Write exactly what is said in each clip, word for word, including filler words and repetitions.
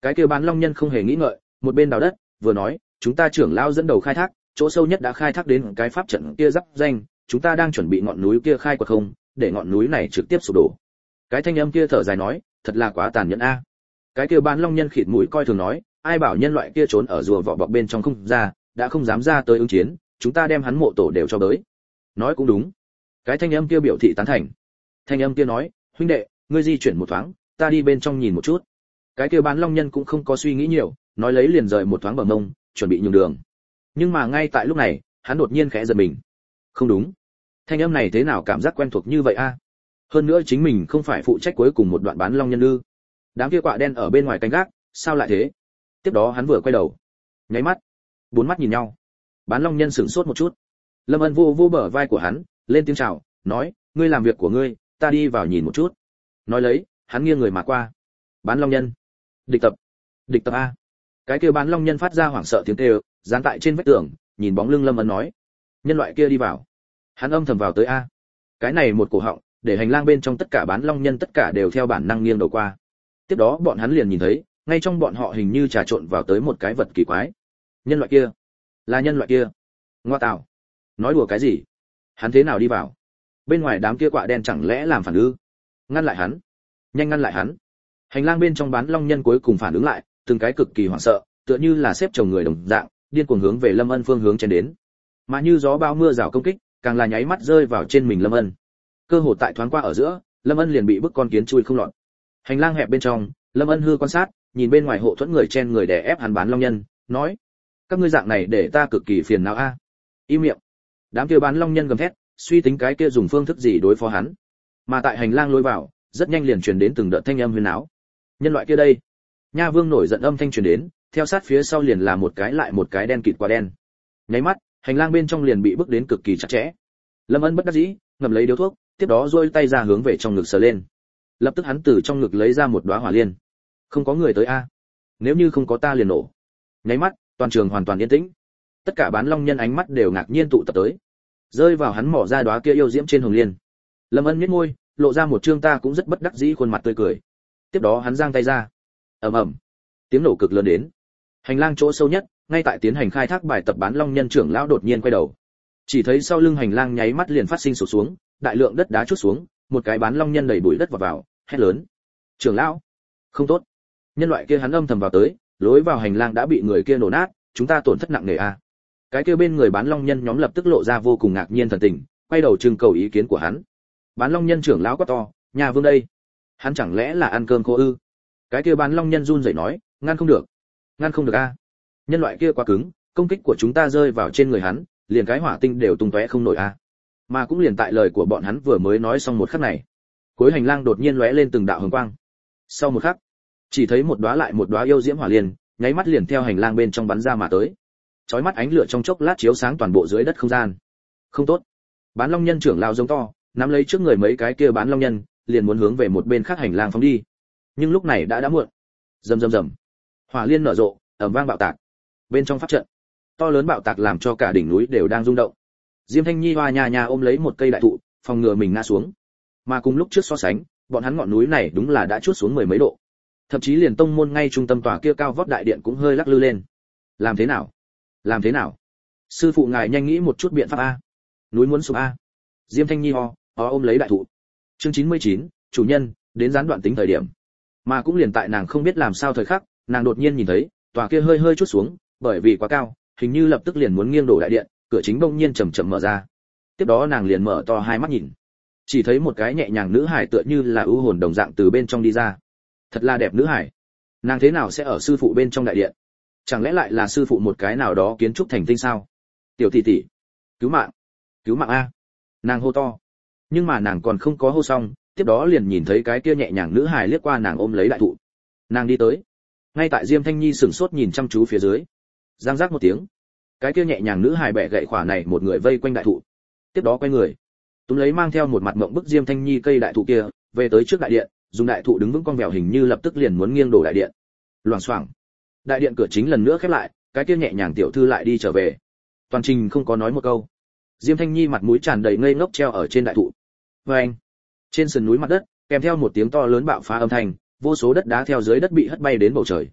Cái kia bán long nhân không hề nghĩ ngợi, một bên đào đất, vừa nói, chúng ta trưởng lão dẫn đầu khai thác, chỗ sâu nhất đã khai thác đến cái pháp trận kia giáp danh, chúng ta đang chuẩn bị ngọn núi kia khai quật không, để ngọn núi này trực tiếp sụp đổ. Cái thanh âm kia thở dài nói, thật là quá tàn nhẫn a. Cái kia bán long nhân khịt mũi coi thường nói, ai bảo nhân loại kia trốn ở rùa vỏ bọc bên trong không ra, đã không dám ra tới ứng chiến, chúng ta đem hắn mộ tổ đều cho bới. Nói cũng đúng. Cái thanh âm kia biểu thị tán thành. Thanh âm kia nói, huynh đệ, ngươi di chuyển một thoáng, ta đi bên trong nhìn một chút. Cái kia bán long nhân cũng không có suy nghĩ nhiều, nói lấy liền rời một thoáng bờ mông, chuẩn bị nhường đường. Nhưng mà ngay tại lúc này, hắn đột nhiên khẽ giật mình. Không đúng, thanh âm này thế nào cảm giác quen thuộc như vậy a? Hơn nữa chính mình không phải phụ trách cuối cùng một đoạn bán long nhân ư? Đám kia quạ đen ở bên ngoài canh gác, sao lại thế? Tiếp đó hắn vừa quay đầu, nháy mắt, bốn mắt nhìn nhau. Bán long nhân sửng sốt một chút. Lâm Ân vô vô bờ vai của hắn, lên tiếng chào, nói, ngươi làm việc của ngươi, ta đi vào nhìn một chút. Nói lấy, hắn nghiêng người mà qua. Bán long nhân, địch tập, địch tập a. Cái kia bán long nhân phát ra hoảng sợ tiếng kêu, dán tại trên vách tường, nhìn bóng lưng Lâm Ân nói, nhân loại kia đi vào. Hắn âm thầm vào tới a. Cái này một cổ họng, để hành lang bên trong tất cả bán long nhân tất cả đều theo bản năng nghiêng đầu qua. Tiếp đó bọn hắn liền nhìn thấy, ngay trong bọn họ hình như trà trộn vào tới một cái vật kỳ quái. Nhân loại kia, là nhân loại kia. Ngoa tạo, nói đùa cái gì? Hắn thế nào đi vào? Bên ngoài đám kia quạ đen chẳng lẽ làm phản ư? Ngăn lại hắn, nhanh ngăn lại hắn. Hành lang bên trong bán long nhân cuối cùng phản ứng lại, từng cái cực kỳ hoảng sợ, tựa như là xếp chồng người đồng dạng, điên cuồng hướng về Lâm Ân phương hướng chen đến. Mà như gió bão mưa rào công kích, càng là nháy mắt rơi vào trên mình Lâm Ân. Cơ hội tại thoáng qua ở giữa, Lâm Ân liền bị bức con kiến chui không lọt. Hành lang hẹp bên trong, Lâm Ân hư quan sát, nhìn bên ngoài hộ thuẫn người chen người đè ép hắn bán long nhân, nói: "Các ngươi dạng này để ta cực kỳ phiền não a." Im miệng. Đám kia bán long nhân gầm thét, suy tính cái kia dùng phương thức gì đối phó hắn. Mà tại hành lang lối vào, rất nhanh liền truyền đến từng đợt thanh âm huyên náo. Nhân loại kia đây. Nha Vương nổi giận âm thanh truyền đến, theo sát phía sau liền là một cái lại một cái đen kịt quả đen. Nháy mắt, hành lang bên trong liền bị bức đến cực kỳ chặt chẽ. Lâm Ân bất đắc dĩ, ngậm lấy điếu thuốc, tiếp đó duỗi tay ra hướng về trong ngực sờ lên. Lập tức hắn từ trong ngực lấy ra một đóa hỏa liên. Không có người tới a. Nếu như không có ta liền nổ. Nháy mắt, toàn trường hoàn toàn yên tĩnh. Tất cả bán long nhân ánh mắt đều ngạc nhiên tụ tập tới, rơi vào hắn mỏ ra đóa kia yêu diễm trên hồng liên. Lâm Ân nhếch môi, lộ ra một trương ta cũng rất bất đắc dĩ khuôn mặt tươi cười. Tiếp đó hắn giang tay ra. Ầm ầm. Tiếng nổ cực lớn đến. Hành lang chỗ sâu nhất, ngay tại tiến hành khai thác bài tập bán long nhân trưởng lão đột nhiên quay đầu. Chỉ thấy sau lưng hành lang nháy mắt liền phát sinh sụp xuống, đại lượng đất đá trút xuống, một cái bán long nhân đẩy bụi đất vào vào, hét lớn: "Trưởng lão, không tốt!" Nhân loại kia hắn âm thầm vào tới, lối vào hành lang đã bị người kia nổ nát, chúng ta tổn thất nặng nề a. Cái kia bên người bán long nhân nhóm lập tức lộ ra vô cùng ngạc nhiên thần tình, quay đầu trưng cầu ý kiến của hắn. Bán long nhân trưởng lão quát to: "Nhà Vương đây, hắn chẳng lẽ là ăn cơm khô ư?" Cái kia bán long nhân run rẩy nói: "Ngăn không được, ngăn không được a. Nhân loại kia quá cứng, công kích của chúng ta rơi vào trên người hắn, liền cái hỏa tinh đều tung tóe không nổi a." Mà cũng liền tại lời của bọn hắn vừa mới nói xong một khắc này, cuối hành lang đột nhiên lóe lên từng đạo hồng quang. Sau một khắc, chỉ thấy một đóa lại một đóa yêu diễm hỏa liên, nháy mắt liền theo hành lang bên trong bắn ra mà tới. Chói mắt ánh lửa trong chốc lát chiếu sáng toàn bộ dưới đất không gian. Không tốt. Bán long nhân trưởng lão giống to, nắm lấy trước người mấy cái kia bán long nhân, liền muốn hướng về một bên khác hành lang phóng đi. Nhưng lúc này đã đã muộn. Rầm rầm rầm. Hỏa liên nở rộ, ầm vang bạo tạc. Bên trong pháp trận, to lớn bạo tạc làm cho cả đỉnh núi đều đang rung động. Diêm Thanh Nhi hoa nhà nhà ôm lấy một cây đại thụ, phòng ngừa mình ngã xuống. Mà cùng lúc trước so sánh, bọn hắn ngọn núi này đúng là đã chuốt xuống mười mấy độ. Thậm chí liền tông môn ngay trung tâm tòa kia cao vót đại điện cũng hơi lắc lư lên. Làm thế nào? Làm thế nào? Sư phụ ngài nhanh nghĩ một chút biện pháp a. Núi muốn sụp a. Diêm Thanh Nhi ho, ho ôm lấy đại thụ. Chương chín mươi chín, chủ nhân, đến gián đoạn tính thời điểm. Mà cũng liền tại nàng không biết làm sao thời khắc, nàng đột nhiên nhìn thấy, tòa kia hơi hơi chút xuống, bởi vì quá cao, hình như lập tức liền muốn nghiêng đổ đại điện, cửa chính bỗng nhiên chậm chậm mở ra. Tiếp đó nàng liền mở to hai mắt nhìn, chỉ thấy một cái nhẹ nhàng nữ hải tựa như là ưu hồn đồng dạng từ bên trong đi ra. Thật là đẹp nữ hải. Nàng thế nào sẽ ở sư phụ bên trong đại điện? Chẳng lẽ lại là sư phụ một cái nào đó kiến trúc thành tinh sao? Tiểu tỷ tỷ, cứu mạng, cứu mạng a! Nàng hô to. Nhưng mà nàng còn không có hô xong, tiếp đó liền nhìn thấy cái kia nhẹ nhàng nữ hài liếc qua nàng ôm lấy đại thụ. Nàng đi tới, ngay tại Diêm Thanh Nhi sửng sốt nhìn chăm chú phía dưới. Giang giác một tiếng, cái kia nhẹ nhàng nữ hài bẻ gậy khỏa này một người vây quanh đại thụ. Tiếp đó quay người, túm lấy mang theo một mặt mộng bức Diêm Thanh Nhi cây đại thụ kia, về tới trước đại điện, dùng đại thụ đứng vững con vẹo hình như lập tức liền muốn nghiêng đổ đại điện. Loảng xoảng, đại điện cửa chính lần nữa khép lại, cái kia nhẹ nhàng tiểu thư lại đi trở về. Toàn trình không có nói một câu. Diêm Thanh Nhi mặt mũi tràn đầy ngây ngốc treo ở trên đại thụ. Vâng. Trên sườn núi mặt đất, kèm theo một tiếng to lớn bạo phá âm thanh, vô số đất đá theo dưới đất bị hất bay đến bầu trời.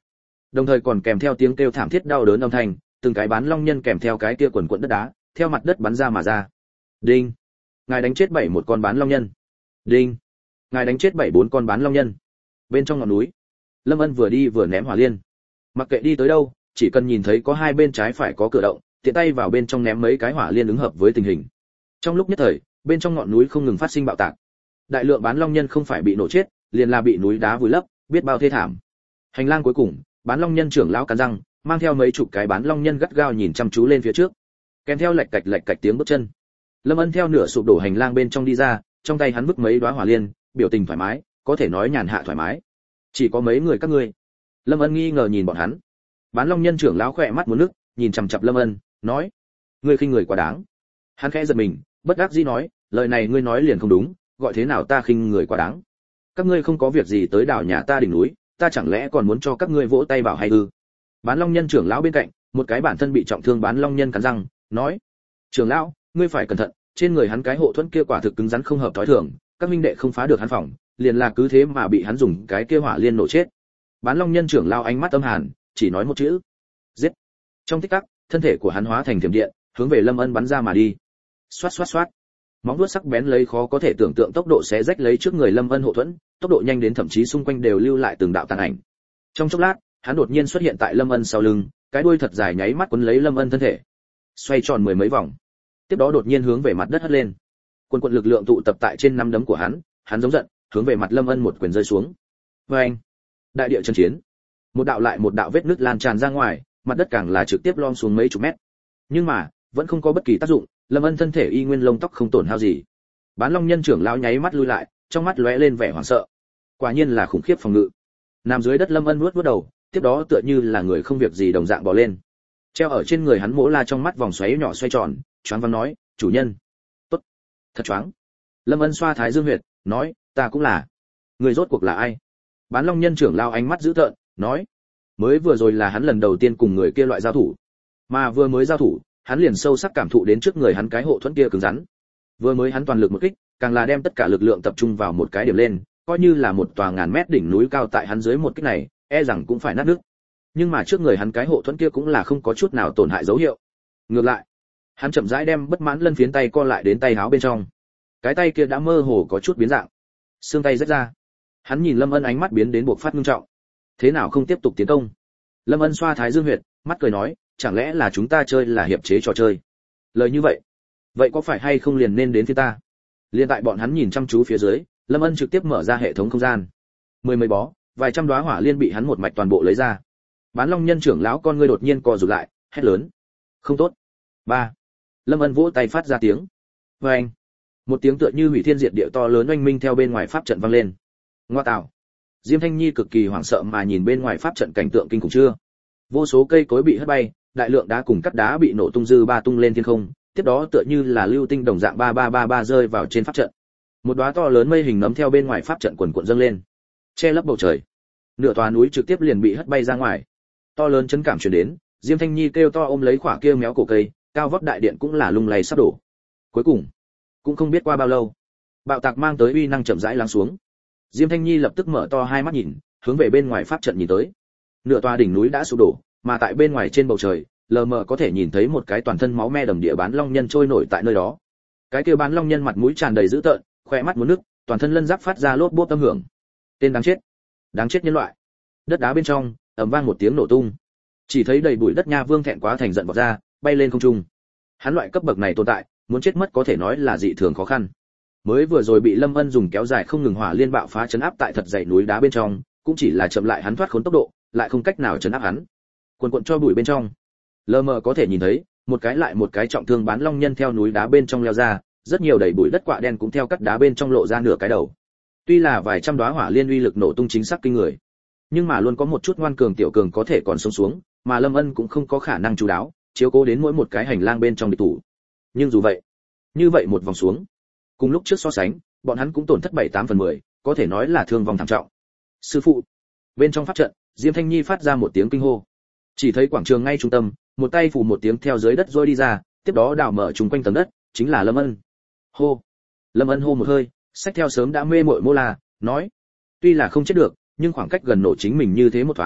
đồng thời còn kèm theo tiếng kêu thảm thiết đau đớn âm thanh, từng cái bán long nhân kèm theo cái kia quần quần đất đá, theo mặt đất bắn ra mà ra. Đinh, ngài đánh chết bảy một con bán long nhân. Đinh, ngài đánh chết bảy bốn con bán long nhân. Bên trong ngọn núi, Lâm Ân vừa đi vừa ném hỏa liên. Mặc kệ đi tới đâu, chỉ cần nhìn thấy có hai bên trái phải có cửa động, tiện tay vào bên trong ném mấy cái hỏa liên ứng hợp với tình hình. Trong lúc nhất thời, bên trong ngọn núi không ngừng phát sinh bạo tạc. Đại lượng bán long nhân không phải bị nổ chết, liền là bị núi đá vùi lấp, biết bao thê thảm. Hành lang cuối cùng, bán long nhân trưởng lão cắn răng, mang theo mấy chục cái bán long nhân gắt gao nhìn chăm chú lên phía trước. Kèm theo lạch cạch lạch cạch tiếng bước chân. Lâm Ân theo nửa sụp đổ hành lang bên trong đi ra, trong tay hắn vứt mấy đóa hỏa liên, biểu tình thoải mái, có thể nói nhàn hạ thoải mái. Chỉ có mấy người các ngươi. Lâm Ân nghi ngờ nhìn bọn hắn. Bán long nhân trưởng lão khỏe mắt muốn nước, nhìn chằm chằm Lâm Ân, nói: "Ngươi khinh người quá đáng." Hắn khẽ giật mình, bất đắc dĩ nói: "Lời này ngươi nói liền không đúng, gọi thế nào ta khinh người quá đáng? Các ngươi không có việc gì tới đảo nhà ta đỉnh núi, ta chẳng lẽ còn muốn cho các ngươi vỗ tay bảo hay ư?" Bán long nhân trưởng lão bên cạnh, một cái bản thân bị trọng thương bán long nhân cắn răng, nói: "Trưởng lão, ngươi phải cẩn thận, trên người hắn cái hộ thuẫn kia quả thực cứng rắn không hợp thói thường, các huynh đệ không phá được hắn phòng, liền là cứ thế mà bị hắn dùng cái kia hỏa liên nổ chết." Bán long nhân trưởng lão ánh mắt âm hàn, chỉ nói một chữ: "Giết." Trong tích tắc, thân thể của hắn hóa thành thiểm điện, hướng về Lâm Ân bắn ra mà đi. Xoát xoát xoát. Móng vuốt sắc bén lấy khó có thể tưởng tượng tốc độ xé rách lấy trước người Lâm Ân hộ thuẫn, tốc độ nhanh đến thậm chí xung quanh đều lưu lại từng đạo tàn ảnh. Trong chốc lát, hắn đột nhiên xuất hiện tại Lâm Ân sau lưng, cái đuôi thật dài nháy mắt quấn lấy Lâm Ân thân thể, xoay tròn mười mấy vòng. Tiếp đó đột nhiên hướng về mặt đất hất lên. Quần quần lực lượng tụ tập tại trên nắm đấm của hắn, hắn giống giận, hướng về mặt Lâm Ân một quyền rơi xuống. Oeng! Đại địa chấn chiến. Một đạo lại một đạo vết nứt lan tràn ra ngoài, mặt đất càng là trực tiếp lom xuống mấy chục mét. Nhưng mà, vẫn không có bất kỳ tác dụng, Lâm Ân thân thể y nguyên lông tóc không tổn hao gì. Bán long nhân trưởng lão nháy mắt lui lại, trong mắt lóe lên vẻ hoảng sợ. Quả nhiên là khủng khiếp phòng ngự. Nằm dưới đất Lâm Ân nuốt nuốt đầu, tiếp đó tựa như là người không việc gì đồng dạng bò lên. Treo ở trên người hắn mỗ la trong mắt vòng xoáy nhỏ xoay tròn, choáng váng nói: "Chủ nhân." "Tốt." Thật choáng. Lâm Ân xoa thái dương huyệt, nói: "Ta cũng là." "Người rốt cuộc là ai?" Bán long nhân trưởng lão ánh mắt dữ tợn, nói: "Mới vừa rồi là hắn lần đầu tiên cùng người kia loại giao thủ, mà vừa mới giao thủ, hắn liền sâu sắc cảm thụ đến trước người hắn cái hộ thuẫn kia cứng rắn. Vừa mới hắn toàn lực một kích, càng là đem tất cả lực lượng tập trung vào một cái điểm lên, coi như là một tòa ngàn mét đỉnh núi cao tại hắn dưới một kích này, e rằng cũng phải nát nước. Nhưng mà trước người hắn cái hộ thuẫn kia cũng là không có chút nào tổn hại dấu hiệu. Ngược lại, hắn chậm rãi đem bất mãn lân phiến tay co lại đến tay áo bên trong. Cái tay kia đã mơ hồ có chút biến dạng, xương tay rách ra. Hắn nhìn Lâm Ân ánh mắt biến đến buộc phát nghiêm trọng. Thế nào không tiếp tục tiến công? Lâm Ân xoa thái dương huyệt, mắt cười nói: "Chẳng lẽ là chúng ta chơi là hiệp chế trò chơi?" Lời như vậy, vậy có phải hay không liền nên đến phía ta? Liên tại bọn hắn nhìn chăm chú phía dưới, Lâm Ân trực tiếp mở ra hệ thống không gian. Mười mấy bó, vài trăm đóa hỏa liên bị hắn một mạch toàn bộ lấy ra. Bán long nhân trưởng lão con ngươi đột nhiên co rụt lại, hét lớn: "Không tốt!" Ba. Lâm Ân vỗ tay phát ra tiếng. Oeng! Một tiếng tựa như hủy thiên diệt địa to lớn oanh minh theo bên ngoài pháp trận vang lên. Ngoa tạo! Diêm Thanh Nhi cực kỳ hoảng sợ mà nhìn bên ngoài pháp trận cảnh tượng kinh khủng chưa. Vô số cây cối bị hất bay, đại lượng đá cùng cắt đá bị nổ tung dư ba tung lên thiên không, tiếp đó tựa như là lưu tinh đồng dạng ba ba ba ba rơi vào trên pháp trận. Một đóa to lớn mây hình nấm theo bên ngoài pháp trận quần cuộn dâng lên, che lấp bầu trời. Nửa tòa núi trực tiếp liền bị hất bay ra ngoài. To lớn chấn cảm truyền đến, Diêm Thanh Nhi kêu to ôm lấy khỏa kia méo cổ cây, cao vóc đại điện cũng là lung lay sắp đổ. Cuối cùng, cũng không biết qua bao lâu, bạo tạc mang tới uy năng chậm rãi lắng xuống. Diêm Thanh Nhi lập tức mở to hai mắt nhìn, hướng về bên ngoài pháp trận nhìn tới. Nửa tòa đỉnh núi đã sụp đổ, mà tại bên ngoài trên bầu trời, lờ mờ có thể nhìn thấy một cái toàn thân máu me đầm địa bán long nhân trôi nổi tại nơi đó. Cái kia bán long nhân mặt mũi tràn đầy dữ tợn, khoe mắt muốn nước, toàn thân lân giáp phát ra lốp bốp âm hưởng. Tên đáng chết, đáng chết nhân loại. Đất đá bên trong ầm vang một tiếng nổ tung. Chỉ thấy đầy bụi đất nha vương thẹn quá thành giận vọt ra, bay lên không trung. Hắn loại cấp bậc này tồn tại, muốn chết mất có thể nói là dị thường khó khăn. Mới vừa rồi bị Lâm Ân dùng kéo dài không ngừng hỏa liên bạo phá chấn áp tại thật dày núi đá bên trong, cũng chỉ là chậm lại hắn thoát khốn tốc độ, lại không cách nào chấn áp hắn. Cuồn cuộn cho bụi bên trong, lờ mờ có thể nhìn thấy, một cái lại một cái trọng thương bán long nhân theo núi đá bên trong leo ra, rất nhiều đầy bụi đất quạ đen cũng theo cắt đá bên trong lộ ra nửa cái đầu. Tuy là vài trăm đóa hỏa liên uy lực nổ tung chính xác kinh người, nhưng mà luôn có một chút ngoan cường tiểu cường có thể còn sống xuống, mà Lâm Ân cũng không có khả năng chú đáo chiếu cố đến mỗi một cái hành lang bên trong địch thủ. Nhưng dù vậy, như vậy một vòng xuống, cùng lúc trước so sánh, bọn hắn cũng tổn thất bảy tám phần mười, có thể nói là thương vong thảm trọng. Sư phụ! Bên trong pháp trận, Diêm Thanh Nhi phát ra một tiếng kinh hô. Chỉ thấy quảng trường ngay trung tâm, một tay phủ một tiếng theo dưới đất rơi đi ra, tiếp đó đào mở trùng quanh tầng đất, chính là Lâm Ân. Hô! Lâm Ân hô một hơi, xách theo sớm đã mê mội mô la, nói: tuy là không chết được, nhưng khoảng cách gần nổ chính mình như thế một thoáng,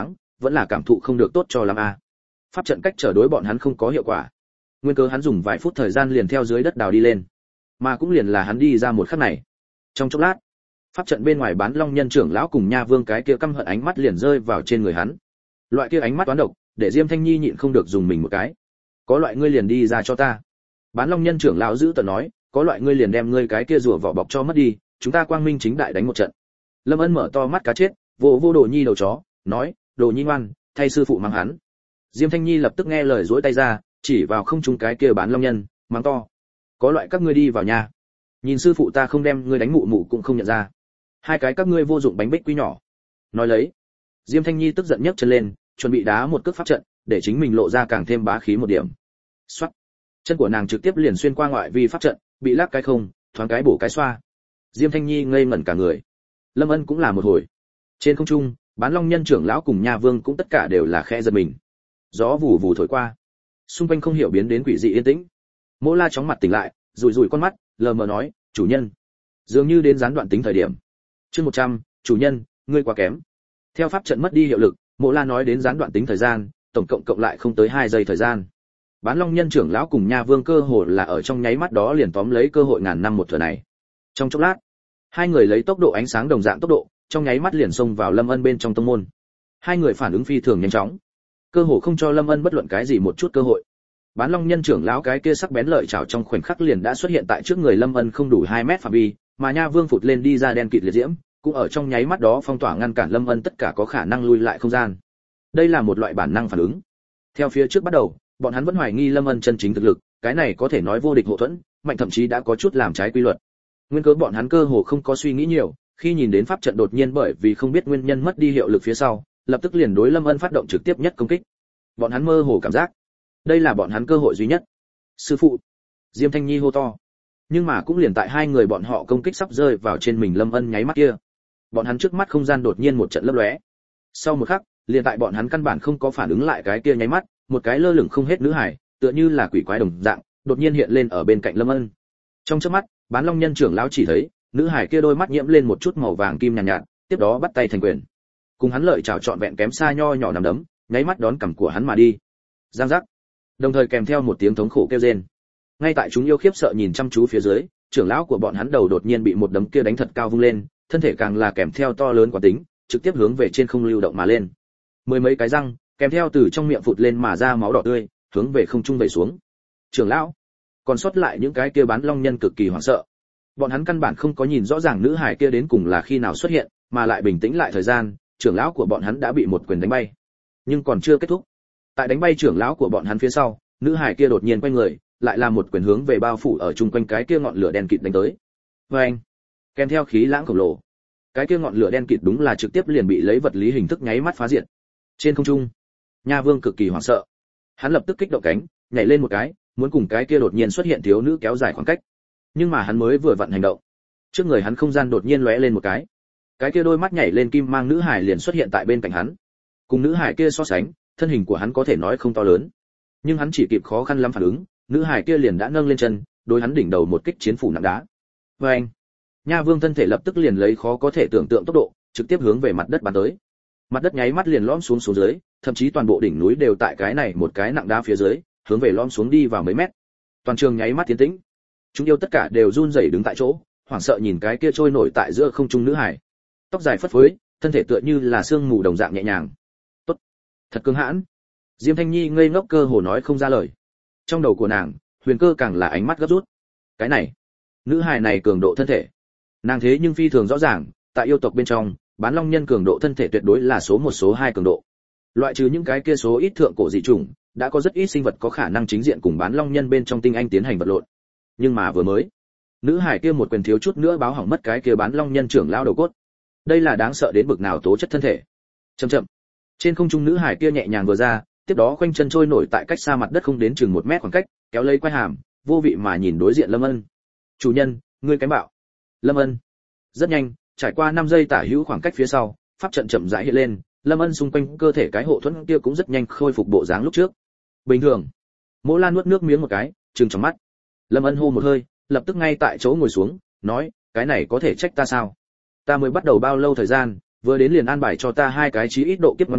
vẫn là cảm thụ không được tốt cho lắm a. Pháp trận cách trở đối bọn hắn không có hiệu quả. Nguyên cớ hắn dùng vài phút thời gian liền theo dưới đất đào đi lên, mà cũng liền là hắn đi ra một khắc này. Trong chốc lát, pháp trận bên ngoài Bán Long Nhân trưởng lão cùng Nha Vương cái kia căm hận ánh mắt liền rơi vào trên người hắn. Loại kia ánh mắt toán độc, để Diêm Thanh Nhi nhịn không được dùng mình một cái. Có loại ngươi liền đi ra cho ta. Bán Long Nhân trưởng lão giữ tợn nói, có loại ngươi liền đem ngươi cái kia rùa vỏ bọc cho mất đi, chúng ta quang minh chính đại đánh một trận. Lâm Ân mở to mắt cá chết, vô vô Đồ Nhi đầu chó, nói, Đồ Nhi ngoan, thay sư phụ mắng hắn. Diêm Thanh Nhi lập tức nghe lời duỗi tay ra, chỉ vào không trung cái kia Bán Long Nhân, mắng to, có loại các ngươi đi vào nhà. Nhìn sư phụ ta không đem ngươi đánh mụ mụ cũng không nhận ra. Hai cái các ngươi vô dụng bánh bích quy nhỏ. Nói lấy, Diêm Thanh Nhi tức giận nhấc chân lên, chuẩn bị đá một cước pháp trận, để chính mình lộ ra càng thêm bá khí một điểm. Xoát, chân của nàng trực tiếp liền xuyên qua ngoại vi pháp trận, bị lắc cái không, thoáng cái bổ cái xoa. Diêm Thanh Nhi ngây ngẩn cả người. Lâm Ân cũng là một hồi. Trên không trung, Bán Long Nhân trưởng lão cùng Nha Vương cũng tất cả đều là khẽ giật mình. Gió vù vù thổi qua, xung quanh không hiểu biến đến quỷ dị yên tĩnh. Mộ La chóng mặt tỉnh lại, rủi rủi con mắt, lờ mờ nói, chủ nhân, dường như đến gián đoạn tính thời điểm. Chương một trăm, chủ nhân, ngươi quá kém. Theo pháp trận mất đi hiệu lực, Mộ La nói đến gián đoạn tính thời gian, tổng cộng cộng lại không tới hai giây thời gian. Bán Long Nhân trưởng lão cùng Nha Vương cơ hồ là ở trong nháy mắt đó liền tóm lấy cơ hội ngàn năm một thừa này. Trong chốc lát, hai người lấy tốc độ ánh sáng đồng dạng tốc độ, trong nháy mắt liền xông vào Lâm Ân bên trong tông môn. Hai người phản ứng phi thường nhanh chóng, cơ hồ không cho Lâm Ân bất luận cái gì một chút cơ hội. Bán Long Nhân trưởng lão cái kia sắc bén lợi chảo trong khoảnh khắc liền đã xuất hiện tại trước người Lâm Ân không đủ hai mét phạm vi, mà Nha Vương phụt lên đi ra đen kịt liệt diễm, cũng ở trong nháy mắt đó phong tỏa ngăn cản Lâm Ân tất cả có khả năng lui lại không gian. Đây là một loại bản năng phản ứng. Theo phía trước bắt đầu, bọn hắn vẫn hoài nghi Lâm Ân chân chính thực lực, cái này có thể nói vô địch hộ thuẫn, mạnh thậm chí đã có chút làm trái quy luật. Nguyên cớ bọn hắn cơ hồ không có suy nghĩ nhiều, khi nhìn đến pháp trận đột nhiên bởi vì không biết nguyên nhân mất đi hiệu lực phía sau, lập tức liền đối Lâm Ân phát động trực tiếp nhất công kích. Bọn hắn mơ hồ cảm giác, đây là bọn hắn cơ hội duy nhất. Sư phụ, Diêm Thanh Nhi hô to. Nhưng mà cũng liền tại hai người bọn họ công kích sắp rơi vào trên mình Lâm Ân nháy mắt kia, bọn hắn trước mắt không gian đột nhiên một trận lấp lóe. Sau một khắc, liền tại bọn hắn căn bản không có phản ứng lại cái kia nháy mắt, một cái lơ lửng không hết nữ hải, tựa như là quỷ quái đồng dạng, đột nhiên hiện lên ở bên cạnh Lâm Ân. Trong chớp mắt, Bán Long Nhân trưởng lão chỉ thấy, nữ hải kia đôi mắt nhiễm lên một chút màu vàng kim nhàn nhạt, nhạt, tiếp đó bắt tay thành quyền. Cùng hắn lợi chảo trọn vẹn kém xa nho nhỏ nằm đấm, nháy mắt đón cằm của hắn mà đi. Giang giác. Đồng thời kèm theo một tiếng thống khổ kêu rên. Ngay tại chúng yêu khiếp sợ nhìn chăm chú phía dưới, trưởng lão của bọn hắn đầu đột nhiên bị một đấm kia đánh thật cao vung lên, thân thể càng là kèm theo to lớn quá tính, trực tiếp hướng về trên không lưu động mà lên. Mười mấy cái răng, kèm theo từ trong miệng phụt lên mà ra máu đỏ tươi, hướng về không trung vẩy xuống. Trưởng lão, còn sót lại những cái kia Bán Long Nhân cực kỳ hoảng sợ. Bọn hắn căn bản không có nhìn rõ ràng nữ hải kia đến cùng là khi nào xuất hiện, mà lại bình tĩnh lại thời gian, trưởng lão của bọn hắn đã bị một quyền đánh bay. Nhưng còn chưa kết thúc. Tại đánh bay trưởng lão của bọn hắn phía sau, nữ hải kia đột nhiên quay người, lại làm một quyền hướng về bao phủ ở chung quanh cái kia ngọn lửa đen kịt đánh tới. Oeng! Kèm theo khí lãng khổng lồ, cái kia ngọn lửa đen kịt đúng là trực tiếp liền bị lấy vật lý hình thức nháy mắt phá diệt. Trên không trung, Nha Vương cực kỳ hoảng sợ. Hắn lập tức kích động cánh, nhảy lên một cái, muốn cùng cái kia đột nhiên xuất hiện thiếu nữ kéo dài khoảng cách. Nhưng mà hắn mới vừa vặn hành động, trước người hắn không gian đột nhiên lóe lên một cái. Cái kia đôi mắt nhảy lên kim mang nữ hải liền xuất hiện tại bên cạnh hắn. Cùng nữ hải kia so sánh, thân hình của hắn có thể nói không to lớn, nhưng hắn chỉ kịp khó khăn lắm phản ứng, nữ hải kia liền đã nâng lên chân, đối hắn đỉnh đầu một kích chiến phủ nặng đá. Và anh, Nha Vương thân thể lập tức liền lấy khó có thể tưởng tượng tốc độ, trực tiếp hướng về mặt đất bắn tới. Mặt đất nháy mắt liền lõm xuống xuống dưới, thậm chí toàn bộ đỉnh núi đều tại cái này một cái nặng đá phía dưới, hướng về lõm xuống đi vào mấy mét. Toàn trường nháy mắt tiến tĩnh. Chúng yêu tất cả đều run rẩy đứng tại chỗ, hoảng sợ nhìn cái kia trôi nổi tại giữa không trung nữ hải. Tóc dài phất phới, thân thể tựa như là sương mù đồng dạng nhẹ nhàng. Tốt, thật cứng hãn. Diêm Thanh Nhi ngây ngốc cơ hồ nói không ra lời. Trong đầu của nàng, Huyền Cơ càng là ánh mắt gấp rút. Cái này, nữ hài này cường độ thân thể, nàng thế nhưng phi thường rõ ràng, tại yêu tộc bên trong, Bán Long Nhân cường độ thân thể tuyệt đối là số một số hai cường độ. Loại trừ những cái kia số ít thượng cổ dị chủng, đã có rất ít sinh vật có khả năng chính diện cùng Bán Long Nhân bên trong tinh anh tiến hành vật lộn. Nhưng mà vừa mới, nữ hài kia một quyền thiếu chút nữa báo hỏng mất cái kia Bán Long Nhân trưởng lão đầu cốt. Đây là đáng sợ đến bực nào tố chất thân thể. Chậm chậm, trên không trung nữ hài kia nhẹ nhàng vừa ra, tiếp đó khoanh chân trôi nổi tại cách xa mặt đất không đến chừng một mét khoảng cách, kéo lấy quai hàm, vô vị mà nhìn đối diện Lâm Ân. Chủ nhân, ngươi cái bạo. Lâm Ân. Rất nhanh, trải qua năm giây tả hữu khoảng cách phía sau, pháp trận chậm rãi hiện lên, Lâm Ân xung quanh cơ thể cái hộ thuẫn kia cũng rất nhanh khôi phục bộ dáng lúc trước. Bình thường. Mộ Lan nuốt nước miếng một cái, trừng trong mắt. Lâm Ân hô một hơi, lập tức ngay tại chỗ ngồi xuống, nói, cái này có thể trách ta sao? Ta mới bắt đầu bao lâu thời gian, vừa đến liền an bài cho ta hai cái chí ít độ kiếp ngon nhân,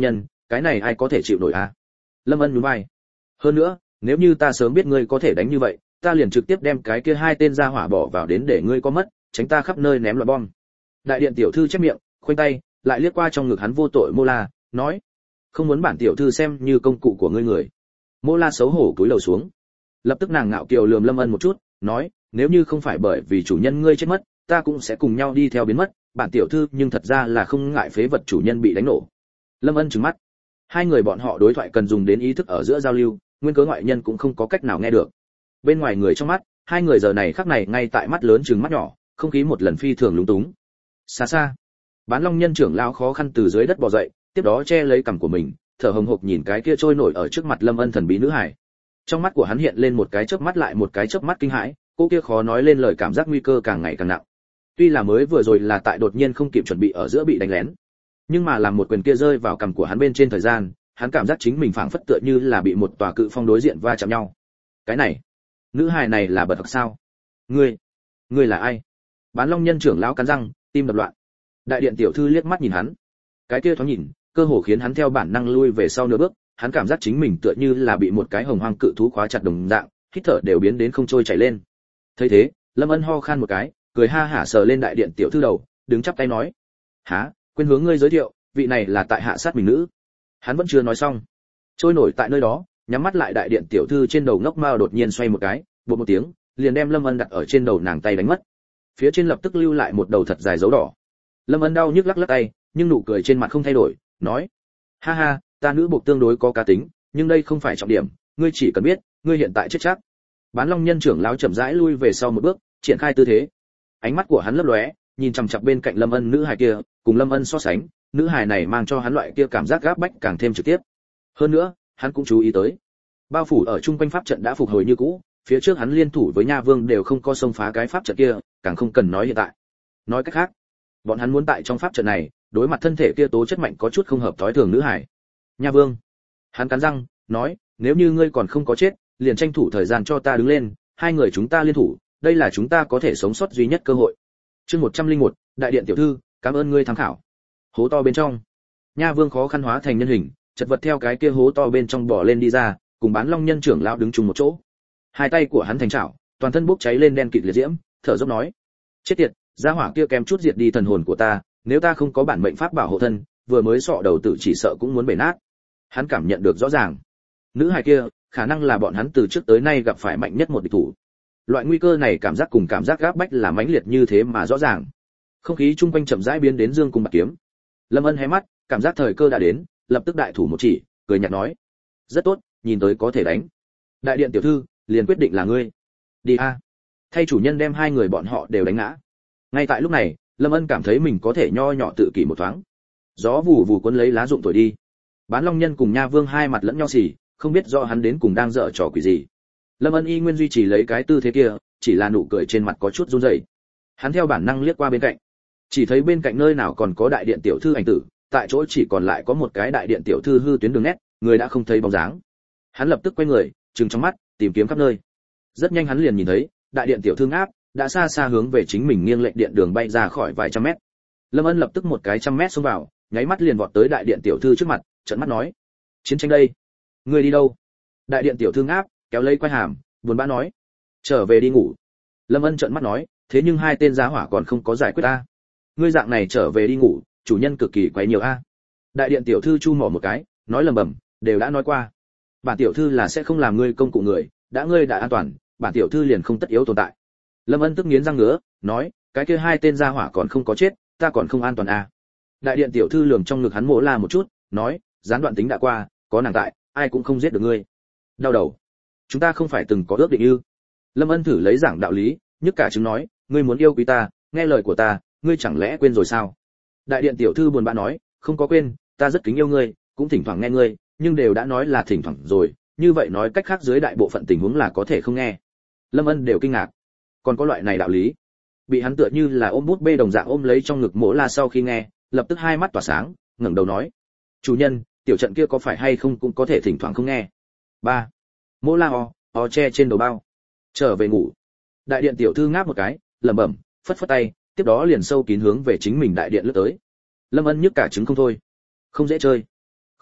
cái này ai có thể chịu nổi a? Lâm Ân nhún vai. Hơn nữa, nếu như ta sớm biết ngươi có thể đánh như vậy, ta liền trực tiếp đem cái kia hai tên gia hỏa bỏ vào đến để ngươi có mất, tránh ta khắp nơi ném loạn bom. Đại điện tiểu thư chép miệng, khoanh tay, lại liếc qua trong ngực hắn vô tội Mô La, nói: "Không muốn bản tiểu thư xem như công cụ của ngươi người." Mô La xấu hổ cúi đầu xuống. Lập tức nàng ngạo kiều lườm Lâm Ân một chút, nói: "Nếu như không phải bởi vì chủ nhân ngươi chết mất, ta cũng sẽ cùng nhau đi theo biến mất, bản tiểu thư nhưng thật ra là không ngại phế vật chủ nhân bị đánh nổ." Lâm Ân trừng mắt. Hai người bọn họ đối thoại cần dùng đến ý thức ở giữa giao lưu, nguyên cớ ngoại nhân cũng không có cách nào nghe được. Bên ngoài người trong mắt, hai người giờ này khắc này ngay tại mắt lớn trừng mắt nhỏ, không khí một lần phi thường lúng túng. Xa xa, Bán Long nhân trưởng lão khó khăn từ dưới đất bò dậy, tiếp đó che lấy cằm của mình, thở hồng hộc nhìn cái kia trôi nổi ở trước mặt Lâm Ân thần bí nữ hải. Trong mắt của hắn hiện lên một cái chớp mắt lại một cái chớp mắt kinh hãi, cô kia khó nói lên lời cảm giác nguy cơ càng ngày càng nặng. Tuy là mới vừa rồi là tại đột nhiên không kịp chuẩn bị ở giữa bị đánh lén, nhưng mà làm một quyền kia rơi vào cằm của hắn bên trên thời gian, hắn cảm giác chính mình phảng phất tựa như là bị một tòa cự phong đối diện va chạm nhau. Cái này, nữ hài này là bật thật sao? Ngươi, ngươi là ai? Bán Long nhân trưởng lão cắn răng, tim đập loạn. Đại điện tiểu thư liếc mắt nhìn hắn, cái kia thoáng nhìn, cơ hồ khiến hắn theo bản năng lui về sau nửa bước, hắn cảm giác chính mình tựa như là bị một cái hồng hoang cự thú khóa chặt đồng dạng, hít thở đều biến đến không trôi chảy lên. Thấy thế, Lâm Ân ho khan một cái, cười ha hả sờ lên đại điện tiểu thư đầu, đứng chắp tay nói: "Hả, quên hướng ngươi giới thiệu, vị này là tại hạ sát mình nữ." Hắn vẫn chưa nói xong, trôi nổi tại nơi đó, nhắm mắt lại đại điện tiểu thư trên đầu ngốc mao đột nhiên xoay một cái, bột một tiếng, liền đem Lâm Ân đặt ở trên đầu nàng tay đánh mất. Phía trên lập tức lưu lại một đầu thật dài dấu đỏ. Lâm Ân đau nhức lắc lắc tay, nhưng nụ cười trên mặt không thay đổi, nói: "Ha ha, ta nữ buộc tương đối có cá tính, nhưng đây không phải trọng điểm, ngươi chỉ cần biết, ngươi hiện tại chết chắc." Bán Long nhân trưởng lão chậm rãi lui về sau một bước, triển khai tư thế. Ánh mắt của hắn lấp lóe, nhìn chằm chằm bên cạnh Lâm Ân nữ hài kia, cùng Lâm Ân so sánh, nữ hài này mang cho hắn loại kia cảm giác gáp bách càng thêm trực tiếp. Hơn nữa, hắn cũng chú ý tới, bao phủ ở trung quanh pháp trận đã phục hồi như cũ, phía trước hắn liên thủ với Nha Vương đều không có xông phá cái pháp trận kia, càng không cần nói hiện tại. Nói cách khác, bọn hắn muốn tại trong pháp trận này, đối mặt thân thể kia tố chất mạnh có chút không hợp thói thường nữ hài. Nha Vương, hắn cắn răng, nói: "Nếu như ngươi còn không có chết, liền tranh thủ thời gian cho ta đứng lên, hai người chúng ta liên thủ, đây là chúng ta có thể sống sót duy nhất cơ hội." Chương một trăm lẻ một, đại điện tiểu thư, cảm ơn ngươi tham khảo. Hố to bên trong, Nha Vương khó khăn hóa thành nhân hình, chật vật theo cái kia hố to bên trong bò lên đi ra, cùng Bán Long nhân trưởng lão đứng chung một chỗ. Hai tay của hắn thành chảo, toàn thân bốc cháy lên đen kịt liệt diễm, thở dốc nói: "Chết tiệt, gia hỏa kia kém chút diệt đi thần hồn của ta, nếu ta không có bản mệnh pháp bảo hộ thân, vừa mới sọ đầu tử chỉ sợ cũng muốn bể nát." Hắn cảm nhận được rõ ràng, nữ hài kia khả năng là bọn hắn từ trước tới nay gặp phải mạnh nhất một địch thủ. Loại nguy cơ này cảm giác cùng cảm giác gáp bách là mãnh liệt như thế mà rõ ràng. Không khí chung quanh chậm rãi biến đến dương cùng bạc kiếm. Lâm Ân hé mắt, cảm giác thời cơ đã đến, lập tức đại thủ một chỉ, cười nhạt nói: "Rất tốt, nhìn tới có thể đánh. Đại điện tiểu thư, liền quyết định là ngươi. Đi a." Thay chủ nhân đem hai người bọn họ đều đánh ngã. Ngay tại lúc này, Lâm Ân cảm thấy mình có thể nho nhỏ tự kỷ một thoáng. Gió vù vù cuốn lấy lá rụng thổi đi. Bán Long nhân cùng Nha Vương hai mặt lẫn nhau xì, không biết rõ hắn đến cùng đang dở trò quỷ gì. Lâm Ân y nguyên duy trì lấy cái tư thế kia, chỉ là nụ cười trên mặt có chút run rẩy. Hắn theo bản năng liếc qua bên cạnh, chỉ thấy bên cạnh nơi nào còn có đại điện tiểu thư ảnh tử, tại chỗ chỉ còn lại có một cái đại điện tiểu thư hư tuyến đường nét, người đã không thấy bóng dáng. Hắn lập tức quay người, trừng trong mắt, tìm kiếm khắp nơi. Rất nhanh hắn liền nhìn thấy, đại điện tiểu thư áp đã xa xa hướng về chính mình nghiêng lệnh điện đường bay ra khỏi vài trăm mét. Lâm Ân lập tức một cái trăm mét xông vào, nháy mắt liền vọt tới đại điện tiểu thư trước mặt, trợn mắt nói: "Chiến tranh đây, ngươi đi đâu?" Đại điện tiểu thư áp kéo lấy quai hàm, buồn bã nói: "Trở về đi ngủ." Lâm Ân trợn mắt nói: "Thế nhưng hai tên giá hỏa còn không có giải quyết ta. Ngươi dạng này trở về đi ngủ, chủ nhân cực kỳ quấy nhiều a." Đại điện tiểu thư chu mỏ một cái, nói lầm bầm: "Đều đã nói qua, bản tiểu thư là sẽ không làm ngươi công cụ người, đã ngươi đã an toàn, bản tiểu thư liền không tất yếu tồn tại." Lâm Ân tức nghiến răng ngứa, nói: "Cái kia hai tên gia hỏa còn không có chết, ta còn không an toàn a." Đại điện tiểu thư lườm trong ngực hắn Mộ La một chút, nói: "Gián đoạn tính đã qua, có nàng tại, ai cũng không giết được ngươi." Đau đầu. "Chúng ta không phải từng có ước định ư?" Lâm Ân thử lấy giảng đạo lý, nhức cả chứng nói: "Ngươi muốn yêu quý ta, nghe lời của ta, ngươi chẳng lẽ quên rồi sao?" Đại điện tiểu thư buồn bã nói: "Không có quên, ta rất kính yêu ngươi, cũng thỉnh thoảng nghe ngươi, nhưng đều đã nói là thỉnh thoảng rồi, như vậy nói cách khác dưới đại bộ phận tình huống là có thể không nghe." Lâm Ân đều kinh ngạc, còn có loại này đạo lý. Bị hắn tựa như là ôm bút bê đồng dạng ôm lấy trong ngực Mộ La sau khi nghe, lập tức hai mắt tỏa sáng, ngẩng đầu nói: "Chủ nhân, tiểu trận kia có phải hay không cũng có thể thỉnh thoảng không nghe." Ba. Mộ La o, o che trên đầu bao. Trở về ngủ. Đại điện tiểu thư ngáp một cái, lẩm bẩm, phất phất tay, tiếp đó liền sâu kín hướng về chính mình đại điện lướt tới. Lâm Ân nhức cả trứng không thôi. Không dễ chơi.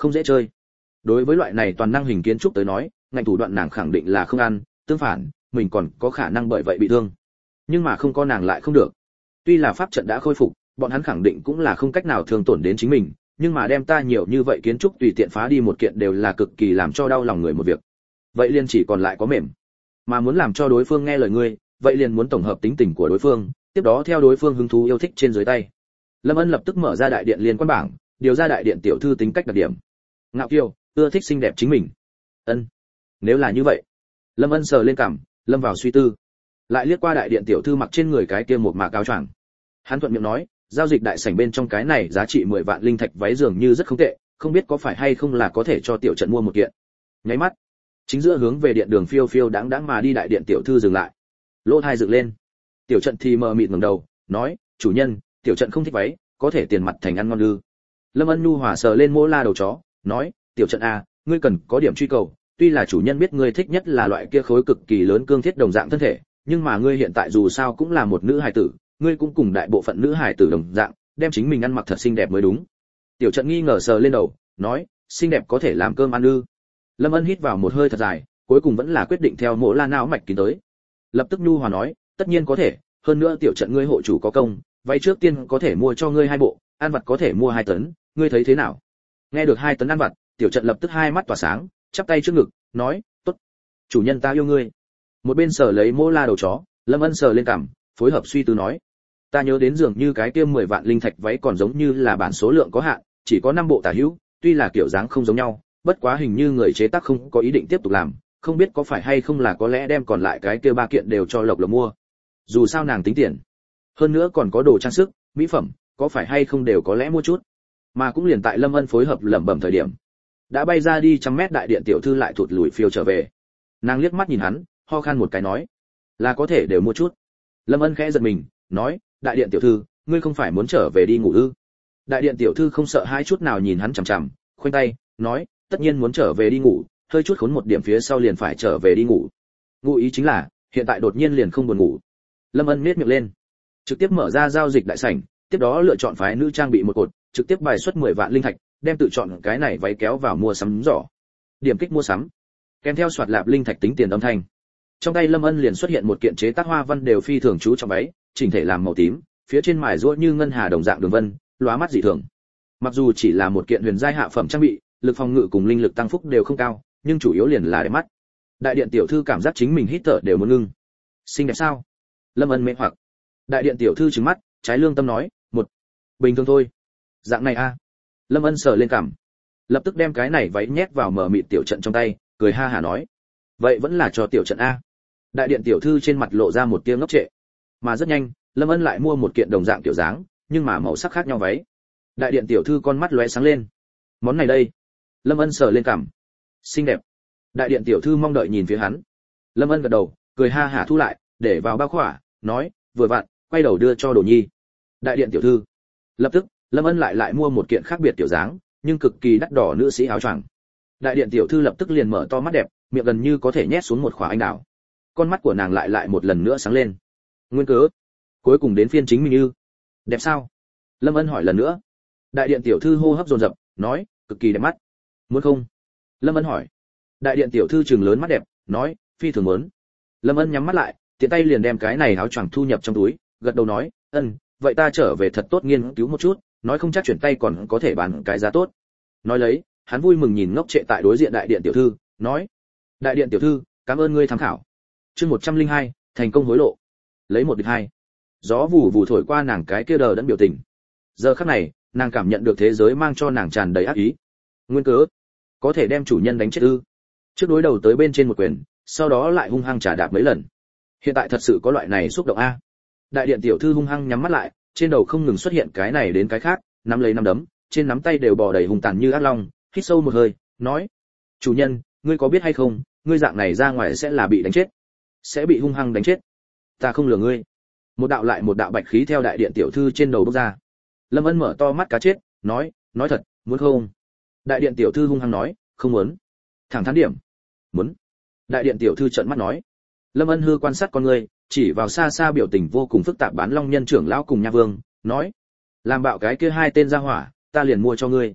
không dễ chơi. Đối với loại này toàn năng hình kiến trúc tới nói, ngành thủ đoạn nàng khẳng định là không ăn, tương phản, mình còn có khả năng bởi vậy bị thương. Nhưng mà không có nàng lại không được. Tuy là pháp trận đã khôi phục, bọn hắn khẳng định cũng là không cách nào thương tổn đến chính mình, nhưng mà đem ta nhiều như vậy kiến trúc tùy tiện phá đi một kiện đều là cực kỳ làm cho đau lòng người một việc. Vậy liền chỉ còn lại có mềm. Mà muốn làm cho đối phương nghe lời ngươi, vậy liền muốn tổng hợp tính tình của đối phương, tiếp đó theo đối phương hứng thú yêu thích trên dưới tay. Lâm Ân lập tức mở ra đại điện liên quan bảng, điều ra đại điện tiểu thư tính cách đặc điểm. Ngạo kiêu, ưa thích xinh đẹp chính mình. Ân. Nếu là như vậy, Lâm Ân sờ lên cằm, lâm vào suy tư. Lại liếc qua đại điện tiểu thư mặc trên người cái kia một mạc áo choàng. Hắn thuận miệng nói, giao dịch đại sảnh bên trong cái này giá trị mười vạn linh thạch váy dường như rất không tệ, không biết có phải hay không là có thể cho tiểu trận mua một kiện. Nháy mắt, chính giữa hướng về điện đường phiêu phiêu đáng đáng mà đi đại điện tiểu thư dừng lại. Lỗ tai dựng lên. Tiểu trận thì mờ mịt ngẩng đầu, nói, chủ nhân, tiểu trận không thích váy, có thể tiền mặt thành ăn ngon ư? Lâm Ân nhu hòa sờ lên mỗ la đầu chó, nói, tiểu trận a, ngươi cần có điểm truy cầu, tuy là chủ nhân biết ngươi thích nhất là loại kia khối cực kỳ lớn cương thiết đồng dạng thân thể, nhưng mà ngươi hiện tại dù sao cũng là một nữ hài tử, ngươi cũng cùng đại bộ phận nữ hài tử đồng dạng, đem chính mình ăn mặc thật xinh đẹp mới đúng. Tiểu trận nghi ngờ sờ lên đầu, nói, xinh đẹp có thể làm cơm ăn ư? Lâm Ân hít vào một hơi thật dài, cuối cùng vẫn là quyết định theo mỗ la não mạch kín tới. Lập tức nhu hòa nói, tất nhiên có thể, hơn nữa tiểu trận ngươi hộ chủ có công, váy trước tiên có thể mua cho ngươi hai bộ, ăn vặt có thể mua hai tấn, ngươi thấy thế nào? Nghe được hai tấn ăn vặt, tiểu trận lập tức hai mắt tỏa sáng, chắp tay trước ngực, nói, tốt, chủ nhân ta yêu ngươi. Một bên sờ lấy mỗ la đầu chó, Lâm Ân sờ lên cằm, phối hợp suy tư nói, ta nhớ đến dường như cái kia mười vạn linh thạch váy còn giống như là bản số lượng có hạn, chỉ có năm bộ tả hữu, tuy là kiểu dáng không giống nhau, bất quá hình như người chế tác không có ý định tiếp tục làm, không biết có phải hay không là có lẽ đem còn lại cái kia ba kiện đều cho Lộc Lộc mua. Dù sao nàng tính tiền, hơn nữa còn có đồ trang sức, mỹ phẩm, có phải hay không đều có lẽ mua chút. Mà cũng liền tại Lâm Ân phối hợp lẩm bẩm thời điểm, đã bay ra đi trăm mét đại điện tiểu thư lại thụt lùi phiêu trở về. Nàng liếc mắt nhìn hắn, ho khan một cái nói, là có thể đều mua chút. Lâm Ân khẽ giật mình, nói, đại điện tiểu thư, ngươi không phải muốn trở về đi ngủ ư? Đại điện tiểu thư không sợ hai chút nào nhìn hắn chằm chằm, khoanh tay, nói, tất nhiên muốn trở về đi ngủ, hơi chút khốn một điểm phía sau liền phải trở về đi ngủ. Ngụ ý chính là, hiện tại đột nhiên liền không buồn ngủ. Lâm Ân nhếch miệng lên, trực tiếp mở ra giao dịch đại sảnh, tiếp đó lựa chọn phái nữ trang bị một cột, trực tiếp bài xuất mười vạn linh thạch, đem tự chọn cái này váy kéo vào mua sắm giỏ. Điểm kích mua sắm, kèm theo soạt lạp linh thạch tính tiền âm thanh. Trong tay Lâm Ân liền xuất hiện một kiện chế tác hoa văn đều phi thường chú trọng váy, chỉnh thể làm màu tím, phía trên mài giũa như ngân hà đồng dạng đường vân, lóa mắt dị thường. Mặc dù chỉ là một kiện huyền giai hạ phẩm trang bị, lực phòng ngự cùng linh lực tăng phúc đều không cao, nhưng chủ yếu liền là đẹp mắt. Đại điện tiểu thư cảm giác chính mình hít thở đều muốn ngưng. Xinh đẹp sao? Lâm Ân mê hoặc. Đại điện tiểu thư trừng mắt, trái lương tâm nói, một, bình thường thôi. Dạng này a. Lâm Ân sờ lên cằm, lập tức đem cái này váy nhét vào mở mịt tiểu trận trong tay, cười ha hả nói, vậy vẫn là cho tiểu trận a. Đại điện tiểu thư trên mặt lộ ra một tia ngốc trệ. Mà rất nhanh, Lâm Ân lại mua một kiện đồng dạng kiểu dáng, nhưng mà màu sắc khác nhau váy. Đại điện tiểu thư con mắt lóe sáng lên. Món này đây. Lâm Ân sờ lên cằm. Xinh đẹp. Đại điện tiểu thư mong đợi nhìn phía hắn. Lâm Ân gật đầu, cười ha hả thu lại, để vào bao khỏa, nói, vừa vặn, quay đầu đưa cho Đồ Nhi. Đại điện tiểu thư. Lập tức, Lâm Ân lại lại mua một kiện khác biệt kiểu dáng, nhưng cực kỳ đắt đỏ nữ sĩ áo choàng. Đại điện tiểu thư lập tức liền mở to mắt đẹp, miệng gần như có thể nhét xuống một khỏa anh đào. Con mắt của nàng lại lại một lần nữa sáng lên. Nguyên cớ, cuối cùng đến phiên chính mình ư? Đẹp sao? Lâm Ân hỏi lần nữa. Đại điện tiểu thư hô hấp dồn dập, nói, cực kỳ đẹp mắt. Muốn không? Lâm Ân hỏi. Đại điện tiểu thư trừng lớn mắt đẹp, nói, phi thường muốn. Lâm Ân nhắm mắt lại, tiện tay liền đem cái này áo choàng thu nhập trong túi, gật đầu nói, ân, vậy ta trở về thật tốt nghiên cứu một chút, nói không chắc chuyển tay còn có thể bán cái giá tốt. Nói lấy, hắn vui mừng nhìn ngốc trệ tại đối diện đại điện tiểu thư, nói, đại điện tiểu thư, cảm ơn ngươi tham khảo. Chương một trăm linh hai, thành công hối lộ. Lấy một địch hai. Gió vù vù thổi qua nàng cái kia đờ đẫn biểu tình. Giờ khắc này, nàng cảm nhận được thế giới mang cho nàng tràn đầy ác ý. Nguyên cớ, có thể đem chủ nhân đánh chết ư? Trước đối đầu tới bên trên một quyền, sau đó lại hung hăng trả đạp mấy lần. Hiện tại thật sự có loại này xúc động a. Đại điện tiểu thư hung hăng nhắm mắt lại, trên đầu không ngừng xuất hiện cái này đến cái khác, nắm lấy nắm đấm, trên nắm tay đều bò đầy hung tàn như ác long, hít sâu một hơi, nói: "Chủ nhân, ngươi có biết hay không, ngươi dạng này ra ngoài sẽ là bị đánh chết, sẽ bị hung hăng đánh chết. Ta không lừa ngươi." Một đạo lại một đạo bạch khí theo đại điện tiểu thư trên đầu bốc ra. Lâm Ân mở to mắt cá chết, nói: "Nói thật, muốn không?" Đại điện tiểu thư hung hăng nói: "Không muốn." Thẳng thắn điểm: "Muốn." Đại điện tiểu thư trợn mắt nói. Lâm Ân hư quan sát con người, chỉ vào xa xa biểu tình vô cùng phức tạp bán long nhân trưởng lão cùng nha vương, nói: "Làm bạo cái kia hai tên gia hỏa, ta liền mua cho ngươi."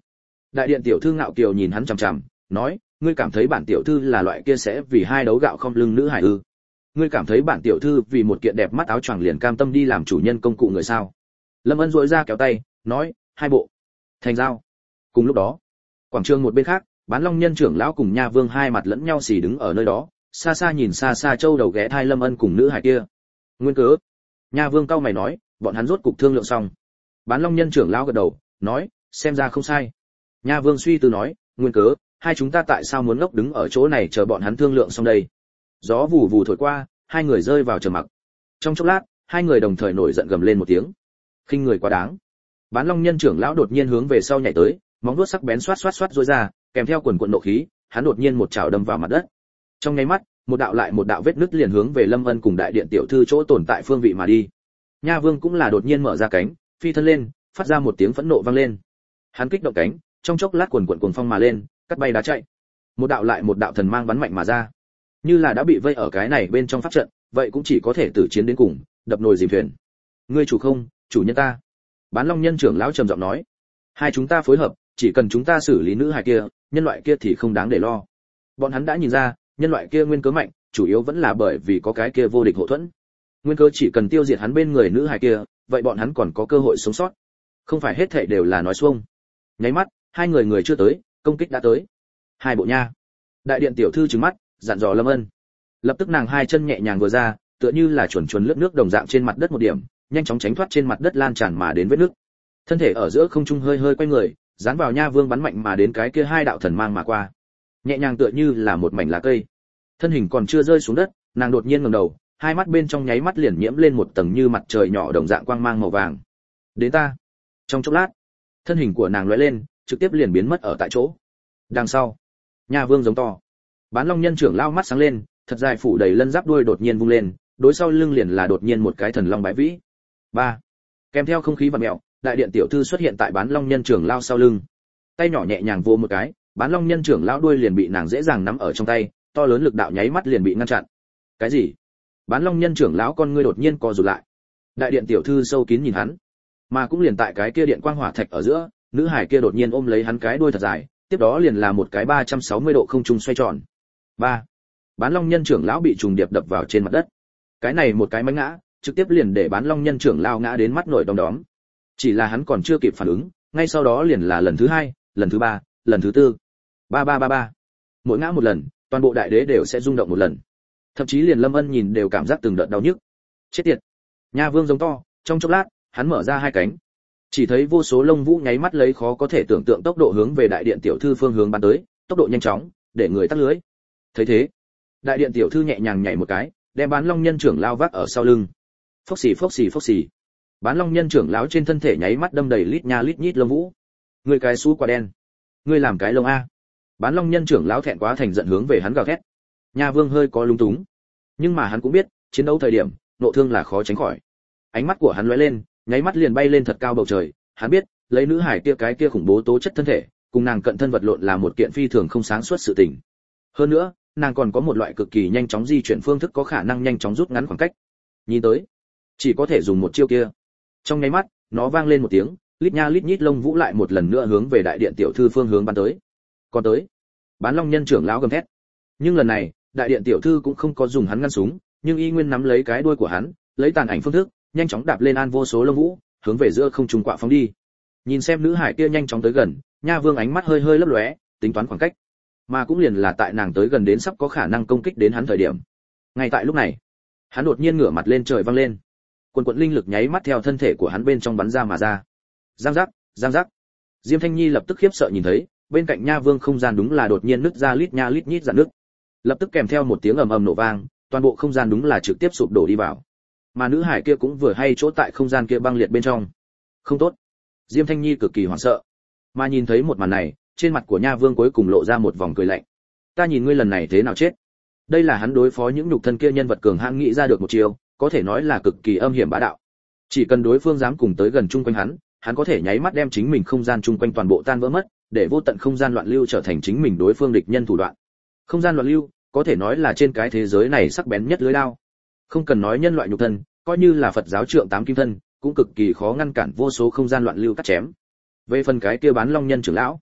Đại điện tiểu thư ngạo kiều nhìn hắn chằm chằm, nói, ngươi cảm thấy bản tiểu thư là loại kia sẽ vì hai đấu gạo không lưng nữ hài ư? Ngươi cảm thấy bản tiểu thư vì một kiện đẹp mắt áo choàng liền cam tâm đi làm chủ nhân công cụ người sao? Lâm Ân duỗi ra kéo tay, nói, hai bộ. Thành giao. Cùng lúc đó, quảng trường một bên khác, Bán Long Nhân trưởng lão cùng Nha Vương hai mặt lẫn nhau xì đứng ở nơi đó, xa xa nhìn xa xa châu đầu ghé thai Lâm Ân cùng nữ hài kia. Nguyên cớ? Nha Vương cau mày nói, bọn hắn rốt cục thương lượng xong. Bán Long Nhân trưởng lão gật đầu, nói, xem ra không sai. Nha Vương suy tư nói, nguyên cớ, hai chúng ta tại sao muốn ngốc đứng ở chỗ này chờ bọn hắn thương lượng xong đây? Gió vù vù thổi qua, hai người rơi vào trầm mặc. Trong chốc lát, hai người đồng thời nổi giận gầm lên một tiếng. Khinh người quá đáng. Bán Long Nhân trưởng lão đột nhiên hướng về sau nhảy tới, móng vuốt sắc bén xoát xoát xoát rối ra, kèm theo quần quần nộ khí, hắn đột nhiên một chảo đâm vào mặt đất. Trong nháy mắt, một đạo lại một đạo vết nứt liền hướng về Lâm Ân cùng đại điện tiểu thư chỗ tồn tại phương vị mà đi. Nha Vương cũng là đột nhiên mở ra cánh, phi thân lên, phát ra một tiếng phẫn nộ vang lên. Hắn kích động cánh, trong chốc lát quần quần cuồng phong mà lên, cắt bay đá chạy. Một đạo lại một đạo thần mang bắn mạnh mà ra. Như là đã bị vây ở cái này bên trong pháp trận, vậy cũng chỉ có thể tử chiến đến cùng, đập nồi dìm thuyền. Ngươi chủ không, chủ nhân ta. Bán Long Nhân trưởng lão trầm giọng nói, hai chúng ta phối hợp, chỉ cần chúng ta xử lý nữ hài kia, nhân loại kia thì không đáng để lo. Bọn hắn đã nhìn ra, nhân loại kia nguyên cớ mạnh, chủ yếu vẫn là bởi vì có cái kia vô địch hộ thuẫn. Nguyên cớ chỉ cần tiêu diệt hắn bên người nữ hài kia, vậy bọn hắn còn có cơ hội sống sót. Không phải hết thảy đều là nói xuông. Nháy mắt, hai người người chưa tới, công kích đã tới. Hai bộ nha. Đại điện tiểu thư trừng mắt, dặn dò Lâm Ân. Lập tức nàng hai chân nhẹ nhàng vừa ra, tựa như là chuẩn chuẩn lướt nước đồng dạng trên mặt đất một điểm, nhanh chóng tránh thoát trên mặt đất lan tràn mà đến vết nước. Thân thể ở giữa không trung hơi hơi quay người, dán vào Nha Vương bắn mạnh mà đến cái kia hai đạo thần mang mà qua. Nhẹ nhàng tựa như là một mảnh lá cây. Thân hình còn chưa rơi xuống đất, nàng đột nhiên ngẩng đầu, hai mắt bên trong nháy mắt liền nhiễm lên một tầng như mặt trời nhỏ đồng dạng quang mang màu vàng. Đến ta. Trong chốc lát, thân hình của nàng lóe lên, trực tiếp liền biến mất ở tại chỗ. Đằng sau, Nha Vương giống to. Bán Long Nhân trưởng lao mắt sáng lên, thật dài phủ đầy lân giáp đuôi đột nhiên vung lên, đối sau lưng liền là đột nhiên một cái thần long bái vĩ. Ba. Kèm theo không khí vặn mèo, đại điện tiểu thư xuất hiện tại Bán Long Nhân trưởng lao sau lưng. Tay nhỏ nhẹ nhàng vô một cái, Bán Long Nhân trưởng lão đuôi liền bị nàng dễ dàng nắm ở trong tay, to lớn lực đạo nháy mắt liền bị ngăn chặn. Cái gì? Bán Long Nhân trưởng lão con ngươi đột nhiên co rụt lại. Đại điện tiểu thư sâu kín nhìn hắn, mà cũng liền tại cái kia điện quang hỏa thạch ở giữa, nữ hải kia đột nhiên ôm lấy hắn cái đuôi thật dài, tiếp đó liền là một cái ba trăm sáu mươi độ không trung xoay tròn. Ba. Bán Long Nhân trưởng lão bị trùng điệp đập vào trên mặt đất. Cái này một cái mánh ngã, trực tiếp liền để Bán Long Nhân trưởng lão ngã đến mắt nổi đom đóm. Chỉ là hắn còn chưa kịp phản ứng, ngay sau đó liền là lần thứ hai, lần thứ ba, lần thứ tư. Ba ba ba ba. Mỗi ngã một lần, toàn bộ đại đế đều sẽ rung động một lần. Thậm chí liền Lâm Ân nhìn đều cảm giác từng đợt đau nhức. Chết tiệt. Nha Vương giống to, trong chốc lát, hắn mở ra hai cánh. Chỉ thấy vô số lông vũ nháy mắt lấy khó có thể tưởng tượng tốc độ hướng về đại điện tiểu thư phương hướng bắn tới, tốc độ nhanh chóng, để người tắt lưới. Thấy thế, đại điện tiểu thư nhẹ nhàng nhảy một cái, đem Bán Long Nhân trưởng lao vác ở sau lưng. Phốc xì phốc xì phốc xì. Bán Long Nhân trưởng lão trên thân thể nháy mắt đâm đầy lít nha lít nhít lông vũ. Ngươi cái xú quả đen, ngươi làm cái lông a. Bán Long Nhân trưởng lão thẹn quá thành giận hướng về hắn gào thét. Nha Vương hơi có lúng túng, nhưng mà hắn cũng biết, chiến đấu thời điểm, nộ thương là khó tránh khỏi. Ánh mắt của hắn lóe lên, nháy mắt liền bay lên thật cao bầu trời, hắn biết, lấy nữ hải kia cái kia khủng bố tố chất thân thể, cùng nàng cận thân vật lộn là một kiện phi thường không sáng suốt sự tình. Hơn nữa, nàng còn có một loại cực kỳ nhanh chóng di chuyển phương thức có khả năng nhanh chóng rút ngắn khoảng cách. Nhìn tới, chỉ có thể dùng một chiêu kia. Trong nháy mắt, nó vang lên một tiếng, lít nha lít nhít lông vũ lại một lần nữa hướng về đại điện tiểu thư phương hướng bắn tới. Còn tới, Bán Long Nhân trưởng lão gầm thét. Nhưng lần này, đại điện tiểu thư cũng không có dùng hắn ngăn súng, nhưng y nguyên nắm lấy cái đuôi của hắn, lấy tàn ảnh phương thức, nhanh chóng đạp lên an vô số lông vũ, hướng về giữa không trung quạ phóng đi. Nhìn xem nữ hải kia nhanh chóng tới gần, Nha Vương ánh mắt hơi hơi lấp lóe, tính toán khoảng cách. Mà cũng liền là tại nàng tới gần đến sắp có khả năng công kích đến hắn thời điểm. Ngay tại lúc này, hắn đột nhiên ngửa mặt lên trời vang lên. Quần quần linh lực nháy mắt theo thân thể của hắn bên trong bắn ra mà ra. Giang giác, giang giác. Diêm Thanh Nhi lập tức khiếp sợ nhìn thấy, bên cạnh Nha Vương không gian đúng là đột nhiên nứt ra lít nha lít nhít rạn nước. Lập tức kèm theo một tiếng ầm ầm nổ vang, toàn bộ không gian đúng là trực tiếp sụp đổ đi vào. Mà nữ hải kia cũng vừa hay chỗ tại không gian kia băng liệt bên trong. Không tốt. Diêm Thanh Nhi cực kỳ hoảng sợ. Mà nhìn thấy một màn này, trên mặt của Nha Vương cuối cùng lộ ra một vòng cười lạnh. Ta nhìn ngươi lần này thế nào chết. Đây là hắn đối phó những nhục thân kia nhân vật cường hãn nghĩ ra được một chiêu, có thể nói là cực kỳ âm hiểm bá đạo. Chỉ cần đối phương dám cùng tới gần chung quanh hắn, hắn có thể nháy mắt đem chính mình không gian chung quanh toàn bộ tan vỡ mất, để vô tận không gian loạn lưu trở thành chính mình đối phương địch nhân thủ đoạn. Không gian loạn lưu, có thể nói là trên cái thế giới này sắc bén nhất lưới đao. Không cần nói nhân loại nhục thân, coi như là Phật giáo trượng tám kim thân, cũng cực kỳ khó ngăn cản vô số không gian loạn lưu cắt chém. Về phần cái kia Bán Long Nhân trưởng lão,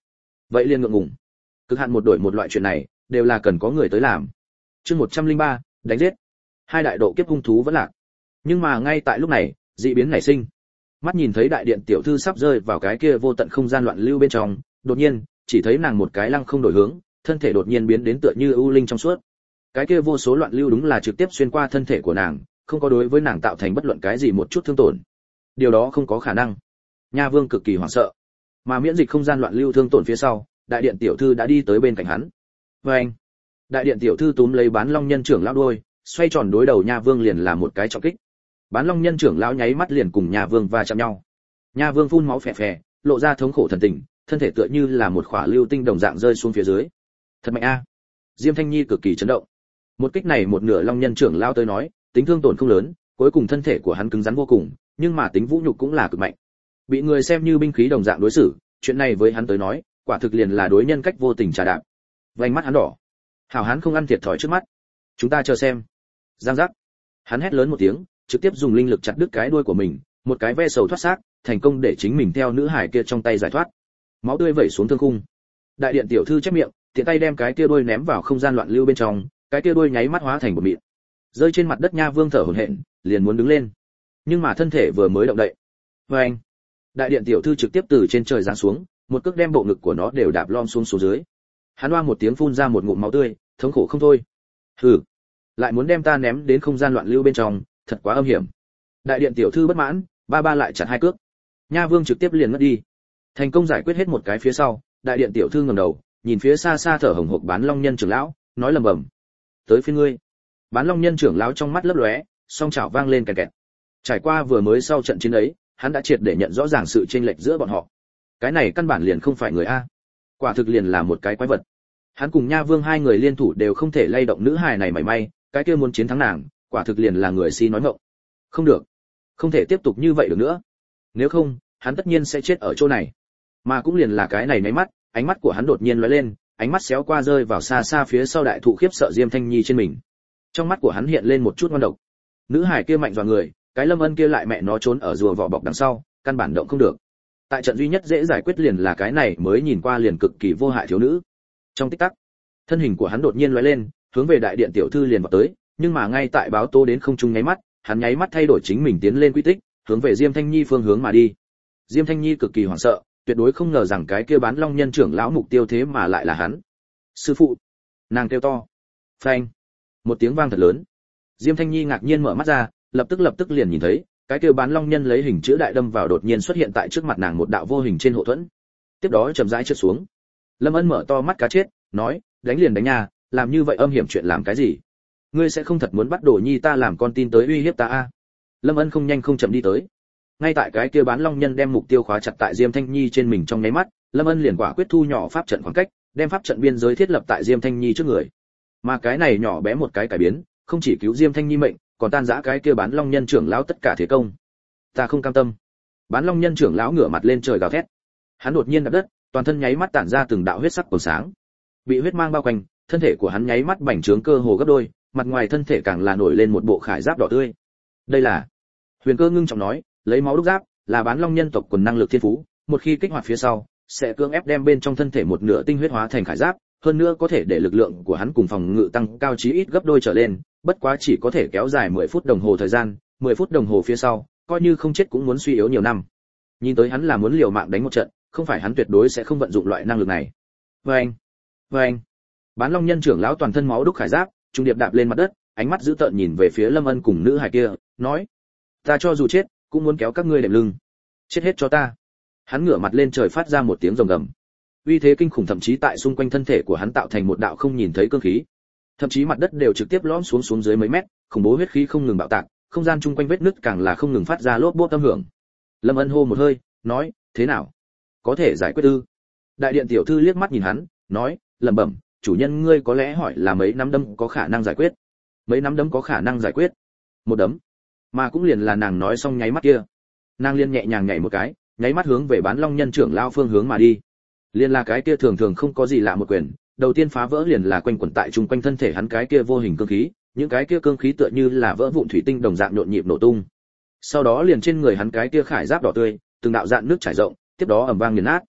vậy liền ngượng ngùng. Cực hạn một đổi một loại chuyện này đều là cần có người tới làm. Chương một trăm lẻ ba, đánh giết. Hai đại độ kiếp hung thú vẫn lạc. Nhưng mà ngay tại lúc này, dị biến nảy sinh. Mắt nhìn thấy đại điện tiểu thư sắp rơi vào cái kia vô tận không gian loạn lưu bên trong, đột nhiên, chỉ thấy nàng một cái lăng không đổi hướng, thân thể đột nhiên biến đến tựa như ưu linh trong suốt. Cái kia vô số loạn lưu đúng là trực tiếp xuyên qua thân thể của nàng, không có đối với nàng tạo thành bất luận cái gì một chút thương tổn. Điều đó không có khả năng. Nha Vương cực kỳ hoảng sợ. Mà miễn dịch không gian loạn lưu thương tổn phía sau, đại điện tiểu thư đã đi tới bên cạnh hắn. Và anh, đại điện tiểu thư túm lấy Bán Long Nhân trưởng lão đuôi, xoay tròn đối đầu Nha Vương liền là một cái trọng kích. Bán Long Nhân trưởng lão nháy mắt liền cùng Nha Vương va chạm nhau. Nha Vương phun máu phè phè, lộ ra thống khổ thần tình, thân thể tựa như là một khỏa lưu tinh đồng dạng rơi xuống phía dưới. Thật mạnh a. Diêm Thanh Nhi cực kỳ chấn động. Một kích này một nửa Long Nhân trưởng lão tới nói, tính thương tổn không lớn, cuối cùng thân thể của hắn cứng rắn vô cùng, nhưng mà tính vũ nhục cũng là cực mạnh. Bị người xem như binh khí đồng dạng đối xử, chuyện này với hắn tới nói, quả thực liền là đối nhân cách vô tình trà đạp. Vành mắt hắn đỏ. Hảo hán không ăn thiệt thòi trước mắt. Chúng ta chờ xem. Giang giác. Hắn hét lớn một tiếng, trực tiếp dùng linh lực chặt đứt cái đuôi của mình, một cái ve sầu thoát xác, thành công để chính mình theo nữ hải kia trong tay giải thoát. Máu tươi vẩy xuống thương khung. Đại điện tiểu thư chép miệng, tiện tay đem cái kia đuôi ném vào không gian loạn lưu bên trong, cái kia đuôi nháy mắt hóa thành một mịn. Rơi trên mặt đất Nha Vương thở hổn hển, liền muốn đứng lên. Nhưng mà thân thể vừa mới động đậy. Oeng! Đại điện tiểu thư trực tiếp từ trên trời giáng xuống, một cước đem bộ ngực của nó đều đạp lom xuống xuống dưới. Hắn oa một tiếng phun ra một ngụm máu tươi, thống khổ không thôi. Hừ, lại muốn đem ta ném đến không gian loạn lưu bên trong, thật quá âm hiểm. Đại điện tiểu thư bất mãn, ba ba lại chặt hai cước. Nha Vương trực tiếp liền mất đi. Thành công giải quyết hết một cái phía sau, đại điện tiểu thư ngẩng đầu, nhìn phía xa xa thở hổn hộc Bán Long Nhân trưởng lão, nói lẩm bẩm: "Tới phiên ngươi." Bán Long Nhân trưởng lão trong mắt lấp lóe, song chảo vang lên kẹt kẹt. Trải qua vừa mới sau trận chiến ấy, hắn đã triệt để nhận rõ ràng sự chênh lệch giữa bọn họ. Cái này căn bản liền không phải người a, quả thực liền là một cái quái vật. Hắn cùng Nha Vương hai người liên thủ đều không thể lay động nữ hài này mảy may, cái kia muốn chiến thắng nàng, quả thực liền là người si nói ngọng. Không được, không thể tiếp tục như vậy được nữa. Nếu không, hắn tất nhiên sẽ chết ở chỗ này. Mà cũng liền là cái này nháy mắt, ánh mắt của hắn đột nhiên lóe lên, ánh mắt xéo qua rơi vào xa xa phía sau đại thụ khiếp sợ Diêm Thanh Nhi trên mình. Trong mắt của hắn hiện lên một chút ngoan độc. Nữ hải kia mạnh dọa người, cái Lâm Ân kia lại mẹ nó trốn ở rùa vỏ bọc đằng sau, căn bản động không được. Tại trận duy nhất dễ giải quyết liền là cái này mới nhìn qua liền cực kỳ vô hại thiếu nữ. Trong tích tắc, thân hình của hắn đột nhiên lóe lên, hướng về đại điện tiểu thư liền vọt tới, nhưng mà ngay tại báo tố đến không trung nháy mắt, hắn nháy mắt thay đổi chính mình tiến lên quy tích, hướng về Diêm Thanh Nhi phương hướng mà đi. Diêm Thanh Nhi cực kỳ hoảng sợ, tuyệt đối không ngờ rằng cái kia Bán Long Nhân trưởng lão mục tiêu thế mà lại là hắn. Sư phụ! Nàng kêu to. Phanh! Một tiếng vang thật lớn. Diêm Thanh Nhi ngạc nhiên mở mắt ra, lập tức lập tức liền nhìn thấy, cái kia Bán Long Nhân lấy hình chữ đại đâm vào đột nhiên xuất hiện tại trước mặt nàng một đạo vô hình trên hộ thuẫn. Tiếp đó chậm rãi trượt xuống. Lâm Ân mở to mắt cá chết, nói, đánh liền đánh nha, làm như vậy âm hiểm chuyện làm cái gì? Ngươi sẽ không thật muốn bắt Đồ Nhi ta làm con tin tới uy hiếp ta a? Lâm Ân không nhanh không chậm đi tới. Ngay tại cái kia Bán Long Nhân đem mục tiêu khóa chặt tại Diêm Thanh Nhi trên mình trong nháy mắt, Lâm Ân liền quả quyết thu nhỏ pháp trận khoảng cách, đem pháp trận biên giới thiết lập tại Diêm Thanh Nhi trước người. Mà cái này nhỏ bé một cái cải biến, không chỉ cứu Diêm Thanh Nhi mệnh, còn tan rã cái kia Bán Long Nhân trưởng lão tất cả thế công. Ta không cam tâm. Bán Long Nhân trưởng lão ngửa mặt lên trời gào thét. Hắn đột nhiên đạp đất, toàn thân nháy mắt tản ra từng đạo huyết sắc quầng sáng. Bị huyết mang bao quanh, thân thể của hắn nháy mắt bành trướng cơ hồ gấp đôi, mặt ngoài thân thể càng là nổi lên một bộ khải giáp đỏ tươi. Đây là, Huyền Cơ ngưng trọng nói, lấy máu đúc giáp, là Bán Long Nhân tộc quần năng lực thiên phú, một khi kích hoạt phía sau, sẽ cưỡng ép đem bên trong thân thể một nửa tinh huyết hóa thành khải giáp, hơn nữa có thể để lực lượng của hắn cùng phòng ngự tăng cao chí ít gấp đôi trở lên, bất quá chỉ có thể kéo dài mười phút đồng hồ thời gian, mười phút đồng hồ phía sau, coi như không chết cũng muốn suy yếu nhiều năm. Nhìn tới hắn là muốn liều mạng đánh một trận, không phải hắn tuyệt đối sẽ không vận dụng loại năng lực này. Vâng, vâng. Bán Long Nhân trưởng lão toàn thân máu đúc khải giáp, trung điệp đạp lên mặt đất, ánh mắt dữ tợn nhìn về phía Lâm Ân cùng nữ hài kia, nói: "Ta cho dù chết, cũng muốn kéo các ngươi đệm lưng. Chết hết cho ta." Hắn ngửa mặt lên trời phát ra một tiếng rồng gầm. Uy thế kinh khủng thậm chí tại xung quanh thân thể của hắn tạo thành một đạo không nhìn thấy cương khí. Thậm chí mặt đất đều trực tiếp lõm xuống xuống dưới mấy mét, khủng bố huyết khí không ngừng bạo tạc, không gian chung quanh vết nứt càng là không ngừng phát ra lốp bốp âm hưởng. Lâm Ân hô một hơi, nói: "Thế nào? Có thể giải quyết ư?" Đại điện tiểu thư liếc mắt nhìn hắn, nói, lẩm bẩm, "Chủ nhân ngươi có lẽ hỏi là mấy nắm đấm có khả năng giải quyết?" Mấy nắm đấm có khả năng giải quyết? Một đấm. Mà cũng liền là nàng nói xong nháy mắt kia, nàng liên nhẹ nhàng nhảy một cái, nháy mắt hướng về Bán Long Nhân trưởng lão phương hướng mà đi. Liên là cái kia thường thường không có gì lạ một quyền, đầu tiên phá vỡ liền là quanh quẩn tại trung quanh thân thể hắn cái kia vô hình cương khí, những cái kia cương khí tựa như là vỡ vụn thủy tinh đồng dạng nhộn nhịp nổ tung. Sau đó liền trên người hắn cái kia khải giáp đỏ tươi, từng đạo dạn nước trải rộng, tiếp đó ầm vang nghiền nát.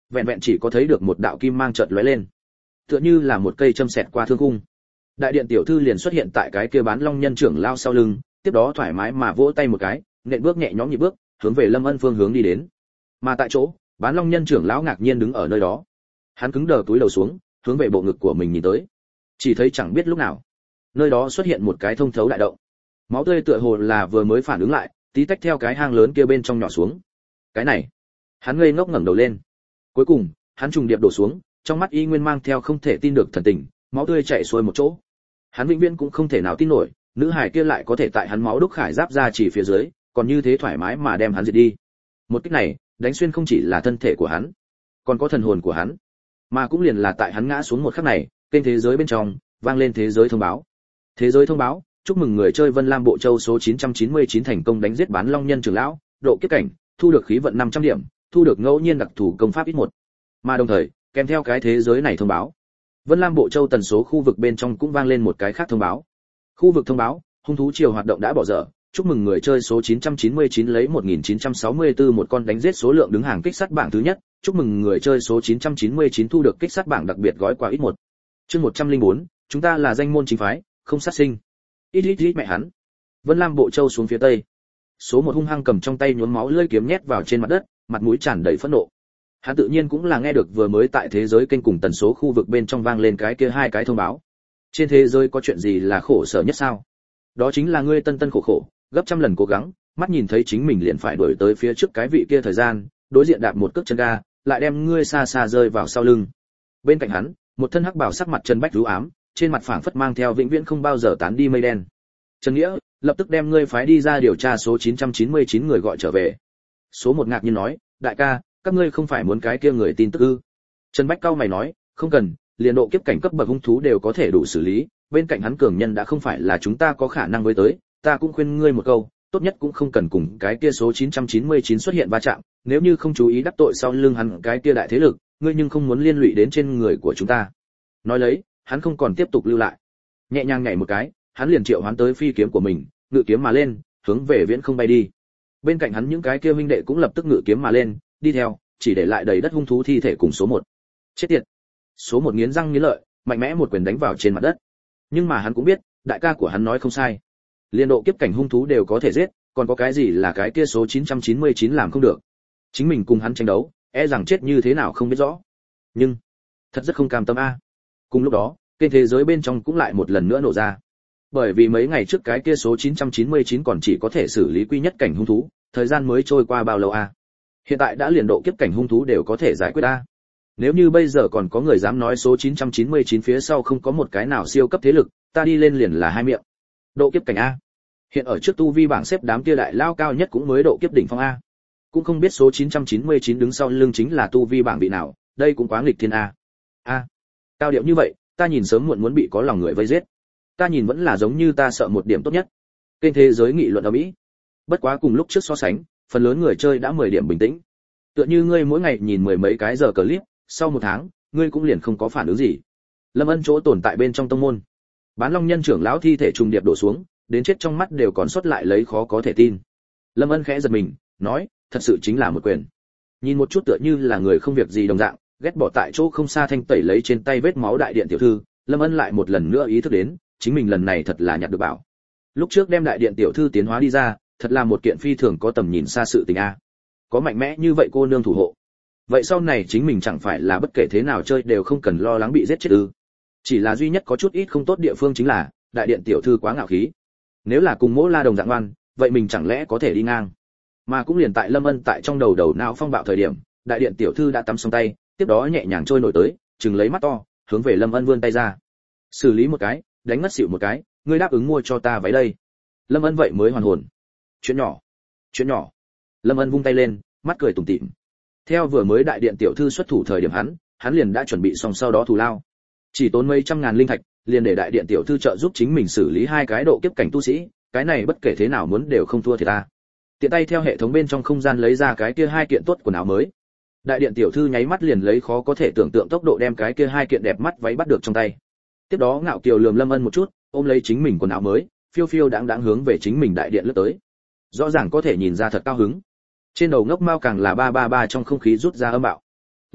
vẹn vẹn chỉ có thấy được một đạo kim mang chợt lóe lên, tựa như là một cây châm xẹt qua thương cung. Đại điện tiểu thư liền xuất hiện tại cái kia bán long nhân trưởng lao sau lưng, tiếp đó thoải mái mà vỗ tay một cái, nện bước nhẹ nhõm nhịp bước, hướng về Lâm Ân phương hướng đi đến. Mà tại chỗ, bán long nhân trưởng lão ngạc nhiên đứng ở nơi đó. Hắn cứng đờ túi đầu xuống, hướng về bộ ngực của mình nhìn tới. Chỉ thấy chẳng biết lúc nào, nơi đó xuất hiện một cái thông thấu đại động. Máu tươi tựa hồ là vừa mới phản ứng lại, tí tách theo cái hang lớn kia bên trong nhỏ xuống. Cái này, hắn ngây ngốc ngẩng đầu lên. Cuối cùng, hắn trùng điệp đổ xuống, trong mắt y nguyên mang theo không thể tin được thần tình, máu tươi chảy xuôi một chỗ. Hắn vĩnh viễn cũng không thể nào tin nổi, nữ hải kia lại có thể tại hắn máu đúc khải giáp ra chỉ phía dưới, còn như thế thoải mái mà đem hắn diệt đi. Một kích này, đánh xuyên không chỉ là thân thể của hắn, còn có thần hồn của hắn. Mà cũng liền là tại hắn ngã xuống một khắc này, kênh thế giới bên trong vang lên thế giới thông báo. Thế giới thông báo, chúc mừng người chơi Vân Lam Bộ Châu số chín trăm chín mươi chín thành công đánh giết bán long nhân trưởng lão, độ kiếp cảnh, thu được khí vận năm trăm điểm, thu được ngẫu nhiên đặc thù công pháp ít một. Mà đồng thời, kèm theo cái thế giới này thông báo, Vân Lam Bộ Châu tần số khu vực bên trong cũng vang lên một cái khác thông báo. Khu vực thông báo, hung thú triều hoạt động đã bỏ dở, chúc mừng người chơi số chín trăm chín mươi chín lấy một nghìn chín trăm sáu mươi tư một con đánh giết số lượng đứng hàng kích sát bảng thứ nhất, chúc mừng người chơi số chín trăm chín mươi chín thu được kích sát bảng đặc biệt gói quà ít một. Chương một trăm lẻ bốn, chúng ta là danh môn chính phái, không sát sinh. Ít ít ít mẹ hắn. Vân Lam Bộ Châu xuống phía tây. Số một hung hăng cầm trong tay nhuốm máu lưỡi kiếm nhét vào trên mặt đất, mặt mũi tràn đầy phẫn nộ. Hắn tự nhiên cũng là nghe được vừa mới tại thế giới kênh cùng tần số khu vực bên trong vang lên cái kia hai cái thông báo. Trên thế giới có chuyện gì là khổ sở nhất sao? Đó chính là ngươi tân tân khổ khổ, gấp trăm lần cố gắng, mắt nhìn thấy chính mình liền phải đuổi tới phía trước cái vị kia thời gian, đối diện đạp một cước chân ga, lại đem ngươi xa xa rơi vào sau lưng. Bên cạnh hắn, một thân hắc bào sắc mặt Trần Bách rú ám, trên mặt phảng phất mang theo vĩnh viễn không bao giờ tán đi mây đen. Trần Nghĩa, lập tức đem ngươi phái đi ra điều tra số chín trăm chín mươi chín người gọi trở về. Số một ngạc nhiên nói, đại ca, các ngươi không phải muốn cái kia người tin tức ư? Trần Bách cau mày nói, không cần, liền độ kiếp cảnh cấp bậc hung thú đều có thể đủ xử lý, bên cạnh hắn cường nhân đã không phải là chúng ta có khả năng với tới, ta cũng khuyên ngươi một câu, tốt nhất cũng không cần cùng cái kia số chín trăm chín mươi chín xuất hiện va chạm, nếu như không chú ý đắc tội sau lưng hắn cái kia đại thế lực, ngươi nhưng không muốn liên lụy đến trên người của chúng ta. Nói lấy, hắn không còn tiếp tục lưu lại. Nhẹ nhàng nhảy một cái, hắn liền triệu hoán tới phi kiếm của mình, ngự kiếm mà lên, hướng về viễn không bay đi. Bên cạnh hắn những cái kia huynh đệ cũng lập tức ngự kiếm mà lên, đi theo, chỉ để lại đầy đất hung thú thi thể cùng số một. Chết tiệt. Số một nghiến răng nghiến lợi, mạnh mẽ một quyền đánh vào trên mặt đất. Nhưng mà hắn cũng biết, đại ca của hắn nói không sai. Liên độ kiếp cảnh hung thú đều có thể giết, còn có cái gì là cái kia số chín trăm chín mươi chín làm không được. Chính mình cùng hắn tranh đấu, e rằng chết như thế nào không biết rõ. Nhưng, thật rất không cam tâm a. Cùng lúc đó, kênh thế giới bên trong cũng lại một lần nữa nổ ra. Bởi vì mấy ngày trước cái kia số chín trăm chín mươi chín còn chỉ có thể xử lý quy nhất cảnh hung thú, thời gian mới trôi qua bao lâu a? Hiện tại đã liền độ kiếp cảnh hung thú đều có thể giải quyết a. Nếu như bây giờ còn có người dám nói số chín trăm chín mươi chín phía sau không có một cái nào siêu cấp thế lực, ta đi lên liền là hai miệng. Độ kiếp cảnh a. Hiện ở trước tu vi bảng xếp đám kia đại lao cao nhất cũng mới độ kiếp đỉnh phong a. Cũng không biết số chín trăm chín mươi chín đứng sau lưng chính là tu vi bảng vị nào, đây cũng quá nghịch thiên a. A. Cao điệu như vậy, ta nhìn sớm muộn muốn bị có lòng người vây giết. Ta nhìn vẫn là giống như ta sợ một điểm tốt nhất. Kênh thế giới nghị luận ở Mỹ. Bất quá cùng lúc trước so sánh, phần lớn người chơi đã mười điểm bình tĩnh. Tựa như ngươi mỗi ngày nhìn mười mấy cái giờ clip, sau một tháng, ngươi cũng liền không có phản ứng gì. Lâm Ân chỗ tồn tại bên trong tông môn. Bán Long nhân trưởng lão thi thể trùng điệp đổ xuống, đến chết trong mắt đều còn sót lại lấy khó có thể tin. Lâm Ân khẽ giật mình, nói, thật sự chính là một quyền. Nhìn một chút tựa như là người không việc gì đồng dạng, ghét bỏ tại chỗ không xa thanh tẩy lấy trên tay vết máu đại điện tiểu thư, Lâm Ân lại một lần nữa ý thức đến, chính mình lần này thật là nhặt được bảo. Lúc trước đem đại điện tiểu thư tiến hóa đi ra, thật là một kiện phi thường có tầm nhìn xa sự tình a. Có mạnh mẽ như vậy cô nương thủ hộ. Vậy sau này chính mình chẳng phải là bất kể thế nào chơi đều không cần lo lắng bị giết chết ư? Chỉ là duy nhất có chút ít không tốt địa phương chính là, đại điện tiểu thư quá ngạo khí. Nếu là cùng Mỗ La đồng dạng ngoan, vậy mình chẳng lẽ có thể đi ngang? Mà cũng liền tại Lâm Ân tại trong đầu đầu não phong bạo thời điểm, đại điện tiểu thư đã tắm xong tay, tiếp đó nhẹ nhàng trôi nổi tới, chừng lấy mắt to, hướng về Lâm Ân vươn tay ra. Xử lý một cái, đánh ngất xỉu một cái, ngươi đáp ứng mua cho ta váy đây. Lâm Ân vậy mới hoàn hồn. Chuyện nhỏ, chuyện nhỏ. Lâm Ân vung tay lên, mắt cười tủm tỉm. Theo vừa mới đại điện tiểu thư xuất thủ thời điểm hắn, hắn liền đã chuẩn bị xong sau đó thù lao. Chỉ tốn mấy trăm ngàn linh thạch, liền để đại điện tiểu thư trợ giúp chính mình xử lý hai cái độ kiếp cảnh tu sĩ, cái này bất kể thế nào muốn đều không thua thì ta. Tiện tay theo hệ thống bên trong không gian lấy ra cái kia hai kiện tốt quần áo mới. Đại điện tiểu thư nháy mắt liền lấy khó có thể tưởng tượng tốc độ đem cái kia hai kiện đẹp mắt váy bắt được trong tay. Tiếp đó ngạo kiều lườm Lâm Ân một chút, ôm lấy chính mình quần áo mới, phiêu phiêu đãng đãng hướng về chính mình đại điện lướt tới. Rõ ràng có thể nhìn ra thật cao hứng. Trên đầu ngốc mao càng là ba ba ba trong không khí rút ra âm bạo.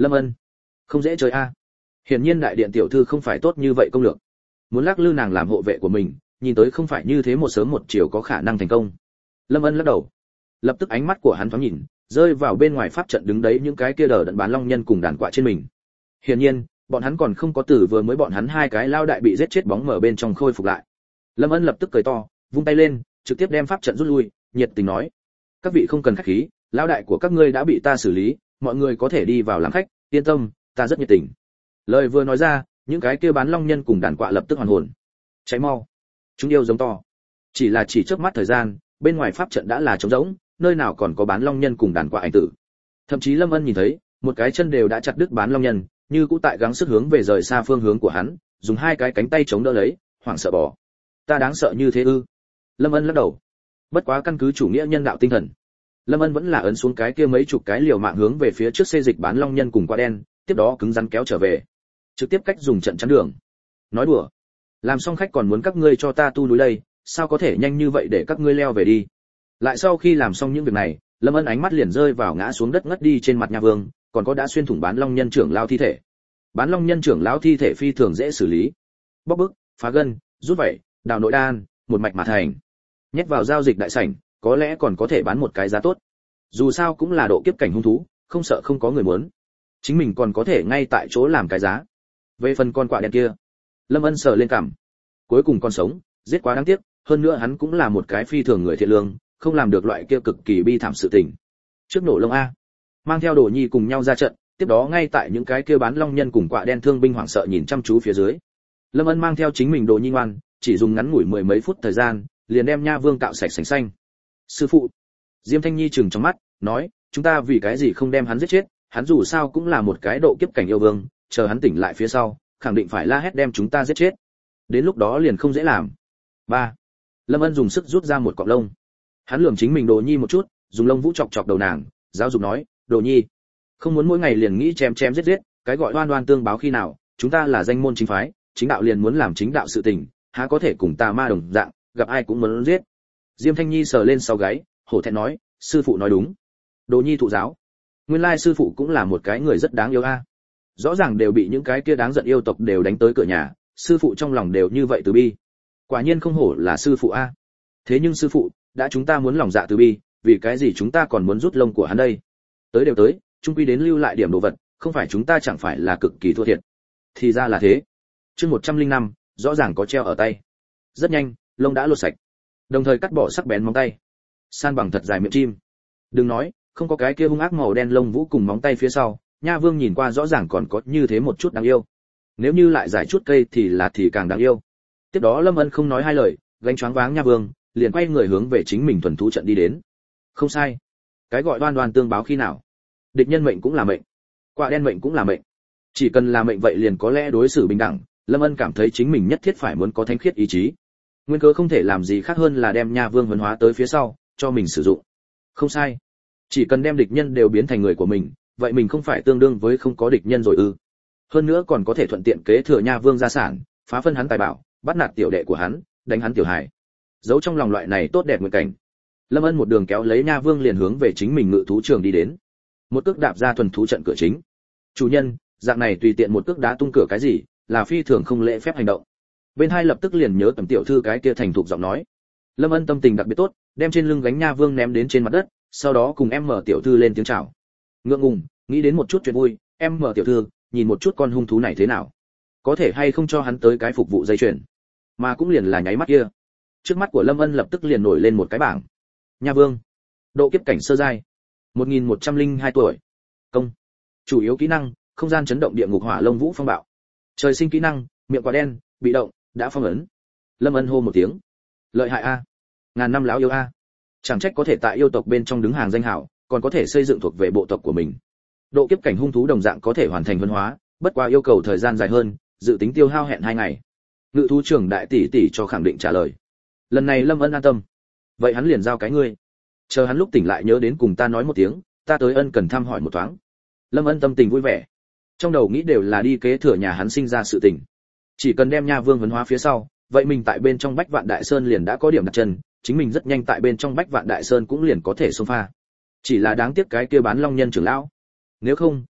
Lâm Ân, không dễ chơi a. Hiển nhiên đại điện tiểu thư không phải tốt như vậy công lược. Muốn lắc lư nàng làm hộ vệ của mình, nhìn tới không phải như thế một sớm một chiều có khả năng thành công. Lâm Ân lắc đầu. Lập tức ánh mắt của hắn thoáng nhìn, rơi vào bên ngoài pháp trận đứng đấy những cái kia đờ đẫn bán long nhân cùng đàn quạ trên mình. Hiển nhiên, bọn hắn còn không có tử vừa mới bọn hắn hai cái lao đại bị giết chết bóng mở bên trong khôi phục lại. Lâm Ân lập tức cười to, vung tay lên, trực tiếp đem pháp trận rút lui, nhiệt tình nói: "Các vị không cần khách khí, lao đại của các ngươi đã bị ta xử lý, mọi người có thể đi vào làm khách, yên tâm, ta rất nhiệt tình." Lời vừa nói ra, những cái kia bán long nhân cùng đàn quạ lập tức hoàn hồn. Cháy mau! Chúng yêu giống to. Chỉ là chỉ chớp mắt thời gian, bên ngoài pháp trận đã là trống rỗng, nơi nào còn có bán long nhân cùng đàn quạ ảnh tử. Thậm chí Lâm Ân nhìn thấy, một cái chân đều đã chặt đứt bán long nhân, như cũ tại gắng sức hướng về rời xa phương hướng của hắn, dùng hai cái cánh tay chống đỡ lấy, hoảng sợ bỏ. Ta đáng sợ như thế ư? Lâm Ân lắc đầu. Bất quá căn cứ chủ nghĩa nhân đạo tinh thần, Lâm Ân vẫn là ấn xuống cái kia mấy chục cái liều mạng hướng về phía trước xê dịch bán long nhân cùng quả đen, tiếp đó cứng rắn kéo trở về, trực tiếp cách dùng trận chắn đường. Nói đùa, làm xong khách còn muốn các ngươi cho ta tu núi đây, sao có thể nhanh như vậy để các ngươi leo về đi. Lại sau khi làm xong những việc này, Lâm Ân ánh mắt liền rơi vào ngã xuống đất ngất đi trên mặt Nha Vương, còn có đã xuyên thủng bán long nhân trưởng lao thi thể. Bán long nhân trưởng lão thi thể phi thường dễ xử lý, bóc bức, phá gân, rút vảy, đào nội đan, một mạch mà thành. Nhét vào giao dịch đại sảnh, có lẽ còn có thể bán một cái giá tốt. Dù sao cũng là độ kiếp cảnh hung thú, không sợ không có người muốn. Chính mình còn có thể ngay tại chỗ làm cái giá. Về phần con quạ đen kia, Lâm Ân sờ lên cằm. Cuối cùng còn sống, giết quá đáng tiếc, hơn nữa hắn cũng là một cái phi thường người thiện lương, không làm được loại kia cực kỳ bi thảm sự tình. Trước nổ lông a, mang theo Đồ Nhi cùng nhau ra trận, tiếp đó ngay tại những cái kia bán long nhân cùng quạ đen thương binh hoảng sợ nhìn chăm chú phía dưới. Lâm Ân mang theo chính mình Đồ Nhi ngoan, chỉ dùng ngắn ngủi mười mấy phút thời gian, liền đem Nha Vương cạo sạch sành xanh. Sư phụ, Diêm Thanh Nhi trừng trong mắt, nói, chúng ta vì cái gì không đem hắn giết chết, hắn dù sao cũng là một cái độ kiếp cảnh yêu vương, chờ hắn tỉnh lại phía sau, khẳng định phải la hét đem chúng ta giết chết. Đến lúc đó liền không dễ làm. Ba. Lâm Ân dùng sức rút ra một cọng lông. Hắn lườm chính mình Đồ Nhi một chút, dùng lông vũ chọc chọc đầu nàng, giáo dục nói, Đồ Nhi, không muốn mỗi ngày liền nghĩ chém chém giết giết, cái gọi oan oan tương báo khi nào, chúng ta là danh môn chính phái, chính đạo liền muốn làm chính đạo sự tình, há có thể cùng tà ma đồng dạng, gặp ai cũng muốn giết. Diêm Thanh Nhi sờ lên sau gáy, hổ thẹn nói, sư phụ nói đúng. Đồ Nhi thụ giáo. Nguyên lai sư phụ cũng là một cái người rất đáng yêu a. Rõ ràng đều bị những cái kia đáng giận yêu tộc đều đánh tới cửa nhà, sư phụ trong lòng đều như vậy từ bi. Quả nhiên không hổ là sư phụ a. Thế nhưng sư phụ, đã chúng ta muốn lòng dạ từ bi, vì cái gì chúng ta còn muốn rút lông của hắn đây? Tới đều tới, chung quy đến lưu lại điểm đồ vật, không phải chúng ta chẳng phải là cực kỳ thua thiệt. Thì ra là thế. Chương một trăm linh năm, rõ ràng có treo ở tay. Rất nhanh, lông đã lột sạch, đồng thời cắt bỏ sắc bén móng tay, san bằng thật dài miệng chim. Đừng nói, không có cái kia hung ác màu đen lông vũ cùng móng tay phía sau, Nha Vương nhìn qua rõ ràng còn có như thế một chút đáng yêu. Nếu như lại giải chút cây thì là thì càng đáng yêu. Tiếp đó Lâm Ân không nói hai lời, gánh choáng váng Nha Vương, liền quay người hướng về chính mình thuần thú trận đi đến. Không sai, cái gọi đoan đoan tương báo khi nào, địch nhân mệnh cũng là mệnh, quạ đen mệnh cũng là mệnh. Chỉ cần là mệnh vậy liền có lẽ đối xử bình đẳng. Lâm Ân cảm thấy chính mình nhất thiết phải muốn có thánh khiết ý chí. Nguyên cớ không thể làm gì khác hơn là đem Nha Vương huấn hóa tới phía sau, cho mình sử dụng. Không sai, chỉ cần đem địch nhân đều biến thành người của mình, vậy mình không phải tương đương với không có địch nhân rồi ư? Hơn nữa còn có thể thuận tiện kế thừa Nha Vương gia sản, phá phân hắn tài bảo, bắt nạt tiểu đệ của hắn, đánh hắn tiểu hài. Giấu trong lòng loại này tốt đẹp nguyện cảnh, Lâm Ân một đường kéo lấy Nha Vương liền hướng về chính mình ngự thú trường đi đến. Một cước đạp ra thuần thú trận cửa chính. Chủ nhân, dạng này tùy tiện một cước đá tung cửa cái gì, là phi thường không lễ phép hành động. Bên hai lập tức liền nhớ tầm tiểu thư cái kia thành thục giọng nói. Lâm Ân tâm tình đặc biệt tốt, đem trên lưng gánh Nha Vương ném đến trên mặt đất, sau đó cùng em mở tiểu thư lên tiếng chào. Ngượng ngùng, nghĩ đến một chút chuyện vui, em mở tiểu thư, nhìn một chút con hung thú này thế nào, có thể hay không cho hắn tới cái phục vụ dây chuyền. Mà cũng liền là nháy mắt kia, trước mắt của Lâm Ân lập tức liền nổi lên một cái bảng. Nha Vương, độ kiếp cảnh sơ giai, một nghìn một trăm lẻ hai tuổi. Công, chủ yếu kỹ năng, không gian chấn động địa ngục hỏa lông vũ phong bạo. Trời sinh kỹ năng, miệng quả đen, bị động, đã phong ấn. Lâm Ân hô một tiếng, lợi hại a, ngàn năm lão yêu a, chẳng trách có thể tại yêu tộc bên trong đứng hàng danh hảo, còn có thể xây dựng thuộc về bộ tộc của mình. Độ kiếp cảnh hung thú đồng dạng có thể hoàn thành huấn hóa, bất quá yêu cầu thời gian dài hơn, dự tính tiêu hao hẹn hai ngày. Ngự thú trưởng đại tỷ tỷ cho khẳng định trả lời. Lần này Lâm Ân an tâm, vậy hắn liền giao cái ngươi, chờ hắn lúc tỉnh lại nhớ đến cùng ta nói một tiếng, ta tới ân cần thăm hỏi một thoáng. Lâm Ân tâm tình vui vẻ, trong đầu nghĩ đều là đi kế thừa nhà hắn sinh ra sự tình. Chỉ cần đem Nha Vương huấn hóa phía sau, vậy mình tại bên trong Bách Vạn Đại Sơn liền đã có điểm đặt chân, chính mình rất nhanh tại bên trong Bách Vạn Đại Sơn cũng liền có thể xông pha. Chỉ là đáng tiếc cái kia bán long nhân trưởng lão. Nếu không,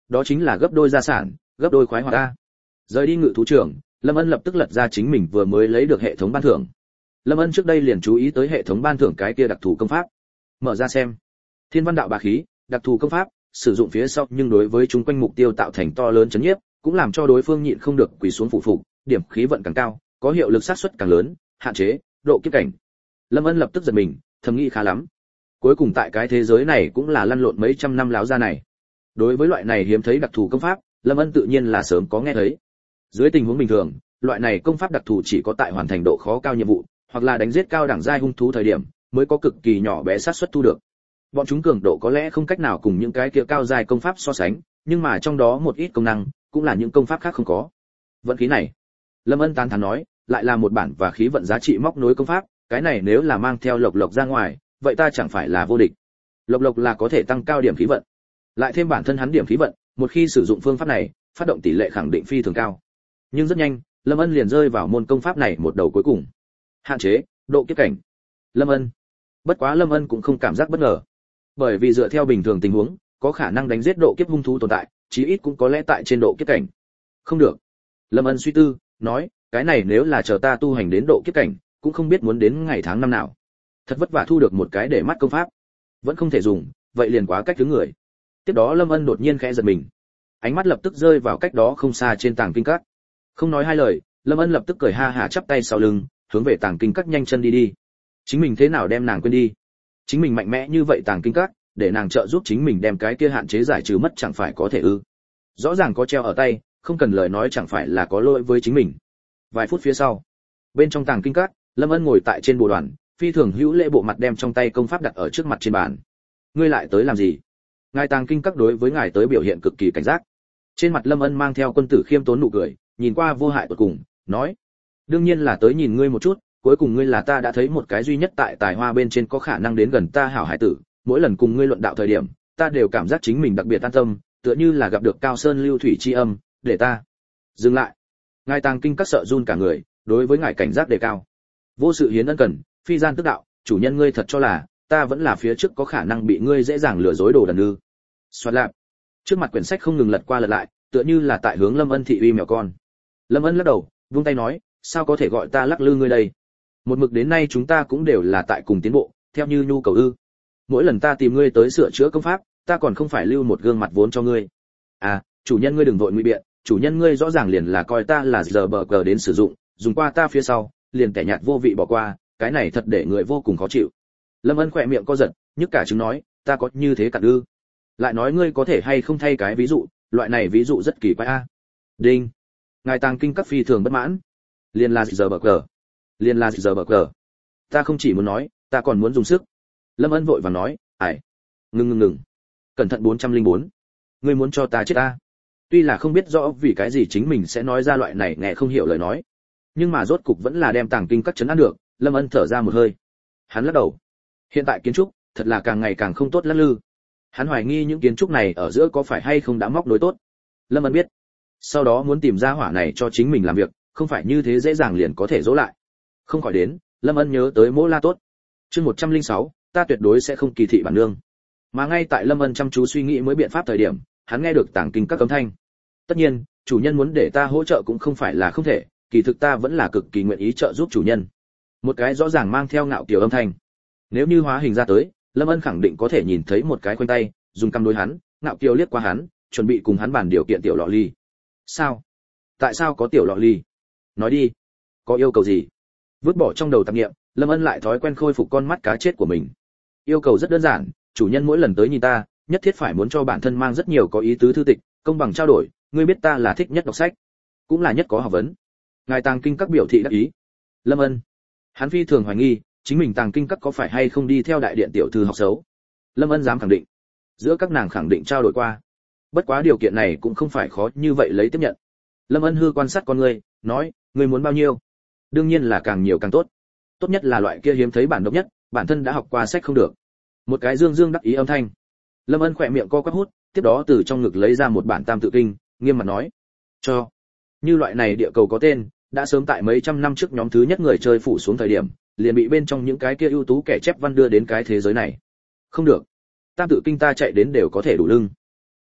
đó chính là gấp đôi gia sản, gấp đôi khoái hoạt ta. Rời đi ngự thú trưởng, Lâm Ân lập tức lật ra chính mình vừa mới lấy được hệ thống ban thưởng. Lâm Ân trước đây liền chú ý tới hệ thống ban thưởng cái kia đặc thù công pháp. Mở ra xem. Thiên văn đạo bá khí, đặc thù công pháp, sử dụng phía sau nhưng đối với chúng quanh mục tiêu tạo thành to lớn chấn nhiếp, cũng làm cho đối phương nhịn không được quỳ xuống phụ phục, điểm khí vận càng cao, có hiệu lực sát suất càng lớn, hạn chế độ kiếp cảnh. Lâm Ân lập tức giật mình, thầm nghĩ khá lắm. Cuối cùng tại cái thế giới này cũng là lăn lộn mấy trăm năm láo ra này. Đối với loại này hiếm thấy đặc thù công pháp, Lâm Ân tự nhiên là sớm có nghe thấy. Dưới tình huống bình thường, loại này công pháp đặc thù chỉ có tại hoàn thành độ khó cao nhiệm vụ, hoặc là đánh giết cao đẳng giai hung thú thời điểm, mới có cực kỳ nhỏ bé xác suất thu được. Bọn chúng cường độ có lẽ không cách nào cùng những cái kia cao giai công pháp so sánh, nhưng mà trong đó một ít công năng, cũng là những công pháp khác không có. Vận khí này, Lâm Ân tán thán nói, lại là một bản và khí vận giá trị móc nối công pháp, cái này nếu là mang theo lộc lộc ra ngoài, vậy ta chẳng phải là vô địch. Lộc lộc là có thể tăng cao điểm khí vận, lại thêm bản thân hắn điểm khí vận, một khi sử dụng phương pháp này, phát động tỷ lệ khẳng định phi thường cao. Nhưng rất nhanh, Lâm Ân liền rơi vào môn công pháp này một đầu cuối cùng. Hạn chế độ kiếp cảnh. Lâm Ân. Bất quá Lâm Ân cũng không cảm giác bất ngờ, bởi vì dựa theo bình thường tình huống, có khả năng đánh giết độ kiếp hung thú tồn tại, chí ít cũng có lẽ tại trên độ kiếp cảnh. Không được. Lâm Ân suy tư, nói, cái này nếu là chờ ta tu hành đến độ kiếp cảnh, cũng không biết muốn đến ngày tháng năm nào. Thật vất vả thu được một cái để mắt công pháp, vẫn không thể dùng, vậy liền quá cách thứ người. Tiếp đó Lâm Ân đột nhiên khẽ giật mình, ánh mắt lập tức rơi vào cách đó không xa trên tàng kinh các. Không nói hai lời, Lâm Ân lập tức cười ha hả chắp tay sau lưng, hướng về tàng kinh các nhanh chân đi đi. Chính mình thế nào đem nàng quên đi? Chính mình mạnh mẽ như vậy tàng kinh các, để nàng trợ giúp chính mình đem cái kia hạn chế giải trừ mất chẳng phải có thể ư? Rõ ràng có treo ở tay, không cần lời nói chẳng phải là có lỗi với chính mình. Vài phút phía sau, bên trong tàng kinh các, Lâm Ân ngồi tại trên bồ đoàn, phi thường hữu lễ bộ mặt đem trong tay công pháp đặt ở trước mặt trên bàn. Ngươi lại tới làm gì? Ngài tàng kinh các đối với ngài tới biểu hiện cực kỳ cảnh giác. Trên mặt Lâm Ân mang theo quân tử khiêm tốn nụ cười, nhìn qua vô hại tột cùng, nói: đương nhiên là tới nhìn ngươi một chút, cuối cùng ngươi là ta đã thấy một cái duy nhất tại tài hoa bên trên có khả năng đến gần ta hảo hải tử, mỗi lần cùng ngươi luận đạo thời điểm, ta đều cảm giác chính mình đặc biệt an tâm, tựa như là gặp được cao sơn lưu thủy chi âm, để ta dừng lại. Ngài tàng kinh các sợ run cả người, đối với ngài cảnh giác đề cao. Vô sự hiến ân cần, phi gian tức đạo, chủ nhân ngươi thật cho là ta vẫn là phía trước có khả năng bị ngươi dễ dàng lừa dối đồ đần ư? Xoát lạp. Trước mặt quyển sách không ngừng lật qua lật lại, tựa như là tại hướng Lâm Ân thị uy mèo con. Lâm Ân lắc đầu, vung tay nói, sao có thể gọi ta lắc lư ngươi đây? Một mực đến nay chúng ta cũng đều là tại cùng tiến bộ, theo như nhu cầu ư? Mỗi lần ta tìm ngươi tới sửa chữa công pháp, ta còn không phải lưu một gương mặt vốn cho ngươi. À, chủ nhân ngươi đừng vội ngụy biện, chủ nhân ngươi rõ ràng liền là coi ta là giờ bờ cờ đến sử dụng, dùng qua ta phía sau, liền kẻ nhạt vô vị bỏ qua, cái này thật để người vô cùng khó chịu. Lâm Ân khỏe miệng co giật, nhức cả trứng nói, ta có như thế cả ư? Lại nói ngươi có thể hay không thay cái ví dụ, loại này ví dụ rất kỳ quái a. Đinh. Ngài tàng kinh các phi thường bất mãn. Liền là giờ bờ cờ. Liền là giờ bờ cờ. Ta không chỉ muốn nói, ta còn muốn dùng sức. Lâm Ân vội vàng nói, ải. Ngừng ngừng ngừng. Cẩn thận bốn trăm lẻ bốn. Ngươi muốn cho ta chết ta? Tuy là không biết rõ vì cái gì chính mình sẽ nói ra loại này nghe không hiểu lời nói, nhưng mà rốt cục vẫn là đem tàng kinh các chấn an được. Lâm Ân thở ra một hơi. Hắn lắc đầu. Hiện tại kiến trúc thật là càng ngày càng không tốt lắc lư. Hắn hoài nghi những kiến trúc này ở giữa có phải hay không đã móc nối tốt. Lâm Ân biết, sau đó muốn tìm ra hỏa này cho chính mình làm việc, không phải như thế dễ dàng liền có thể dỗ lại. Không khỏi đến, Lâm Ân nhớ tới Mỗ La Tốt. Chương một trăm lẻ sáu, ta tuyệt đối sẽ không kỳ thị bản nương. Mà ngay tại Lâm Ân chăm chú suy nghĩ mới biện pháp thời điểm, hắn nghe được tàng kinh các âm thanh. Tất nhiên, chủ nhân muốn để ta hỗ trợ cũng không phải là không thể, kỳ thực ta vẫn là cực kỳ nguyện ý trợ giúp chủ nhân. Một cái rõ ràng mang theo ngạo kiều âm thanh. Nếu như hóa hình ra tới, Lâm Ân khẳng định có thể nhìn thấy một cái khoanh tay, dùng cằm đối hắn, ngạo kiều liếc qua hắn, chuẩn bị cùng hắn bàn điều kiện tiểu lọ ly. Sao? Tại sao có tiểu lọ ly? Nói đi, có yêu cầu gì? Vứt bỏ trong đầu tạp niệm, Lâm Ân lại thói quen khôi phục con mắt cá chết của mình. Yêu cầu rất đơn giản, chủ nhân mỗi lần tới nhìn ta, nhất thiết phải muốn cho bản thân mang rất nhiều có ý tứ thư tịch, công bằng trao đổi, ngươi biết ta là thích nhất đọc sách, cũng là nhất có học vấn. Ngài tàng kinh các biểu thị đắc ý. Lâm Ân, hắn phi thường hoài nghi, chính mình tàng kinh các có phải hay không đi theo đại điện tiểu thư học xấu. Lâm Ân dám khẳng định, giữa các nàng khẳng định trao đổi qua. Bất quá điều kiện này cũng không phải khó như vậy lấy tiếp nhận. Lâm Ân hư quan sát con ngươi, nói, ngươi muốn bao nhiêu? Đương nhiên là càng nhiều càng tốt. Tốt nhất là loại kia hiếm thấy bản độc nhất, bản thân đã học qua sách không được. Một cái dương dương đắc ý âm thanh. Lâm Ân khỏe miệng co quắp hút, tiếp đó từ trong ngực lấy ra một bản Tam Tự Kinh, nghiêm mặt nói, cho. Như loại này địa cầu có tên, đã sớm tại mấy trăm năm trước nhóm thứ nhất người chơi phủ xuống thời điểm, liền bị bên trong những cái kia ưu tú kẻ chép văn đưa đến cái thế giới này. Không được. Tam Tự Kinh ta chạy đến đều có thể đủ lưng.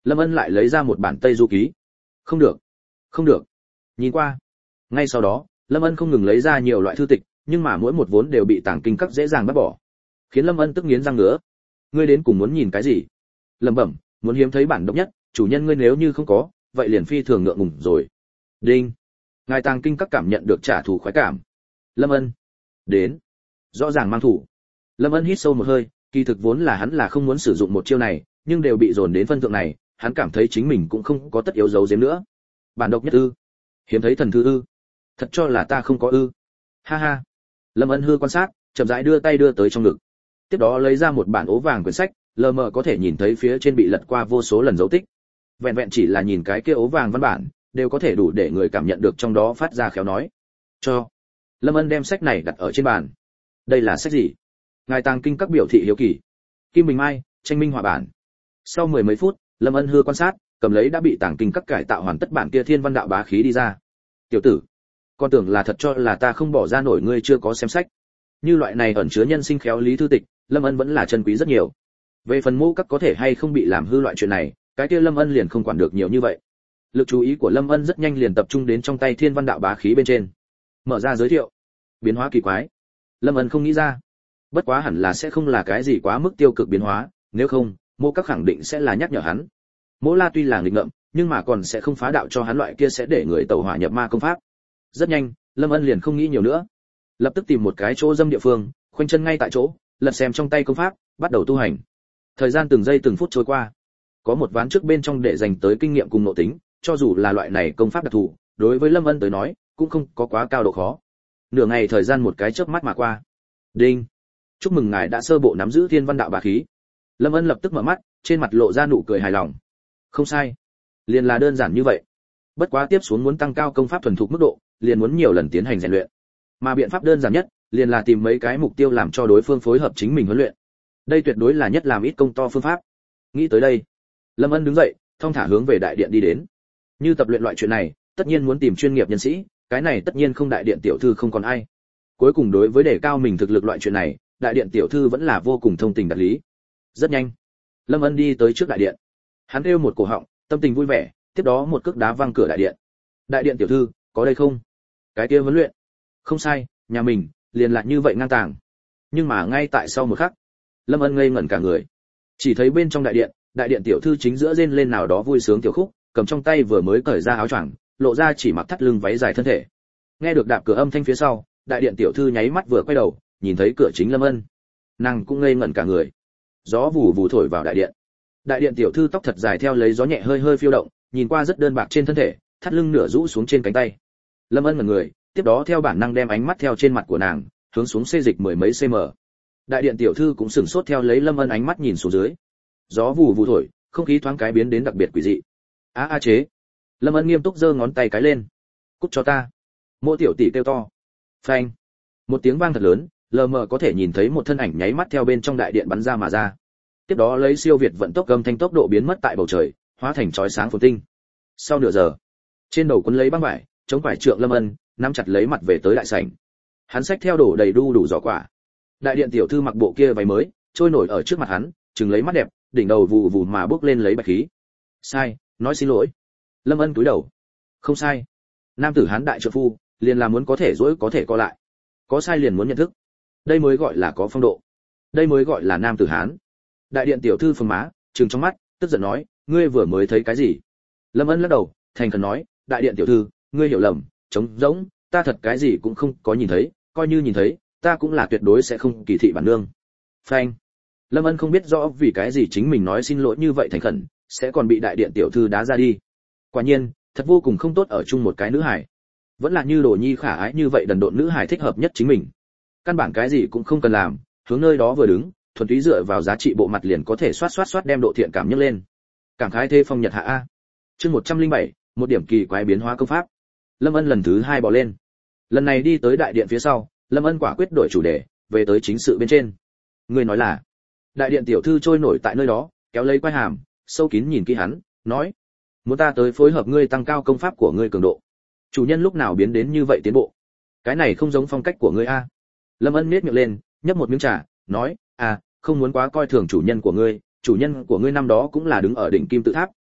Lâm Ân lại lấy ra một bản Tây Du ký. Không được, không được. Nhìn qua. Ngay sau đó, Lâm Ân không ngừng lấy ra nhiều loại thư tịch, nhưng mà mỗi một vốn đều bị Tàng Kinh Các dễ dàng bắt bỏ, khiến Lâm Ân tức nghiến răng ngứa. Ngươi đến cùng muốn nhìn cái gì? Lẩm bẩm, muốn hiếm thấy bản độc nhất, chủ nhân ngươi nếu như không có, vậy liền phi thường ngượng ngùng rồi. Đinh. Ngài Tàng Kinh Các cảm nhận được trả thù khoái cảm. Lâm Ân. Đến. Rõ ràng mang thủ. Lâm Ân hít sâu một hơi, kỳ thực vốn là hắn là không muốn sử dụng một chiêu này, nhưng đều bị dồn đến phân thượng này, hắn cảm thấy chính mình cũng không có tất yếu giấu giếm nữa. Bản độc nhất ư? Hiếm thấy thần thư ư? Thật cho là ta không có ư? Ha ha. Lâm Ân hư quan sát, chậm rãi đưa tay đưa tới trong ngực. Tiếp đó lấy ra một bản ố vàng quyển sách, lờ mờ có thể nhìn thấy phía trên bị lật qua vô số lần dấu tích. Vẹn vẹn chỉ là nhìn cái kia ố vàng văn bản, đều có thể đủ để người cảm nhận được trong đó phát ra khéo nói. Cho. Lâm Ân đem sách này đặt ở trên bàn. Đây là sách gì? Ngài Tàng Kinh Các biểu thị hiếu kỳ. Kim Bình Mai, tranh minh họa bản. Sau mười mấy phút, Lâm Ân hư quan sát, cầm lấy đã bị Tàng Kinh Các cải tạo hoàn tất bản kia Thiên Văn Đạo Bá Khí đi ra. Tiểu tử, con tưởng là thật cho là ta không bỏ ra nổi ngươi chưa có xem sách. Như loại này ẩn chứa nhân sinh khéo lý thư tịch, Lâm Ân vẫn là chân quý rất nhiều. Về phần mô các có thể hay không bị làm hư loại chuyện này, cái kia Lâm Ân liền không quản được nhiều như vậy. Lực chú ý của Lâm Ân rất nhanh liền tập trung đến trong tay Thiên Văn Đạo Bá Khí bên trên. Mở ra giới thiệu. Biến hóa kỳ quái. Lâm Ân không nghĩ ra. Bất quá hẳn là sẽ không là cái gì quá mức tiêu cực biến hóa, nếu không, mô các khẳng định sẽ là nhắc nhở hắn. Mỗ La tuy là nghịch ngợm, nhưng mà còn sẽ không phá đạo cho hắn loại kia sẽ để người tẩu hỏa nhập ma công pháp. Rất nhanh, Lâm Ân liền không nghĩ nhiều nữa, lập tức tìm một cái chỗ dâm địa phương, khoanh chân ngay tại chỗ, lật xem trong tay công pháp, bắt đầu tu hành. Thời gian từng giây từng phút trôi qua, có một ván trước bên trong để dành tới kinh nghiệm cùng nội tính, cho dù là loại này công pháp đặc thù, đối với Lâm Ân tới nói, cũng không có quá cao độ khó. Nửa ngày thời gian một cái chớp mắt mà qua. Đinh. Chúc mừng ngài đã sơ bộ nắm giữ Thiên Văn Đạo Bá Khí. Lâm Ân lập tức mở mắt, trên mặt lộ ra nụ cười hài lòng. Không sai, liền là đơn giản như vậy. Bất quá tiếp xuống muốn tăng cao công pháp thuần thục mức độ, liền muốn nhiều lần tiến hành rèn luyện. Mà biện pháp đơn giản nhất, liền là tìm mấy cái mục tiêu làm cho đối phương phối hợp chính mình huấn luyện. Đây tuyệt đối là nhất làm ít công to phương pháp. Nghĩ tới đây, Lâm Ân đứng dậy, thong thả hướng về đại điện đi đến. Như tập luyện loại chuyện này, tất nhiên muốn tìm chuyên nghiệp nhân sĩ, cái này tất nhiên không đại điện tiểu thư không còn ai. Cuối cùng đối với đề cao mình thực lực loại chuyện này, đại điện tiểu thư vẫn là vô cùng thông tình đạt lý. Rất nhanh, Lâm Ân đi tới trước đại điện. Hắn kêu một cổ họng, tâm tình vui vẻ, tiếp đó một cước đá văng cửa đại điện. Đại điện tiểu thư, có đây không? Cái kia huấn luyện. Không sai, nhà mình liền lại như vậy ngang tàng. Nhưng mà ngay tại sau một khắc, Lâm Ân ngây ngẩn cả người. Chỉ thấy bên trong đại điện, đại điện tiểu thư chính giữa rên lên nào đó vui sướng tiểu khúc, cầm trong tay vừa mới cởi ra áo choàng, lộ ra chỉ mặc thắt lưng váy dài thân thể. Nghe được đạp cửa âm thanh phía sau, đại điện tiểu thư nháy mắt vừa quay đầu, nhìn thấy cửa chính Lâm Ân, nàng cũng ngây ngẩn cả người. Gió vù vù thổi vào đại điện. Đại điện tiểu thư tóc thật dài theo lấy gió nhẹ hơi hơi phiêu động, nhìn qua rất đơn bạc trên thân thể, thắt lưng nửa rũ xuống trên cánh tay. Lâm Ân ngẩn người, tiếp đó theo bản năng đem ánh mắt theo trên mặt của nàng hướng xuống xê dịch mười mấy cm. Đại điện tiểu thư cũng sửng sốt theo lấy Lâm Ân ánh mắt nhìn xuống dưới. Gió vù vù thổi, không khí thoáng cái biến đến đặc biệt quỷ dị. A a chế. Lâm Ân nghiêm túc giơ ngón tay cái lên. Cút cho ta. Mộ tiểu tỷ kêu to. Phanh. Một tiếng vang thật lớn, lờ mờ có thể nhìn thấy một thân ảnh nháy mắt theo bên trong đại điện bắn ra mà ra. Tiếp đó lấy siêu việt vận tốc âm thanh tốc độ biến mất tại bầu trời, hóa thành chói sáng phồn tinh. Sau nửa giờ, trên đầu quấn lấy băng vải, chống quải trượng Lâm Ân nắm chặt lấy mặt về tới đại sảnh. Hắn xách theo đổ đầy đu đủ giỏ quả. Đại điện tiểu thư mặc bộ kia váy mới, trôi nổi ở trước mặt hắn, trừng lấy mắt đẹp, đỉnh đầu vù vù mà bước lên lấy bạch khí. Sai, nói xin lỗi. Lâm Ân cúi đầu. Không sai. Nam tử hán đại trượng phu, liền là muốn có thể dỗi có thể co lại. Có sai liền muốn nhận thức. Đây mới gọi là có phong độ. Đây mới gọi là nam tử hán. Đại điện tiểu thư phừng má, trừng trong mắt, tức giận nói, ngươi vừa mới thấy cái gì? Lâm Ân lắc đầu, thành khẩn nói, đại điện tiểu thư, ngươi hiểu lầm, trống rỗng, ta thật cái gì cũng không có nhìn thấy, coi như nhìn thấy, ta cũng là tuyệt đối sẽ không kỳ thị bản nương. Phanh. Lâm Ân không biết rõ vì cái gì chính mình nói xin lỗi như vậy thành khẩn, sẽ còn bị đại điện tiểu thư đá ra đi. Quả nhiên, thật vô cùng không tốt ở chung một cái nữ hài. Vẫn là như Đồ Nhi khả ái như vậy đần độn nữ hài thích hợp nhất chính mình. Căn bản cái gì cũng không cần làm, hướng nơi đó vừa đứng, thuần túy dựa vào giá trị bộ mặt liền có thể xoát xoát xoát đem độ thiện cảm nhấc lên. Cảm khái thế phong nhật hạ a. Chương một trăm lẻ bảy, một điểm kỳ quái biến hóa công pháp. Lâm Ân lần thứ hai bỏ lên. Lần này đi tới đại điện phía sau, Lâm Ân quả quyết đổi chủ đề, về tới chính sự bên trên. Người nói là, đại điện tiểu thư trôi nổi tại nơi đó, kéo lấy quai hàm, sâu kín nhìn kỹ hắn, nói, muốn ta tới phối hợp ngươi tăng cao công pháp của ngươi cường độ. Chủ nhân lúc nào biến đến như vậy tiến bộ? Cái này không giống phong cách của ngươi a. Lâm Ân nhếch miệng lên, nhấp một miếng trà, nói, à, không muốn quá coi thường chủ nhân của ngươi, chủ nhân của ngươi năm đó cũng là đứng ở đỉnh kim tự tháp,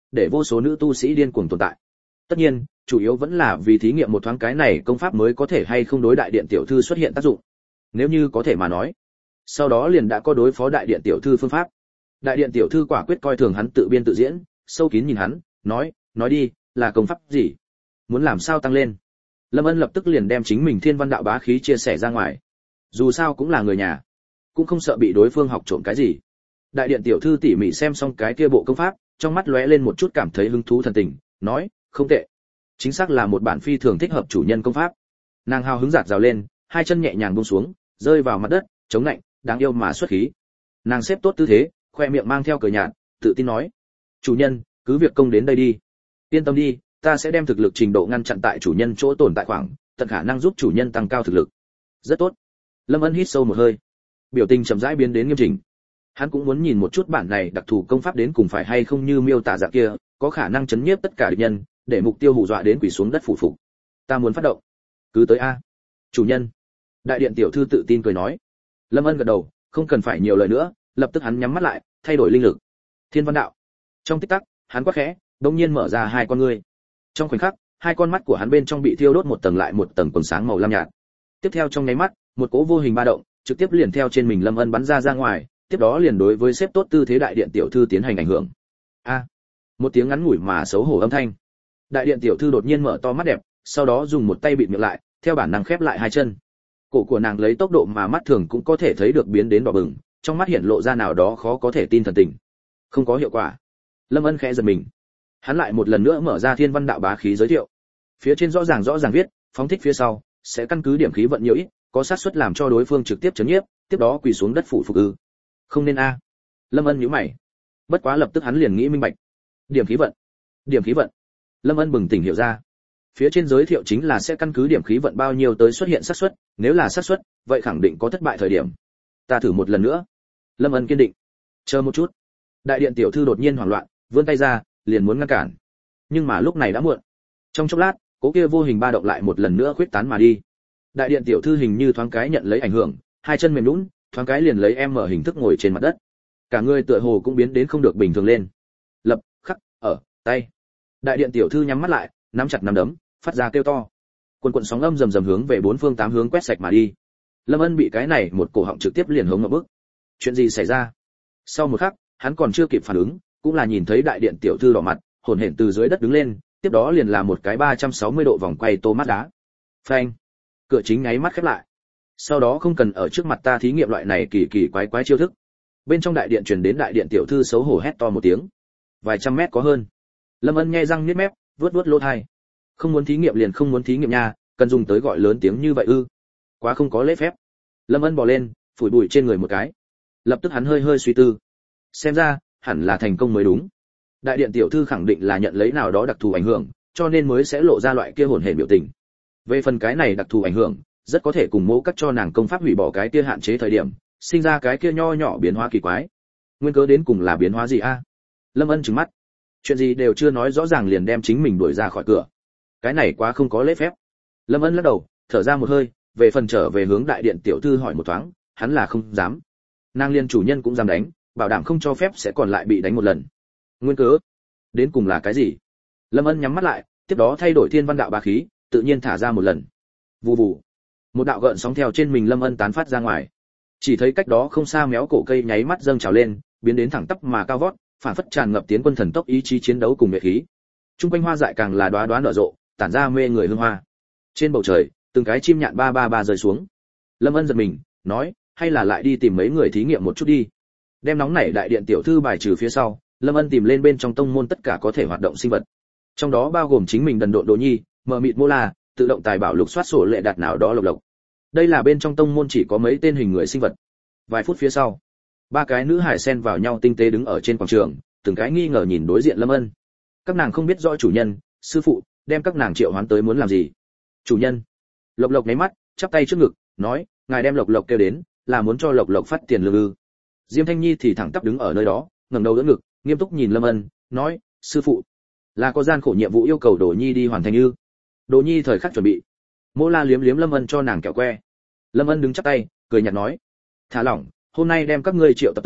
để vô số nữ tu sĩ điên cuồng tồn tại. Tất nhiên, chủ yếu vẫn là vì thí nghiệm một thoáng cái này công pháp mới có thể hay không đối đại điện tiểu thư xuất hiện tác dụng. Nếu như có thể mà nói, sau đó liền đã có đối phó đại điện tiểu thư phương pháp. Đại điện tiểu thư quả quyết coi thường hắn tự biên tự diễn, sâu kín nhìn hắn, nói, nói đi, là công pháp gì? Muốn làm sao tăng lên? Lâm Ân lập tức liền đem chính mình thiên văn đạo bá khí chia sẻ ra ngoài. Dù sao cũng là người nhà, cũng không sợ bị đối phương học trộm cái gì. Đại điện tiểu thư tỉ mỉ xem xong cái kia bộ công pháp, trong mắt lóe lên một chút cảm thấy hứng thú thần tình, nói, không tệ, chính xác là một bản phi thường thích hợp chủ nhân công pháp. Nàng hào hứng giạt rào lên, hai chân nhẹ nhàng buông xuống, rơi vào mặt đất, chống lạnh, đáng yêu mà xuất khí. Nàng xếp tốt tư thế, khoe miệng mang theo cười nhạt, tự tin nói, chủ nhân, cứ việc công đến đây đi. Yên tâm đi, ta sẽ đem thực lực trình độ ngăn chặn tại chủ nhân chỗ tồn tại khoảng, tận khả năng giúp chủ nhân tăng cao thực lực. Rất tốt. Lâm Ân hít sâu một hơi, biểu tình chậm rãi biến đến nghiêm chỉnh. Hắn cũng muốn nhìn một chút bản này đặc thù công pháp đến cùng phải hay không như miêu tả dạng kia, có khả năng chấn nhiếp tất cả địch nhân, để mục tiêu hù dọa đến quỳ xuống đất phủ phục. Ta muốn phát động. Cứ tới a. Chủ nhân. Đại điện tiểu thư tự tin cười nói. Lâm Ân gật đầu, không cần phải nhiều lời nữa, lập tức hắn nhắm mắt lại, thay đổi linh lực. Thiên văn đạo. Trong tích tắc, hắn quát khẽ, đột nhiên mở ra hai con ngươi. Trong khoảnh khắc, hai con mắt của hắn bên trong bị thiêu đốt một tầng lại một tầng quầng sáng màu lam nhạt. Tiếp theo trong nháy mắt, một cỗ vô hình ba động, trực tiếp liền theo trên mình Lâm Ân bắn ra ra ngoài, tiếp đó liền đối với xếp tốt tư thế đại điện tiểu thư tiến hành ảnh hưởng. A, một tiếng ngắn ngủi mà xấu hổ âm thanh. Đại điện tiểu thư đột nhiên mở to mắt đẹp, sau đó dùng một tay bịt miệng lại, theo bản năng khép lại hai chân. Cổ của nàng lấy tốc độ mà mắt thường cũng có thể thấy được biến đến đỏ bừng, trong mắt hiện lộ ra nào đó khó có thể tin thần tình. Không có hiệu quả. Lâm Ân khẽ giật mình. Hắn lại một lần nữa mở ra thiên văn đạo bá khí giới thiệu. Phía trên rõ ràng rõ ràng viết, phóng thích phía sau sẽ căn cứ điểm khí vận nhiều ít, có xác suất làm cho đối phương trực tiếp chấn nhiếp, tiếp đó quỳ xuống đất phủ phục ư? Không nên a. Lâm Ân nhíu mày. Bất quá lập tức hắn liền nghĩ minh bạch. Điểm khí vận. Điểm khí vận. Lâm Ân bừng tỉnh hiểu ra. Phía trên giới thiệu chính là sẽ căn cứ điểm khí vận bao nhiêu tới xuất hiện xác suất, nếu là xác suất, vậy khẳng định có thất bại thời điểm. Ta thử một lần nữa. Lâm Ân kiên định. Chờ một chút. Đại điện tiểu thư đột nhiên hoảng loạn, vươn tay ra, liền muốn ngăn cản. Nhưng mà lúc này đã muộn. Trong chốc lát, cố kia vô hình ba động lại một lần nữa khuyết tán mà đi. Đại điện tiểu thư hình như thoáng cái nhận lấy ảnh hưởng, hai chân mềm nhũn, thoáng cái liền lấy em mở hình thức ngồi trên mặt đất. Cả người tựa hồ cũng biến đến không được bình thường lên. Lập, khắc, ở, tay. Đại điện tiểu thư nhắm mắt lại, nắm chặt nắm đấm, phát ra kêu to. Quần quần sóng âm rầm rầm hướng về bốn phương tám hướng quét sạch mà đi. Lâm Ân bị cái này một cổ họng trực tiếp liền hống ngậm bức. Chuyện gì xảy ra? Sau một khắc, hắn còn chưa kịp phản ứng, cũng là nhìn thấy đại điện tiểu thư đỏ mặt, hổn hển từ dưới đất đứng lên, tiếp đó liền là một cái ba trăm sáu mươi độ vòng quay tô mắt đá. Phanh. Cửa chính nháy mắt khép lại. Sau đó không cần ở trước mặt ta thí nghiệm loại này kỳ kỳ quái quái chiêu thức. Bên trong đại điện truyền đến đại điện tiểu thư xấu hổ hét to một tiếng. Vài trăm mét có hơn. Lâm Ân nhe răng niết mép, vuốt vuốt lỗ tai. Không muốn thí nghiệm liền không muốn thí nghiệm nha, cần dùng tới gọi lớn tiếng như vậy ư? Quá không có lễ phép. Lâm Ân bò lên, phủi bụi trên người một cái. Lập tức hắn hơi hơi suy tư. Xem ra, hẳn là thành công mới đúng. Đại điện tiểu thư khẳng định là nhận lấy nào đó đặc thù ảnh hưởng, cho nên mới sẽ lộ ra loại kia hồn hển biểu tình. Về phần cái này đặc thù ảnh hưởng, rất có thể cùng mô cắt cho nàng công pháp hủy bỏ cái kia hạn chế thời điểm, sinh ra cái kia nho nhỏ biến hóa kỳ quái. Nguyên cớ đến cùng là biến hóa gì a? Lâm Ân trừng mắt. Chuyện gì đều chưa nói rõ ràng liền đem chính mình đuổi ra khỏi cửa. Cái này quá không có lễ phép. Lâm Ân lắc đầu, thở ra một hơi, về phần trở về hướng đại điện tiểu thư hỏi một thoáng, hắn là không dám. Nàng liên chủ nhân cũng dám đánh, bảo đảm không cho phép sẽ còn lại bị đánh một lần. Nguyên cớ đến cùng là cái gì? Lâm Ân nhắm mắt lại, tiếp đó thay đổi thiên văn đạo bá khí, tự nhiên thả ra một lần. Vù vù. Một đạo gợn sóng theo trên mình Lâm Ân tán phát ra ngoài. Chỉ thấy cách đó không xa méo cổ cây nháy mắt dâng trào lên, biến đến thẳng tắp mà cao vót, phản phất tràn ngập tiến quân thần tốc ý chí chiến đấu cùng nhuệ khí. Trung quanh hoa dại càng là đóa đóa nở rộ, tản ra mê người hương hoa. Trên bầu trời, từng cái chim nhạn ba ba ba rơi xuống. Lâm Ân giật mình, nói, hay là lại đi tìm mấy người thí nghiệm một chút đi. Đem nóng nảy đại điện tiểu thư bài trừ phía sau, Lâm Ân tìm lên bên trong tông môn tất cả có thể hoạt động sinh vật. Trong đó bao gồm chính mình đần độn Đồ Nhi, mờ mịt Mô La, tự động tài bảo lục soát sổ lệ đạt nào đó lộc lộc. Đây là bên trong tông môn chỉ có mấy tên hình người sinh vật. Vài phút phía sau, ba cái nữ hải xen vào nhau tinh tế đứng ở trên quảng trường, từng cái nghi ngờ nhìn đối diện Lâm Ân. Các nàng không biết rõ chủ nhân, sư phụ đem các nàng triệu hoán tới muốn làm gì. Chủ nhân. Lộc Lộc nháy mắt, chắp tay trước ngực, nói, ngài đem Lộc Lộc kêu đến, là muốn cho Lộc Lộc phát tiền lương ư? Diêm Thanh Nhi thì thẳng tắp đứng ở nơi đó, ngẩng đầu đỡ ngực, nghiêm túc nhìn Lâm Ân, nói, sư phụ, là có gian khổ nhiệm vụ yêu cầu Đồ Nhi đi hoàn thành ư? Đồ Nhi thời khắc chuẩn bị. Mô La liếm liếm Lâm Ân cho nàng kẹo que. Lâm Ân đứng chắp tay, cười nhạt nói, thả lỏng, hôm nay đem các ngươi triệu tập tới,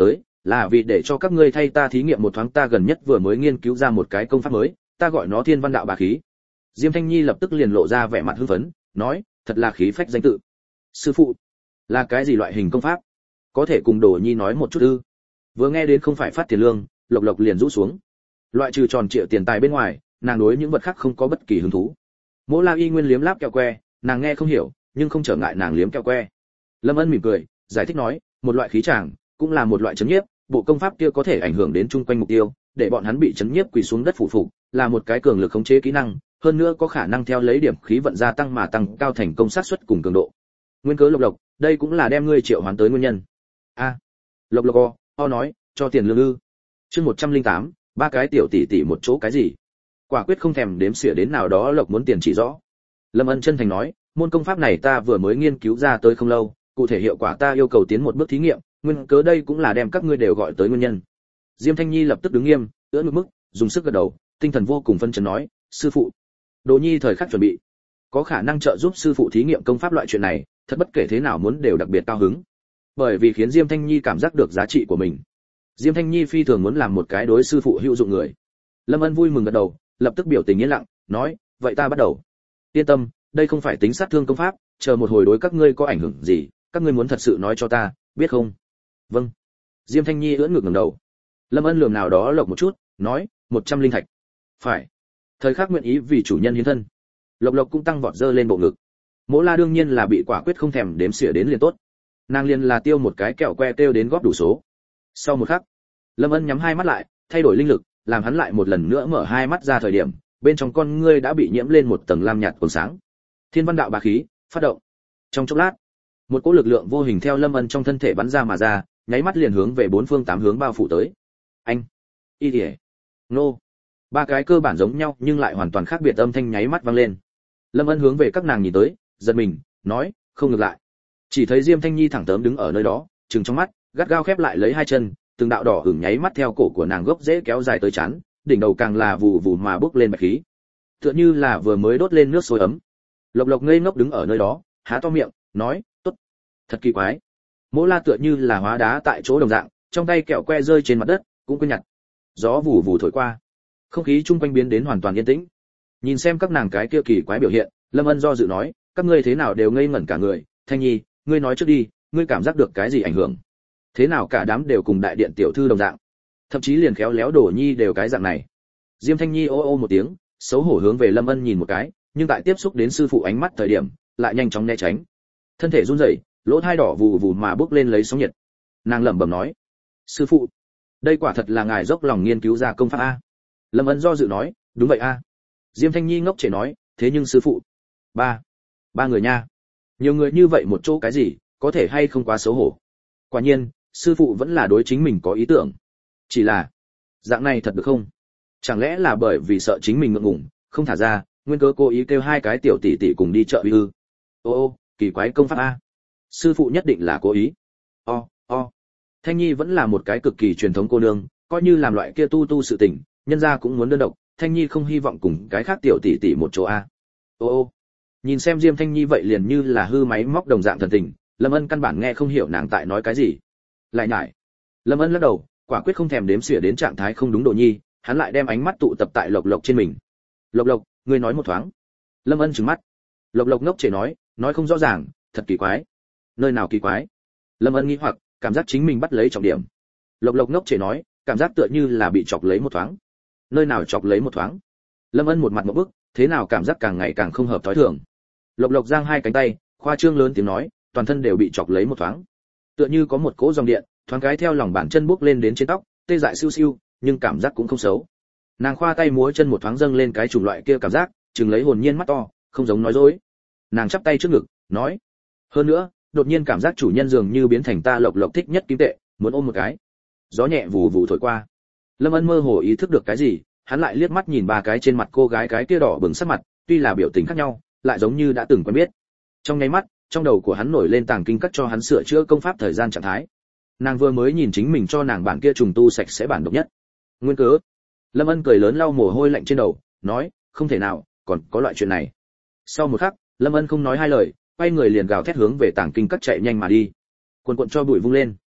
là vì để cho các ngươi thay ta thí nghiệm một thoáng, ta gần nhất vừa mới nghiên cứu ra một cái công pháp mới, ta gọi nó Thiên Văn Đạo Bá Khí. Diêm Thanh Nhi lập tức liền lộ ra vẻ mặt hưng phấn, nói, thật là khí phách danh tự. Sư phụ, là cái gì loại hình công pháp? Có thể cùng Đồ Nhi nói một chút ư? Vừa nghe đến không phải phát tiền lương, Lộc Lộc liền rũ xuống. Loại trừ tròn trịa tiền tài bên ngoài, nàng đối những vật khác không có bất kỳ hứng thú. Mỗ La Y Nguyên liếm láp kẹo que, nàng nghe không hiểu, nhưng không trở ngại nàng liếm kẹo que. Lâm Ân mỉm cười, giải thích nói, một loại khí tràng, cũng là một loại chấn nhiếp, bộ công pháp kia có thể ảnh hưởng đến chung quanh mục tiêu, để bọn hắn bị chấn nhiếp quỳ xuống đất phủ phục, là một cái cường lực khống chế kỹ năng, hơn nữa có khả năng theo lấy điểm khí vận gia tăng mà tăng cao thành công xác suất cùng cường độ. Nguyên cớ Lộc Lộc, đây cũng là đem ngươi triệu hoán tới nguyên nhân. A. À, Lộc Lộc o, o nói, cho tiền lương ư? Chương một trăm lẻ tám, ba cái tiểu tỷ tỷ một chỗ cái gì? Quả quyết không thèm đếm xỉa đến nào đó Lộc muốn tiền chỉ rõ. Lâm Ân chân thành nói, môn công pháp này ta vừa mới nghiên cứu ra tới không lâu, cụ thể hiệu quả ta yêu cầu tiến một bước thí nghiệm, nguyên cớ đây cũng là đem các ngươi đều gọi tới nguyên nhân. Diêm Thanh Nhi lập tức đứng nghiêm, ưỡn ngực mức, dùng sức gật đầu, tinh thần vô cùng phân chấn nói, sư phụ. Đồ Nhi thời khắc chuẩn bị, có khả năng trợ giúp sư phụ thí nghiệm công pháp loại chuyện này, thật bất kể thế nào muốn đều đặc biệt cao hứng. Bởi vì khiến Diêm Thanh Nhi cảm giác được giá trị của mình. Diêm Thanh Nhi phi thường muốn làm một cái đối sư phụ hữu dụng người. Lâm Ân vui mừng gật đầu, lập tức biểu tình yên lặng, nói, vậy ta bắt đầu. Yên tâm, đây không phải tính sát thương công pháp, chờ một hồi đối các ngươi có ảnh hưởng gì, các ngươi muốn thật sự nói cho ta, biết không? Vâng. Diêm Thanh Nhi ưỡn ngực ngẩng đầu. Lâm Ân lườm nào đó Lộc một chút, nói, một trăm linh thạch. Phải. Thời khắc nguyện ý vì chủ nhân hiến thân. Lộc Lộc cũng tăng vọt dơ lên bộ ngực. Mỗ La đương nhiên là bị quả quyết không thèm đếm xỉa đến liền tốt. Nàng liền là tiêu một cái kẹo que tiêu đến góp đủ số. Sau một khắc, Lâm Ân nhắm hai mắt lại, thay đổi linh lực, làm hắn lại một lần nữa mở hai mắt ra thời điểm, bên trong con ngươi đã bị nhiễm lên một tầng lam nhạt quầng sáng. Thiên Văn Đạo Bá Khí phát động. Trong chốc lát, một cỗ lực lượng vô hình theo Lâm Ân trong thân thể bắn ra mà ra, nháy mắt liền hướng về bốn phương tám hướng bao phủ tới. Anh, y điệp, nô, ba cái cơ bản giống nhau nhưng lại hoàn toàn khác biệt âm thanh nháy mắt vang lên. Lâm Ân hướng về các nàng nhìn tới, giật mình, nói, không ngược lại. Chỉ thấy Diêm Thanh Nhi thẳng tớm đứng ở nơi đó, trừng trong mắt, gắt gao khép lại lấy hai chân, từng đạo đỏ ửng nháy mắt theo cổ của nàng gốc rễ kéo dài tới trán, đỉnh đầu càng là vù vù mà bốc lên bạch khí, tựa như là vừa mới đốt lên nước sôi ấm. Lộc Lộc ngây ngốc đứng ở nơi đó, há to miệng, nói, tốt, thật kỳ quái. Mỗ La tựa như là hóa đá tại chỗ đồng dạng, trong tay kẹo que rơi trên mặt đất, cũng quên nhặt. Gió vù vù thổi qua, không khí chung quanh biến đến hoàn toàn yên tĩnh. Nhìn xem các nàng cái kia kỳ quái biểu hiện, Lâm Ân do dự nói, các ngươi thế nào đều ngây ngẩn cả người. Thanh Nhi, ngươi nói trước đi, ngươi cảm giác được cái gì ảnh hưởng? Thế nào cả đám đều cùng đại điện tiểu thư đồng dạng, thậm chí liền khéo léo Đồ Nhi đều cái dạng này. Diêm Thanh Nhi ô ô một tiếng, xấu hổ hướng về Lâm Ân nhìn một cái, nhưng tại tiếp xúc đến sư phụ ánh mắt thời điểm, lại nhanh chóng né tránh. Thân thể run rẩy, lỗ tai đỏ vù vù mà bốc lên lấy sóng nhiệt. Nàng lẩm bẩm nói, sư phụ, đây quả thật là ngài dốc lòng nghiên cứu ra công pháp a. Lâm Ân do dự nói, đúng vậy a. Diêm Thanh Nhi ngốc trẻ nói, thế nhưng sư phụ, ba, ba người nha, nhiều người như vậy một chỗ cái gì, có thể hay không quá xấu hổ. Quả nhiên, sư phụ vẫn là đối chính mình có ý tưởng. Chỉ là, dạng này thật được không? Chẳng lẽ là bởi vì sợ chính mình ngượng ngùng, không thả ra, nguyên cớ cố ý kêu hai cái tiểu tỷ tỷ cùng đi chợ uy ư? Ô ô, kỳ quái công pháp a. Sư phụ nhất định là cố ý. O, o. Thanh Nhi vẫn là một cái cực kỳ truyền thống cô nương, coi như làm loại kia tu tu sự tình, nhân gia cũng muốn đơn độc, Thanh Nhi không hy vọng cùng cái khác tiểu tỷ tỷ một chỗ a. Ô ô. Nhìn xem Diêm Thanh Nhi vậy liền như là hư máy móc đồng dạng thần tình, Lâm Ân căn bản nghe không hiểu nàng tại nói cái gì. Lại nhải. Lâm Ân lắc đầu, quả quyết không thèm đếm xỉa đến trạng thái không đúng Đồ Nhi, hắn lại đem ánh mắt tụ tập tại Lộc Lộc trên mình. Lộc Lộc, ngươi nói một thoáng. Lâm Ân trừng mắt. Lộc Lộc ngốc trẻ nói, nói không rõ ràng, thật kỳ quái. Nơi nào kỳ quái? Lâm Ân nghi hoặc, cảm giác chính mình bắt lấy trọng điểm. Lộc Lộc ngốc trẻ nói, cảm giác tựa như là bị chọc lấy một thoáng. Nơi nào chọc lấy một thoáng? Lâm Ân một mặt một bức, thế nào cảm giác càng ngày càng không hợp thói thường. Lộc Lộc giang hai cánh tay, khoa trương lớn tiếng nói, toàn thân đều bị chọc lấy một thoáng. Tựa như có một cỗ dòng điện, thoáng cái theo lòng bàn chân bước lên đến trên tóc, tê dại siêu siêu, nhưng cảm giác cũng không xấu. Nàng khoa tay múa chân một thoáng dâng lên cái chủng loại kia cảm giác, chừng lấy hồn nhiên mắt to, không giống nói dối. Nàng chắp tay trước ngực, nói, hơn nữa, đột nhiên cảm giác chủ nhân dường như biến thành ta Lộc Lộc thích nhất kim tệ, muốn ôm một cái. Gió nhẹ vù vù thổi qua. Lâm Ân mơ hồ ý thức được cái gì, hắn lại liếc mắt nhìn ba cái trên mặt cô gái cái kia đỏ bừng sắc mặt, tuy là biểu tình khác nhau, lại giống như đã từng quen biết. Trong nháy mắt, trong đầu của hắn nổi lên tàng kinh cắt cho hắn sửa chữa công pháp thời gian trạng thái. Nàng vừa mới nhìn chính mình cho nàng bản kia trùng tu sạch sẽ bản độc nhất. Nguyên cớ. Lâm Ân cười lớn lau mồ hôi lạnh trên đầu, nói, không thể nào, còn có loại chuyện này. Sau một khắc, Lâm Ân không nói hai lời, quay người liền gào thét hướng về tàng kinh cắt chạy nhanh mà đi. Cuồn cuộn cho bụi vung lên.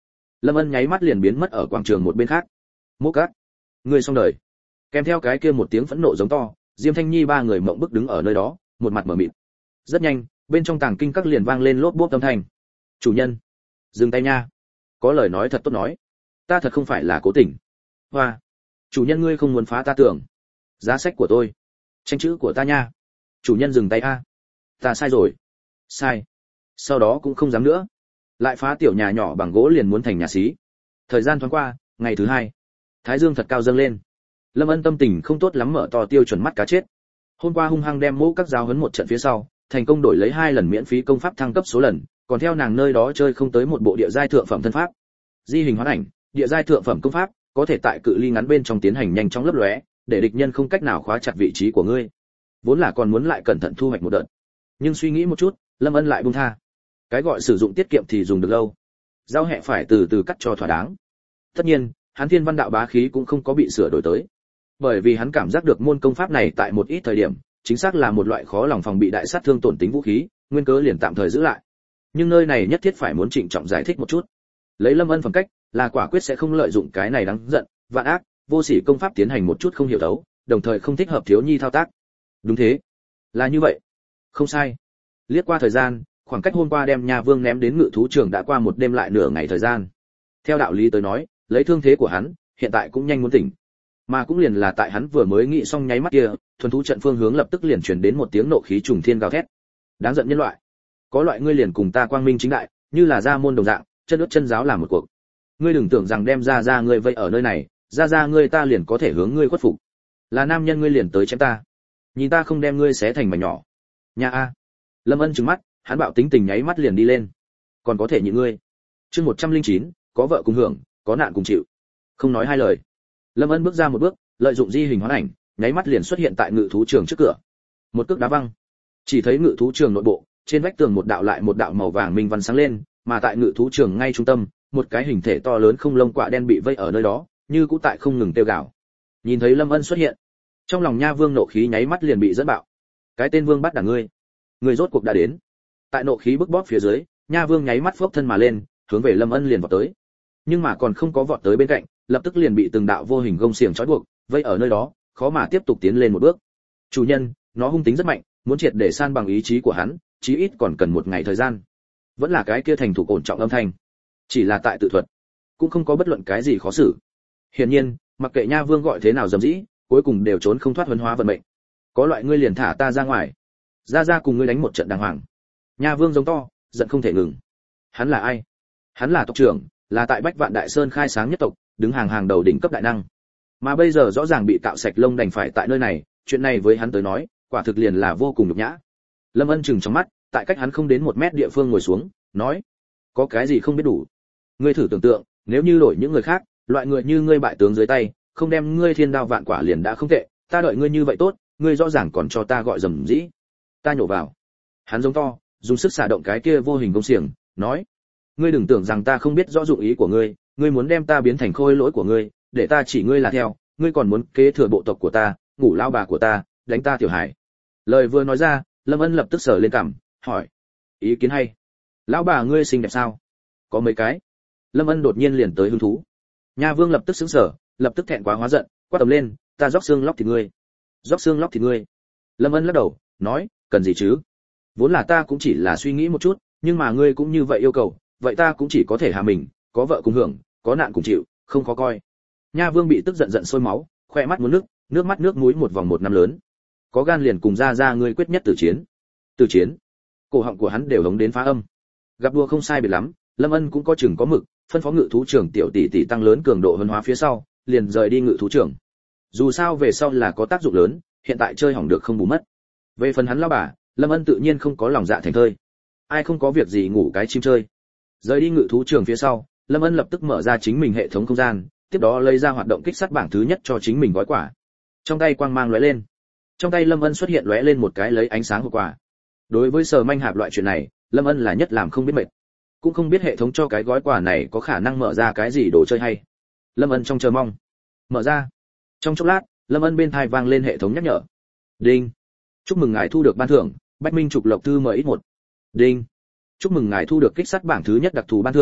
Lâm Ân nháy mắt liền biến mất ở quảng trường một bên khác. Mộ Các, ngươi xong đời. Kèm theo cái kia một tiếng phẫn nộ giống to, Diêm Thanh Nhi ba người mộng bức đứng ở nơi đó, một mặt mở mịt. Rất nhanh, bên trong tàng kinh các liền vang lên lốp bốp âm thanh. Chủ nhân, dừng tay nha. Có lời nói thật tốt nói, ta thật không phải là cố tình. Hoa, chủ nhân ngươi không muốn phá ta tưởng. Giá sách của tôi, tranh chữ của ta nha. Chủ nhân dừng tay a. Ta sai rồi. Sai. Sau đó cũng không dám nữa. Lại phá tiểu nhà nhỏ bằng gỗ liền muốn thành nhà xí. Thời gian thoáng qua, ngày thứ hai, thái dương thật cao dâng lên. Lâm Ân tâm tình không tốt lắm, mở to tiêu chuẩn mắt cá chết. Hôm qua hung hăng đem Mộ Các giáo huấn một trận phía sau, thành công đổi lấy hai lần miễn phí công pháp thăng cấp số lần, còn theo nàng nơi đó chơi không tới một bộ địa giai thượng phẩm thân pháp. Di hình hoán ảnh, địa giai thượng phẩm công pháp, có thể tại cự ly ngắn bên trong tiến hành nhanh chóng lấp lóe, để địch nhân không cách nào khóa chặt vị trí của ngươi. Vốn là còn muốn lại cẩn thận thu hoạch một đợt, nhưng suy nghĩ một chút, Lâm Ân lại buông tha. Cái gọi sử dụng tiết kiệm thì dùng được lâu, rau hẹ phải từ từ cắt cho thỏa đáng. Tất nhiên, hắn Thiên Văn Đạo bá khí cũng không có bị sửa đổi tới, bởi vì hắn cảm giác được môn công pháp này tại một ít thời điểm, chính xác là một loại khó lòng phòng bị đại sát thương tổn tính vũ khí, nguyên cớ liền tạm thời giữ lại. Nhưng nơi này nhất thiết phải muốn trịnh trọng giải thích một chút. Lấy Lâm Ân phẩm cách, là quả quyết sẽ không lợi dụng cái này đáng giận, vạn ác, vô sỉ công pháp tiến hành một chút không hiểu đấu, đồng thời không thích hợp thiếu nhi thao tác. Đúng thế, là như vậy. Không sai. Liếc qua thời gian, khoảng cách hôm qua đem Nha Vương ném đến ngự thú trường đã qua một đêm lại nửa ngày thời gian. Theo đạo lý tới nói, lấy thương thế của hắn, hiện tại cũng nhanh muốn tỉnh. Mà cũng liền là tại hắn vừa mới nghĩ xong nháy mắt kia, thuần thú trận phương hướng lập tức liền truyền đến một tiếng nộ khí trùng thiên gào thét. Đáng giận nhân loại, có loại ngươi liền cùng ta quang minh chính đại, như là ra môn đồng dạng, chân ướt chân giáo làm một cuộc. Ngươi đừng tưởng rằng đem ra ra ngươi vây ở nơi này, ra ra ngươi ta liền có thể hướng ngươi khuất phục. Là nam nhân ngươi liền tới chém ta, nhìn ta không đem ngươi xé thành mảnh nhỏ. Nha a. Lâm Ân trừng mắt, hắn bạo tính tình nháy mắt liền đi lên. Còn có thể nhịn ngươi. Chương một trăm lẻ chín, có vợ cùng hưởng, có nạn cùng chịu. Không nói hai lời, Lâm Ân bước ra một bước, lợi dụng di hình hoán ảnh, nháy mắt liền xuất hiện tại ngự thú trường trước cửa. Một cước đá văng, chỉ thấy ngự thú trường nội bộ, trên vách tường một đạo lại một đạo màu vàng minh văn sáng lên, mà tại ngự thú trường ngay trung tâm, một cái hình thể to lớn không lông quạ đen bị vây ở nơi đó, như cũ tại không ngừng kêu gào. Nhìn thấy Lâm Ân xuất hiện, trong lòng Nha Vương nộ khí nháy mắt liền bị dẫn bạo. Cái tên Vương bắt đả ngươi, ngươi rốt cuộc đã đến. Tại nộ khí bức bóp phía dưới, Nha Vương nháy mắt phốc thân mà lên, hướng về Lâm Ân liền vọt tới. Nhưng mà còn không có vọt tới bên cạnh, lập tức liền bị từng đạo vô hình gông xiềng trói buộc, vây ở nơi đó, khó mà tiếp tục tiến lên một bước. Chủ nhân, nó hung tính rất mạnh, muốn triệt để san bằng ý chí của hắn, chí ít còn cần một ngày thời gian. Vẫn là cái kia thành thủ ổn trọng âm thanh, chỉ là tại tự thuật, cũng không có bất luận cái gì khó xử. Hiển nhiên, mặc kệ Nha Vương gọi thế nào dầm dĩ, cuối cùng đều trốn không thoát huấn hóa vận mệnh. Có loại ngươi liền thả ta ra ngoài, ra ra cùng ngươi đánh một trận đàng hoàng. Nha Vương giống to, giận không thể ngừng. Hắn là ai? Hắn là tộc trưởng, là tại Bách Vạn Đại Sơn khai sáng nhất tộc, đứng hàng hàng đầu đỉnh cấp đại năng. Mà bây giờ rõ ràng bị cạo sạch lông đành phải tại nơi này, chuyện này với hắn tới nói, quả thực liền là vô cùng nhục nhã. Lâm Ân chừng trong mắt, tại cách hắn không đến một mét địa phương ngồi xuống, nói: "Có cái gì không biết đủ? Ngươi thử tưởng tượng, nếu như đổi những người khác, loại người như ngươi bại tướng dưới tay, không đem ngươi thiên đao vạn quả liền đã không tệ, ta đợi ngươi như vậy tốt, ngươi rõ ràng còn cho ta gọi dầm dĩ." Ta nhổ vào. Hắn giống to, dùng sức xả động cái kia vô hình công xiềng, nói: "Ngươi đừng tưởng rằng ta không biết rõ dụng ý của ngươi, ngươi muốn đem ta biến thành khôi lỗi của ngươi, để ta chỉ ngươi là theo, ngươi còn muốn kế thừa bộ tộc của ta, ngủ lao bà của ta, đánh ta tiểu hải." Lời vừa nói ra, Lâm Ân lập tức sờ lên cằm, hỏi: "Ý kiến hay. Lão bà ngươi xinh đẹp sao?" "Có mấy cái." Lâm Ân đột nhiên liền tới hứng thú. Nha Vương lập tức sững sờ, lập tức thẹn quá hóa giận, quát tầm lên: "Ta róc xương lóc thịt ngươi." "Róc xương lóc thịt ngươi?" Lâm Ân lắc đầu, nói: "Cần gì chứ? Vốn là ta cũng chỉ là suy nghĩ một chút, nhưng mà ngươi cũng như vậy yêu cầu, vậy ta cũng chỉ có thể hạ mình, có vợ cùng hưởng, có nạn cùng chịu, không khó coi." Nha Vương bị tức giận giận sôi máu, khoe mắt muốn nước, nước mắt nước mũi một vòng một năm lớn. Có gan liền cùng ra ra ngươi quyết nhất tử chiến. Tử chiến? Cổ họng của hắn đều hống đến phá âm. Gặp đua không sai biệt lắm, Lâm Ân cũng có chừng có mực, phân phó ngự thú trưởng tiểu tỷ tỷ tăng lớn cường độ huấn hóa phía sau, liền rời đi ngự thú trưởng. Dù sao về sau là có tác dụng lớn, hiện tại chơi hỏng được không bù mất. Về phần hắn lão bà, Lâm Ân tự nhiên không có lòng dạ thành thơi. Ai không có việc gì ngủ cái chim chơi. Rời đi ngự thú trưởng phía sau, Lâm Ân lập tức mở ra chính mình hệ thống không gian, tiếp đó lấy ra hoạt động kích sát bảng thứ nhất cho chính mình gói quả. Trong tay quang mang lóe lên. Trong tay Lâm Ân xuất hiện lóe lên một cái lấy ánh sáng hộp quà. Đối với sờ manh hạp loại chuyện này, Lâm Ân là nhất làm không biết mệt. Cũng không biết hệ thống cho cái gói quà này có khả năng mở ra cái gì đồ chơi hay. Lâm Ân trong chờ mong. Mở ra. Trong chốc lát, Lâm Ân bên tai vang lên hệ thống nhắc nhở. Đinh. Chúc mừng ngài thu được ban thưởng, Bách Minh trục lộc thư mười ít một. Đinh. Chúc mừng ngài thu được kích sát bảng thứ nhất đặc thù ban thưởng,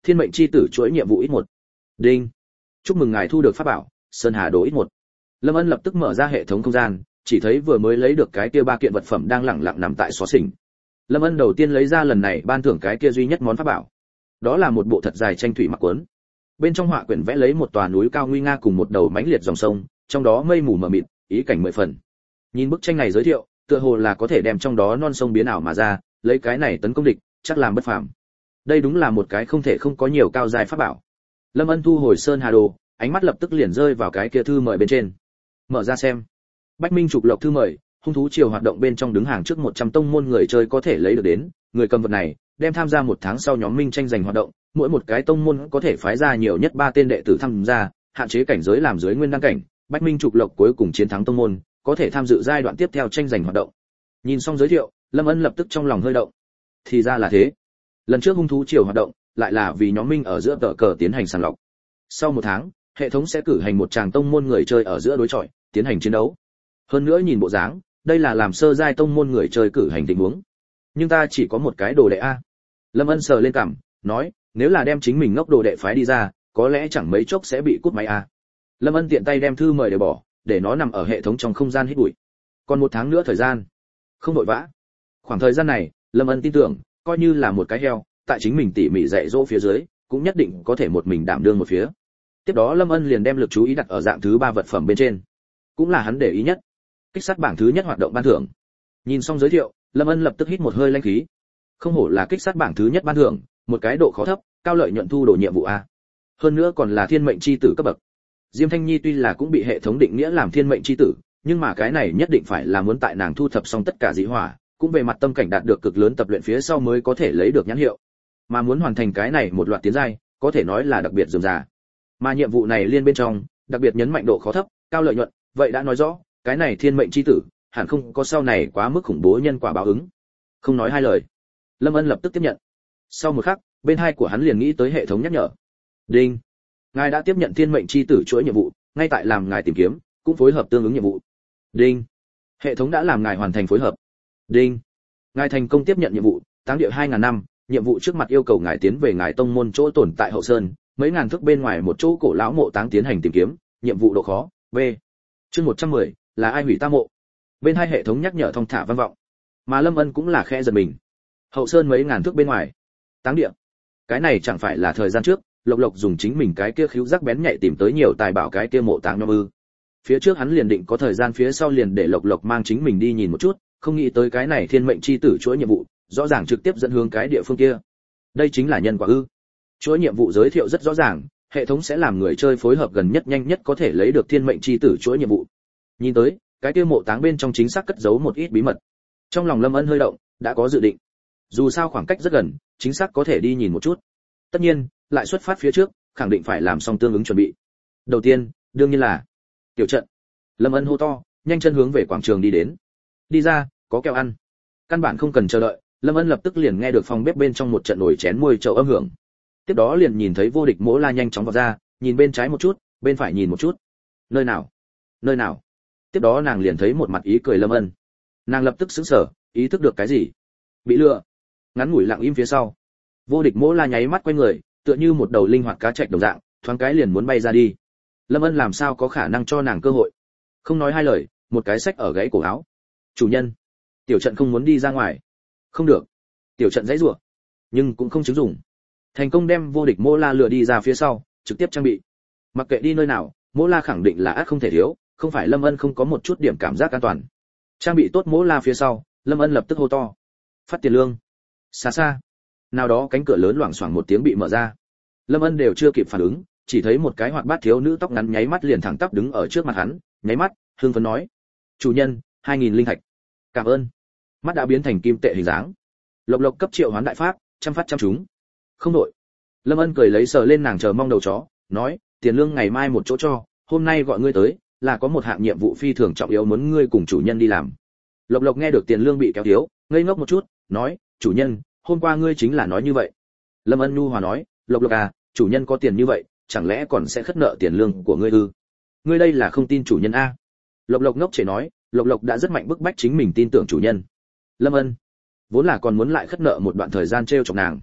thiên mệnh chi tử chuỗi nhiệm vụ ít một. Đinh. Chúc mừng ngài thu được pháp bảo Sơn Hà Đồ ít một. Lâm Ân lập tức mở ra hệ thống không gian, chỉ thấy vừa mới lấy được cái kia ba kiện vật phẩm đang lẳng lặng nằm tại xó xỉnh. Lâm Ân đầu tiên lấy ra lần này ban thưởng cái kia duy nhất món pháp bảo. Đó là một bộ thật dài tranh thủy mặc cuốn. Bên trong họa quyển vẽ lấy một tòa núi cao nguy nga cùng một đầu mãnh liệt dòng sông, trong đó mây mù mờ mịt, ý cảnh mười phần. Nhìn bức tranh này giới thiệu, tựa hồ là có thể đem trong đó non sông biến ảo mà ra, lấy cái này tấn công địch, chắc làm bất phàm. Đây đúng là một cái không thể không có nhiều cao dài pháp bảo. Lâm Ân thu hồi Sơn Hà Đồ, ánh mắt lập tức liền rơi vào cái kia thư mời bên trên. Mở ra xem. Bách Minh trục lộc thư mời, hung thú triều hoạt động bên trong đứng hàng trước một trăm tông môn người chơi có thể lấy được đến, người cầm vật này đem tham gia một tháng sau nhóm minh tranh giành hoạt động, mỗi một cái tông môn có thể phái ra nhiều nhất ba tên đệ tử tham gia, hạn chế cảnh giới làm dưới nguyên đăng cảnh, Bách Minh trục lộc cuối cùng chiến thắng tông môn, có thể tham dự giai đoạn tiếp theo tranh giành hoạt động. Nhìn xong giới thiệu, Lâm Ân lập tức trong lòng hơi động. Thì ra là thế. Lần trước hung thú triều hoạt động, lại là vì nhóm minh ở giữa tờ cờ tiến hành sàng lọc. Sau một tháng, hệ thống sẽ cử hành một tràng tông môn người chơi ở giữa đối chọi, tiến hành chiến đấu. Hơn nữa nhìn bộ dáng, đây là làm sơ giai tông môn người chơi cử hành tình huống. Nhưng ta chỉ có một cái đồ đệ a. Lâm Ân sờ lên cằm, nói, nếu là đem chính mình ngốc đồ đệ phái đi ra, có lẽ chẳng mấy chốc sẽ bị cút máy a. Lâm Ân tiện tay đem thư mời để bỏ, để nó nằm ở hệ thống trong không gian hít bụi. Còn một tháng nữa thời gian, không vội vã. Khoảng thời gian này, Lâm Ân tin tưởng, coi như là một cái heo, tại chính mình tỉ mỉ dạy dỗ phía dưới, cũng nhất định có thể một mình đảm đương một phía. Tiếp đó Lâm Ân liền đem lực chú ý đặt ở dạng thứ ba vật phẩm bên trên, cũng là hắn để ý nhất. Kích sát bảng thứ nhất hoạt động ban thưởng. Nhìn xong giới thiệu, Lâm Ân lập tức hít một hơi lãnh khí. Không hổ là kích sát bảng thứ nhất ban thưởng, một cái độ khó thấp, cao lợi nhuận thu đồ nhiệm vụ a. Hơn nữa còn là thiên mệnh chi tử cấp bậc. Diêm Thanh Nhi tuy là cũng bị hệ thống định nghĩa làm thiên mệnh chi tử, nhưng mà cái này nhất định phải là muốn tại nàng thu thập xong tất cả dị hỏa, cũng về mặt tâm cảnh đạt được cực lớn tập luyện phía sau mới có thể lấy được nhãn hiệu. Mà muốn hoàn thành cái này một loạt tiến giai, có thể nói là đặc biệt rườm rà. Mà nhiệm vụ này liên bên trong, đặc biệt nhấn mạnh độ khó thấp, cao lợi nhuận, vậy đã nói rõ, cái này thiên mệnh chi tử, hẳn không có sau này quá mức khủng bố nhân quả báo ứng. Không nói hai lời, Lâm Ân lập tức tiếp nhận. Sau một khắc, bên hai của hắn liền nghĩ tới hệ thống nhắc nhở. Đinh. Ngài đã tiếp nhận thiên mệnh chi tử chuỗi nhiệm vụ, ngay tại làm ngài tìm kiếm, cũng phối hợp tương ứng nhiệm vụ. Đinh. Hệ thống đã làm ngài hoàn thành phối hợp. Đinh. Ngài thành công tiếp nhận nhiệm vụ, táng địa hai ngàn năm, nhiệm vụ trước mặt yêu cầu ngài tiến về ngài tông môn chỗ tồn tại hậu sơn, mấy ngàn thước bên ngoài một chỗ cổ lão mộ táng tiến hành tìm kiếm, nhiệm vụ độ khó, B. Chương một trăm mười, là ai hủy ta mộ? Bên hai hệ thống nhắc nhở thông thả vang vọng. Mà Lâm Ân cũng là khẽ giật mình. Hậu sơn mấy ngàn thước bên ngoài, táng địa. Cái này chẳng phải là thời gian trước, Lộc Lộc dùng chính mình cái kia khíu giác bén nhạy tìm tới nhiều tài bảo cái kia mộ táng nhóm ư? Phía trước hắn liền định có thời gian phía sau liền để Lộc Lộc mang chính mình đi nhìn một chút, không nghĩ tới cái này thiên mệnh chi tử chuỗi nhiệm vụ, rõ ràng trực tiếp dẫn hướng cái địa phương kia. Đây chính là nhân quả ư? Chuỗi nhiệm vụ giới thiệu rất rõ ràng, hệ thống sẽ làm người chơi phối hợp gần nhất nhanh nhất có thể lấy được thiên mệnh chi tử chuỗi nhiệm vụ. Nhìn tới, cái kia mộ táng bên trong chính xác cất giấu một ít bí mật. Trong lòng Lâm Ân hơi động, đã có dự định. Dù sao khoảng cách rất gần, chính xác có thể đi nhìn một chút. Tất nhiên, lại xuất phát phía trước, khẳng định phải làm xong tương ứng chuẩn bị. Đầu tiên, đương nhiên là tiểu trận. Lâm Ân hô to, nhanh chân hướng về quảng trường đi đến. Đi ra, có kẹo ăn. Căn bản không cần chờ đợi, Lâm Ân lập tức liền nghe được phòng bếp bên trong một trận nồi chén môi chậu âm hưởng. Tiếp đó liền nhìn thấy vô địch Mỗ La nhanh chóng vào ra, nhìn bên trái một chút, bên phải nhìn một chút. Nơi nào? Nơi nào? Tiếp đó nàng liền thấy một mặt ý cười Lâm Ân. Nàng lập tức sững sờ, ý thức được cái gì? Bị lừa. Ngắn ngủi lặng im phía sau, vô địch Mỗ La nháy mắt quay người, tựa như một đầu linh hoạt cá trạch đồng dạng, thoáng cái liền muốn bay ra đi. Lâm Ân làm sao có khả năng cho nàng cơ hội? Không nói hai lời, một cái xách ở gãy cổ áo. Chủ nhân, tiểu trận không muốn đi ra ngoài. Không được. Tiểu trận dãy rủa, nhưng cũng không chứng dụng. Thành công đem vô địch Mỗ La lừa đi ra phía sau, trực tiếp trang bị. Mặc kệ đi nơi nào, Mỗ La khẳng định là ắt không thể thiếu, không phải Lâm Ân không có một chút điểm cảm giác an toàn. Trang bị tốt Mỗ La phía sau, Lâm Ân lập tức hô to: "Phát tiền lương!" Xa xa, nào đó cánh cửa lớn loảng xoảng một tiếng bị mở ra. Lâm Ân đều chưa kịp phản ứng, chỉ thấy một cái hoạt bát thiếu nữ tóc ngắn nháy mắt liền thẳng tắp đứng ở trước mặt hắn, nháy mắt, hưng phấn nói: "Chủ nhân, hai nghìn linh thạch." "Cảm ơn." Mắt đã biến thành kim tệ hình dáng. Lộc Lộc cấp triệu hoán đại pháp, trăm phát trăm trúng. "Không đổi." Lâm Ân cười lấy sờ lên nàng chờ mong đầu chó, nói: "Tiền lương ngày mai một chỗ cho, hôm nay gọi ngươi tới, là có một hạng nhiệm vụ phi thường trọng yếu muốn ngươi cùng chủ nhân đi làm." Lộc Lộc nghe được tiền lương bị kéo thiếu, ngây ngốc một chút, nói: "Chủ nhân, hôm qua ngươi chính là nói như vậy." Lâm Ân nhu hòa nói: "Lộc Lộc à, chủ nhân có tiền như vậy, chẳng lẽ còn sẽ khất nợ tiền lương của ngươi ư? Ngươi đây là không tin chủ nhân a?" Lộc Lộc ngốc chỉ nói, Lộc Lộc đã rất mạnh bức bách chính mình tin tưởng chủ nhân. Lâm Ân vốn là còn muốn lại khất nợ một đoạn thời gian trêu chọc nàng.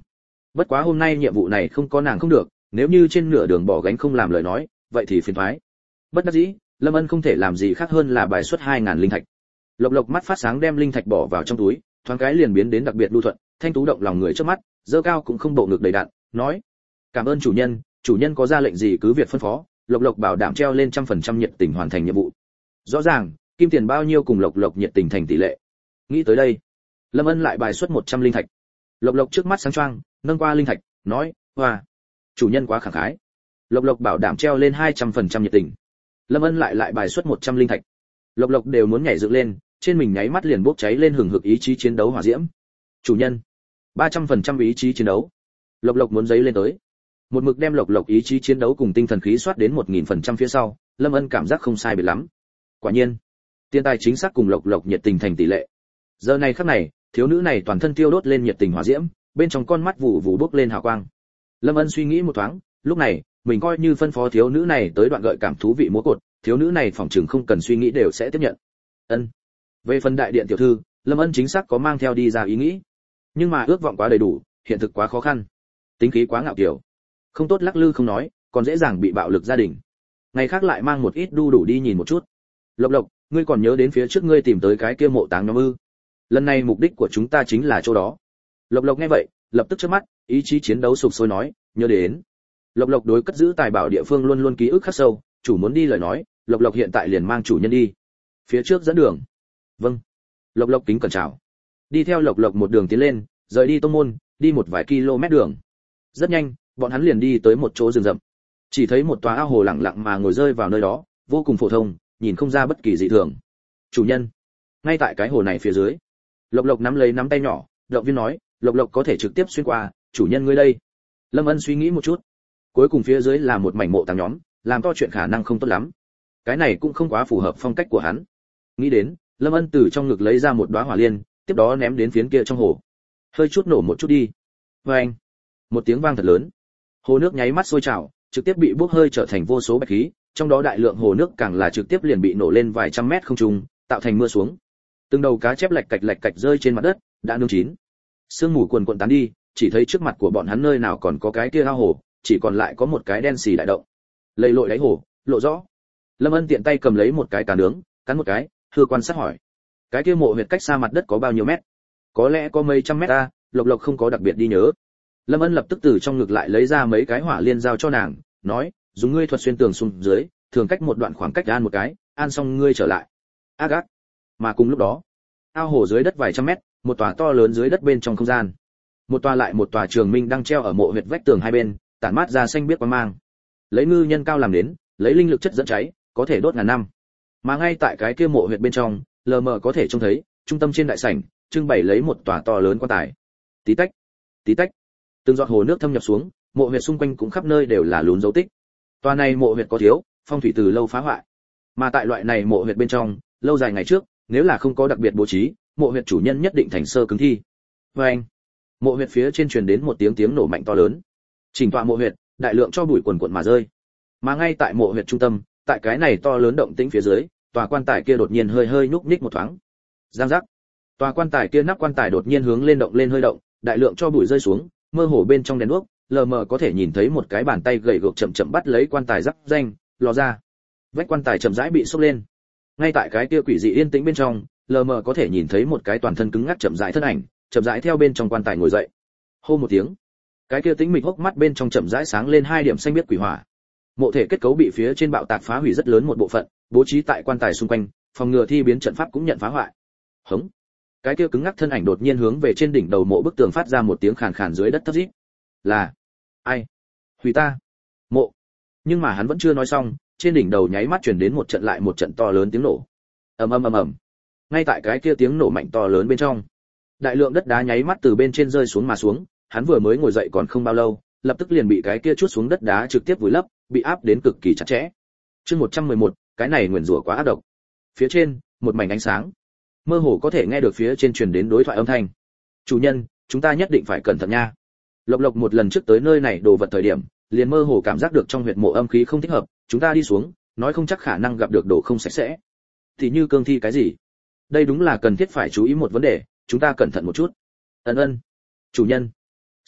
Bất quá hôm nay nhiệm vụ này không có nàng không được, nếu như trên nửa đường bỏ gánh không làm lời nói, vậy thì phiền toái. Bất đắc dĩ, Lâm Ân không thể làm gì khác hơn là bài xuất hai ngàn linh thạch. Lộc Lộc mắt phát sáng đem linh thạch bỏ vào trong túi, thoáng cái liền biến đến đặc biệt lưu thuận, thanh tú động lòng người trước mắt, dơ cao cũng không bộ ngực đầy đặn, nói: "Cảm ơn chủ nhân, chủ nhân có ra lệnh gì cứ việc phân phó." Lộc Lộc bảo đảm treo lên trăm phần trăm nhiệt tình hoàn thành nhiệm vụ. Rõ ràng, kim tiền bao nhiêu cùng Lộc Lộc nhiệt tình thành tỷ lệ. Nghĩ tới đây, Lâm Ân lại bài xuất một trăm linh thạch. Lộc Lộc trước mắt sáng choang, nâng qua linh thạch, nói: "Hoa, chủ nhân quá khẳng khái." Lộc Lộc bảo đảm treo lên hai trăm phần trăm nhiệt tình. Lâm Ân lại lại bài xuất một trăm linh thạch. Lộc Lộc đều muốn nhảy dựng lên, trên mình nháy mắt liền bốc cháy lên hừng hực ý chí chiến đấu hỏa diễm. "Chủ nhân, ba trăm phần trăm ý chí chiến đấu." Lộc Lộc muốn giấy lên tới. Một mực đem Lộc Lộc ý chí chiến đấu cùng tinh thần khí soát đến một nghìn phần trăm phía sau, Lâm Ân cảm giác không sai biệt lắm. Quả nhiên, tiền tài chính xác cùng Lộc Lộc nhiệt tình thành tỷ lệ. Giờ này khắc này, thiếu nữ này toàn thân tiêu đốt lên nhiệt tình hỏa diễm, bên trong con mắt vụ vụ bốc lên hào quang. Lâm Ân suy nghĩ một thoáng, lúc này, mình coi như phân phó thiếu nữ này tới đoạn gợi cảm thú vị múa cột, thiếu nữ này phỏng chừng không cần suy nghĩ đều sẽ tiếp nhận. Ân. Về phần đại điện tiểu thư, Lâm Ân chính xác có mang theo đi ra ý nghĩ, nhưng mà ước vọng quá đầy đủ, hiện thực quá khó khăn, tính khí quá ngạo kiều, không tốt lắc lư không nói, còn dễ dàng bị bạo lực gia đình. Ngày khác lại mang một ít đu đủ đi nhìn một chút. Lộc Lộc, ngươi còn nhớ đến phía trước ngươi tìm tới cái kia mộ táng nhóm ư? Lần này mục đích của chúng ta chính là chỗ đó. Lộc Lộc nghe vậy, lập tức chớp mắt, ý chí chiến đấu sục sôi nói, nhớ đến. Lộc Lộc đối cất giữ tài bảo địa phương luôn luôn ký ức khắc sâu, chủ muốn đi lời nói, Lộc Lộc hiện tại liền mang chủ nhân đi. Phía trước dẫn đường. Vâng. Lộc Lộc kính cẩn chào. Đi theo Lộc Lộc một đường tiến lên, rời đi tông môn, đi một vài km đường. Rất nhanh, bọn hắn liền đi tới một chỗ rừng rậm. Chỉ thấy một tòa ao hồ lặng lặng mà ngồi rơi vào nơi đó, vô cùng phổ thông, nhìn không ra bất kỳ dị thường. Chủ nhân, ngay tại cái hồ này phía dưới. Lộc Lộc nắm lấy nắm tay nhỏ, động viên nói, Lộc Lộc có thể trực tiếp xuyên qua, chủ nhân ngươi đây. Lâm Ân suy nghĩ một chút, cuối cùng phía dưới là một mảnh mộ táng nhóm, làm to chuyện khả năng không tốt lắm. Cái này cũng không quá phù hợp phong cách của hắn. Nghĩ đến, Lâm Ân từ trong ngực lấy ra một đóa hỏa liên, tiếp đó ném đến phiến kia trong hồ. Hơi chút nổ một chút đi. Oeng! Một tiếng vang thật lớn. Hồ nước nháy mắt sôi trào, trực tiếp bị bốc hơi trở thành vô số bạch khí, trong đó đại lượng hồ nước càng là trực tiếp liền bị nổ lên vài trăm mét không trung, tạo thành mưa xuống. Từng đầu cá chép lạch cạch lạch cạch rơi trên mặt đất, đã nướng chín. Sương mù cuồn cuộn tán đi, chỉ thấy trước mặt của bọn hắn nơi nào còn có cái kia ao hồ, chỉ còn lại có một cái đen xì đại động. Lầy lội đáy hồ, lộ rõ. Lâm Ân tiện tay cầm lấy một cái cá nướng, cắn một cái, thưa quan sát hỏi: cái kia mộ huyệt cách xa mặt đất có bao nhiêu mét? Có lẽ có mấy trăm mét ta, Lộc Lộc không có đặc biệt đi nhớ. Lâm Ân lập tức từ trong ngực lại lấy ra mấy cái hỏa liên giao cho nàng, nói: dùng ngươi thuật xuyên tường xuống dưới, thường cách một đoạn khoảng cách an một cái, an xong ngươi trở lại. Ác ác. Mà cùng lúc đó, ao hồ dưới đất vài trăm mét, một tòa to lớn dưới đất bên trong không gian. Một tòa lại một tòa trường minh đang treo ở mộ huyệt vách tường hai bên, tản mát ra xanh biếc quang mang. Lấy ngư nhân cao làm đến, lấy linh lực chất dẫn cháy, có thể đốt ngàn năm. Mà ngay tại cái kia mộ huyệt bên trong, lờ mờ có thể trông thấy, trung tâm trên đại sảnh, trưng bày lấy một tòa to lớn quan tài. Tí tách, tí tách. Từng giọt hồ nước thâm nhập xuống, mộ huyệt xung quanh cũng khắp nơi đều là lún dấu tích. Tòa này mộ huyệt có thiếu, phong thủy từ lâu phá hoại. Mà tại loại này mộ huyệt bên trong, lâu dài ngày trước, nếu là không có đặc biệt bố trí, mộ huyệt chủ nhân nhất định thành sơ cứng thi. Và anh, mộ huyệt phía trên truyền đến một tiếng tiếng nổ mạnh to lớn. Chỉnh tọa mộ huyệt, đại lượng cho bụi quần quần mà rơi. Mà ngay tại mộ huyệt trung tâm, tại cái này to lớn động tĩnh phía dưới, tòa quan tài kia đột nhiên hơi hơi nhúc nhích một thoáng. Giang giác. Tòa quan tài kia nắp quan tài đột nhiên hướng lên động lên hơi động, đại lượng cho bụi rơi xuống, mơ hồ bên trong đèn đuốc, lờ mờ có thể nhìn thấy một cái bàn tay gầy gộc chậm chậm bắt lấy quan tài giáp danh, lò ra. Vách quan tài chậm rãi bị xốc lên. Ngay tại cái kia quỷ dị yên tĩnh bên trong, lờ mờ có thể nhìn thấy một cái toàn thân cứng ngắc chậm rãi thân ảnh, chậm rãi theo bên trong quan tài ngồi dậy. Hô một tiếng, cái kia tĩnh mịch hốc mắt bên trong chậm rãi sáng lên hai điểm xanh biếc quỷ hỏa. Mộ thể kết cấu bị phía trên bạo tạc phá hủy rất lớn một bộ phận, bố trí tại quan tài xung quanh, phòng ngừa thi biến trận pháp cũng nhận phá hoại. Hống. Cái kia cứng ngắc thân ảnh đột nhiên hướng về trên đỉnh đầu mộ bức tường phát ra một tiếng khàn khàn dưới đất thấp rít. Là ai? Hủy ta. Mộ. Nhưng mà hắn vẫn chưa nói xong, trên đỉnh đầu nháy mắt truyền đến một trận lại một trận to lớn tiếng nổ. Ầm ầm ầm ầm. Ngay tại cái kia tiếng nổ mạnh to lớn bên trong, đại lượng đất đá nháy mắt từ bên trên rơi xuống mà xuống, hắn vừa mới ngồi dậy còn không bao lâu, lập tức liền bị cái kia chuốt xuống đất đá trực tiếp vùi lấp, bị áp đến cực kỳ chặt chẽ. Chương một trăm mười một, cái này nguyền rủa quá ác độc. Phía trên, một mảnh ánh sáng. Mơ hồ có thể nghe được phía trên truyền đến đối thoại âm thanh. Chủ nhân, chúng ta nhất định phải cẩn thận nha. Lộc Lộc một lần trước tới nơi này đồ vật thời điểm, liền mơ hồ cảm giác được trong huyệt mộ âm khí không thích hợp, chúng ta đi xuống, nói không chắc khả năng gặp được đồ không sạch sẽ. Thì như cương thi cái gì? Đây đúng là cần thiết phải chú ý một vấn đề, chúng ta cẩn thận một chút. Ân ân. Chủ nhân.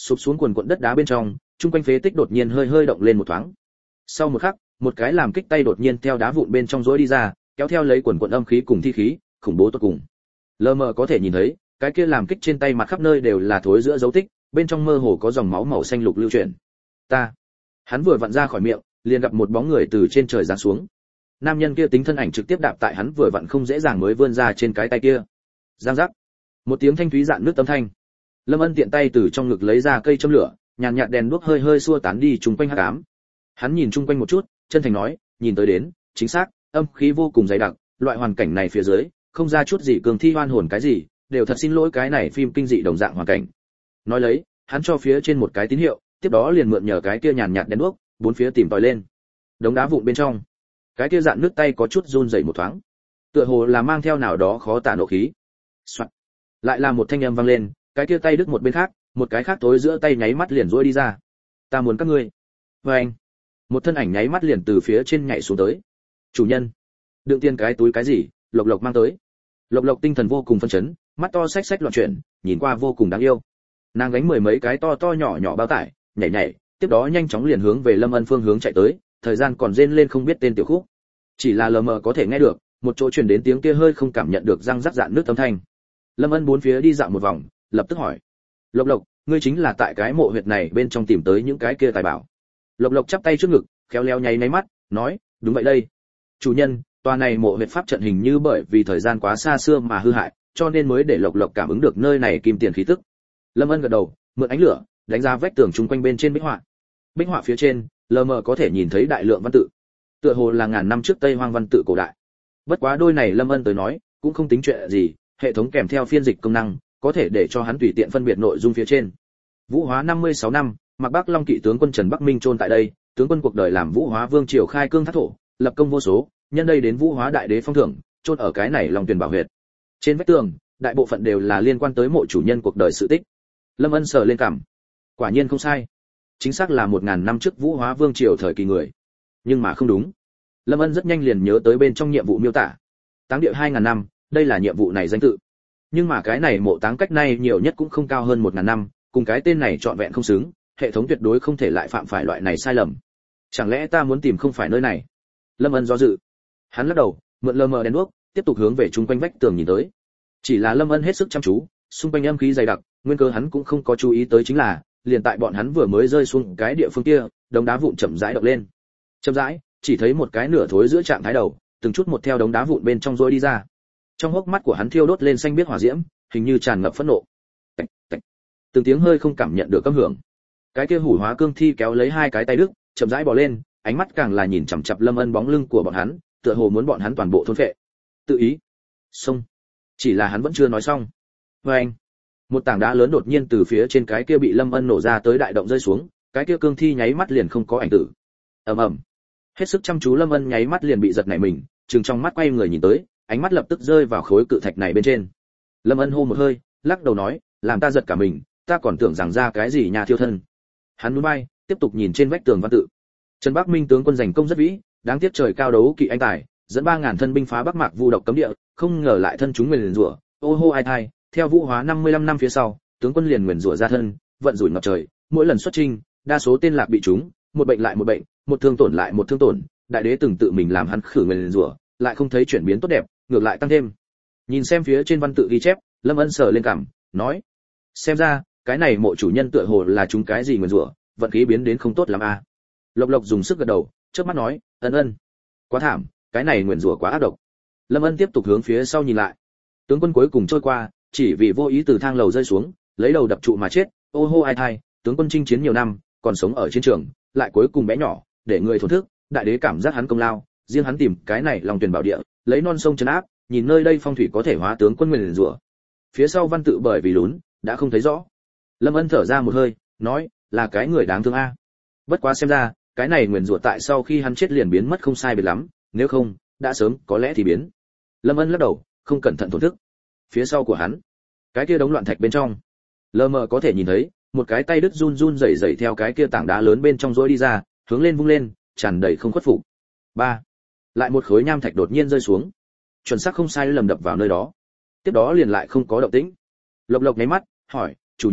Sụp xuống quần quần đất đá bên trong, trung quanh phế tích đột nhiên hơi hơi động lên một thoáng. Sau một khắc, một cái làm kích tay đột nhiên theo đá vụn bên trong rỗi đi ra, kéo theo lấy quần quần âm khí cùng thi khí, khủng bố tột cùng. Lờ mờ có thể nhìn thấy, cái kia làm kích trên tay mặt khắp nơi đều là thối giữa dấu tích, bên trong mơ hồ có dòng máu màu xanh lục lưu chuyển. Ta, hắn vừa vặn ra khỏi miệng, liền gặp một bóng người từ trên trời giáng xuống. Nam nhân kia tính thân ảnh trực tiếp đạp tại hắn vừa vặn không dễ dàng mới vươn ra trên cái tay kia. Giang giác, một tiếng thanh thúy dạn nước âm thanh. Lâm Ân tiện tay từ trong ngực lấy ra cây châm lửa, nhàn nhạt đèn đuốc hơi hơi xua tán đi chung quanh hắc ám. Hắn nhìn chung quanh một chút, chân thành nói, nhìn tới đến, chính xác, âm khí vô cùng dày đặc, loại hoàn cảnh này phía dưới, không ra chút gì cường thi oan hồn cái gì, đều thật xin lỗi cái này phim kinh dị đồng dạng hoàn cảnh. Nói lấy, hắn cho phía trên một cái tín hiệu, tiếp đó liền mượn nhờ cái kia nhàn nhạt đèn đuốc, bốn phía tìm tòi lên. Đống đá vụn bên trong, cái kia dạn nước tay có chút run rẩy một thoáng, tựa hồ là mang theo nào đó khó tả nộ khí. Soạn. Lại là một thanh âm vang lên, cái kia tay đứt một bên khác, một cái khác tối giữa tay nháy mắt liền duỗi đi ra. Ta muốn các ngươi. Và anh, một thân ảnh nháy mắt liền từ phía trên nhảy xuống tới. Chủ nhân, đựng tiền cái túi cái gì? Lộc Lộc mang tới. Lộc Lộc tinh thần vô cùng phấn chấn, mắt to xách xách loạn chuyển, nhìn qua vô cùng đáng yêu. Nàng gánh mười mấy cái to to nhỏ nhỏ bao tải, nhảy nhảy, tiếp đó nhanh chóng liền hướng về Lâm Ân phương hướng chạy tới, thời gian còn rên lên không biết tên tiểu khúc. Chỉ là lờ mờ có thể nghe được, một chỗ truyền đến tiếng kia hơi không cảm nhận được răng rắc dạn nước âm thanh. Lâm Ân bốn phía đi dạo một vòng, lập tức hỏi: Lộc Lộc, ngươi chính là tại cái mộ huyệt này bên trong tìm tới những cái kia tài bảo? Lộc Lộc chắp tay trước ngực, khéo léo nháy nháy mắt, nói: đúng vậy đây. Chủ nhân, tòa này mộ huyệt pháp trận hình như bởi vì thời gian quá xa xưa mà hư hại, cho nên mới để Lộc Lộc cảm ứng được nơi này kim tiền khí tức. Lâm Ân gật đầu, mượn ánh lửa, đánh ra vách tường chung quanh bên trên bích họa. Bích họa phía trên, lờ mờ có thể nhìn thấy đại lượng văn tự. Tựa hồ là ngàn năm trước Tây Hoang văn tự cổ đại. Bất quá đôi này Lâm Ân tới nói, cũng không tính chuyện gì, hệ thống kèm theo phiên dịch công năng, có thể để cho hắn tùy tiện phân biệt nội dung phía trên. Vũ Hóa năm mươi sáu năm, Mạc Bắc Long kỵ tướng quân Trần Bắc Minh chôn tại đây, tướng quân cuộc đời làm Vũ Hóa vương triều khai cương thác thổ, lập công vô số, nhân đây đến Vũ Hóa đại đế phong thưởng, chôn ở cái này Long Tuyền bảo huyệt. Trên vách tường, đại bộ phận đều là liên quan tới mộ chủ nhân cuộc đời sự tích. Lâm Ân sờ lên cằm. Quả nhiên không sai. Chính xác là một ngàn năm trước Vũ Hóa vương triều thời kỳ người. Nhưng mà không đúng. Lâm Ân rất nhanh liền nhớ tới bên trong nhiệm vụ miêu tả. Táng địa hai ngàn năm, đây là nhiệm vụ này danh tự. Nhưng mà cái này mộ táng cách này nhiều nhất cũng không cao hơn một ngàn năm, cùng cái tên này trọn vẹn không xứng, hệ thống tuyệt đối không thể lại phạm phải loại này sai lầm. Chẳng lẽ ta muốn tìm không phải nơi này? Lâm Ân do dự. Hắn lắc đầu, mượn lờ mờ đèn đuốc, tiếp tục hướng về chung quanh vách tường nhìn tới. Chỉ là Lâm Ân hết sức chăm chú, xung quanh âm khí dày đặc, nguyên cơ hắn cũng không có chú ý tới chính là, liền tại bọn hắn vừa mới rơi xuống cái địa phương kia, đống đá vụn chậm rãi động lên. Chậm rãi, chỉ thấy một cái nửa thối giữa trạng thái đầu, từng chút một theo đống đá vụn bên trong rơi đi ra. Trong hốc mắt của hắn thiêu đốt lên xanh biếc hỏa diễm, hình như tràn ngập phẫn nộ. Tạch, tạch. Từng tiếng hơi không cảm nhận được âm hưởng. Cái kia hủ hóa cương thi kéo lấy hai cái tay đức, chậm rãi bò lên, ánh mắt càng là nhìn chằm chằm Lâm Ân bóng lưng của bọn hắn, tựa hồ muốn bọn hắn toàn bộ thôn phệ. Tự ý. Xông. Chỉ là hắn vẫn chưa nói xong. Và anh. Một tảng đá lớn đột nhiên từ phía trên cái kia bị Lâm Ân nổ ra tới đại động rơi xuống, cái kia cương thi nháy mắt liền không có ảnh tử. Ầm ầm. Hết sức chăm chú Lâm Ân nháy mắt liền bị giật nảy mình, trừng trong mắt quay người nhìn tới, ánh mắt lập tức rơi vào khối cự thạch này bên trên. Lâm Ân hô một hơi, lắc đầu nói, làm ta giật cả mình, ta còn tưởng rằng ra cái gì nhà thiêu thân. Hắn núi bay, tiếp tục nhìn trên vách tường văn tự. Trần Bắc Minh tướng quân giành công rất vĩ, đáng tiếc trời cao đấu kỵ anh tài, dẫn ba ngàn thân binh phá Bắc Mạc vu độc cấm địa, không ngờ lại thân chúng nguyền rủa, ô hô ai thai, theo Vũ Hóa năm mươi lăm năm phía sau, tướng quân liền nguyền rủa ra thân, vận rủi ngập trời, mỗi lần xuất chinh, đa số tên lạc bị trúng, một bệnh lại một bệnh, một thương tổn lại một thương tổn, đại đế từng tự mình làm hắn khử nguyền rủa, lại không thấy chuyển biến tốt đẹp, ngược lại tăng thêm. Nhìn xem phía trên văn tự ghi chép, Lâm Ân sờ lên cằm, nói: xem ra, cái này mộ chủ nhân tựa hồ là chúng cái gì nguyền rủa, vận khí biến đến không tốt lắm a. À. Lộc Lộc dùng sức gật đầu, chớp mắt nói: ân ân, quá thảm, cái này nguyền rủa quá ác độc. Lâm Ân tiếp tục hướng phía sau nhìn lại. Tướng quân cuối cùng trôi qua, chỉ vì vô ý từ thang lầu rơi xuống, lấy đầu đập trụ mà chết, ô hô ai thai, tướng quân chinh chiến nhiều năm, còn sống ở chiến trường, lại cuối cùng bé nhỏ, để người thổn thức, đại đế cảm giác hắn công lao, riêng hắn tìm cái này lòng tuyển bảo địa, lấy non sông trấn áp, nhìn nơi đây phong thủy có thể hóa tướng quân nguyền rủa. Phía sau văn tự bởi vì lún, đã không thấy rõ. Lâm Ân thở ra một hơi, nói, là cái người đáng thương a. Bất quá xem ra, cái này nguyền rủa tại sau khi hắn chết liền biến mất không sai biệt lắm, nếu không, đã sớm có lẽ thì biến. Lâm Ân lắc đầu, không cẩn thận thổn thức. Phía sau của hắn, cái kia đống loạn thạch bên trong, lờ mờ có thể nhìn thấy, một cái tay đứt run run rẩy rẩy theo cái kia tảng đá lớn bên trong rối đi ra, hướng lên vung lên, tràn đầy không khuất phục. Ba, lại một khối nham thạch đột nhiên rơi xuống, chuẩn xác không sai lầm đập vào nơi đó. Tiếp đó liền lại không có động tĩnh. Lộc Lộc nháy mắt, hỏi, chủ nhân,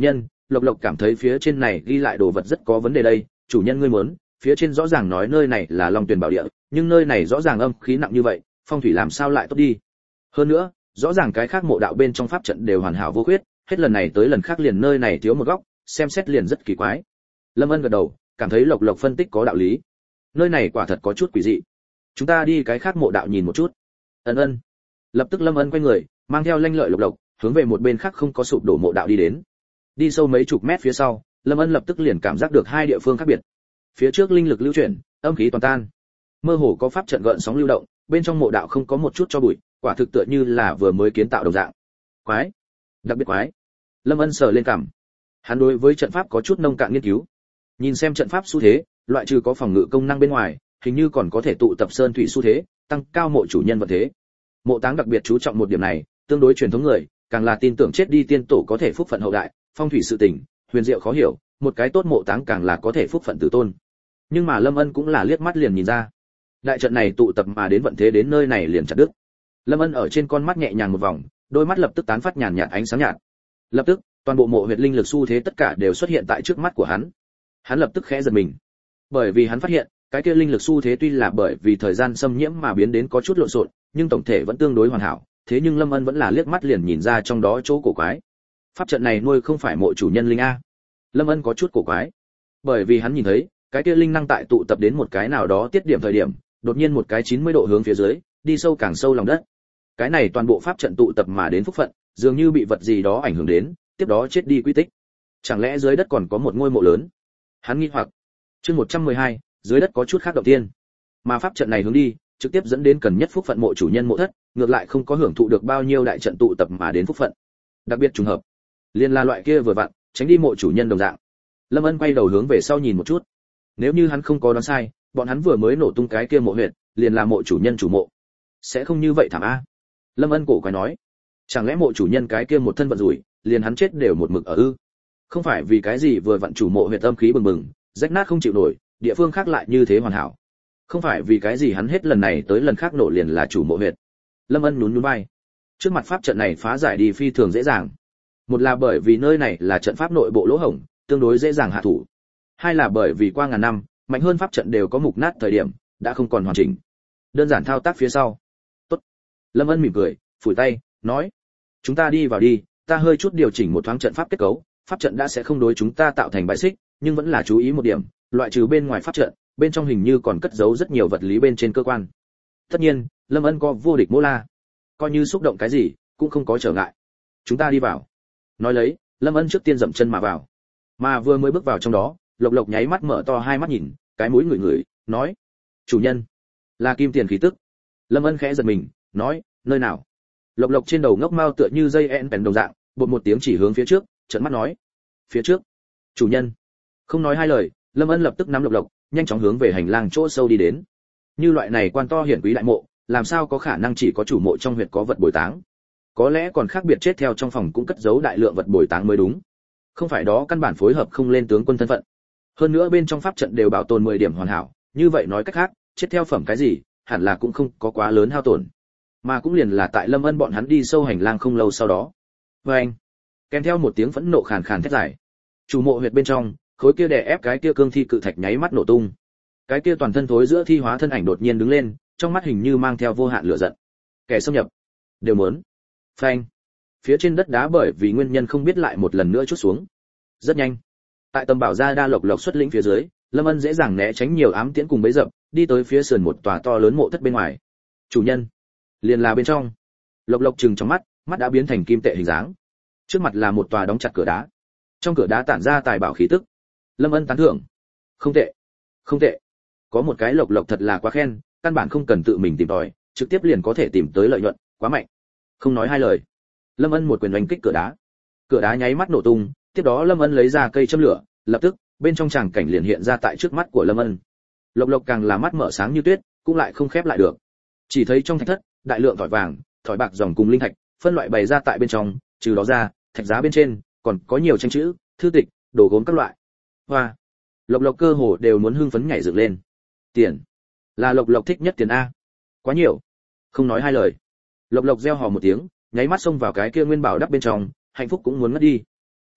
Lộc Lộc cảm thấy phía trên này ghi lại đồ vật rất có vấn đề đây, chủ nhân ngươi muốn, phía trên rõ ràng nói nơi này là Long Tuyền bảo địa, nhưng nơi này rõ ràng âm khí nặng như vậy, phong thủy làm sao lại tốt đi? Hơn nữa, rõ ràng cái khác mộ đạo bên trong pháp trận đều hoàn hảo vô khuyết, hết lần này tới lần khác liền nơi này thiếu một góc, xem xét liền rất kỳ quái. Lâm Ân gật đầu, cảm thấy Lộc Lộc phân tích có đạo lý. Nơi này quả thật có chút quỷ dị. Chúng ta đi cái khác mộ đạo nhìn một chút. Ân Ân. Lập tức Lâm Ân quay người, mang theo Lanh Lợi Lộc Lộc, hướng về một bên khác không có sụp đổ mộ đạo đi đến. Đi sâu mấy chục mét phía sau, Lâm Ân lập tức liền cảm giác được hai địa phương khác biệt. Phía trước linh lực lưu chuyển, âm khí toàn tan. Mơ hồ có pháp trận gợn sóng lưu động, bên trong mộ đạo không có một chút cho bụi, quả thực tựa như là vừa mới kiến tạo đồng dạng. Quái, đặc biệt quái. Lâm Ân sờ lên cằm. Hắn đối với trận pháp có chút nông cạn nghiên cứu. Nhìn xem trận pháp xu thế, loại trừ có phòng ngự công năng bên ngoài, hình như còn có thể tụ tập sơn thủy xu thế, tăng cao mộ chủ nhân vận thế. Mộ táng đặc biệt chú trọng một điểm này, tương đối truyền thống người, càng là tin tưởng chết đi tiên tổ có thể phúc phận hậu đại, phong thủy sự tình, huyền diệu khó hiểu, một cái tốt mộ táng càng là có thể phúc phận tử tôn. Nhưng mà Lâm Ân cũng là liếc mắt liền nhìn ra, đại trận này tụ tập mà đến vận thế đến nơi này liền chặt đứt. Lâm Ân ở trên con mắt nhẹ nhàng một vòng, đôi mắt lập tức tán phát nhàn nhạt ánh sáng nhạt. Lập tức, toàn bộ mộ huyệt linh lực xu thế tất cả đều xuất hiện tại trước mắt của hắn. Hắn lập tức khẽ giật mình, bởi vì hắn phát hiện, cái kia linh lực xu thế tuy là bởi vì thời gian xâm nhiễm mà biến đến có chút lộn xộn, nhưng tổng thể vẫn tương đối hoàn hảo, thế nhưng Lâm Ân vẫn là liếc mắt liền nhìn ra trong đó chỗ cổ quái. Pháp trận này nuôi không phải mộ chủ nhân linh a. Lâm Ân có chút cổ quái, bởi vì hắn nhìn thấy, cái kia linh năng tại tụ tập đến một cái nào đó tiết điểm thời điểm, đột nhiên một cái chín mươi độ hướng phía dưới, đi sâu càng sâu lòng đất. Cái này toàn bộ pháp trận tụ tập mà đến phúc phận, dường như bị vật gì đó ảnh hưởng đến, tiếp đó chết đi quy tích. Chẳng lẽ dưới đất còn có một ngôi mộ lớn? Hắn nghi hoặc. Chương một trăm mười hai, dưới đất có chút khác động thiên. Mà pháp trận này hướng đi, trực tiếp dẫn đến cần nhất phúc phận mộ chủ nhân mộ thất, ngược lại không có hưởng thụ được bao nhiêu đại trận tụ tập mà đến phúc phận. Đặc biệt trùng hợp, liên la loại kia vừa vặn, tránh đi mộ chủ nhân đồng dạng. Lâm Ân quay đầu hướng về sau nhìn một chút. Nếu như hắn không có đoán sai, bọn hắn vừa mới nổ tung cái kia mộ huyệt, liền là mộ chủ nhân chủ mộ. Sẽ không như vậy thảm a. Lâm Ân cổ quái nói, chẳng lẽ mộ chủ nhân cái kia một thân vận rủi, liền hắn chết đều một mực ở ư? Không phải vì cái gì vừa vặn chủ mộ huyệt âm khí bừng bừng, rách nát không chịu nổi, địa phương khác lại như thế hoàn hảo. Không phải vì cái gì hắn hết lần này tới lần khác nổ liền là chủ mộ huyệt. Lâm Ân nhún nhún vai. Trước mặt pháp trận này phá giải đi phi thường dễ dàng. Một là bởi vì nơi này là trận pháp nội bộ lỗ hổng, tương đối dễ dàng hạ thủ. Hai là bởi vì qua ngàn năm, mạnh hơn pháp trận đều có mục nát thời điểm, đã không còn hoàn chỉnh. Đơn giản thao tác phía sau. Tốt. Lâm Ân mỉm cười, phủi tay, nói: "Chúng ta đi vào đi, ta hơi chút điều chỉnh một thoáng trận pháp kết cấu, pháp trận đã sẽ không đối chúng ta tạo thành bãi xích, nhưng vẫn là chú ý một điểm, loại trừ bên ngoài pháp trận, bên trong hình như còn cất giấu rất nhiều vật lý bên trên cơ quan." Tất nhiên, Lâm Ân có vô địch mô la, coi như xúc động cái gì, cũng không có trở ngại. Chúng ta đi vào. Nói lấy, Lâm Ân trước tiên dậm chân mà vào. Mà vừa mới bước vào trong đó, Lộc Lộc nháy mắt mở to hai mắt nhìn, cái mũi ngửi ngửi, nói: "Chủ nhân, là kim tiền khí tức." Lâm Ân khẽ giật mình, nói: "Nơi nào?" Lộc Lộc trên đầu ngốc mao tựa như dây en bèn đồng dạng, bột một tiếng chỉ hướng phía trước, trợn mắt nói: "Phía trước." "Chủ nhân." Không nói hai lời, Lâm Ân lập tức nắm Lộc Lộc, nhanh chóng hướng về hành lang chỗ sâu đi đến. Như loại này quan to hiển quý đại mộ, làm sao có khả năng chỉ có chủ mộ trong huyệt có vật bồi táng? Có lẽ còn khác biệt chết theo trong phòng cũng cất giấu đại lượng vật bồi táng mới đúng. Không phải đó căn bản phối hợp không lên tướng quân thân phận. Hơn nữa bên trong pháp trận đều bảo tồn mười điểm hoàn hảo, như vậy nói cách khác, chết theo phẩm cái gì, hẳn là cũng không có quá lớn hao tổn. Mà cũng liền là tại Lâm Ân bọn hắn đi sâu hành lang không lâu sau đó. Và anh, kèm theo một tiếng phẫn nộ khàn khàn thét dài. Chủ mộ huyệt bên trong, khối kia đè ép cái kia cương thi cự thạch nháy mắt nổ tung. Cái kia toàn thân thối giữa thi hóa thân ảnh đột nhiên đứng lên, trong mắt hình như mang theo vô hạn lửa giận. Kẻ xâm nhập đều muốn. Phanh. Phía trên đất đá bởi vì nguyên nhân không biết lại một lần nữa chút xuống. Rất nhanh. Tại tầm bảo gia đa Lộc Lộc xuất lĩnh phía dưới, Lâm Ân dễ dàng né tránh nhiều ám tiễn cùng bấy dập, đi tới phía sườn một tòa to lớn mộ thất bên ngoài. Chủ nhân, liền là bên trong. Lộc Lộc trừng trong mắt, mắt đã biến thành kim tệ hình dáng. Trước mặt là một tòa đóng chặt cửa đá. Trong cửa đá tản ra tài bảo khí tức. Lâm Ân tán thưởng. Không tệ, không tệ. Có một cái Lộc Lộc thật là quá khen, căn bản không cần tự mình tìm tòi, trực tiếp liền có thể tìm tới lợi nhuận, quá mạnh. Không nói hai lời, Lâm Ân một quyền đánh kích cửa đá. Cửa đá nháy mắt nổ tung, tiếp đó Lâm Ân lấy ra cây châm lửa, lập tức, bên trong tràng cảnh liền hiện ra tại trước mắt của Lâm Ân. Lộc Lộc càng là mắt mở sáng như tuyết, cũng lại không khép lại được. Chỉ thấy trong thạch thất, đại lượng thỏi vàng, thỏi bạc dòng cùng linh thạch, phân loại bày ra tại bên trong, trừ đó ra, thạch giá bên trên còn có nhiều tranh chữ, thư tịch, đồ gốm các loại. Hoa, Lộc Lộc cơ hồ đều muốn hưng phấn nhảy dựng lên. Tiền, là Lộc Lộc thích nhất tiền a. Quá nhiều. Không nói hai lời, Lộc Lộc reo hò một tiếng, nháy mắt xông vào cái kia nguyên bảo đắp bên trong, hạnh phúc cũng muốn ngất đi.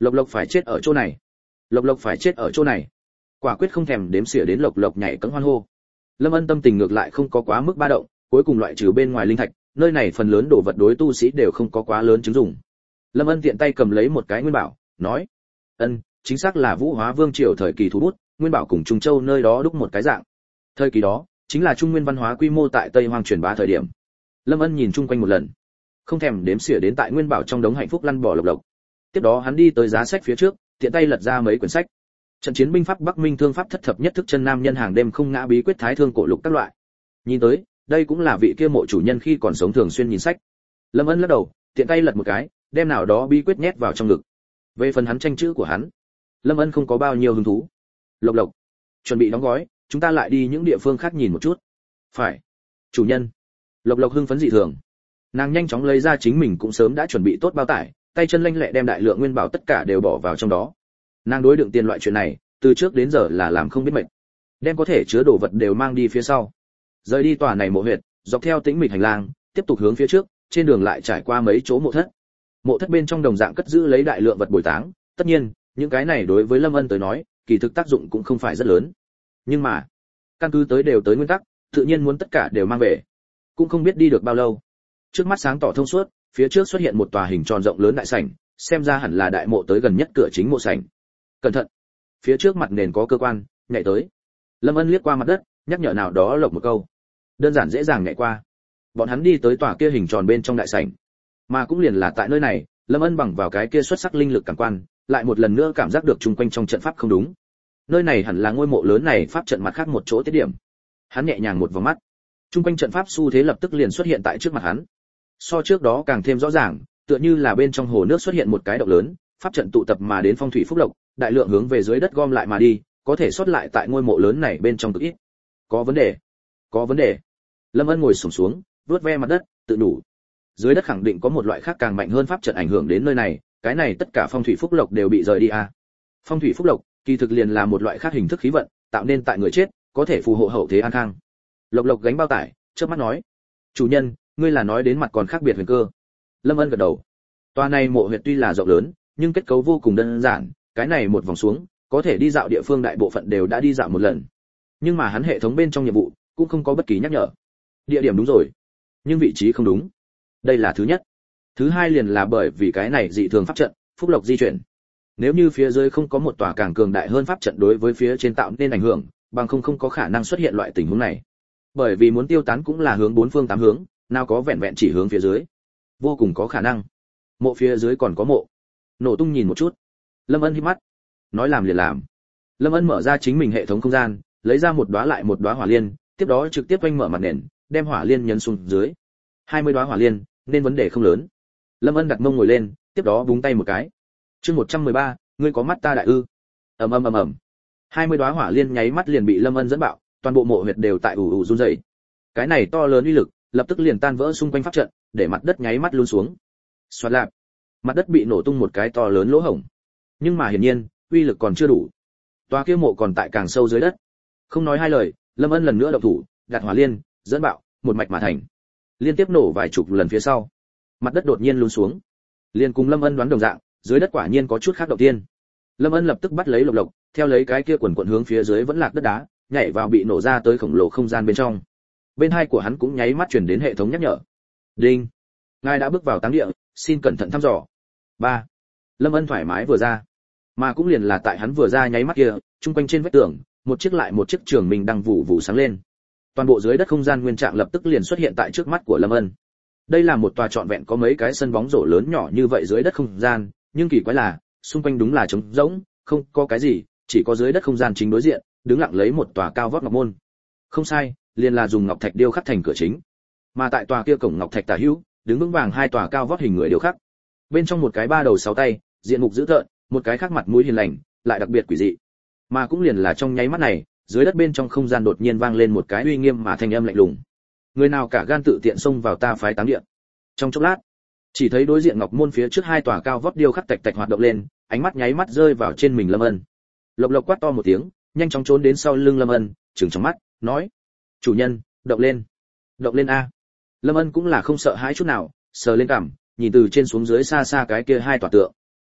Lộc Lộc phải chết ở chỗ này, Lộc Lộc phải chết ở chỗ này. Quả quyết không thèm đếm xỉa đến Lộc Lộc nhảy cẫng hoan hô. Lâm Ân tâm tình ngược lại không có quá mức ba động, cuối cùng loại trừ bên ngoài linh thạch, nơi này phần lớn đồ vật đối tu sĩ đều không có quá lớn chứng dụng. Lâm Ân tiện tay cầm lấy một cái nguyên bảo, nói: "Ân, chính xác là Vũ Hóa Vương triều thời kỳ thủ bút, nguyên bảo cùng Trung Châu nơi đó đúc một cái dạng. Thời kỳ đó, chính là Trung Nguyên văn hóa quy mô tại Tây Hoang truyền bá thời điểm." Lâm Ân nhìn chung quanh một lần, không thèm đếm xỉa đến tại nguyên bảo trong đống hạnh phúc lăn bò Lộc Lộc. Tiếp đó hắn đi tới giá sách phía trước, tiện tay lật ra mấy quyển sách. Trận chiến binh pháp Bắc Minh thương pháp thất thập nhất thức chân nam nhân hàng đêm không ngã bí quyết thái thương cổ lục các loại. Nhìn tới, đây cũng là vị kia mộ chủ nhân khi còn sống thường xuyên nhìn sách. Lâm Ân lắc đầu, tiện tay lật một cái, đem nào đó bí quyết nhét vào trong ngực. Về phần hắn tranh chữ của hắn, Lâm Ân không có bao nhiêu hứng thú. Lộc Lộc, chuẩn bị đóng gói, chúng ta lại đi những địa phương khác nhìn một chút. Phải, chủ nhân. Lộc Lộc hưng phấn dị thường. Nàng nhanh chóng lấy ra chính mình cũng sớm đã chuẩn bị tốt bao tải, tay chân lanh lẹ đem đại lượng nguyên bảo tất cả đều bỏ vào trong đó. Nàng đối đựng tiền loại chuyện này, từ trước đến giờ là làm không biết mệt. Đem có thể chứa đồ vật đều mang đi phía sau. Rời đi tòa này mộ huyệt, dọc theo tĩnh mịch hành lang, tiếp tục hướng phía trước, trên đường lại trải qua mấy chỗ mộ thất. Mộ thất bên trong đồng dạng cất giữ lấy đại lượng vật bồi táng, tất nhiên, những cái này đối với Lâm Ân tới nói, kỳ thực tác dụng cũng không phải rất lớn. Nhưng mà, căn cứ tới đều tới nguyên tắc, tự nhiên muốn tất cả đều mang về. Cũng không biết đi được bao lâu. Trước mắt sáng tỏ thông suốt, phía trước xuất hiện một tòa hình tròn rộng lớn đại sảnh, xem ra hẳn là đại mộ tới gần nhất cửa chính mộ sảnh. Cẩn thận, phía trước mặt nền có cơ quan, nhảy tới. Lâm Ân liếc qua mặt đất, nhắc nhở nào đó lộc một câu. Đơn giản dễ dàng nhảy qua. Bọn hắn đi tới tòa kia hình tròn bên trong đại sảnh, mà cũng liền là tại nơi này, Lâm Ân bằng vào cái kia xuất sắc linh lực cảm quan, lại một lần nữa cảm giác được chung quanh trong trận pháp không đúng. Nơi này hẳn là ngôi mộ lớn này pháp trận mặt khác một chỗ tiết điểm. Hắn nhẹ nhàng một vòng mắt, chung quanh trận pháp xu thế lập tức liền xuất hiện tại trước mặt hắn. So trước đó càng thêm rõ ràng, tựa như là bên trong hồ nước xuất hiện một cái động lớn, pháp trận tụ tập mà đến phong thủy phúc lộc, đại lượng hướng về dưới đất gom lại mà đi, có thể xuất lại tại ngôi mộ lớn này bên trong cực ít. Có vấn đề, có vấn đề. Lâm Ân ngồi xổm xuống, vuốt ve mặt đất, tự đủ. Dưới đất khẳng định có một loại khác càng mạnh hơn pháp trận ảnh hưởng đến nơi này, cái này tất cả phong thủy phúc lộc đều bị rời đi à? Phong thủy phúc lộc, kỳ thực liền là một loại khác hình thức khí vận, tạo nên tại người chết, có thể phù hộ hậu thế an khang. Lộc Lộc gánh bao tải, chớp mắt nói: "Chủ nhân, ngươi là nói đến mặt còn khác biệt huyền cơ?" Lâm Ân gật đầu. Toa này mộ huyệt tuy là rộng lớn, nhưng kết cấu vô cùng đơn giản, cái này một vòng xuống, có thể đi dạo địa phương đại bộ phận đều đã đi dạo một lần. Nhưng mà hắn hệ thống bên trong nhiệm vụ cũng không có bất kỳ nhắc nhở. Địa điểm đúng rồi, nhưng vị trí không đúng. Đây là thứ nhất. Thứ hai liền là bởi vì cái này dị thường pháp trận, phúc lộc di chuyển. Nếu như phía dưới không có một tòa càng cường đại hơn pháp trận đối với phía trên tạo nên ảnh hưởng, bằng không không có khả năng xuất hiện loại tình huống này. Bởi vì muốn tiêu tán cũng là hướng bốn phương tám hướng, nào có vẹn vẹn chỉ hướng phía dưới. Vô cùng có khả năng. Mộ phía dưới còn có mộ. Nổ tung nhìn một chút. Lâm Ân híp mắt. Nói làm liền làm. Lâm Ân mở ra chính mình hệ thống không gian, lấy ra một đóa lại một đóa hỏa liên, tiếp đó trực tiếp oanh mở mặt nền, đem hỏa liên nhấn xuống dưới. hai mươi đóa hỏa liên, nên vấn đề không lớn. Lâm Ân đặt mông ngồi lên, tiếp đó búng tay một cái. Chương một trăm mười ba, ngươi có mắt ta đại ư? Ầm ầm ầm ầm. hai mươi đóa hỏa liên nháy mắt liền bị Lâm Ân dẫn bạo, toàn bộ mộ huyệt đều tại ù ù run rẩy. Cái này to lớn uy lực, lập tức liền tan vỡ xung quanh pháp trận, để mặt đất nháy mắt lún xuống. Xoạt lạp. Mặt đất bị nổ tung một cái to lớn lỗ hổng. Nhưng mà hiển nhiên, uy lực còn chưa đủ. Tòa kia mộ còn tại càng sâu dưới đất. Không nói hai lời, Lâm Ân lần nữa động thủ, đặt hỏa liên, dẫn bạo, một mạch mà thành. Liên tiếp nổ vài chục lần phía sau, mặt đất đột nhiên lún xuống. Liên cùng Lâm Ân đoán đồng dạng, dưới đất quả nhiên có chút khác đầu tiên. Lâm Ân lập tức bắt lấy Lộc Lộc, theo lấy cái kia quần quần hướng phía dưới vẫn lạc đất đá, nhảy vào bị nổ ra tới khổng lồ không gian bên trong. Bên hai của hắn cũng nháy mắt truyền đến hệ thống nhắc nhở. Đinh, ngài đã bước vào táng địa, xin cẩn thận thăm dò. ba. Lâm Ân thoải mái vừa ra, mà cũng liền là tại hắn vừa ra nháy mắt kia, trung quanh trên vách tường, một chiếc lại một chiếc trường mình đang vụ vụ sáng lên. Toàn bộ dưới đất không gian nguyên trạng lập tức liền xuất hiện tại trước mắt của Lâm Ân. Đây là một tòa trọn vẹn có mấy cái sân bóng rổ lớn nhỏ như vậy dưới đất không gian, nhưng kỳ quái là, xung quanh đúng là trống rỗng, không có cái gì, chỉ có dưới đất không gian chính đối diện, đứng lặng lấy một tòa cao vót ngọc môn. Không sai, liền là dùng ngọc thạch điêu khắc thành cửa chính. Mà tại tòa kia cổng ngọc thạch tả hữu, đứng vững vàng hai tòa cao vót hình người điêu khắc. Bên trong một cái ba đầu sáu tay, diện mục dữ tợn, một cái khác mặt mũi hiền lành, lại đặc biệt quỷ dị. Mà cũng liền là trong nháy mắt này, dưới đất bên trong không gian đột nhiên vang lên một cái uy nghiêm mà thanh âm lạnh lùng. Người nào cả gan tự tiện xông vào ta phái táng địa. Trong chốc lát, chỉ thấy đối diện ngọc môn phía trước hai tòa cao vót điêu khắc tạch tạch hoạt động lên, ánh mắt nháy mắt rơi vào trên mình Lâm Ân. Lộc Lộc quát to một tiếng, nhanh chóng trốn đến sau lưng Lâm Ân, trừng trong mắt, nói: "Chủ nhân, động lên, động lên a." Lâm Ân cũng là không sợ hãi chút nào, sờ lên cằm, nhìn từ trên xuống dưới xa xa cái kia hai tòa tượng.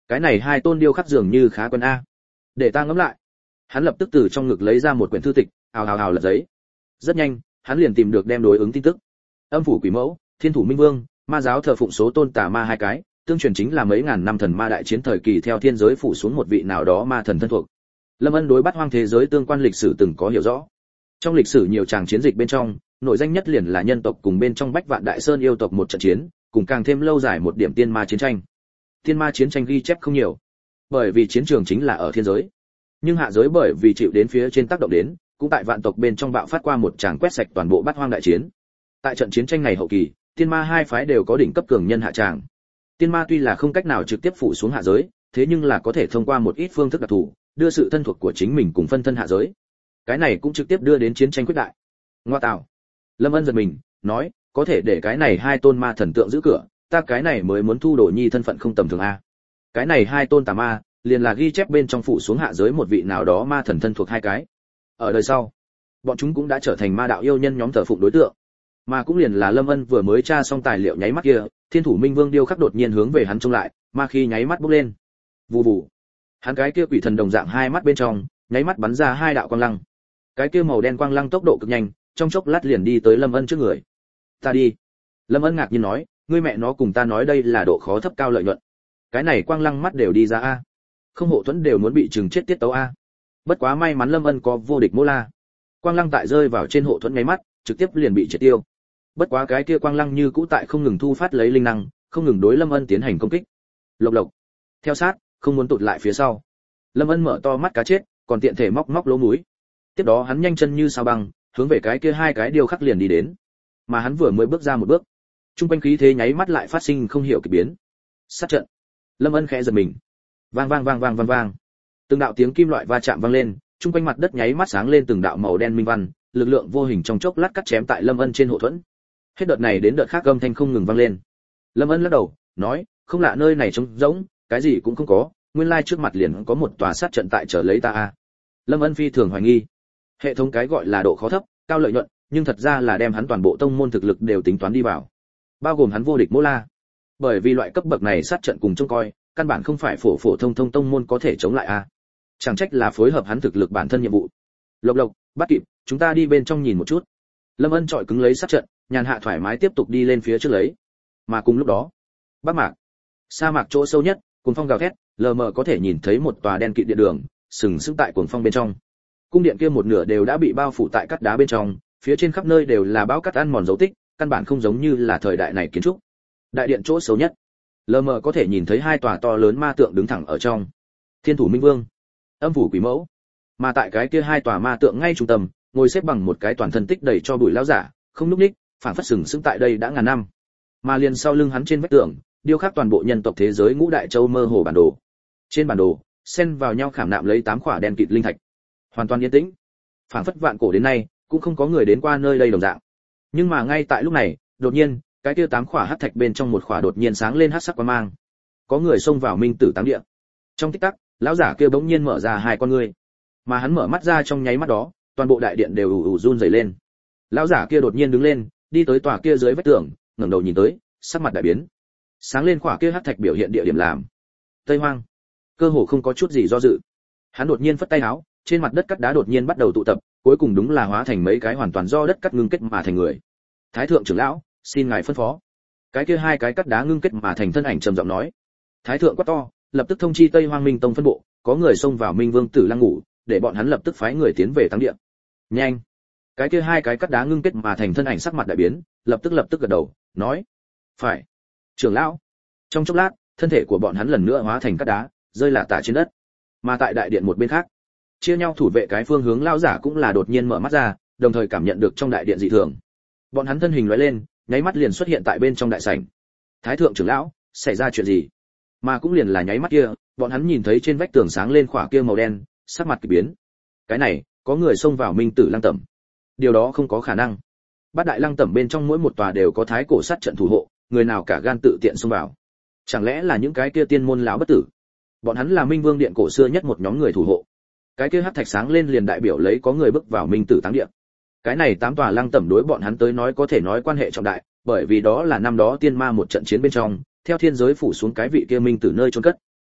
Cái này hai tôn điêu khắc dường như khá quen a. Để ta ngẫm lại. Hắn lập tức từ trong ngực lấy ra một quyển thư tịch, ào ào ào lật giấy. Rất nhanh, hắn liền tìm được đem đối ứng tin tức. Âm phủ quỷ mẫu, Thiên thủ minh vương, ma giáo thờ phụng số tôn tà ma hai cái, tương truyền chính là mấy ngàn năm thần ma đại chiến thời kỳ theo thiên giới phủ xuống một vị nào đó ma thần thân thuộc. Lâm Ân đối Bát Hoang thế giới tương quan lịch sử từng có hiểu rõ. Trong lịch sử nhiều tràng chiến dịch bên trong, nội danh nhất liền là nhân tộc cùng bên trong Bách Vạn Đại Sơn yêu tộc một trận chiến, cùng càng thêm lâu dài một điểm tiên ma chiến tranh. Tiên ma chiến tranh ghi chép không nhiều, bởi vì chiến trường chính là ở thiên giới. Nhưng hạ giới bởi vì chịu đến phía trên tác động đến, cũng tại vạn tộc bên trong bạo phát qua một tràng quét sạch toàn bộ Bát Hoang đại chiến. Tại trận chiến tranh này hậu kỳ, tiên ma hai phái đều có đỉnh cấp cường nhân hạ tràng. Tiên ma tuy là không cách nào trực tiếp phủ xuống hạ giới, thế nhưng là có thể thông qua một ít phương thức đặc thù, đưa sự thân thuộc của chính mình cùng phân thân hạ giới. Cái này cũng trực tiếp đưa đến chiến tranh quyết đại. Ngoa tạo. Lâm Ân giật mình, nói, có thể để cái này hai tôn ma thần tượng giữ cửa, ta cái này mới muốn thu đồ nhi thân phận không tầm thường a. Cái này hai tôn tà ma, liền là ghi chép bên trong phủ xuống hạ giới một vị nào đó ma thần thân thuộc hai cái. Ở đời sau, bọn chúng cũng đã trở thành ma đạo yêu nhân nhóm thờ phụng đối tượng. Mà cũng liền là Lâm Ân vừa mới tra xong tài liệu nháy mắt kia, Thiên thủ Minh Vương điêu khắc đột nhiên hướng về hắn trông lại, ma khí nháy mắt bốc lên. Vù vù. Hắn cái kia quỷ thần đồng dạng hai mắt bên trong, nháy mắt bắn ra hai đạo quang lăng. Cái kia màu đen quang lăng tốc độ cực nhanh, trong chốc lát liền đi tới Lâm Ân trước người. Ta đi. Lâm Ân ngạc nhiên nói, ngươi mẹ nó cùng ta nói đây là độ khó thấp cao lợi nhuận. Cái này quang lăng mắt đều đi ra a. Không hộ thuẫn đều muốn bị trừng chết tiết tấu a. Bất quá may mắn Lâm Ân có vô địch mô la. Quang lăng tại rơi vào trên hộ thuẫn nháy mắt, trực tiếp liền bị triệt tiêu. Bất quá cái kia quang lăng như cũ tại không ngừng thu phát lấy linh năng, không ngừng đối Lâm Ân tiến hành công kích. Lộc lộc. Theo sát, không muốn tụt lại phía sau. Lâm Ân mở to mắt cá chết, còn tiện thể móc móc lỗ mũi. Tiếp đó hắn nhanh chân như sao băng, hướng về cái kia hai cái điêu khắc liền đi đến. Mà hắn vừa mới bước ra một bước, trung quanh khí thế nháy mắt lại phát sinh không hiểu kỳ biến. Sát trận. Lâm Ân khẽ giật mình. Vang vang vang vang vang vang. Từng đạo tiếng kim loại va chạm vang lên, trung quanh mặt đất nháy mắt sáng lên từng đạo màu đen minh văn, lực lượng vô hình trong chốc lát cắt chém tại Lâm Ân trên hộ thuẫn. Hết đợt này đến đợt khác âm thanh không ngừng vang lên. Lâm Ân lắc đầu, nói, không lạ, nơi này trống rỗng, cái gì cũng không có, nguyên lai trước mặt liền có một tòa sát trận tại chờ lấy ta a. Lâm Ân phi thường hoài nghi. Hệ thống cái gọi là độ khó thấp, cao lợi nhuận, nhưng thật ra là đem hắn toàn bộ tông môn thực lực đều tính toán đi vào, bao gồm hắn vô địch mô la. Bởi vì loại cấp bậc này sát trận cùng trông coi, căn bản không phải phổ phổ thông thông tông môn có thể chống lại a. Chẳng trách là phối hợp hắn thực lực bản thân nhiệm vụ. Lộc lộc, bắt kịp, chúng ta đi bên trong nhìn một chút. Lâm Ân trọi cứng lấy sát trận, nhàn hạ thoải mái tiếp tục đi lên phía trước lấy. Mà cùng lúc đó, Bắc Mạc, sa mạc chỗ sâu nhất, cuồng phong gào thét, lờ mờ có thể nhìn thấy một tòa đen kịt điện đường, sừng sững tại cuồng phong bên trong. Cung điện kia một nửa đều đã bị bao phủ tại cát đá bên trong, phía trên khắp nơi đều là bão cát ăn mòn dấu tích, căn bản không giống như là thời đại này kiến trúc. Đại điện chỗ sâu nhất, lờ mờ có thể nhìn thấy hai tòa to lớn ma tượng đứng thẳng ở trong. Thiên thủ Minh Vương, Âm phủ quỷ mẫu. Mà tại cái kia hai tòa ma tượng ngay trung tâm, ngồi xếp bằng một cái toàn thân tích đầy cho bụi lão giả, không lúc ních, phảng phất sừng sững tại đây đã ngàn năm. Mà liền sau lưng hắn trên vách tường, điêu khắc toàn bộ nhân tộc thế giới ngũ đại châu mơ hồ bản đồ. Trên bản đồ, xen vào nhau khảm nạm lấy tám quả đen kịt linh thạch. Hoàn toàn yên tĩnh. Phảng phất vạn cổ đến nay, cũng không có người đến qua nơi đây đồng dạng. Nhưng mà ngay tại lúc này, đột nhiên, cái kia tám quả hắc thạch bên trong một quả đột nhiên sáng lên hắc sắc quang mang. Có người xông vào minh tử táng địa. Trong tích tắc, lão giả kia bỗng nhiên mở ra hai con ngươi. Mà hắn mở mắt ra trong nháy mắt đó, toàn bộ đại điện đều ù ù run rẩy lên. Lão giả kia đột nhiên đứng lên, đi tới tòa kia dưới vách tường, ngẩng đầu nhìn tới, sắc mặt đại biến. Sáng lên quả kia hắc thạch biểu hiện địa điểm làm Tây Hoang. Cơ hồ không có chút gì do dự. Hắn đột nhiên phất tay áo, trên mặt đất cắt đá đột nhiên bắt đầu tụ tập, cuối cùng đúng là hóa thành mấy cái hoàn toàn do đất cắt ngưng kết mà thành người. Thái thượng trưởng lão, xin ngài phân phó. Cái kia hai cái cắt đá ngưng kết mà thành thân ảnh trầm giọng nói. Thái thượng quát to, lập tức thông chi Tây Hoang Minh Tông phân bộ, có người xông vào Minh Vương Tử Lăng ngủ, để bọn hắn lập tức phái người tiến về táng địa. Nhanh. Cái kia hai cái cắt đá ngưng kết mà thành thân ảnh sắc mặt đại biến, lập tức lập tức gật đầu, nói: "Phải, trưởng lão." Trong chốc lát, thân thể của bọn hắn lần nữa hóa thành cắt đá, rơi lả tả trên đất. Mà tại đại điện một bên khác, chia nhau thủ vệ cái phương hướng lão giả cũng là đột nhiên mở mắt ra, đồng thời cảm nhận được trong đại điện dị thường. Bọn hắn thân hình lóe lên, nháy mắt liền xuất hiện tại bên trong đại sảnh. Thái thượng trưởng lão, xảy ra chuyện gì? Mà cũng liền là nháy mắt kia, bọn hắn nhìn thấy trên vách tường sáng lên khỏa kia màu đen, sắc mặt kỳ biến. Cái này, có người xông vào Minh Tử Lăng Tẩm. Điều đó không có khả năng. Bát đại lăng tẩm bên trong mỗi một tòa đều có thái cổ sát trận thủ hộ, người nào cả gan tự tiện xông vào? Chẳng lẽ là những cái kia tiên môn lão bất tử? Bọn hắn là Minh Vương điện cổ xưa nhất một nhóm người thủ hộ. Cái kia hắc thạch sáng lên liền đại biểu lấy có người bước vào Minh Tử Táng điện. Cái này tám tòa lăng tẩm đối bọn hắn tới nói có thể nói quan hệ trọng đại, bởi vì đó là năm đó tiên ma một trận chiến bên trong, theo thiên giới phủ xuống cái vị kia Minh Tử nơi chôn cất.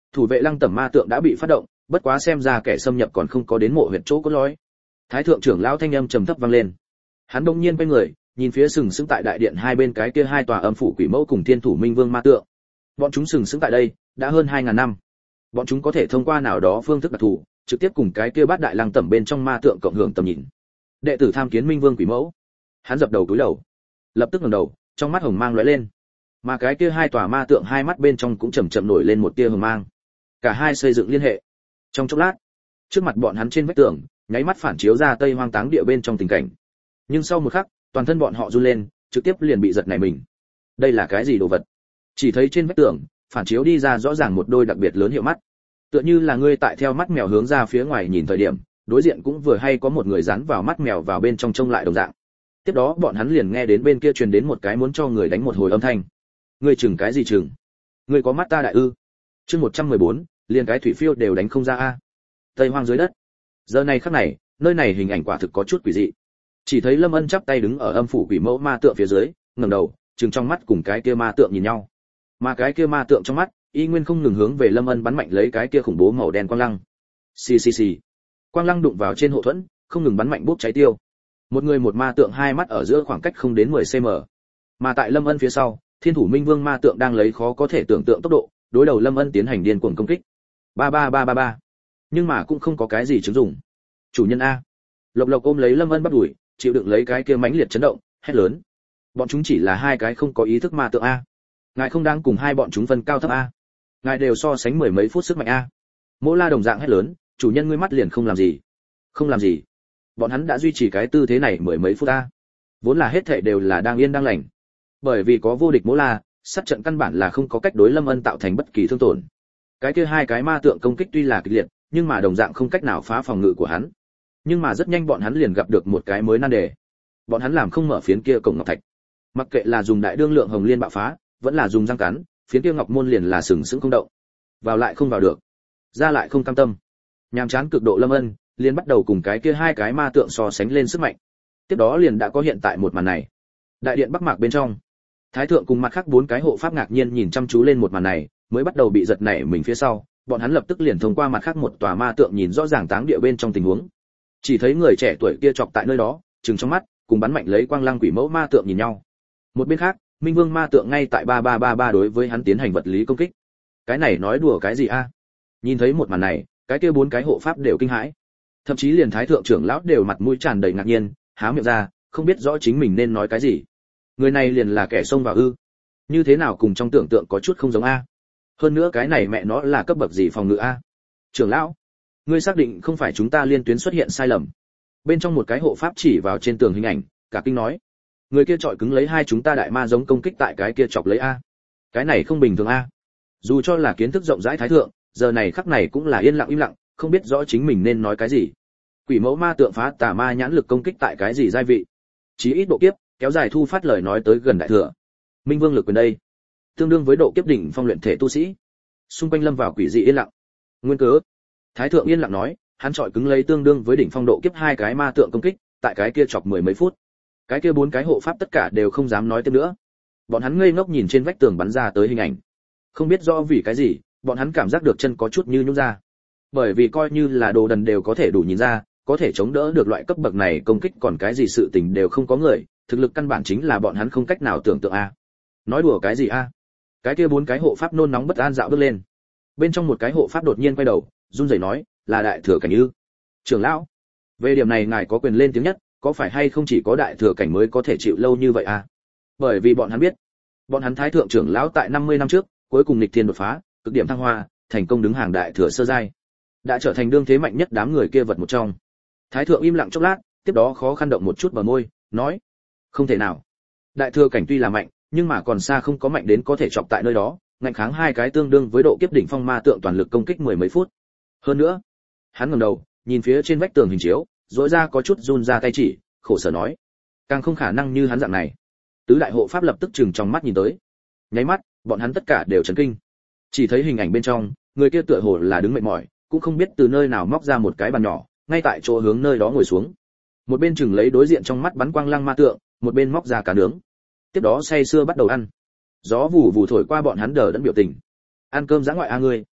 Thủ vệ lăng tẩm ma tượng đã bị phát động, bất quá xem ra kẻ xâm nhập còn không có đến mộ huyệt chỗ cốt lõi. Thái thượng trưởng lão thanh âm trầm thấp vang lên. Hắn đông nhiên quay người, nhìn phía sừng sững tại đại điện hai bên cái kia hai tòa âm phủ quỷ mẫu cùng thiên thủ minh vương ma tượng. Bọn chúng sừng sững tại đây đã hơn hai ngàn năm. Bọn chúng có thể thông qua nào đó phương thức đặc thù, trực tiếp cùng cái kia bát đại lăng tẩm bên trong ma tượng cộng hưởng tầm nhìn. Đệ tử tham kiến minh vương quỷ mẫu. Hắn dập đầu cúi đầu, lập tức ngẩng đầu, trong mắt hồng mang lóe lên. Mà cái kia hai tòa ma tượng hai mắt bên trong cũng chậm chậm nổi lên một tia hồng mang. Cả hai xây dựng liên hệ. Trong chốc lát, trước mặt bọn hắn trên vách tường, nháy mắt phản chiếu ra tây hoang táng địa bên trong tình cảnh. Nhưng sau một khắc, toàn thân bọn họ run lên, trực tiếp liền bị giật nảy mình. Đây là cái gì đồ vật? Chỉ thấy trên vách tường, phản chiếu đi ra rõ ràng một đôi đặc biệt lớn hiệu mắt. Tựa như là ngươi tại theo mắt mèo hướng ra phía ngoài nhìn thời điểm, đối diện cũng vừa hay có một người dán vào mắt mèo vào bên trong trông lại đồng dạng. Tiếp đó bọn hắn liền nghe đến bên kia truyền đến một cái muốn cho người đánh một hồi âm thanh. Ngươi chừng cái gì chừng? Ngươi có mắt ta đại ư? Chương một trăm mười bốn, liền cái thủy phiêu đều đánh không ra a. Tây hoang dưới đất. Giờ này khắc này, nơi này hình ảnh quả thực có chút quỷ dị. Chỉ thấy Lâm Ân chắp tay đứng ở âm phủ quỷ mẫu ma tượng phía dưới, ngẩng đầu, trừng trong mắt cùng cái kia ma tượng nhìn nhau. Mà cái kia ma tượng trong mắt, y nguyên không ngừng hướng về Lâm Ân bắn mạnh lấy cái kia khủng bố màu đen quang lăng. Xì xì xì. Quang lăng đụng vào trên hộ thuẫn, không ngừng bắn mạnh bốc cháy tiêu. Một người một ma tượng hai mắt ở giữa khoảng cách không đến mười xăng-ti-mét. Mà tại Lâm Ân phía sau, Thiên thủ Minh Vương ma tượng đang lấy khó có thể tưởng tượng tốc độ, đối đầu Lâm Ân tiến hành điên cuồng công kích. Ba ba ba ba ba. Nhưng mà cũng không có cái gì chứng dụng. Chủ nhân a. Lộc Lộc ôm lấy Lâm Ân bắt đuổi, chịu đựng lấy cái kia mãnh liệt chấn động, hét lớn. Bọn chúng chỉ là hai cái không có ý thức ma tượng a. Ngài không đang cùng hai bọn chúng phân cao thấp a. Ngài đều so sánh mười mấy phút sức mạnh a. Mỗ La đồng dạng hét lớn, chủ nhân ngươi mắt liền không làm gì. Không làm gì. Bọn hắn đã duy trì cái tư thế này mười mấy phút a. Vốn là hết thảy đều là đang yên đang lành. Bởi vì có vô địch Mỗ La, sát trận căn bản là không có cách đối Lâm Ân tạo thành bất kỳ thương tổn. Cái kia hai cái ma tượng công kích tuy là kịch liệt, nhưng mà đồng dạng không cách nào phá phòng ngự của hắn. Nhưng mà rất nhanh bọn hắn liền gặp được một cái mới nan đề. Bọn hắn làm không mở phiến kia cổng ngọc thạch. Mặc kệ là dùng đại đương lượng hồng liên bạo phá, vẫn là dùng răng cắn, phiến kia ngọc môn liền là sừng sững không động. Vào lại không vào được, ra lại không cam tâm. Nhàm chán cực độ Lâm Ân, liền bắt đầu cùng cái kia hai cái ma tượng so sánh lên sức mạnh. Tiếp đó liền đã có hiện tại một màn này. Đại điện Bắc Mạc bên trong, Thái thượng cùng mặt khác bốn cái hộ pháp ngạc nhiên nhìn chăm chú lên một màn này, mới bắt đầu bị giật nảy mình phía sau, bọn hắn lập tức liền thông qua mặt khác một tòa ma tượng nhìn rõ ràng táng địa bên trong tình huống. Chỉ thấy người trẻ tuổi kia chọc tại nơi đó, trừng trong mắt, cùng bắn mạnh lấy quang lăng quỷ mẫu ma tượng nhìn nhau. Một bên khác, Minh Vương ma tượng ngay tại ba ba ba ba đối với hắn tiến hành vật lý công kích. Cái này nói đùa cái gì a? Nhìn thấy một màn này, cái kia bốn cái hộ pháp đều kinh hãi. Thậm chí liền Thái thượng trưởng lão đều mặt mũi tràn đầy ngạc nhiên, há miệng ra, không biết rõ chính mình nên nói cái gì. Người này liền là kẻ xông vào ư? Như thế nào cùng trong tưởng tượng có chút không giống a? Hơn nữa cái này mẹ nó là cấp bậc gì phòng ngự a? Trưởng lão, ngươi xác định không phải chúng ta liên tuyến xuất hiện sai lầm? Bên trong một cái hộ pháp chỉ vào trên tường hình ảnh, cả kinh nói, người kia trọi cứng lấy hai chúng ta đại ma giống công kích tại cái kia chọc lấy a. Cái này không bình thường a. Dù cho là kiến thức rộng rãi thái thượng, giờ này khắc này cũng là yên lặng im lặng, không biết rõ chính mình nên nói cái gì. Quỷ mẫu ma tượng phá tà ma nhãn lực công kích tại cái gì giai vị? Chí ít độ kiếp, kéo dài thu phát lời nói tới gần đại thừa. Minh Vương lực quyền đây, tương đương với độ kiếp đỉnh phong luyện thể tu sĩ. Xung quanh lâm vào quỷ dị yên lặng. Nguyên cớ, Thái thượng yên lặng nói, hắn trọi cứng lấy tương đương với đỉnh phong độ kiếp hai cái ma tượng công kích, tại cái kia chọc mười mấy phút. Cái kia bốn cái hộ pháp tất cả đều không dám nói tiếp nữa. Bọn hắn ngây ngốc nhìn trên vách tường bắn ra tới hình ảnh. Không biết rõ vì cái gì, bọn hắn cảm giác được chân có chút như nhũn ra. Bởi vì coi như là đồ đần đều có thể đủ nhìn ra, có thể chống đỡ được loại cấp bậc này công kích còn cái gì sự tình đều không có người, thực lực căn bản chính là bọn hắn không cách nào tưởng tượng a. Nói đùa cái gì a? Cái kia bốn cái hộ pháp nôn nóng bất an dạo bước lên. Bên trong một cái hộ pháp đột nhiên quay đầu, run rẩy nói, là đại thừa cảnh ư? Trưởng lão, về điểm này ngài có quyền lên tiếng nhất, có phải hay không chỉ có đại thừa cảnh mới có thể chịu lâu như vậy a? Bởi vì bọn hắn biết, bọn hắn thái thượng trưởng lão tại năm mươi năm trước, cuối cùng nghịch thiên đột phá, cực điểm thăng hoa, thành công đứng hàng đại thừa sơ giai, đã trở thành đương thế mạnh nhất đám người kia vật một trong. Thái thượng im lặng chốc lát, tiếp đó khó khăn động một chút bờ môi, nói, không thể nào. Đại thừa cảnh tuy là mạnh, nhưng mà còn xa không có mạnh đến có thể chọc tại nơi đó, ngạnh kháng hai cái tương đương với độ kiếp đỉnh phong ma tượng toàn lực công kích mười mấy phút. Hơn nữa, hắn ngẩng đầu, nhìn phía trên vách tường hình chiếu, rỗi ra có chút run ra tay chỉ, khổ sở nói, càng không khả năng như hắn dạng này. Tứ đại hộ pháp lập tức chừng trong mắt nhìn tới. Nháy mắt, bọn hắn tất cả đều chấn kinh. Chỉ thấy hình ảnh bên trong, người kia tựa hồ là đứng mệt mỏi, cũng không biết từ nơi nào móc ra một cái bàn nhỏ, ngay tại chỗ hướng nơi đó ngồi xuống. Một bên chừng lấy đối diện trong mắt bắn quang lăng ma tượng, một bên móc ra cá nướng. Tiếp đó say sưa bắt đầu ăn. Gió vù vù thổi qua bọn hắn đờ đẫn biểu tình. Ăn cơm dã ngoại a ngươi.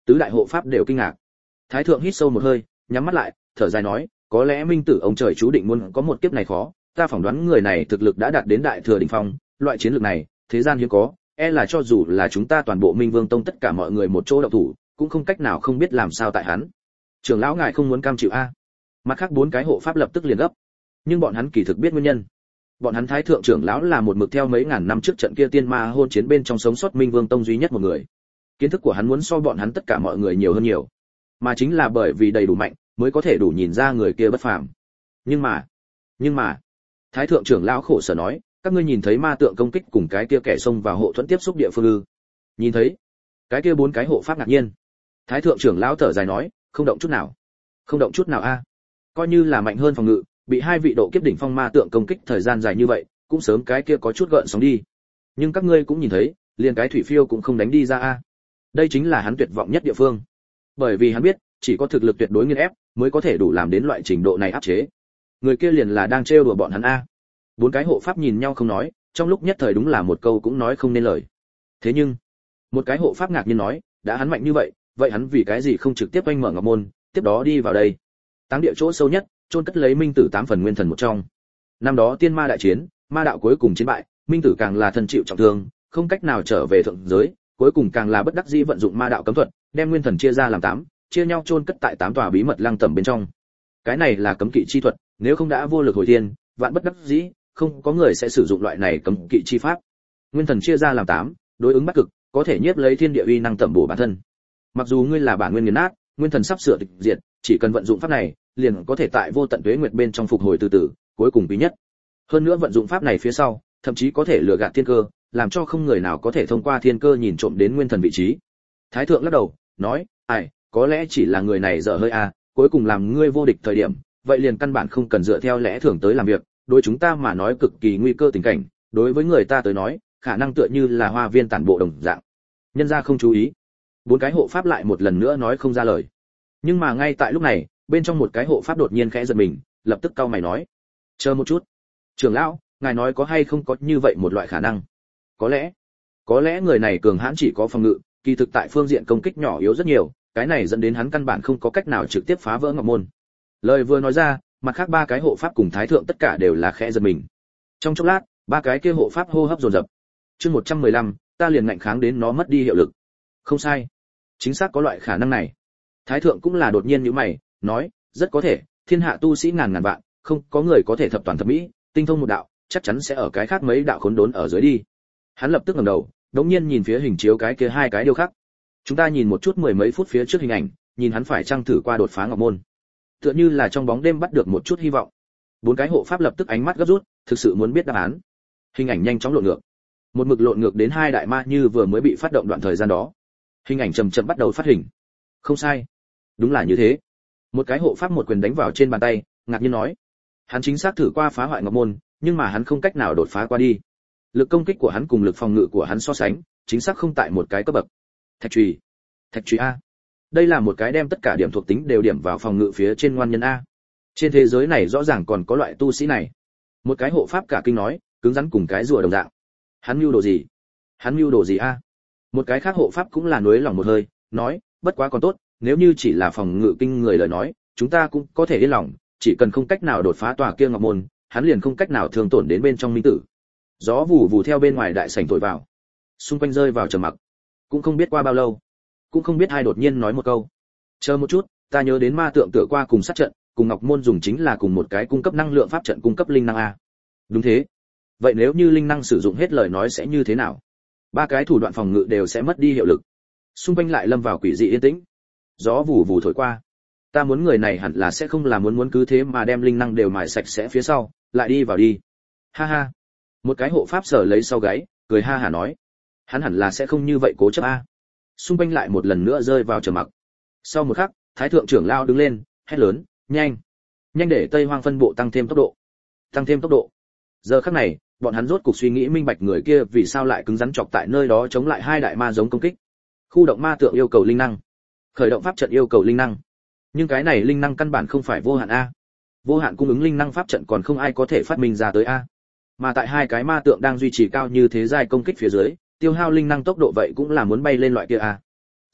Tứ đại hộ pháp đều kinh ngạc. Thái thượng hít sâu một hơi, nhắm mắt lại, thở dài nói, có lẽ minh tử ông trời chú định muốn có một kiếp này khó, ta phỏng đoán người này thực lực đã đạt đến đại thừa đỉnh phong, loại chiến lược này, thế gian hiếm có, e là cho dù là chúng ta toàn bộ Minh Vương Tông tất cả mọi người một chỗ động thủ, cũng không cách nào không biết làm sao tại hắn. Trưởng lão ngài không muốn cam chịu a? Mặt khác bốn cái hộ pháp lập tức liền gấp. Nhưng bọn hắn kỳ thực biết nguyên nhân. Bọn hắn Thái thượng trưởng lão là một mực theo mấy ngàn năm trước trận kia tiên ma hôn chiến bên trong sống sót Minh Vương Tông duy nhất một người. Kiến thức của hắn muốn so bọn hắn tất cả mọi người nhiều hơn nhiều. Mà chính là bởi vì đầy đủ mạnh, mới có thể đủ nhìn ra người kia bất phàm. Nhưng mà, nhưng mà, Thái thượng trưởng lão khổ sở nói, các ngươi nhìn thấy ma tượng công kích cùng cái kia kẻ xông vào hộ thuẫn tiếp xúc địa phương ư? Nhìn thấy? Cái kia bốn cái hộ pháp ngạc nhiên. Thái thượng trưởng lão thở dài nói, không động chút nào. Không động chút nào a? Coi như là mạnh hơn phòng ngự, bị hai vị độ kiếp đỉnh phong ma tượng công kích thời gian dài như vậy, cũng sớm cái kia có chút gợn sóng đi. Nhưng các ngươi cũng nhìn thấy, liền cái thủy phiêu cũng không đánh đi ra a. Đây chính là hắn tuyệt vọng nhất địa phương. Bởi vì hắn biết, chỉ có thực lực tuyệt đối nghiền ép mới có thể đủ làm đến loại trình độ này áp chế. Người kia liền là đang trêu đùa bọn hắn a. Bốn cái hộ pháp nhìn nhau không nói, trong lúc nhất thời đúng là một câu cũng nói không nên lời. Thế nhưng, một cái hộ pháp ngạc nhiên nói, đã hắn mạnh như vậy, vậy hắn vì cái gì không trực tiếp oanh mở ngọc môn, tiếp đó đi vào đây? Táng địa chỗ sâu nhất, chôn cất lấy minh tử tám phần nguyên thần một trong. Năm đó tiên ma đại chiến, ma đạo cuối cùng chiến bại, minh tử càng là thân chịu trọng thương, không cách nào trở về thượng giới, cuối cùng càng là bất đắc dĩ vận dụng ma đạo cấm thuật, đem nguyên thần chia ra làm tám, chia nhau chôn cất tại tám tòa bí mật lăng tẩm bên trong. Cái này là cấm kỵ chi thuật, nếu không đã vô lực hồi thiên, vạn bất đắc dĩ, không có người sẽ sử dụng loại này cấm kỵ chi pháp. Nguyên thần chia ra làm tám, đối ứng bắc cực, có thể nhiếp lấy thiên địa uy năng tẩm bổ bản thân. Mặc dù ngươi là bản nguyên nghiền nát, nguyên thần sắp sửa tịch diệt, chỉ cần vận dụng pháp này, liền có thể tại vô tận tuế nguyệt bên trong phục hồi từ từ, cuối cùng quý nhất. Hơn nữa vận dụng pháp này phía sau, thậm chí có thể lừa gạt thiên cơ, làm cho không người nào có thể thông qua thiên cơ nhìn trộm đến nguyên thần vị trí. Thái thượng lắc đầu, nói, ai, có lẽ chỉ là người này dở hơi à, cuối cùng làm ngươi vô địch thời điểm, vậy liền căn bản không cần dựa theo lẽ thường tới làm việc, đối chúng ta mà nói cực kỳ nguy cơ tình cảnh, đối với người ta tới nói, khả năng tựa như là hoa viên tản bộ đồng dạng. Nhân gia không chú ý. Bốn cái hộ pháp lại một lần nữa nói không ra lời. Nhưng mà ngay tại lúc này, bên trong một cái hộ pháp đột nhiên khẽ giật mình, lập tức cau mày nói, chờ một chút, trưởng lão, ngài nói có hay không có như vậy một loại khả năng? Có lẽ, có lẽ người này cường hãn chỉ có phòng ngự, kỳ thực tại phương diện công kích nhỏ yếu rất nhiều, cái này dẫn đến hắn căn bản không có cách nào trực tiếp phá vỡ ngọc môn. Lời vừa nói ra, mặt khác ba cái hộ pháp cùng thái thượng tất cả đều là khẽ giật mình. Trong chốc lát, ba cái kia hộ pháp hô hấp dồn dập. Chương một trăm mười lăm, ta liền ngạnh kháng đến nó mất đi hiệu lực. Không sai, chính xác có loại khả năng này. Thái thượng cũng là đột nhiên nhíu mày, nói, rất có thể, thiên hạ tu sĩ ngàn ngàn vạn, không có người có thể thập toàn thập mỹ, tinh thông một đạo, chắc chắn sẽ ở cái khác mấy đạo khốn đốn ở dưới đi. Hắn lập tức ngẩng đầu, đống nhiên nhìn phía hình chiếu cái kia hai cái điêu khắc. Chúng ta nhìn một chút mười mấy phút phía trước hình ảnh, nhìn hắn phải chăng thử qua đột phá ngọc môn. Tựa như là trong bóng đêm bắt được một chút hy vọng. Bốn cái hộ pháp lập tức ánh mắt gấp rút, thực sự muốn biết đáp án. Hình ảnh nhanh chóng lộn ngược. Một mực lộn ngược đến hai đại ma như vừa mới bị phát động đoạn thời gian đó. Hình ảnh chậm chậm bắt đầu phát hình. Không sai, đúng là như thế. Một cái hộ pháp một quyền đánh vào trên bàn tay, ngạc nhiên nói, hắn chính xác thử qua phá hoại ngọc môn, nhưng mà hắn không cách nào đột phá qua đi. Lực công kích của hắn cùng lực phòng ngự của hắn so sánh, chính xác không tại một cái cấp bậc. Thạch chùy, thạch chùy a. Đây là một cái đem tất cả điểm thuộc tính đều điểm vào phòng ngự phía trên ngoan nhân a. Trên thế giới này rõ ràng còn có loại tu sĩ này. Một cái hộ pháp cả kinh nói, cứng rắn cùng cái rùa đồng dạng. Hắn mưu đồ gì? Hắn mưu đồ gì a? Một cái khác hộ pháp cũng là nuối lòng một hơi, nói, bất quá còn tốt, nếu như chỉ là phòng ngự kinh người lời nói, chúng ta cũng có thể yên lòng, chỉ cần không cách nào đột phá tòa kia ngọc môn, hắn liền không cách nào thương tổn đến bên trong minh tử. Gió vù vù theo bên ngoài đại sảnh thổi vào, xung quanh rơi vào trầm mặc. Cũng không biết qua bao lâu, cũng không biết ai đột nhiên nói một câu, chờ một chút, ta nhớ đến ma tượng tựa qua cùng sát trận, cùng ngọc môn dùng chính là cùng một cái cung cấp năng lượng pháp trận cung cấp linh năng a. Đúng thế. Vậy nếu như linh năng sử dụng hết lời nói sẽ như thế nào? Ba cái thủ đoạn phòng ngự đều sẽ mất đi hiệu lực. Xung quanh lại lâm vào quỷ dị yên tĩnh. Gió vù vù thổi qua. Ta muốn người này hẳn là sẽ không là muốn muốn cứ thế mà đem linh năng đều mài sạch sẽ phía sau, lại đi vào đi. Ha ha. Một cái hộ pháp sở lấy sau gáy, cười ha hả nói, hắn hẳn là sẽ không như vậy cố chấp a. Xung quanh lại một lần nữa rơi vào trầm mặc. Sau một khắc, thái thượng trưởng lao đứng lên, hét lớn, nhanh, nhanh để Tây Hoang phân bộ tăng thêm tốc độ, tăng thêm tốc độ. Giờ khắc này, bọn hắn rốt cục suy nghĩ minh bạch người kia vì sao lại cứng rắn chọc tại nơi đó chống lại hai đại ma giống công kích. Khu động ma tượng yêu cầu linh năng, khởi động pháp trận yêu cầu linh năng, nhưng cái này linh năng căn bản không phải vô hạn a. Vô hạn cung ứng linh năng pháp trận còn không ai có thể phát minh ra tới a. Mà tại hai cái ma tượng đang duy trì cao như thế giai công kích phía dưới, tiêu hao linh năng tốc độ vậy cũng là muốn bay lên loại kia a.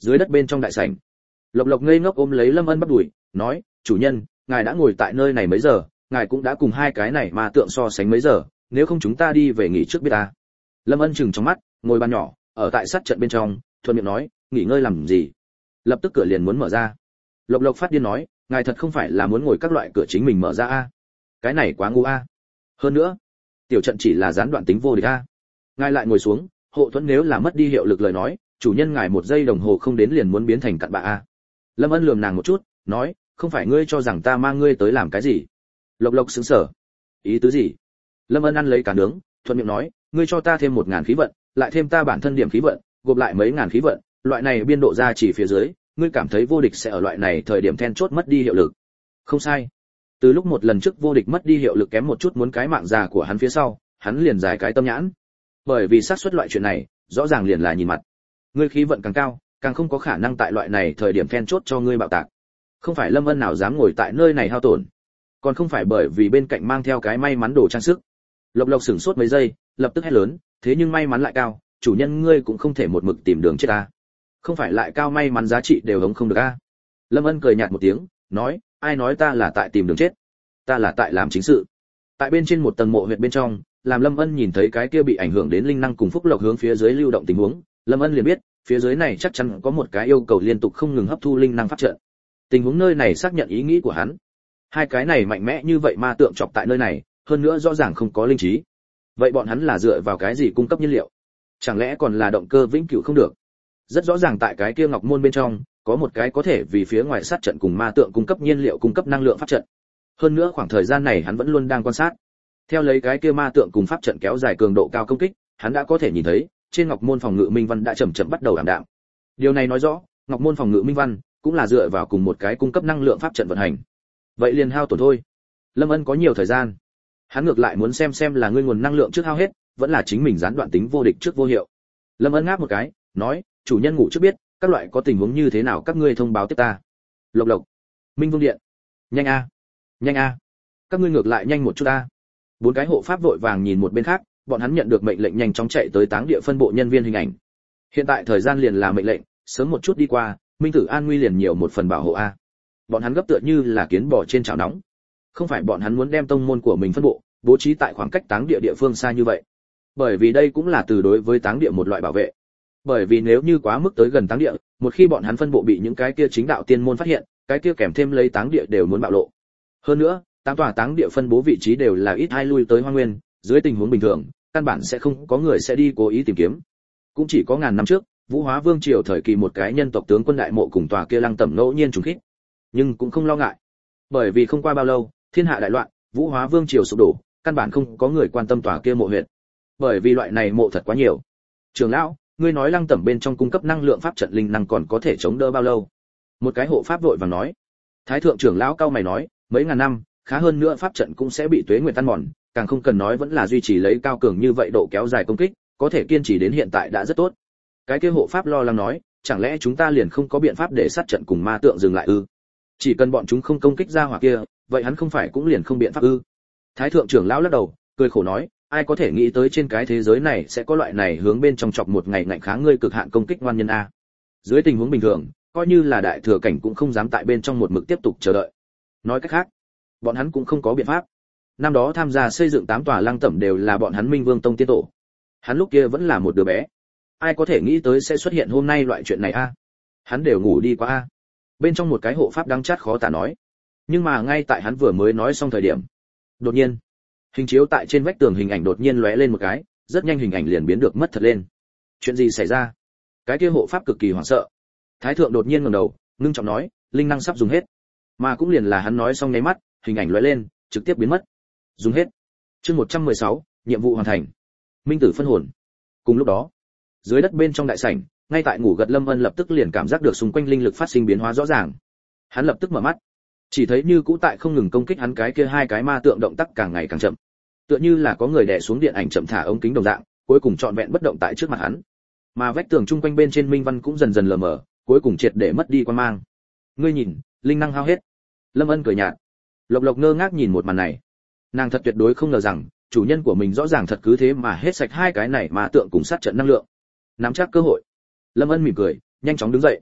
Dưới đất bên trong đại sảnh, Lộc Lộc ngây ngốc ôm lấy Lâm Ân bắt đùi, nói, chủ nhân, ngài đã ngồi tại nơi này mấy giờ, ngài cũng đã cùng hai cái này ma tượng so sánh mấy giờ, nếu không chúng ta đi về nghỉ trước biết ta. Lâm Ân chừng trong mắt, ngồi bàn nhỏ, ở tại sát trận bên trong, thuận miệng nói, nghỉ ngơi làm gì? Lập tức cửa liền muốn mở ra. Lộc Lộc phát điên nói, ngài thật không phải là muốn ngồi các loại cửa chính mình mở ra a? Cái này quá ngu a. Hơn nữa, tiểu trận chỉ là gián đoạn tính vô địch a. Ngài lại ngồi xuống, hộ thuẫn nếu là mất đi hiệu lực lời nói, chủ nhân ngài một giây đồng hồ không đến liền muốn biến thành cặn bã a. Lâm Ân lườm nàng một chút, nói, không phải ngươi cho rằng ta mang ngươi tới làm cái gì? Lộc Lộc sững sờ. Ý tứ gì? Lâm Ân ăn lấy cả nướng, thuận miệng nói, ngươi cho ta thêm một ngàn khí vận, lại thêm ta bản thân điểm khí vận, gộp lại mấy ngàn khí vận, loại này biên độ ra chỉ phía dưới, ngươi cảm thấy vô địch sẽ ở loại này thời điểm then chốt mất đi hiệu lực. Không sai. Từ lúc một lần trước vô địch mất đi hiệu lực kém một chút muốn cái mạng già của hắn phía sau, hắn liền giải cái tâm nhãn. Bởi vì xác suất loại chuyện này, rõ ràng liền là nhìn mặt. Ngươi khí vận càng cao, càng không có khả năng tại loại này thời điểm then chốt cho ngươi bạo tạc. Không phải Lâm Ân nào dám ngồi tại nơi này hao tổn, còn không phải bởi vì bên cạnh mang theo cái may mắn đồ trang sức. Lộc Lộc sửng sốt mấy giây, lập tức hét lớn, thế nhưng may mắn lại cao, chủ nhân ngươi cũng không thể một mực tìm đường chết ta. Không phải lại cao may mắn giá trị đều hống không được a. Lâm Ân cười nhạt một tiếng, nói, ai nói ta là tại tìm đường chết, ta là tại làm chính sự. Tại bên trên một tầng mộ huyệt bên trong, làm Lâm Ân nhìn thấy cái kia bị ảnh hưởng đến linh năng cùng phúc lộc hướng phía dưới lưu động tình huống, Lâm Ân liền biết, phía dưới này chắc chắn có một cái yêu cầu liên tục không ngừng hấp thu linh năng pháp trận. Tình huống nơi này xác nhận ý nghĩ của hắn. Hai cái này mạnh mẽ như vậy ma tượng chọc tại nơi này, hơn nữa rõ ràng không có linh trí. Vậy bọn hắn là dựa vào cái gì cung cấp nhiên liệu? Chẳng lẽ còn là động cơ vĩnh cửu không được? Rất rõ ràng tại cái kia ngọc môn bên trong, có một cái có thể vì phía ngoài sát trận cùng ma tượng cung cấp nhiên liệu cung cấp năng lượng pháp trận. Hơn nữa khoảng thời gian này hắn vẫn luôn đang quan sát. Theo lấy cái kia ma tượng cùng pháp trận kéo dài cường độ cao công kích, hắn đã có thể nhìn thấy, trên ngọc môn phòng ngự minh văn đã chậm chậm bắt đầu ảm đạm. Điều này nói rõ, ngọc môn phòng ngự minh văn cũng là dựa vào cùng một cái cung cấp năng lượng pháp trận vận hành. Vậy liền hao tổn thôi. Lâm Ân có nhiều thời gian, hắn ngược lại muốn xem xem là ngươi nguồn năng lượng trước hao hết, vẫn là chính mình gián đoạn tính vô địch trước vô hiệu. Lâm Ân ngáp một cái, nói, chủ nhân ngủ trước biết, các loại có tình huống như thế nào các ngươi thông báo tiếp ta. Lộc Lộc, Minh Vương điện, nhanh a, nhanh a, các ngươi ngược lại nhanh một chút a. Bốn cái hộ pháp vội vàng nhìn một bên khác, bọn hắn nhận được mệnh lệnh nhanh chóng chạy tới táng địa phân bộ nhân viên hình ảnh. Hiện tại thời gian liền là mệnh lệnh, sớm một chút đi qua, Minh Tử an nguy liền nhiều một phần bảo hộ a. Bọn hắn gấp tựa như là kiến bò trên chảo nóng. Không phải bọn hắn muốn đem tông môn của mình phân bộ bố trí tại khoảng cách táng địa địa phương xa như vậy, bởi vì đây cũng là từ đối với táng địa một loại bảo vệ. Bởi vì nếu như quá mức tới gần táng địa, một khi bọn hắn phân bộ bị những cái kia chính đạo tiên môn phát hiện, cái kia kèm thêm lấy táng địa đều muốn bạo lộ. Hơn nữa, tám tòa táng địa phân bố vị trí đều là ít ai lui tới hoang nguyên, dưới tình huống bình thường, căn bản sẽ không có người sẽ đi cố ý tìm kiếm. Cũng chỉ có ngàn năm trước, Vũ Hóa Vương triều thời kỳ một cái nhân tộc tướng quân đại mộ cùng tòa kia lăng tẩm ngẫu nhiên trùng kích, nhưng cũng không lo ngại, bởi vì không qua bao lâu, thiên hạ đại loạn, Vũ Hóa Vương triều sụp đổ, căn bản không có người quan tâm tòa kia mộ huyệt, bởi vì loại này mộ thật quá nhiều. Trưởng lão, ngươi nói lăng tẩm bên trong cung cấp năng lượng pháp trận linh năng còn có thể chống đỡ bao lâu? Một cái hộ pháp vội vàng nói. Thái thượng trưởng lão cao mày nói, mấy ngàn năm, khá hơn nữa pháp trận cũng sẽ bị tuế nguyệt tan mòn, càng không cần nói vẫn là duy trì lấy cao cường như vậy độ kéo dài công kích, có thể kiên trì đến hiện tại đã rất tốt. Cái kia hộ pháp lo lắng nói, chẳng lẽ chúng ta liền không có biện pháp để sát trận cùng ma tượng dừng lại ư? Chỉ cần bọn chúng không công kích ra hỏa kia, vậy hắn không phải cũng liền không biện pháp ư? Thái thượng trưởng lão lắc đầu, cười khổ nói, ai có thể nghĩ tới trên cái thế giới này sẽ có loại này hướng bên trong chọc một ngày ngạnh kháng ngươi cực hạn công kích ngoan nhân a. Dưới tình huống bình thường, coi như là đại thừa cảnh cũng không dám tại bên trong một mực tiếp tục chờ đợi. Nói cách khác, bọn hắn cũng không có biện pháp. Năm đó tham gia xây dựng tám tòa lăng tẩm đều là bọn hắn Minh Vương tông tiên tổ. Hắn lúc kia vẫn là một đứa bé. Ai có thể nghĩ tới sẽ xuất hiện hôm nay loại chuyện này a? Hắn đều ngủ đi qua a. Bên trong một cái hộ pháp đang chát khó tả nói. Nhưng mà ngay tại hắn vừa mới nói xong thời điểm, đột nhiên, hình chiếu tại trên vách tường hình ảnh đột nhiên lóe lên một cái, rất nhanh hình ảnh liền biến được mất thật lên. Chuyện gì xảy ra? Cái kia hộ pháp cực kỳ hoảng sợ. Thái thượng đột nhiên ngẩng đầu, ngưng trọng nói, linh năng sắp dùng hết. Mà cũng liền là hắn nói xong nháy mắt, hình ảnh lóe lên, trực tiếp biến mất. Dùng hết. Chương một trăm mười sáu, nhiệm vụ hoàn thành. Minh tử phân hồn. Cùng lúc đó, dưới đất bên trong đại sảnh, ngay tại ngủ gật Lâm Ân lập tức liền cảm giác được xung quanh linh lực phát sinh biến hóa rõ ràng. Hắn lập tức mở mắt, chỉ thấy như cũ tại không ngừng công kích hắn cái kia hai cái ma tượng động tác càng ngày càng chậm, tựa như là có người đè xuống điện ảnh chậm thả ống kính đồng dạng, cuối cùng trọn vẹn bất động tại trước mặt hắn. Mà vách tường chung quanh bên trên minh văn cũng dần dần lờ mờ, cuối cùng triệt để mất đi quan mang. Ngươi nhìn, linh năng hao hết. Lâm Ân cười nhạt. Lộc Lộc ngơ ngác nhìn một màn này. Nàng thật tuyệt đối không ngờ rằng, chủ nhân của mình rõ ràng thật cứ thế mà hết sạch hai cái này mà tượng cùng sát trận năng lượng. Nắm chắc cơ hội. Lâm Ân mỉm cười, nhanh chóng đứng dậy,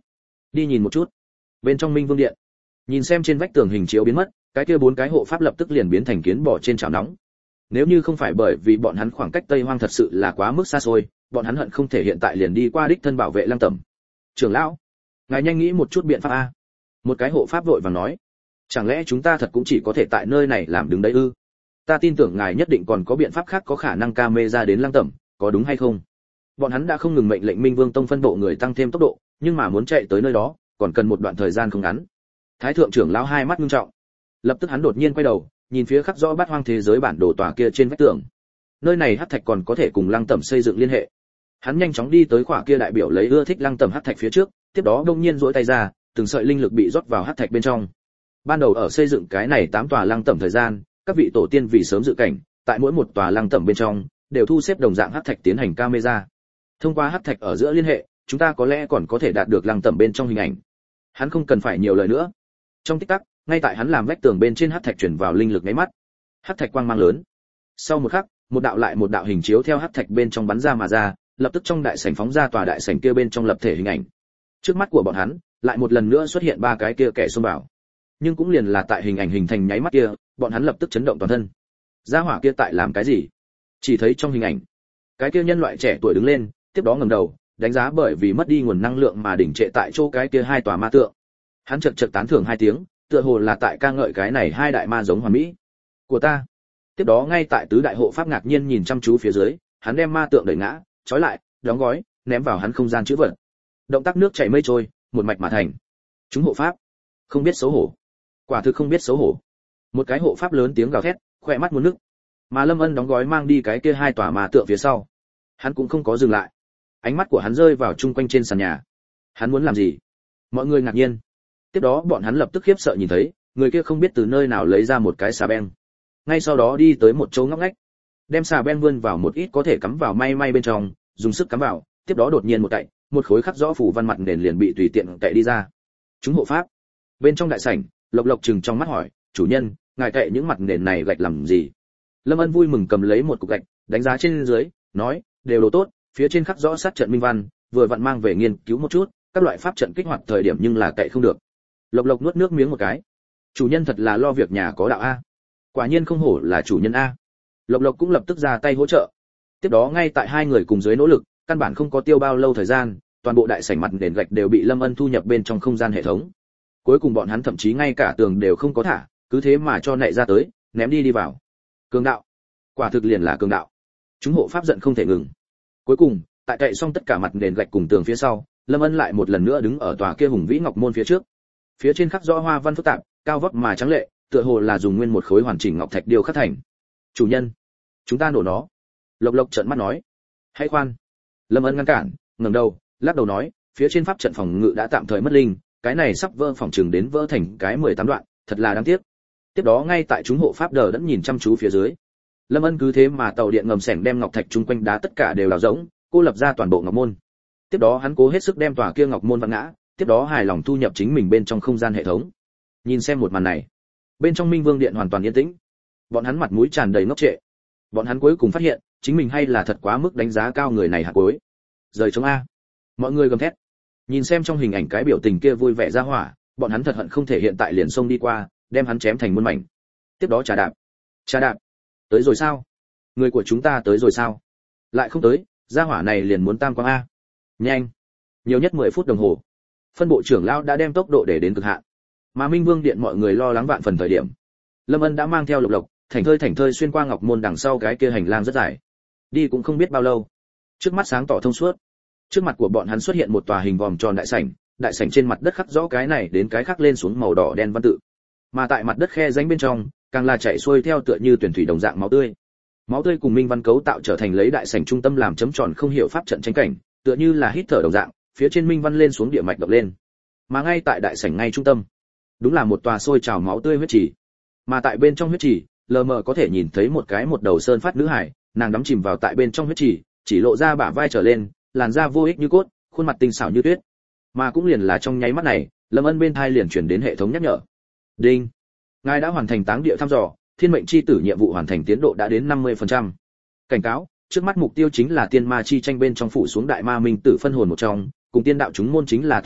Đi nhìn một chút. Bên trong Minh Vương điện, nhìn xem trên vách tường hình chiếu biến mất, cái kia bốn cái hộ pháp lập tức liền biến thành kiến bò trên chảo nóng. Nếu như không phải bởi vì bọn hắn khoảng cách Tây Hoang thật sự là quá mức xa xôi, bọn hắn hận không thể hiện tại liền đi qua đích thân bảo vệ Lăng Tẩm. Trưởng lão, ngài nhanh nghĩ một chút biện pháp a. Một cái hộ pháp vội vàng nói, chẳng lẽ chúng ta thật cũng chỉ có thể tại nơi này làm đứng đấy ư? Ta tin tưởng ngài nhất định còn có biện pháp khác có khả năng camera đến Lăng Tẩm, có đúng hay không? Bọn hắn đã không ngừng mệnh lệnh Minh Vương Tông phân bộ người tăng thêm tốc độ, nhưng mà muốn chạy tới nơi đó, còn cần một đoạn thời gian không ngắn. Thái thượng trưởng lão hai mắt nghiêm trọng, lập tức hắn đột nhiên quay đầu, nhìn phía khắc rõ bát hoang thế giới bản đồ tòa kia trên vách tường. Nơi này hắc thạch còn có thể cùng Lăng Tẩm xây dựng liên hệ. Hắn nhanh chóng đi tới khỏa kia đại biểu lấy ưa thích Lăng Tẩm hắc thạch phía trước, tiếp đó đông nhiên duỗi tay ra, từng sợi linh lực bị rót vào hắc thạch bên trong. Ban đầu ở xây dựng cái này tám tòa Lăng Tẩm thời gian, các vị tổ tiên vì sớm dự cảnh, tại mỗi một tòa Lăng Tẩm bên trong đều thu xếp đồng dạng hắc thạch tiến hành camera. Thông qua hắc thạch ở giữa liên hệ, chúng ta có lẽ còn có thể đạt được Lăng Tẩm bên trong hình ảnh. Hắn không cần phải nhiều lời nữa. Trong tích tắc, ngay tại hắn làm vách tường bên trên hắc thạch truyền vào linh lực nháy mắt, hắc thạch quang mang lớn. Sau một khắc, một đạo lại một đạo hình chiếu theo hắc thạch bên trong bắn ra mà ra, lập tức trong đại sảnh phóng ra tòa đại sảnh kia bên trong lập thể hình ảnh. Trước mắt của bọn hắn, lại một lần nữa xuất hiện ba cái kia kẻ xông vào. Nhưng cũng liền là tại hình ảnh hình thành nháy mắt kia, bọn hắn lập tức chấn động toàn thân. Gia hỏa kia tại làm cái gì? Chỉ thấy trong hình ảnh, cái kia nhân loại trẻ tuổi đứng lên, tiếp đó ngẩng đầu, đánh giá bởi vì mất đi nguồn năng lượng mà đỉnh trệ tại chỗ cái kia hai tòa ma tượng. Hắn chợt chợt tán thưởng hai tiếng, tựa hồ là tại ca ngợi cái này hai đại ma giống hoàn mỹ của ta. Tiếp đó ngay tại tứ đại hộ pháp ngạc nhiên nhìn chăm chú phía dưới, hắn đem ma tượng đẩy ngã, trói lại, đóng gói, ném vào hắn không gian chứa vật. Động tác nước chảy mây trôi, một mạch mà thành. Chúng hộ pháp không biết xấu hổ, quả thực không biết xấu hổ. Một cái hộ pháp lớn tiếng gào thét, khỏe mắt muốn nước. Mà Lâm Ân đóng gói mang đi cái kia hai tòa ma tượng phía sau, hắn cũng không có dừng lại. Ánh mắt của hắn rơi vào chung quanh trên sàn nhà. Hắn muốn làm gì? Mọi người ngạc nhiên. Tiếp đó bọn hắn lập tức khiếp sợ nhìn thấy, người kia không biết từ nơi nào lấy ra một cái xà beng. Ngay sau đó đi tới một chỗ ngóc ngách, đem xà beng vươn vào một ít có thể cắm vào may may bên trong, dùng sức cắm vào, tiếp đó đột nhiên một cậy, một khối khắc rõ phù văn mặt nền liền bị tùy tiện cậy đi ra. Chúng hộ pháp. Bên trong đại sảnh, Lộc Lộc trừng trong mắt hỏi, "Chủ nhân, ngài cậy những mặt nền này gạch làm gì?" Lâm Ân vui mừng cầm lấy một cục gạch, đánh giá trên dưới, nói, "Đều đồ tốt, phía trên khắc rõ sát trận minh văn, vừa vặn mang về nghiên cứu một chút, các loại pháp trận kích hoạt thời điểm nhưng là cậy không được." Lộc Lộc nuốt nước miếng một cái. Chủ nhân thật là lo việc nhà có đạo a. Quả nhiên không hổ là chủ nhân a. Lộc Lộc cũng lập tức ra tay hỗ trợ. Tiếp đó ngay tại hai người cùng dưới nỗ lực, căn bản không có tiêu bao lâu thời gian, toàn bộ đại sảnh mặt nền gạch đều bị Lâm Ân thu nhập bên trong không gian hệ thống. Cuối cùng bọn hắn thậm chí ngay cả tường đều không có thả, cứ thế mà cho nảy ra tới, ném đi đi vào. Cường đạo, quả thực liền là cường đạo. Chúng hộ pháp giận không thể ngừng. Cuối cùng, tại cậy xong tất cả mặt nền gạch cùng tường phía sau, Lâm Ân lại một lần nữa đứng ở tòa kia hùng vĩ ngọc môn phía trước. Phía trên khắc rõ hoa văn phức tạp, cao vóc mà trắng lệ, tựa hồ là dùng nguyên một khối hoàn chỉnh ngọc thạch điêu khắc thành. "Chủ nhân, chúng ta nổ nó." Lộc Lộc trợn mắt nói. "Hãy khoan." Lâm Ân ngăn cản, ngẩng đầu, lắc đầu nói, "Phía trên pháp trận phòng ngự đã tạm thời mất linh, cái này sắp vỡ phòng trường đến vỡ thành cái mười tám đoạn, thật là đáng tiếc." Tiếp đó ngay tại chúng hộ pháp đờ đẫn nhìn chăm chú phía dưới. Lâm Ân cứ thế mà tàu điện ngầm sẻng đem ngọc thạch chung quanh đá tất cả đều là rỗng, cô lập ra toàn bộ ngọc môn. Tiếp đó hắn cố hết sức đem tòa kia ngọc môn vặn ngã, tiếp đó hài lòng thu nhập chính mình bên trong không gian hệ thống. Nhìn xem một màn này, bên trong Minh Vương điện hoàn toàn yên tĩnh. Bọn hắn mặt mũi tràn đầy ngốc trệ. Bọn hắn cuối cùng phát hiện, chính mình hay là thật quá mức đánh giá cao người này hạt cuối. Rời chống a. Mọi người gầm thét. Nhìn xem trong hình ảnh cái biểu tình kia vui vẻ ra hỏa, bọn hắn thật hận không thể hiện tại liền xông đi qua, đem hắn chém thành muôn mảnh. Tiếp đó trà đạp. Trà đạp. Tới rồi sao? Người của chúng ta tới rồi sao? Lại không tới, gia hỏa này liền muốn tam quang a. Nhanh. Nhiều nhất mười phút đồng hồ. Phân bộ trưởng lão đã đem tốc độ để đến cực hạn. Mà Minh Vương điện mọi người lo lắng vạn phần thời điểm, Lâm Ân đã mang theo Lộc Lộc, thảnh thơi thảnh thơi xuyên qua ngọc môn đằng sau cái kia hành lang rất dài. Đi cũng không biết bao lâu, trước mắt sáng tỏ thông suốt. Trước mặt của bọn hắn xuất hiện một tòa hình vòm tròn đại sảnh, đại sảnh trên mặt đất khắc rõ cái này đến cái khác lên xuống màu đỏ đen văn tự. Mà tại mặt đất khe rãnh bên trong, càng là chảy xuôi theo tựa như tuyển thủy đồng dạng máu tươi. Máu tươi cùng minh văn cấu tạo trở thành lấy đại sảnh trung tâm làm chấm tròn không hiểu pháp trận tranh cảnh, tựa như là hít thở đồng dạng, phía trên minh văn lên xuống địa mạch đập lên. Mà ngay tại đại sảnh ngay trung tâm, đúng là một tòa sôi trào máu tươi huyết trì. Mà tại bên trong huyết trì, lờ mờ có thể nhìn thấy một cái một đầu sơn phát nữ hải, nàng đắm chìm vào tại bên trong huyết trì, chỉ lộ ra bả vai trở lên, làn da vô ích như cốt, khuôn mặt tinh xảo như tuyết. Mà cũng liền là trong nháy mắt này, Lâm Ân bên tai liền truyền đến hệ thống nhắc nhở. Đinh. Ngài đã hoàn thành táng địa thăm dò, thiên mệnh chi tử nhiệm vụ hoàn thành tiến độ đã đến năm mươi phần trăm. Cảnh cáo, trước mắt mục tiêu chính là tiên ma chi tranh bên trong phủ xuống đại ma minh tử phân hồn một trong, cùng tiên đạo chúng môn chính là tử địch,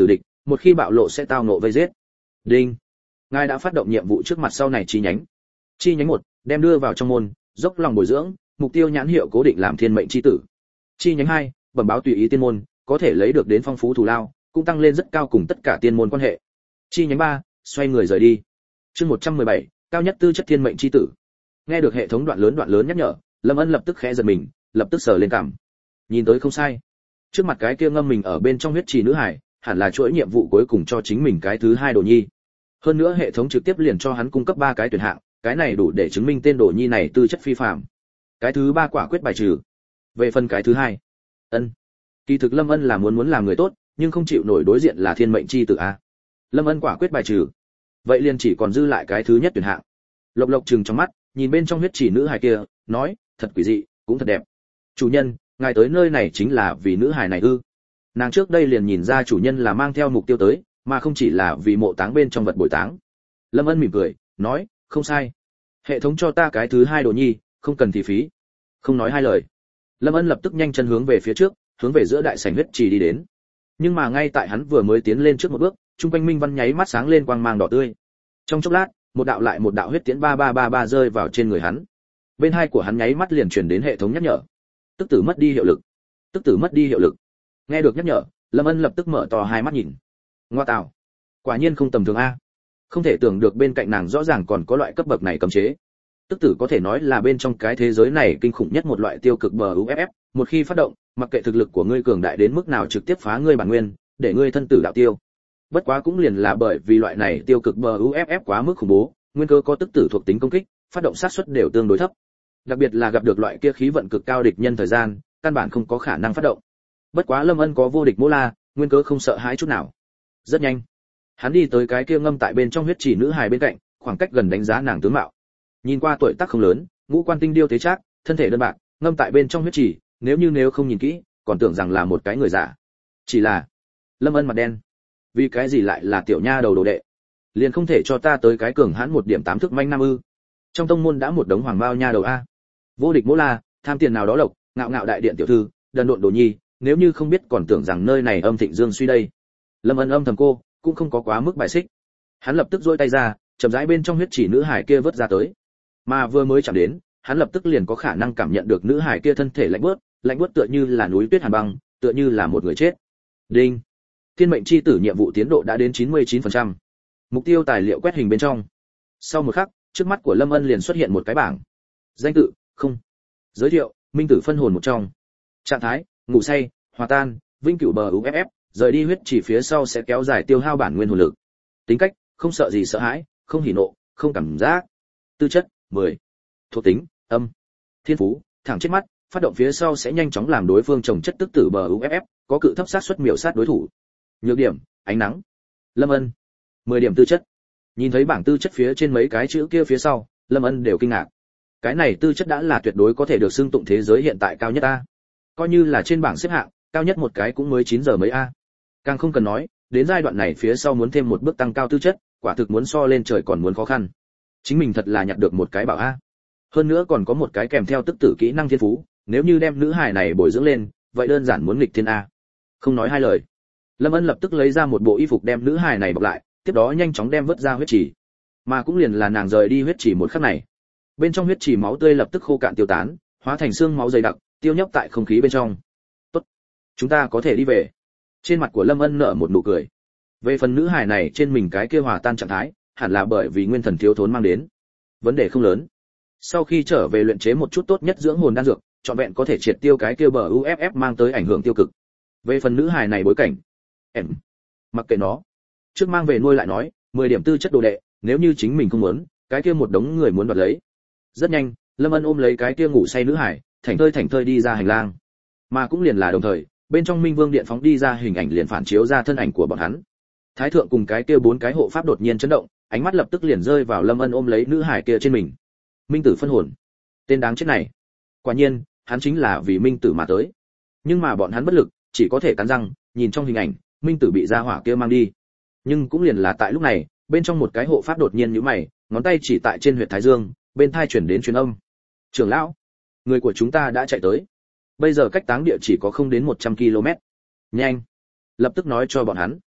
một khi bạo lộ sẽ tao ngộ vây giết. Đinh. Ngài đã phát động nhiệm vụ trước mặt sau này chi nhánh. Chi nhánh một, đem đưa vào trong môn, dốc lòng bồi dưỡng, mục tiêu nhãn hiệu cố định làm thiên mệnh chi tử. Chi nhánh hai, bẩm báo tùy ý tiên môn, có thể lấy được đến phong phú thù lao, cũng tăng lên rất cao cùng tất cả tiên môn quan hệ. Chi nhánh ba, xoay người rời đi. Chương một trăm mười bảy, cao nhất tư chất thiên mệnh chi tử. Nghe được hệ thống đoạn lớn đoạn lớn nhắc nhở, Lâm Ân lập tức khẽ giật mình, lập tức sờ lên cằm. Nhìn tới không sai. Trước mặt cái kia ngâm mình ở bên trong huyết trì nữ hải, hẳn là chuỗi nhiệm vụ cuối cùng cho chính mình cái thứ hai đồ nhi. Hơn nữa hệ thống trực tiếp liền cho hắn cung cấp ba cái tuyển hạng, cái này đủ để chứng minh tên đồ nhi này tư chất phi phàm. Cái thứ ba quả quyết bài trừ. Về phần cái thứ hai, ân, kỳ thực Lâm Ân là muốn muốn làm người tốt, nhưng không chịu nổi đối diện là thiên mệnh chi tử a. Lâm Ân quả quyết bài trừ. Vậy liền chỉ còn dư lại cái thứ nhất tuyển hạng. Lộc Lộc trừng trong mắt, nhìn bên trong huyết chỉ nữ hài kia, nói, thật quỷ dị, cũng thật đẹp. Chủ nhân, ngài tới nơi này chính là vì nữ hài này ư? Nàng trước đây liền nhìn ra chủ nhân là mang theo mục tiêu tới, mà không chỉ là vì mộ táng bên trong vật bồi táng. Lâm Ân mỉm cười, nói, không sai. Hệ thống cho ta cái thứ hai đồ nhi, không cần thì phí. Không nói hai lời. Lâm Ân lập tức nhanh chân hướng về phía trước, hướng về giữa đại sảnh huyết trì đi đến. Nhưng mà ngay tại hắn vừa mới tiến lên trước một bước, trung quanh minh văn nháy mắt sáng lên quang mang đỏ tươi. Trong chốc lát, một đạo lại một đạo huyết tiễn ba ba ba ba rơi vào trên người hắn. Bên hai của hắn nháy mắt liền truyền đến hệ thống nhắc nhở. Tức tử mất đi hiệu lực. Tức tử mất đi hiệu lực. Nghe được nhắc nhở, Lâm Ân lập tức mở to hai mắt nhìn. Ngoa tạo, quả nhiên không tầm thường a. Không thể tưởng được bên cạnh nàng rõ ràng còn có loại cấp bậc này cấm chế. Tức tử có thể nói là bên trong cái thế giới này kinh khủng nhất một loại tiêu cực bờ u ép ép, một khi phát động, mặc kệ thực lực của ngươi cường đại đến mức nào trực tiếp phá ngươi bản nguyên, để ngươi thân tử đạo tiêu. Bất quá cũng liền là bởi vì loại này tiêu cực bờ u ép ép quá mức khủng bố, nguyên cơ có tức tử thuộc tính công kích, phát động sát suất đều tương đối thấp. Đặc biệt là gặp được loại kia khí vận cực cao địch nhân thời gian, căn bản không có khả năng phát động. Bất quá Lâm Ân có vô địch Mô La, nguyên cớ không sợ hãi chút nào. Rất nhanh, hắn đi tới cái kia ngâm tại bên trong huyết chỉ nữ hài bên cạnh, khoảng cách gần đánh giá nàng tướng mạo. Nhìn qua tuổi tác không lớn, ngũ quan tinh điêu tế trác, thân thể đơn bạc, ngâm tại bên trong huyết chỉ, nếu như nếu không nhìn kỹ, còn tưởng rằng là một cái người giả. Chỉ là, Lâm Ân mặt đen. Vì cái gì lại là tiểu nha đầu đồ đệ? Liền không thể cho ta tới cái cường hãn một điểm tám thức manh nam ư? Trong tông môn đã một đống hoàng bao nha đầu a. Vô địch Mô La, tham tiền nào đó lộc, ngạo ngạo đại điện tiểu thư, đần độn đồ nhi, nếu như không biết còn tưởng rằng nơi này âm thịnh dương suy đây. Lâm Ân âm thầm cô, cũng không có quá mức bài xích. Hắn lập tức duỗi tay ra, chậm rãi bên trong huyết chỉ nữ hải kia vớt ra tới. Mà vừa mới chạm đến, hắn lập tức liền có khả năng cảm nhận được nữ hải kia thân thể lạnh buốt, lạnh buốt tựa như là núi tuyết hàn băng, tựa như là một người chết. Đinh. Thiên mệnh chi tử nhiệm vụ tiến độ đã đến chín mươi chín phần trăm. Mục tiêu tài liệu quét hình bên trong. Sau một khắc, trước mắt của Lâm Ân liền xuất hiện một cái bảng. Danh tự, không. Giới thiệu, minh tử phân hồn một trong. Trạng thái, ngủ say, hòa tan, vĩnh cửu bờ u ép ép, rời đi huyết chỉ phía sau sẽ kéo dài tiêu hao bản nguyên hồn lực. Tính cách, không sợ gì sợ hãi, không hỉ nộ, không cảm giác. Tư chất, mười. Thuộc tính, âm. Thiên phú, thẳng chết mắt, phát động phía sau sẽ nhanh chóng làm đối phương trồng chất tức tử bờ u ép ép, có cự thấp xác suất miểu sát đối thủ. Nhược điểm, ánh nắng. Lâm Ân, mười điểm tư chất. Nhìn thấy bảng tư chất phía trên mấy cái chữ kia phía sau, Lâm Ân đều kinh ngạc. Cái này tư chất đã là tuyệt đối có thể được xưng tụng thế giới hiện tại cao nhất a. Coi như là trên bảng xếp hạng, cao nhất một cái cũng mới chín giờ mấy a. Càng không cần nói, đến giai đoạn này phía sau muốn thêm một bước tăng cao tư chất, quả thực muốn so lên trời còn muốn khó khăn. Chính mình thật là nhặt được một cái bảo a. Hơn nữa còn có một cái kèm theo tức tử kỹ năng thiên phú, nếu như đem nữ hài này bồi dưỡng lên, vậy đơn giản muốn nghịch thiên a. Không nói hai lời, Lâm Ân lập tức lấy ra một bộ y phục đem nữ hài này bọc lại, tiếp đó nhanh chóng đem vứt ra huyết chỉ. Mà cũng liền là nàng rời đi huyết chỉ một khắc này, bên trong huyết chỉ máu tươi lập tức khô cạn tiêu tán, hóa thành xương máu dày đặc, tiêu nhóc tại không khí bên trong. Tốt, chúng ta có thể đi về. Trên mặt của Lâm Ân nở một nụ cười. Về phần nữ hài này trên mình cái kia hòa tan trạng thái, hẳn là bởi vì nguyên thần thiếu thốn mang đến. Vấn đề không lớn. Sau khi trở về luyện chế một chút tốt nhất dưỡng hồn đan dược, trọn vẹn có thể triệt tiêu cái kia bờ u ép ép mang tới ảnh hưởng tiêu cực. Về phần nữ hài này bối cảnh, em mặc kệ nó, trước mang về nuôi lại nói, mười điểm tư chất đồ đệ, nếu như chính mình không muốn, cái kia một đống người muốn đoạt lấy. Rất nhanh, Lâm Ân ôm lấy cái kia ngủ say nữ hải, thảnh thơi thảnh thơi đi ra hành lang. Mà cũng liền là đồng thời, bên trong Minh Vương điện phóng đi ra hình ảnh liền phản chiếu ra thân ảnh của bọn hắn. Thái thượng cùng cái kia bốn cái hộ pháp đột nhiên chấn động, ánh mắt lập tức liền rơi vào Lâm Ân ôm lấy nữ hải kia trên mình. Minh tử phân hồn, tên đáng chết này. Quả nhiên, hắn chính là vì Minh tử mà tới. Nhưng mà bọn hắn bất lực, chỉ có thể cắn răng, nhìn trong hình ảnh, Minh tử bị gia hỏa kia mang đi. Nhưng cũng liền là tại lúc này, bên trong một cái hộ pháp đột nhiên nhíu mày, ngón tay chỉ tại trên huyệt thái dương, bên tai chuyển đến truyền âm. Trưởng lão, người của chúng ta đã chạy tới. Bây giờ cách táng địa chỉ có không đến một trăm ki lô mét. Nhanh, lập tức nói cho bọn hắn.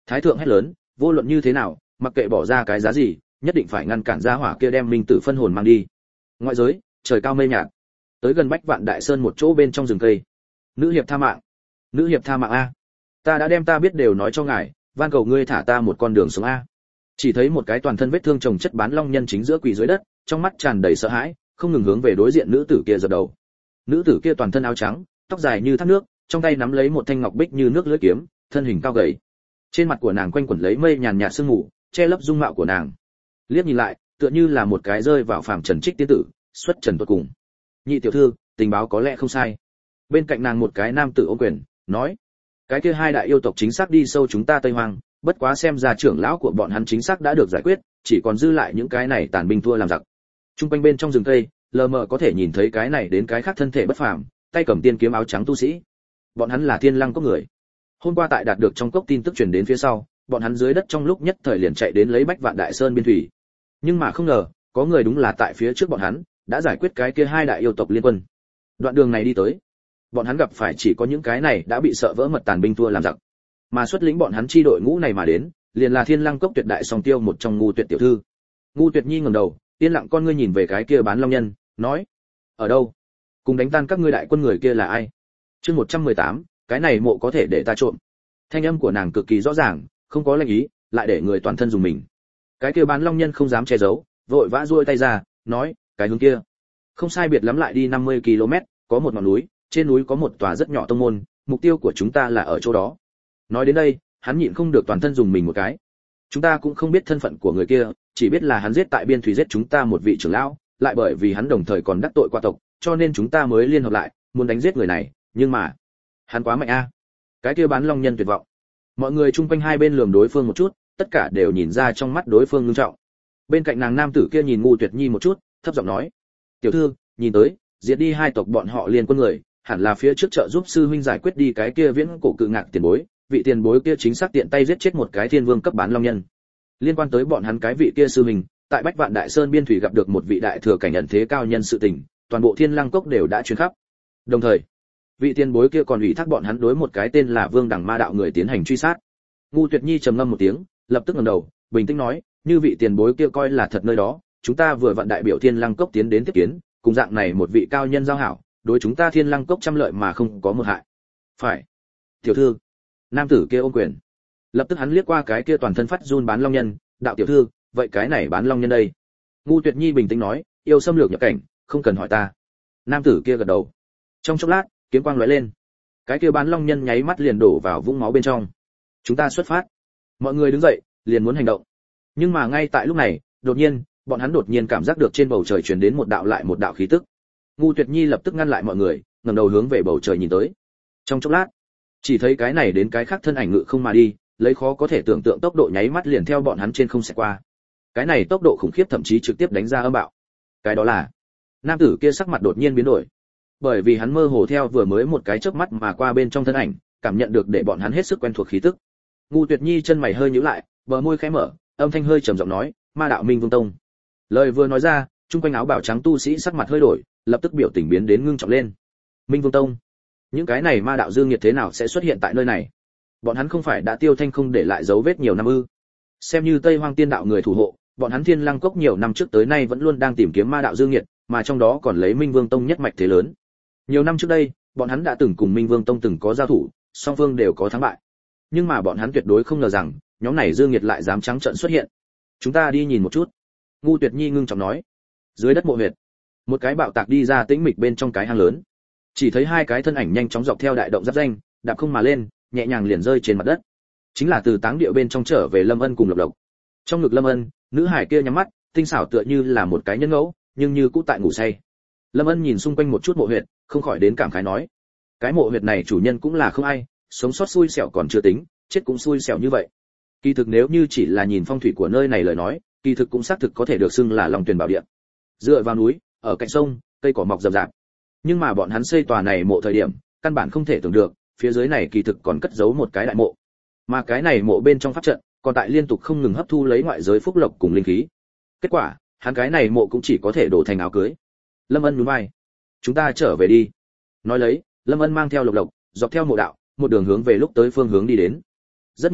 Thái thượng hét lớn, vô luận như thế nào, mặc kệ bỏ ra cái giá gì, nhất định phải ngăn cản gia hỏa kia đem minh tử phân hồn mang đi. Ngoại giới, trời cao mây nhạt, tới gần Bách Vạn Đại Sơn một chỗ bên trong rừng cây. Nữ hiệp tha mạng, nữ hiệp tha mạng a, ta đã đem ta biết đều nói cho ngài, van cầu ngươi thả ta một con đường sống a. Chỉ thấy một cái toàn thân vết thương chồng chất bán long nhân chính giữa quỳ dưới đất, trong mắt tràn đầy sợ hãi, không ngừng hướng về đối diện nữ tử kia dập đầu. Nữ tử kia toàn thân áo trắng, tóc dài như thác nước, trong tay nắm lấy một thanh ngọc bích như nước lưỡi kiếm, thân hình cao gầy. Trên mặt của nàng quanh quẩn lấy mây nhàn nhạt sương mù, che lấp dung mạo của nàng. Liếc nhìn lại, tựa như là một cái rơi vào phàm trần trích tiên tử, xuất trần tuột cùng. Nhị tiểu thư, tình báo có lẽ không sai. Bên cạnh nàng một cái nam tử ôm quyền, nói: cái kia hai đại yêu tộc chính xác đi sâu chúng ta Tây Hoang, bất quá xem ra trưởng lão của bọn hắn chính xác đã được giải quyết, chỉ còn dư lại những cái này tàn binh thua làm giặc. Trung quanh bên trong rừng cây, lờ mờ có thể nhìn thấy cái này đến cái khác thân thể bất phàm, tay cầm tiên kiếm áo trắng tu sĩ. Bọn hắn là Thiên Lăng Cốc người. Hôm qua tại đạt được trong cốc tin tức truyền đến phía sau, bọn hắn dưới đất trong lúc nhất thời liền chạy đến lấy Bách Vạn Đại Sơn biên thủy. Nhưng mà không ngờ, có người đúng là tại phía trước bọn hắn, đã giải quyết cái kia hai đại yêu tộc liên quân. Đoạn đường này đi tới, bọn hắn gặp phải chỉ có những cái này đã bị sợ vỡ mật tàn binh thua làm giặc. Mà xuất lĩnh bọn hắn chi đội ngũ này mà đến, liền là Thiên Lăng Cốc tuyệt đại song tiêu một trong Ngu Tuyệt tiểu thư. Ngu Tuyệt Nhi ngẩng đầu, yên lặng con ngươi nhìn về cái kia bán long nhân, nói: ở đâu? Cùng đánh tan các ngươi đại quân người kia là ai? Chương một trăm mười tám, cái này mộ có thể để ta trộm. Thanh âm của nàng cực kỳ rõ ràng, không có lệnh ý, lại để người toàn thân dùng mình. Cái kia bán long nhân không dám che giấu, vội vã duỗi tay ra, nói: cái hướng kia. Không sai biệt lắm lại đi năm mươi ki lô mét, có một ngọn núi, trên núi có một tòa rất nhỏ tông môn, mục tiêu của chúng ta là ở chỗ đó. Nói đến đây, hắn nhịn không được toàn thân dùng mình một cái. Chúng ta cũng không biết thân phận của người kia, chỉ biết là hắn giết tại biên thủy giết chúng ta một vị trưởng lão, lại bởi vì hắn đồng thời còn đắc tội qua tộc, cho nên chúng ta mới liên hợp lại, muốn đánh giết người này, nhưng mà hắn quá mạnh a. Cái kia bán long nhân tuyệt vọng. Mọi người chung quanh hai bên lườm đối phương một chút, tất cả đều nhìn ra trong mắt đối phương nghiêm trọng. Bên cạnh nàng nam tử kia nhìn Ngu Tuyệt Nhi một chút, thấp giọng nói: tiểu thư, nhìn tới diệt đi hai tộc bọn họ liên quân người, hẳn là phía trước trợ giúp sư huynh giải quyết đi cái kia viễn cổ cự ngạc tiền bối, vị tiền bối kia chính xác tiện tay giết chết một cái thiên vương cấp bán long nhân. Liên quan tới bọn hắn cái vị kia sư huynh, tại Bách Vạn Đại Sơn biên thủy gặp được một vị đại thừa cảnh ẩn thế cao nhân sự tình, toàn bộ Thiên Lăng Cốc đều đã truyền khắp. Đồng thời, vị tiền bối kia còn ủy thác bọn hắn đối một cái tên là Vương Đẳng Ma đạo người tiến hành truy sát. Ngu Tuyệt Nhi trầm ngâm một tiếng, lập tức ngẩng đầu, bình tĩnh nói: như vị tiền bối kia coi là thật nơi đó, chúng ta vừa vặn đại biểu Thiên Lăng Cốc tiến đến tiếp kiến, cùng dạng này một vị cao nhân giao hảo, đối chúng ta Thiên Lăng Cốc trăm lợi mà không có một hại. Phải. Tiểu thư. Nam tử kia ôm quyền. Lập tức hắn liếc qua cái kia toàn thân phát run bán long nhân, đạo tiểu thư, vậy cái này bán long nhân đây? Ngu Tuyệt Nhi bình tĩnh nói: yêu xâm lược nhập cảnh, không cần hỏi ta. Nam tử kia gật đầu. Trong chốc lát, kiếm quang lóe lên, cái kia bán long nhân nháy mắt liền đổ vào vũng máu bên trong. Chúng ta xuất phát. Mọi người đứng dậy, liền muốn hành động. Nhưng mà ngay tại lúc này, đột nhiên, bọn hắn đột nhiên cảm giác được trên bầu trời truyền đến một đạo lại một đạo khí tức. Ngu Tuyệt Nhi lập tức ngăn lại mọi người, ngẩng đầu hướng về bầu trời nhìn tới. Trong chốc lát, chỉ thấy cái này đến cái khác thân ảnh ngự không mà đi, lấy khó có thể tưởng tượng tốc độ nháy mắt liền theo bọn hắn trên không sẽ qua. Cái này tốc độ khủng khiếp thậm chí trực tiếp đánh ra âm bạo. Cái đó là, nam tử kia sắc mặt đột nhiên biến đổi, bởi vì hắn mơ hồ theo vừa mới một cái chớp mắt mà qua bên trong thân ảnh, cảm nhận được để bọn hắn hết sức quen thuộc khí tức. Ngu Tuyệt Nhi chân mày hơi nhíu lại, bờ môi khẽ mở, âm thanh hơi trầm giọng nói: Ma đạo Minh Vương Tông. Lời vừa nói ra, trung quanh áo bào trắng tu sĩ sắc mặt hơi đổi, lập tức biểu tình biến đến ngưng trọng lên. Minh Vương Tông, những cái này ma đạo dương nhiệt thế nào sẽ xuất hiện tại nơi này? Bọn hắn không phải đã tiêu thanh không để lại dấu vết nhiều năm ư? Xem như Tây Hoang Tiên đạo người thủ hộ, bọn hắn Thiên Lăng Cốc nhiều năm trước tới nay vẫn luôn đang tìm kiếm ma đạo dương nhiệt, mà trong đó còn lấy Minh Vương Tông nhất mạch thế lớn. Nhiều năm trước đây, bọn hắn đã từng cùng Minh Vương Tông từng có giao thủ, song phương đều có thắng bại. Nhưng mà bọn hắn tuyệt đối không ngờ rằng, nhóm này dương nhiệt lại dám trắng trợn xuất hiện. Chúng ta đi nhìn một chút. Ngu Tuyệt Nhi ngưng trọng nói. Dưới đất mộ huyệt, một cái bạo tạc đi ra tĩnh mịch bên trong cái hang lớn. Chỉ thấy hai cái thân ảnh nhanh chóng dọc theo đại động giáp danh, đạp không mà lên, nhẹ nhàng liền rơi trên mặt đất. Chính là từ táng địa bên trong trở về Lâm Ân cùng Lộc Lộc. Trong ngực Lâm Ân, nữ hải kia nhắm mắt, tinh xảo tựa như là một cái nhân ngẫu, nhưng như cũ tại ngủ say. Lâm Ân nhìn xung quanh một chút mộ huyệt, không khỏi đến cảm khái nói: cái mộ huyệt này chủ nhân cũng là không ai, sống sót xui xẻo còn chưa tính, chết cũng xui xẻo như vậy. Kỳ thực nếu như chỉ là nhìn phong thủy của nơi này lời nói, kỳ thực cũng xác thực có thể được xưng là Long Tuyền bảo địa. Dựa vào núi, ở cạnh sông, cây cỏ mọc rậm rạp. Nhưng mà bọn hắn xây tòa này mộ thời điểm, căn bản không thể tưởng được, phía dưới này kỳ thực còn cất giấu một cái đại mộ. Mà cái này mộ bên trong pháp trận, còn tại liên tục không ngừng hấp thu lấy ngoại giới phúc lộc cùng linh khí. Kết quả, hắn cái này mộ cũng chỉ có thể đổ thành áo cưới. Lâm Ân nhún vai: chúng ta trở về đi. Nói lấy, Lâm Ân mang theo Lộc Lộc, dọc theo mộ đạo, một đường hướng về lúc tới phương hướng đi đến. Rất nhanh,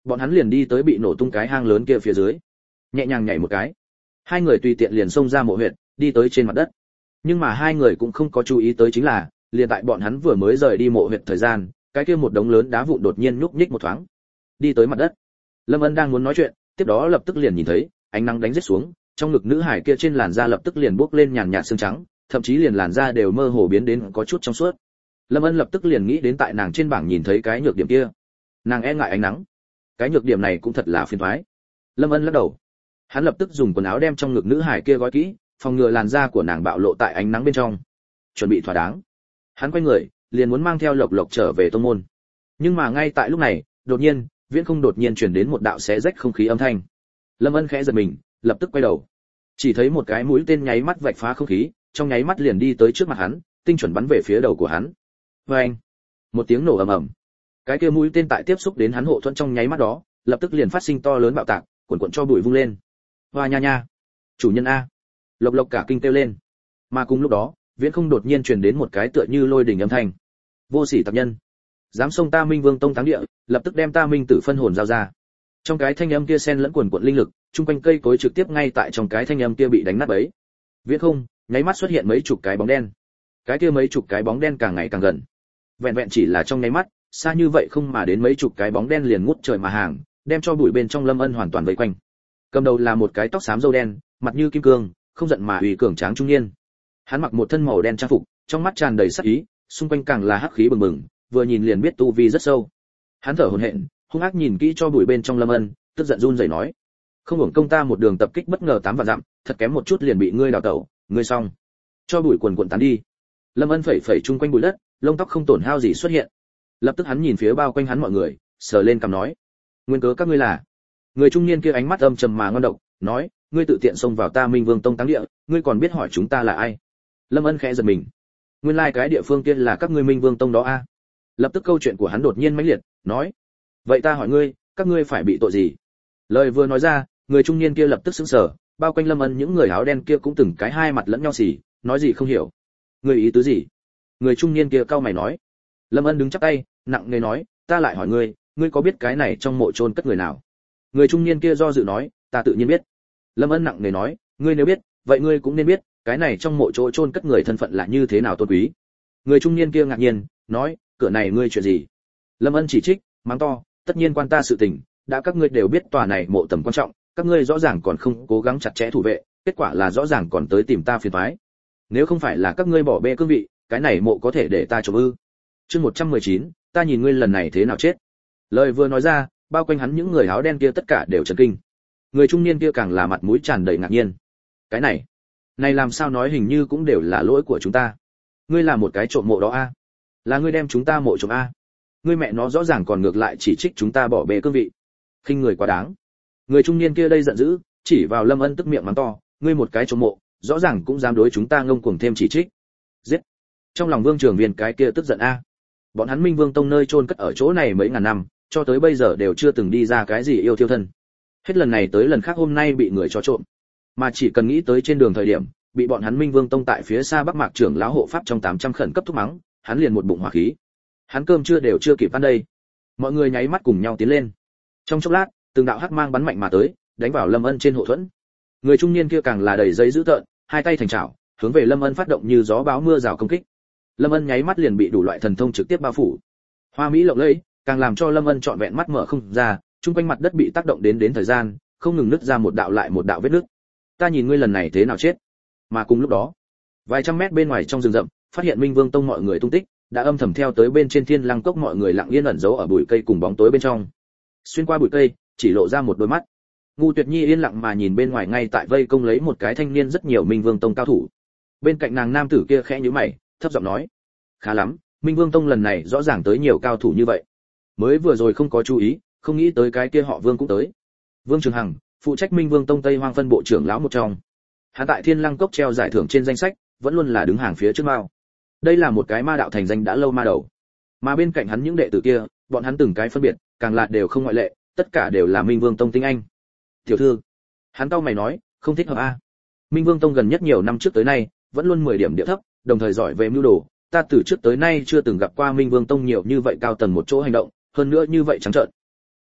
bọn hắn liền đi tới bị nổ tung cái hang lớn kia phía dưới, nhẹ nhàng nhảy một cái, hai người tùy tiện liền xông ra mộ huyệt, đi tới trên mặt đất. Nhưng mà hai người cũng không có chú ý tới chính là, liền tại bọn hắn vừa mới rời đi mộ huyệt thời gian, cái kia một đống lớn đá vụn đột nhiên nhúc nhích một thoáng, đi tới mặt đất. Lâm Ân đang muốn nói chuyện, tiếp đó lập tức liền nhìn thấy, ánh nắng đánh rết xuống, trong ngực nữ hải kia trên làn da lập tức liền bốc lên nhàn nhạt sương trắng, thậm chí liền làn da đều mơ hồ biến đến có chút trong suốt. Lâm Ân lập tức liền nghĩ đến tại nàng trên bảng nhìn thấy cái nhược điểm kia, nàng e ngại ánh nắng, cái nhược điểm này cũng thật là phiền toái. Lâm Ân lắc đầu, hắn lập tức dùng quần áo đem trong ngực nữ hải kia gói kỹ, phòng ngừa làn da của nàng bạo lộ tại ánh nắng bên trong, chuẩn bị thỏa đáng. Hắn quay người, liền muốn mang theo Lộc Lộc trở về tông môn. Nhưng mà ngay tại lúc này, đột nhiên, viễn không đột nhiên truyền đến một đạo xé rách không khí âm thanh. Lâm Ân khẽ giật mình, lập tức quay đầu, chỉ thấy một cái mũi tên nháy mắt vạch phá không khí, trong nháy mắt liền đi tới trước mặt hắn, tinh chuẩn bắn về phía đầu của hắn. Oeng! Một tiếng nổ ầm ầm. Cái kia mũi tên tại tiếp xúc đến hắn hộ thuẫn trong nháy mắt đó, lập tức liền phát sinh to lớn bạo tạc, cuộn cuộn cho bụi vung lên. Hoa nha nha! Chủ nhân a! Lộc Lộc cả kinh kêu lên. Mà cùng lúc đó, viễn không đột nhiên truyền đến một cái tựa như lôi đình âm thanh. Vô sỉ tặc nhân, dám xông ta Minh Vương tông thắng địa, lập tức đem ta Minh Tử phân hồn giao ra. Trong cái thanh âm kia xen lẫn cuồn cuộn linh lực, trung quanh cây cối trực tiếp ngay tại trong cái thanh âm kia bị đánh nát bấy. Viễn không, nháy mắt xuất hiện mấy chục cái bóng đen. Cái kia mấy chục cái bóng đen càng ngày càng gần. Vẹn vẹn chỉ là trong nháy mắt, xa như vậy không mà đến mấy chục cái bóng đen liền ngút trời mà hàng, đem cho bụi bên trong Lâm Ân hoàn toàn vây quanh. Cầm đầu là một cái tóc xám râu đen, mặt như kim cương, không giận mà uy cường tráng trung niên. Hắn mặc một thân màu đen trang phục, trong mắt tràn đầy sát ý, xung quanh càng là hắc khí bừng bừng, vừa nhìn liền biết tu vi rất sâu. Hắn thở hổn hển, hung ác nhìn kỹ cho bụi bên trong Lâm Ân, tức giận run rẩy nói: "Không hưởng công ta một đường tập kích bất ngờ tám vạn dặm, thật kém một chút liền bị ngươi đào tẩu, ngươi xong." Cho bụi quần quần tán đi. Lâm Ân phẩy phẩy chung quanh bụi đất, lông tóc không tổn hao gì xuất hiện. Lập tức hắn nhìn phía bao quanh hắn mọi người, sờ lên cằm nói: "Nguyên cớ các ngươi là?" Người trung niên kia ánh mắt âm trầm mà ngon độc, nói: "Ngươi tự tiện xông vào ta Minh Vương tông táng địa, ngươi còn biết hỏi chúng ta là ai?" Lâm Ân khẽ giật mình. Nguyên lai like cái địa phương kia là các ngươi Minh Vương tông đó a. À? Lập tức câu chuyện của hắn đột nhiên mãnh liệt, nói: "Vậy ta hỏi ngươi, các ngươi phải bị tội gì?" Lời vừa nói ra, người trung niên kia lập tức sững sờ, bao quanh Lâm Ân những người áo đen kia cũng từng cái hai mặt lẫn nhau xì, nói gì không hiểu. "Ngươi ý tứ gì?" Người trung niên kia cau mày nói. Lâm Ân đứng chắp tay, nặng nề nói: "Ta lại hỏi ngươi, ngươi có biết cái này trong mộ chôn cất người nào?" Người trung niên kia do dự nói: "Ta tự nhiên biết." Lâm Ân nặng nề nói: "Ngươi nếu biết, vậy ngươi cũng nên biết, cái này trong mộ chỗ chôn cất người thân phận là như thế nào tôn quý." Người trung niên kia ngạc nhiên, nói: "Cửa này ngươi chuyện gì?" Lâm Ân chỉ trích, mắng to: "Tất nhiên quan ta sự tình, đã các ngươi đều biết tòa này mộ tầm quan trọng, các ngươi rõ ràng còn không cố gắng chặt chẽ thủ vệ, kết quả là rõ ràng còn tới tìm ta phiền toái. Nếu không phải là các ngươi bỏ bê cương vị, cái này mộ có thể để ta trộm ư?" Chương một trăm mười chín, ta nhìn ngươi lần này thế nào chết. Lời vừa nói ra, bao quanh hắn những người áo đen kia tất cả đều chấn kinh. Người trung niên kia càng là mặt mũi tràn đầy ngạc nhiên. Cái này, này làm sao nói hình như cũng đều là lỗi của chúng ta. Ngươi là một cái trộm mộ đó a? Là ngươi đem chúng ta mộ trộm a? Ngươi mẹ nó rõ ràng còn ngược lại chỉ trích chúng ta bỏ bê cương vị. Khinh người quá đáng. Người trung niên kia đây giận dữ, chỉ vào Lâm Ân tức miệng mắng to: "Ngươi một cái trộm mộ, rõ ràng cũng dám đối chúng ta ngông cuồng thêm chỉ trích." Giết. Trong lòng Vương Trường Viên cái kia tức giận a. Bọn hắn Minh Vương tông nơi chôn cất ở chỗ này mấy ngàn năm, cho tới bây giờ đều chưa từng đi ra cái gì yêu thiêu thân. Hết lần này tới lần khác hôm nay bị người cho trộm. Mà chỉ cần nghĩ tới trên đường thời điểm, bị bọn hắn Minh Vương tông tại phía xa Bắc Mạc trưởng lão hộ pháp trong tám trăm khẩn cấp thúc mắng, hắn liền một bụng hỏa khí. Hắn cơm chưa đều chưa kịp ăn đây. Mọi người nháy mắt cùng nhau tiến lên. Trong chốc lát, từng đạo hắc mang bắn mạnh mà tới, đánh vào Lâm Ân trên hộ thuẫn. Người trung niên kia càng là đầy giấy dữ tợn, hai tay thành chảo, hướng về Lâm Ân phát động như gió bão mưa rào công kích. Lâm Ân nháy mắt liền bị đủ loại thần thông trực tiếp bao phủ. Hoa mỹ lộng lẫy, càng làm cho Lâm Ân trọn vẹn mắt mở không ra, trung quanh mặt đất bị tác động đến đến thời gian, không ngừng nứt ra một đạo lại một đạo vết nứt. Ta nhìn ngươi lần này thế nào chết. Mà cùng lúc đó, vài trăm mét bên ngoài trong rừng rậm, phát hiện Minh Vương tông mọi người tung tích, đã âm thầm theo tới bên trên Thiên Lăng cốc, mọi người lặng yên ẩn giấu ở bụi cây cùng bóng tối bên trong. Xuyên qua bụi cây, chỉ lộ ra một đôi mắt. Ngu Tuyệt Nhi yên lặng mà nhìn bên ngoài ngay tại vây công lấy một cái thanh niên rất nhiều Minh Vương tông cao thủ. Bên cạnh nàng nam tử kia khẽ nhíu mày, thấp giọng nói: "Khá lắm, Minh Vương tông lần này rõ ràng tới nhiều cao thủ như vậy. Mới vừa rồi không có chú ý, không nghĩ tới cái kia họ Vương cũng tới." Vương Trường Hằng, phụ trách Minh Vương tông Tây Hoang phân bộ trưởng lão một trong. Hắn tại Thiên Lăng cốc treo giải thưởng trên danh sách, vẫn luôn là đứng hàng phía trước mao. Đây là một cái ma đạo thành danh đã lâu ma đầu. Mà bên cạnh hắn những đệ tử kia, bọn hắn từng cái phân biệt, càng là đều không ngoại lệ, tất cả đều là Minh Vương tông tinh anh. "Tiểu thư," hắn cau mày nói, "không thích hợp a. Minh Vương tông gần nhất nhiều năm trước tới nay, vẫn luôn mười điểm địa thấp, đồng thời giỏi về mưu đồ, ta từ trước tới nay chưa từng gặp qua Minh Vương tông nhiều như vậy cao tầng một chỗ hành động, hơn nữa như vậy trắng trợn."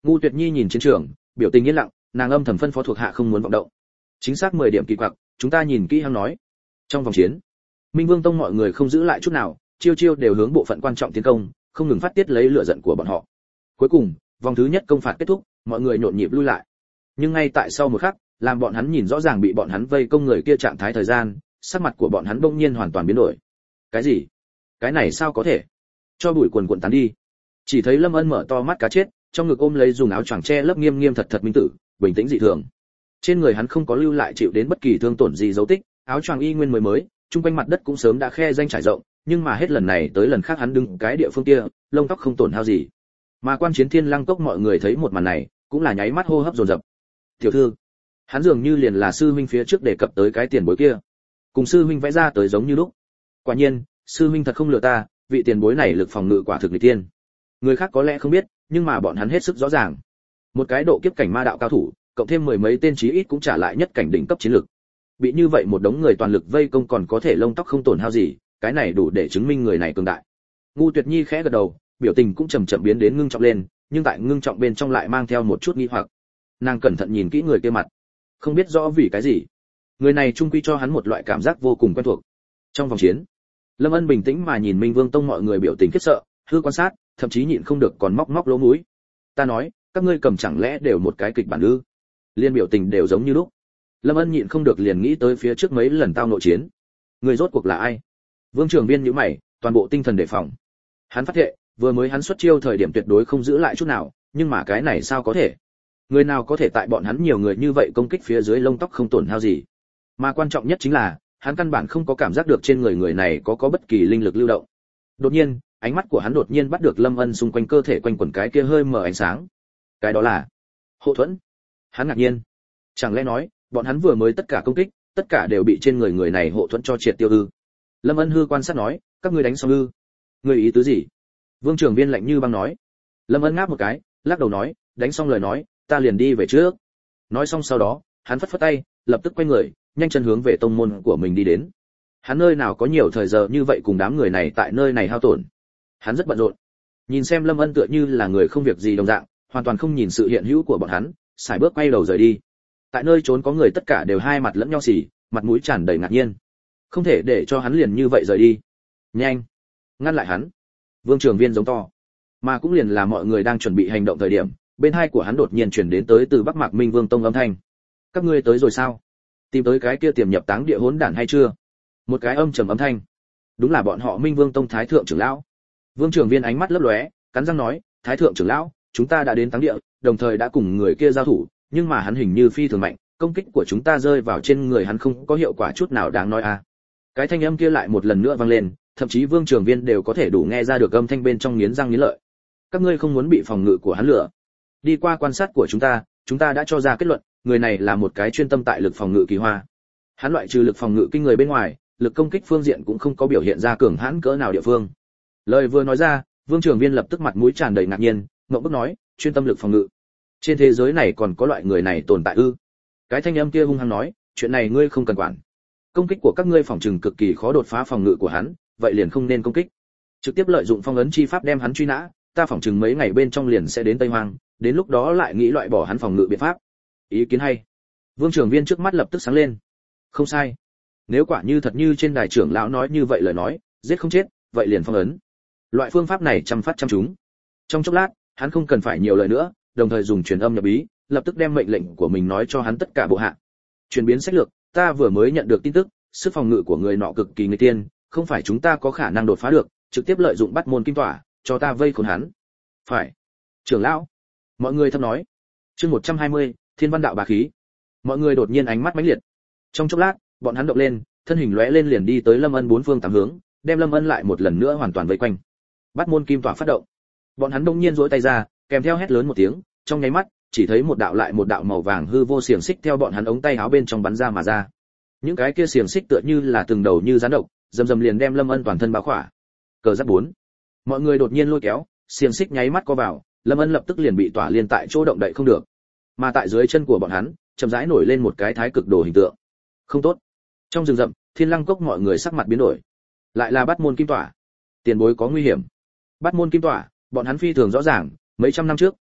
Ngu Tuyệt Nhi nhìn chiến trường, biểu tình yên lặng, nàng âm thầm phân phó thuộc hạ không muốn vọng động. Chính xác mười điểm kỳ quặc, chúng ta nhìn kỹ hắn nói. Trong vòng chiến, Minh Vương Tông mọi người không giữ lại chút nào, chiêu chiêu đều hướng bộ phận quan trọng tiến công, không ngừng phát tiết lấy lửa giận của bọn họ. Cuối cùng, vòng thứ nhất công phạt kết thúc, mọi người nhộn nhịp lui lại. Nhưng ngay tại sau một khắc, làm bọn hắn nhìn rõ ràng bị bọn hắn vây công người kia trạng thái thời gian, sắc mặt của bọn hắn bỗng nhiên hoàn toàn biến đổi. Cái gì? Cái này sao có thể? Cho bụi quần quần tán đi. Chỉ thấy Lâm Ân mở to mắt cá chết, trong ngực ôm lấy dùng áo choàng che lấp nghiêm nghiêm thật thật minh tử, bình tĩnh dị thường. Trên người hắn không có lưu lại chịu đến bất kỳ thương tổn gì dấu tích, áo choàng y nguyên mới mới, trung quanh mặt đất cũng sớm đã khe danh trải rộng, nhưng mà hết lần này tới lần khác hắn đứng cái địa phương kia, lông tóc không tổn hao gì. Mà quan chiến Thiên Lăng Cốc mọi người thấy một màn này, cũng là nháy mắt hô hấp dồn dập. Tiểu thư, hắn dường như liền là sư huynh phía trước đề cập tới cái tiền bối kia, cùng sư huynh vẽ ra tới giống như lúc. Quả nhiên, sư huynh thật không lừa ta, vị tiền bối này lực phòng ngự quả thực nghịch tiên. Người khác có lẽ không biết, nhưng mà bọn hắn hết sức rõ ràng. Một cái độ kiếp cảnh ma đạo cao thủ, cộng thêm mười mấy tên chí ít cũng trả lại nhất cảnh đỉnh cấp chiến lực. Bị như vậy một đống người toàn lực vây công còn có thể lông tóc không tổn hao gì, cái này đủ để chứng minh người này cường đại. Ngu Tuyệt Nhi khẽ gật đầu, biểu tình cũng chậm chậm biến đến ngưng trọng lên, nhưng tại ngưng trọng bên trong lại mang theo một chút nghi hoặc. Nàng cẩn thận nhìn kỹ người kia mặt, không biết rõ vì cái gì, người này trung quy cho hắn một loại cảm giác vô cùng quen thuộc. Trong vòng chiến, Lâm Ân bình tĩnh mà nhìn Minh Vương Tông mọi người biểu tình khiếp sợ, hư quan sát, thậm chí nhịn không được còn móc móc lỗ mũi. Ta nói, các ngươi cầm chẳng lẽ đều một cái kịch bản ư? Liên biểu tình đều giống như lúc. Lâm Ân nhịn không được liền nghĩ tới phía trước mấy lần tao nội chiến. Người rốt cuộc là ai? Vương Trường Viên nhíu mày, toàn bộ tinh thần đề phòng. Hắn phát hiện, vừa mới hắn xuất chiêu thời điểm tuyệt đối không giữ lại chút nào, nhưng mà cái này sao có thể? Người nào có thể tại bọn hắn nhiều người như vậy công kích phía dưới lông tóc không tổn hao gì? Mà quan trọng nhất chính là, hắn căn bản không có cảm giác được trên người người này có có bất kỳ linh lực lưu động. Đột nhiên, ánh mắt của hắn đột nhiên bắt được Lâm Ân xung quanh cơ thể quanh quẩn cái kia hơi mở ánh sáng. Cái đó là hộ thuẫn. Hắn ngạc nhiên. Chẳng lẽ nói, bọn hắn vừa mới tất cả công kích, tất cả đều bị trên người người này hộ thuẫn cho triệt tiêu ư? Lâm Ân hư quan sát nói, các ngươi đánh xong ư? Người ý tứ gì? Vương Trường Viên lạnh như băng nói. Lâm Ân ngáp một cái, lắc đầu nói, đánh xong lời nói, ta liền đi về trước. Nói xong sau đó, hắn phất phất tay, lập tức quay người, nhanh chân hướng về tông môn của mình đi đến. Hắn nơi nào có nhiều thời giờ như vậy cùng đám người này tại nơi này hao tổn. Hắn rất bận rộn. Nhìn xem Lâm Ân tựa như là người không việc gì đồng dạng, hoàn toàn không nhìn sự hiện hữu của bọn hắn, sải bước quay đầu rời đi. Tại nơi trốn có người tất cả đều hai mặt lẫn nhau xì, mặt mũi tràn đầy ngạc nhiên. Không thể để cho hắn liền như vậy rời đi. Nhanh, ngăn lại hắn. Vương Trường Viên giống to. Mà cũng liền là mọi người đang chuẩn bị hành động thời điểm, bên hai của hắn đột nhiên truyền đến tới từ Bắc Mạc Minh Vương Tông âm thanh. Các ngươi tới rồi sao? Tìm tới cái kia tiềm nhập táng địa hỗn đản hay chưa? Một cái âm trầm âm thanh. Đúng là bọn họ Minh Vương Tông Thái thượng trưởng lão. Vương Trường Viên ánh mắt lấp lóe, cắn răng nói, Thái thượng trưởng lão, chúng ta đã đến táng địa, đồng thời đã cùng người kia giao thủ, nhưng mà hắn hình như phi thường mạnh, công kích của chúng ta rơi vào trên người hắn không có hiệu quả chút nào đáng nói à. Cái thanh âm kia lại một lần nữa vang lên, thậm chí Vương Trường Viên đều có thể đủ nghe ra được âm thanh bên trong nghiến răng nghiến lợi. Các ngươi không muốn bị phòng ngự của hắn lừa. Đi qua quan sát của chúng ta, chúng ta đã cho ra kết luận, người này là một cái chuyên tâm tại lực phòng ngự kỳ hoa. Hắn loại trừ lực phòng ngự kinh người bên ngoài, lực công kích phương diện cũng không có biểu hiện ra cường hãn cỡ nào địa phương. Lời vừa nói ra, Vương Trường Viên lập tức mặt mũi tràn đầy ngạc nhiên, ngậm bức nói, chuyên tâm lực phòng ngự. Trên thế giới này còn có loại người này tồn tại ư? Cái thanh âm kia hung hăng nói, chuyện này ngươi không cần quản. Công kích của các ngươi phòng trừng cực kỳ khó đột phá phòng ngự của hắn, vậy liền không nên công kích. Trực tiếp lợi dụng phong ấn chi pháp đem hắn truy nã, ta phòng trừng mấy ngày bên trong liền sẽ đến Tây Hoang, đến lúc đó lại nghĩ loại bỏ hắn phòng ngự biện pháp. Ý kiến hay. Vương Trường Viên trước mắt lập tức sáng lên. Không sai. Nếu quả như thật như trên đài trưởng lão nói như vậy lời nói, giết không chết, vậy liền phong ấn. Loại phương pháp này chăm phát chăm chúng. Trong chốc lát, hắn không cần phải nhiều lời nữa, đồng thời dùng truyền âm nhập ý, lập tức đem mệnh lệnh của mình nói cho hắn tất cả bộ hạ. Chuyển biến sách lược, ta vừa mới nhận được tin tức, sức phòng ngự của người nọ cực kỳ nguy tiên, không phải chúng ta có khả năng đột phá được, trực tiếp lợi dụng bắt môn kim tỏa, cho ta vây khốn hắn. Phải. Trưởng lão. Mọi người thầm nói. Chương một trăm hai mươi, Thiên Văn Đạo bá khí. Mọi người đột nhiên ánh mắt mãnh liệt. Trong chốc lát, bọn hắn động lên, thân hình lóe lên liền đi tới Lâm Ân bốn phương tám hướng, đem Lâm Ân lại một lần nữa hoàn toàn vây quanh. Bắt môn kim tỏa phát động. Bọn hắn đông nhiên giơ tay ra, kèm theo hét lớn một tiếng, trong nháy mắt, chỉ thấy một đạo lại một đạo màu vàng hư vô xiềng xích theo bọn hắn ống tay áo bên trong bắn ra mà ra. Những cái kia xiềng xích tựa như là từng đầu như rắn độc, dầm dầm liền đem Lâm Ân toàn thân bao khỏa. Cờ giáp bốn. Mọi người đột nhiên lôi kéo, xiềng xích nháy mắt co vào, Lâm Ân lập tức liền bị tỏa liên tại chỗ động đậy không được. Mà tại dưới chân của bọn hắn, chậm rãi nổi lên một cái thái cực đồ hình tượng. Không tốt. Trong rừng rậm, Thiên Lăng Cốc mọi người sắc mặt biến đổi. Lại là bắt môn kim tỏa. Tiền bối có nguy hiểm. Bắt môn kim tỏa, bọn hắn phi thường rõ ràng, mấy trăm năm trước,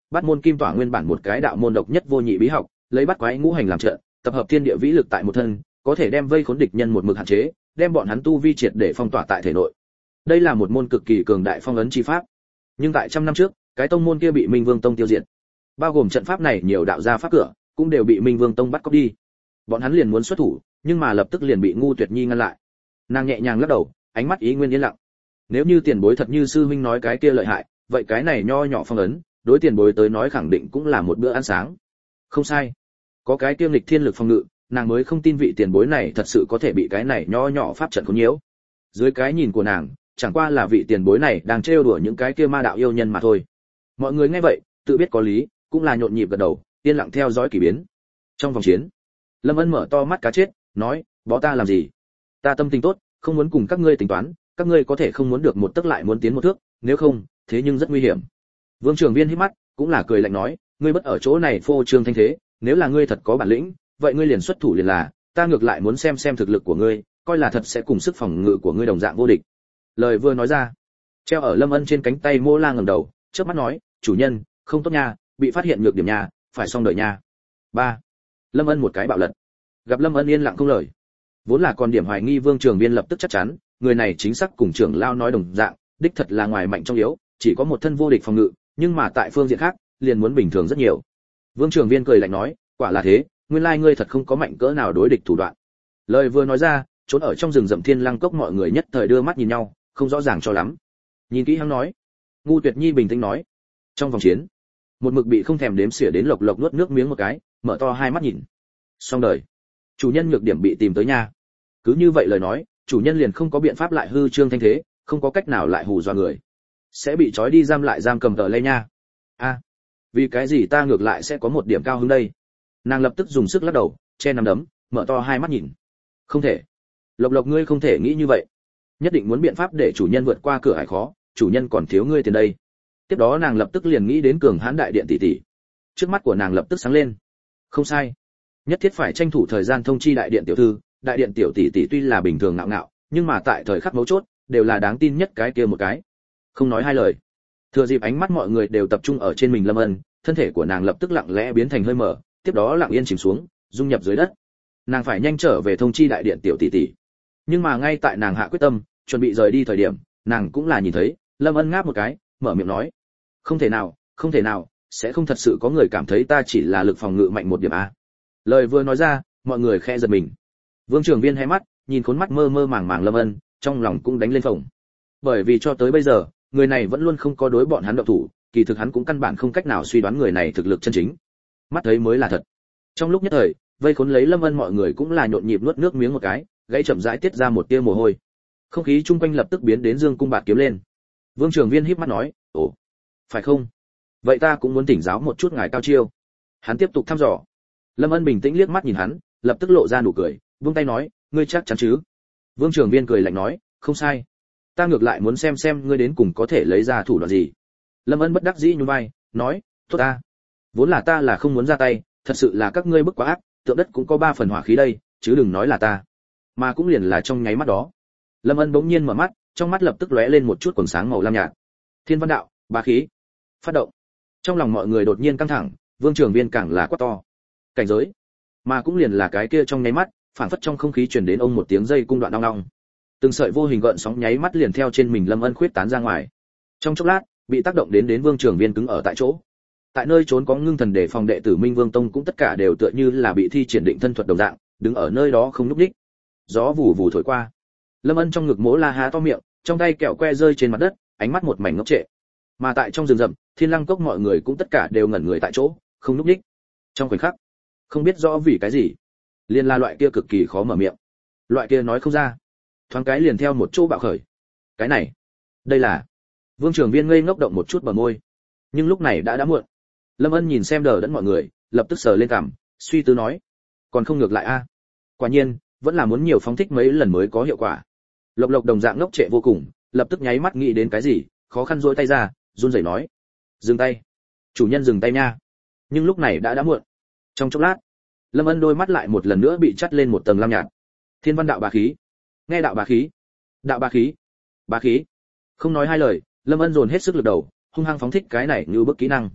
Bát môn kim tỏa nguyên bản một cái đạo môn độc nhất vô nhị bí học, lấy bắt quái ngũ hành làm trận, tập hợp thiên địa vĩ lực tại một thân, có thể đem vây khốn địch nhân một mực hạn chế, đem bọn hắn tu vi triệt để phong tỏa tại thể nội. Đây là một môn cực kỳ cường đại phong ấn chi pháp. Nhưng tại trăm năm trước, cái tông môn kia bị Minh Vương Tông tiêu diệt. Bao gồm trận pháp này nhiều đạo gia pháp cửa, cũng đều bị Minh Vương Tông bắt cóc đi. Bọn hắn liền muốn xuất thủ, nhưng mà lập tức liền bị Ngu Tuyệt Nhi ngăn lại. Nàng nhẹ nhàng lắc đầu, ánh mắt ý nguyên yên lặng. Nếu như tiền bối thật như sư huynh nói cái kia lợi hại, vậy cái này nho nhỏ phong ấn, đối tiền bối tới nói khẳng định cũng là một bữa ăn sáng. Không sai, có cái kiêm lịch thiên lực phòng ngự, nàng mới không tin vị tiền bối này thật sự có thể bị cái này nho nhỏ pháp trận khốn nhiễu. Dưới cái nhìn của nàng, chẳng qua là vị tiền bối này đang trêu đùa những cái kia ma đạo yêu nhân mà thôi. Mọi người nghe vậy, tự biết có lý, cũng là nhộn nhịp gật đầu, yên lặng theo dõi kỳ biến. Trong vòng chiến, Lâm Ân mở to mắt cá chết, nói, bó ta làm gì? Ta tâm tình tốt, không muốn cùng các ngươi tính toán, các ngươi có thể không muốn được một tấc lại muốn tiến một thước, nếu không, thế nhưng rất nguy hiểm. Vương Trường Viên hít mắt, cũng là cười lạnh nói, ngươi bất ở chỗ này phô trương thanh thế, nếu là ngươi thật có bản lĩnh, vậy ngươi liền xuất thủ liền là, ta ngược lại muốn xem xem thực lực của ngươi, coi là thật sẽ cùng sức phòng ngự của ngươi đồng dạng vô địch. Lời vừa nói ra, treo ở Lâm Ân trên cánh tay Mô La ngẩng đầu, chớp mắt nói, chủ nhân, không tốt nha, bị phát hiện nhược điểm nha, phải xong đợi nha. Ba. Lâm Ân một cái bạo lật. Gặp Lâm Ân yên lặng không lời. Vốn là còn điểm hoài nghi Vương Trường Viên lập tức chắc chắn, người này chính xác cùng trưởng lao nói đồng dạng, đích thật là ngoài mạnh trong yếu, chỉ có một thân vô địch phòng ngự, nhưng mà tại phương diện khác, liền muốn bình thường rất nhiều. Vương Trường Viên cười lạnh nói, quả là thế, nguyên lai ngươi thật không có mạnh cỡ nào đối địch thủ đoạn. Lời vừa nói ra, trốn ở trong rừng rậm Thiên Lăng Cốc mọi người nhất thời đưa mắt nhìn nhau, không rõ ràng cho lắm. Nhìn kỹ hắn nói, Ngu Tuyệt Nhi bình tĩnh nói, trong vòng chiến, một mực bị không thèm đếm xỉa đến Lộc Lộc nuốt nước miếng một cái, mở to hai mắt nhìn. Xong đời, chủ nhân nhược điểm bị tìm tới nha. Cứ như vậy lời nói, chủ nhân liền không có biện pháp lại hư trương thanh thế, không có cách nào lại hù dọa người, sẽ bị trói đi giam lại giam cầm tờ lê nha. A, à, vì cái gì ta ngược lại sẽ có một điểm cao hứng đây? Nàng lập tức dùng sức lắc đầu, che nắm đấm, mở to hai mắt nhìn. Không thể, Lộc Lộc ngươi không thể nghĩ như vậy, nhất định muốn biện pháp để chủ nhân vượt qua cửa ải khó, chủ nhân còn thiếu ngươi tiền đây. Tiếp đó nàng lập tức liền nghĩ đến Cường Hãn đại điện tỷ tỷ. Trước mắt của nàng lập tức sáng lên. Không sai, nhất thiết phải tranh thủ thời gian thông chi đại điện tiểu thư, đại điện tiểu tỷ tỷ tuy là bình thường ngạo ngạo, nhưng mà tại thời khắc mấu chốt, đều là đáng tin nhất cái kia một cái. Không nói hai lời. Thừa dịp ánh mắt mọi người đều tập trung ở trên mình Lâm Ân, thân thể của nàng lập tức lặng lẽ biến thành hơi mở, tiếp đó lặng yên chìm xuống, dung nhập dưới đất. Nàng phải nhanh trở về thông chi đại điện tiểu tỷ tỷ. Nhưng mà ngay tại nàng hạ quyết tâm, chuẩn bị rời đi thời điểm, nàng cũng là nhìn thấy, Lâm Ân ngáp một cái, mở miệng nói: "Không thể nào, không thể nào, sẽ không thật sự có người cảm thấy ta chỉ là lực phòng ngự mạnh một điểm a." Lời vừa nói ra, mọi người khẽ giật mình. Vương Trường Viên hé mắt, nhìn khốn mắt mơ mơ màng màng Lâm Ân, trong lòng cũng đánh lên phồng. Bởi vì cho tới bây giờ, người này vẫn luôn không có đối bọn hắn động thủ, kỳ thực hắn cũng căn bản không cách nào suy đoán người này thực lực chân chính. Mắt thấy mới là thật. Trong lúc nhất thời, vây khốn lấy Lâm Ân mọi người cũng là nhộn nhịp nuốt nước miếng một cái, gãy chậm rãi tiết ra một tia mồ hôi. Không khí chung quanh lập tức biến đến dương cung bạt kiếm lên. Vương Trường Viên híp mắt nói: "Ồ, phải không? Vậy ta cũng muốn tỉnh giáo một chút ngài cao chiêu." Hắn tiếp tục thăm dò. Lâm Ân bình tĩnh liếc mắt nhìn hắn, lập tức lộ ra nụ cười, buông tay nói: "Ngươi chắc chắn chứ?" Vương Trường Viên cười lạnh nói: "Không sai. Ta ngược lại muốn xem xem ngươi đến cùng có thể lấy ra thủ đoạn gì." Lâm Ân bất đắc dĩ nhún vai, nói: "Tốt ta. Vốn là ta là không muốn ra tay, thật sự là các ngươi bức quá ác, tượng đất cũng có ba phần hỏa khí đây, chứ đừng nói là ta." Mà cũng liền là trong nháy mắt đó, Lâm Ân bỗng nhiên mở mắt, trong mắt lập tức lóe lên một chút quầng sáng màu lam nhạt. Thiên Văn Đạo, bá khí. Phát động. Trong lòng mọi người đột nhiên căng thẳng, Vương Trường Viên càng là quát to: "Cảnh giới!" Mà cũng liền là cái kia trong nháy mắt, phản phất trong không khí truyền đến ông một tiếng dây cung đoạn ong ong. Từng sợi vô hình gợn sóng nháy mắt liền theo trên mình Lâm Ân khuyết tán ra ngoài. Trong chốc lát, bị tác động đến đến Vương Trường Viên cứng ở tại chỗ. Tại nơi trốn có ngưng thần để phòng đệ tử Minh Vương Tông cũng tất cả đều tựa như là bị thi triển định thân thuật đồng dạng, đứng ở nơi đó không nhúc nhích. Gió vù vù thổi qua. Lâm Ân trong ngực Mỗ La há to miệng, trong tay kẹo que rơi trên mặt đất, ánh mắt một mảnh ngốc trệ. Mà tại trong rừng rậm, Thiên Lăng Cốc mọi người cũng tất cả đều ngẩn người tại chỗ, không nhúc nhích. Trong khoảnh khắc, không biết rõ vì cái gì, liên la loại kia cực kỳ khó mở miệng, loại kia nói không ra, thoáng cái liền theo một chỗ bạo khởi. Cái này, đây là... Vương Trường Viên ngây ngốc động một chút bờ môi, nhưng lúc này đã đã muộn. Lâm Ân nhìn xem đờ đẫn mọi người, lập tức sờ lên cằm, suy tư nói: còn không ngược lại a? À? Quả nhiên, vẫn là muốn nhiều phóng thích mấy lần mới có hiệu quả. Lộc Lộc đồng dạng ngốc trệ vô cùng, lập tức nháy mắt nghĩ đến cái gì, khó khăn duỗi tay ra, run rẩy nói: dừng tay, chủ nhân dừng tay nha. Nhưng lúc này đã đã muộn. Trong chốc lát, Lâm Ân đôi mắt lại một lần nữa bị chắt lên một tầng lam nhạt. Thiên Văn Đạo bá khí. Nghe đạo bá khí. Đạo bá khí. Bá khí. Không nói hai lời, Lâm Ân dồn hết sức lực đầu, hung hăng phóng thích cái này như bức kỹ năng.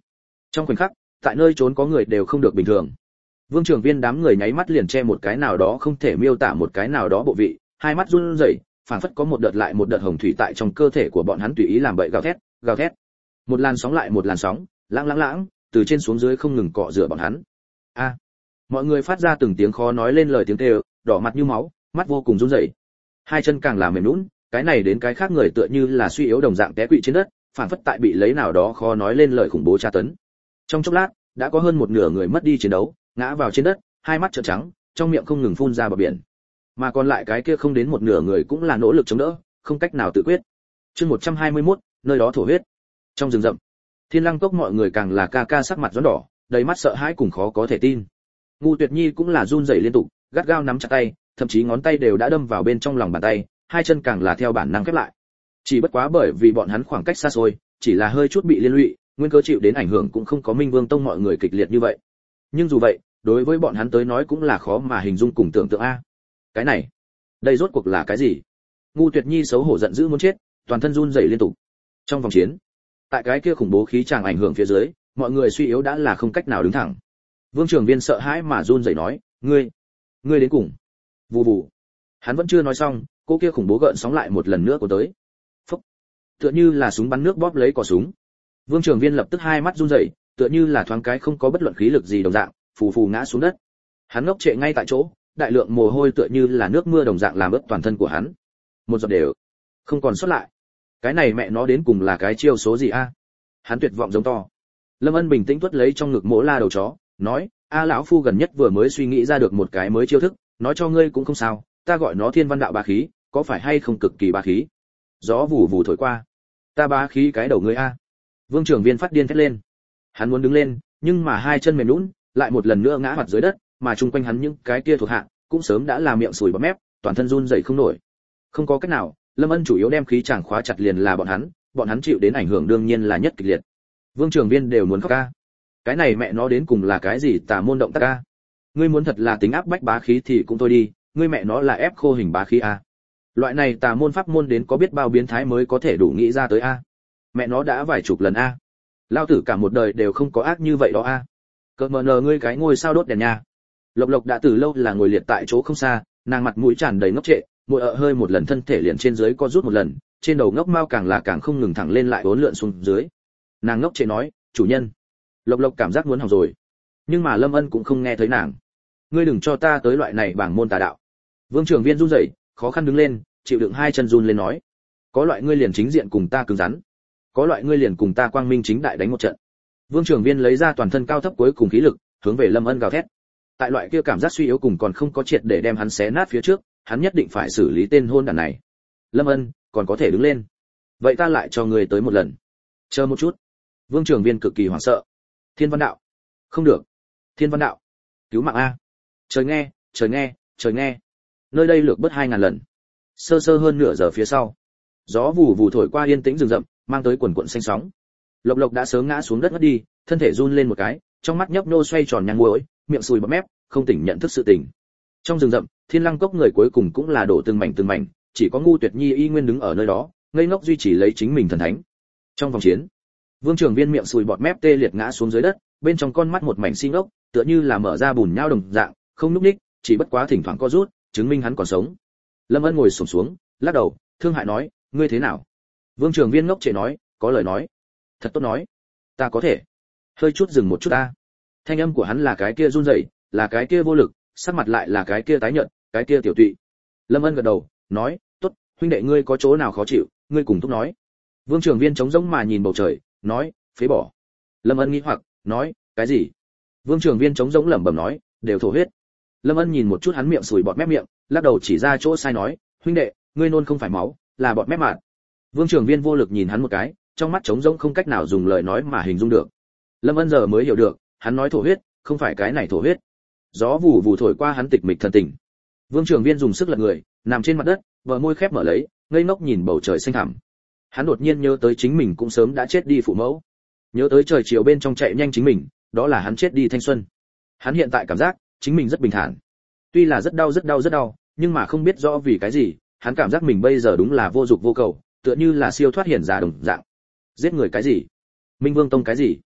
Trong khoảnh khắc, tại nơi trốn có người đều không được bình thường. Vương Trường Viên đám người nháy mắt liền che một cái nào đó không thể miêu tả một cái nào đó bộ vị, hai mắt run rẩy, phảng phất có một đợt lại một đợt hồng thủy tại trong cơ thể của bọn hắn tùy ý làm bậy gào thét, gào thét. Một làn sóng lại một làn sóng, lãng lãng lãng, từ trên xuống dưới không ngừng cọ rửa bọn hắn. A! Mọi người phát ra từng tiếng khó nói lên lời tiếng kêu, đỏ mặt như máu, mắt vô cùng run rẩy. Hai chân càng là mềm nhũn, cái này đến cái khác người tựa như là suy yếu đồng dạng té quỵ trên đất, phảng phất tại bị lấy nào đó khó nói lên lời khủng bố tra tấn. Trong chốc lát, đã có hơn một nửa người mất đi chiến đấu, ngã vào trên đất, hai mắt trợn trắng, trong miệng không ngừng phun ra bọt biển. Mà còn lại cái kia không đến một nửa người cũng là nỗ lực chống đỡ, không cách nào tự quyết. Chương một trăm hai mươi mốt, nơi đó thổ huyết. Trong rừng rậm, Thiên Lăng Cốc mọi người càng là ca ca sắc mặt rón đỏ, đầy mắt sợ hãi cùng khó có thể tin. Ngu Tuyệt Nhi cũng là run rẩy liên tục, gắt gao nắm chặt tay, thậm chí ngón tay đều đã đâm vào bên trong lòng bàn tay, hai chân càng là theo bản năng khép lại. Chỉ bất quá bởi vì bọn hắn khoảng cách xa xôi, chỉ là hơi chút bị liên lụy, nguyên cơ chịu đến ảnh hưởng cũng không có Minh Vương Tông mọi người kịch liệt như vậy. Nhưng dù vậy, đối với bọn hắn tới nói cũng là khó mà hình dung cùng tưởng tượng a. Cái này, đây rốt cuộc là cái gì? Ngu Tuyệt Nhi xấu hổ giận dữ muốn chết, toàn thân run rẩy liên tục. Trong vòng chiến, tại cái kia khủng bố khí tràng ảnh hưởng phía dưới, mọi người suy yếu đã là không cách nào đứng thẳng. Vương Trường Viên sợ hãi mà run rẩy nói, "Ngươi, ngươi đến cùng." Vù vù. Hắn vẫn chưa nói xong, cô kia khủng bố gợn sóng lại một lần nữa của tới. Phốc. Tựa như là súng bắn nước bóp lấy cò súng. Vương Trường Viên lập tức hai mắt run rẩy, tựa như là thoáng cái không có bất luận khí lực gì đồng dạng, phù phù ngã xuống đất. Hắn ngốc trệ ngay tại chỗ, đại lượng mồ hôi tựa như là nước mưa đồng dạng làm ướt toàn thân của hắn. Một giọt đều không còn sót lại. Cái này mẹ nó đến cùng là cái chiêu số gì a? Hắn tuyệt vọng giống to. Lâm Ân bình tĩnh tuốt lấy trong ngực Mỗ La đầu chó, nói, "A lão phu gần nhất vừa mới suy nghĩ ra được một cái mới chiêu thức, nói cho ngươi cũng không sao, ta gọi nó Thiên Văn Đạo bá khí, có phải hay không cực kỳ bá khí?" Gió vù vù thổi qua. "Ta bá khí cái đầu ngươi a." Vương Trường Viên phát điên thét lên. Hắn muốn đứng lên, nhưng mà hai chân mềm nhũn, lại một lần nữa ngã mặt dưới đất, mà chung quanh hắn những cái kia thuộc hạ cũng sớm đã là miệng sùi bọt mép, toàn thân run rẩy không nổi. Không có cách nào, Lâm Ân chủ yếu đem khí chàng khóa chặt liền là bọn hắn, bọn hắn chịu đến ảnh hưởng đương nhiên là nhất kịch liệt. Vương Trường Viên đều muốn khóc ca. Cái này mẹ nó đến cùng là cái gì tà môn động tác ca? Ngươi muốn thật là tính áp bách bá khí thì cũng thôi đi, ngươi mẹ nó là ép khô hình bá khí a. Loại này tà môn pháp môn đến có biết bao biến thái mới có thể đủ nghĩ ra tới a. Mẹ nó đã vài chục lần a. Lao tử cả một đời đều không có ác như vậy đó a. Cỡ mờ nờ ngươi cái ngôi sao đốt đèn nha. Lộc Lộc đã từ lâu là ngồi liệt tại chỗ không xa, nàng mặt mũi tràn đầy ngốc trệ, môi ợ hơi một lần thân thể liền trên dưới co rút một lần, trên đầu ngốc mao càng là càng không ngừng thẳng lên lại uốn lượn xuống dưới. Nàng ngốc trệ nói, "Chủ nhân." Lộc Lộc cảm giác muốn hỏng rồi, nhưng mà Lâm Ân cũng không nghe thấy nàng. "Ngươi đừng cho ta tới loại này bảng môn tà đạo." Vương Trường Viên run rẩy, khó khăn đứng lên, chịu đựng hai chân run lên nói, "Có loại ngươi liền chính diện cùng ta cứng rắn, có loại ngươi liền cùng ta quang minh chính đại đánh một trận." Vương Trường Viên lấy ra toàn thân cao thấp cuối cùng khí lực, hướng về Lâm Ân gào thét. Tại loại kia cảm giác suy yếu cùng còn không có triệt để đem hắn xé nát phía trước, hắn nhất định phải xử lý tên hôn đản này. "Lâm Ân, còn có thể đứng lên. Vậy ta lại cho ngươi tới một lần." "Chờ một chút." Vương Trường Viên cực kỳ hoảng sợ. "Thiên Văn Đạo." "Không được." "Thiên Văn Đạo." "Cứu mạng a." "Trời nghe, trời nghe, trời nghe." Nơi đây lược bớt hai ngàn lần. Sơ sơ hơn nửa giờ phía sau, gió vù vù thổi qua yên tĩnh rừng rậm, mang tới quần quần xanh sóng. Lộc Lộc đã sớm ngã xuống đất ngất đi, thân thể run lên một cái, trong mắt nhấp nhô xoay tròn nhăn muỗi, miệng sùi bọt mép, không tỉnh nhận thức sự tình. Trong rừng rậm, Thiên Lăng Cốc người cuối cùng cũng là đổ từng mảnh từng mảnh, chỉ có Ngu Tuyệt Nhi y nguyên đứng ở nơi đó, ngây ngốc duy trì lấy chính mình thần thánh. Trong vòng chiến, Vương Trường Viên miệng sùi bọt mép tê liệt ngã xuống dưới đất, bên trong con mắt một mảnh xi ngốc, tựa như là mở ra bùn nhão đồng dạng, không nhúc nhích, chỉ bất quá thỉnh thoảng co rút, chứng minh hắn còn sống. Lâm Ân ngồi xổm xuống, lắc đầu, thương hại nói, "Ngươi thế nào?" Vương Trường Viên ngốc trệ nói, "Có lời nói." "Thật tốt nói." "Ta có thể." Hơi chút dừng một chút ta. Thanh âm của hắn là cái kia run rẩy, là cái kia vô lực, sắc mặt lại là cái kia tái nhợt, cái kia tiểu tụy. Lâm Ân gật đầu, nói, "Tốt, huynh đệ ngươi có chỗ nào khó chịu, ngươi cùng thúc nói." Vương Trường Viên trống rỗng mà nhìn bầu trời, nói, "Phế bỏ." Lâm Ân nghi hoặc, nói, "Cái gì?" Vương Trường Viên trống rỗng lẩm bẩm nói, "Đều thổ huyết." Lâm Ân nhìn một chút hắn miệng sùi bọt mép miệng, lắc đầu chỉ ra chỗ sai nói, "Huynh đệ, ngươi nôn không phải máu, là bọt mép mạt." Vương Trường Viên vô lực nhìn hắn một cái, trong mắt trống rỗng không cách nào dùng lời nói mà hình dung được. Lâm Ân giờ mới hiểu được, hắn nói thổ huyết, không phải cái này thổ huyết. Gió vù vù thổi qua hắn tịch mịch thần tình. Vương Trường Viên dùng sức lật người, nằm trên mặt đất, bờ môi khép mở lấy, ngây ngốc nhìn bầu trời xanh thẳm. Hắn đột nhiên nhớ tới chính mình cũng sớm đã chết đi phụ mẫu, nhớ tới trời chiều bên trong chạy nhanh chính mình, đó là hắn chết đi thanh xuân. Hắn hiện tại cảm giác chính mình rất bình thản, tuy là rất đau rất đau rất đau, nhưng mà không biết rõ vì cái gì, hắn cảm giác mình bây giờ đúng là vô dục vô cầu, tựa như là siêu thoát hiển giả đồng dạng. Giết người cái gì? Minh Vương Tông cái gì?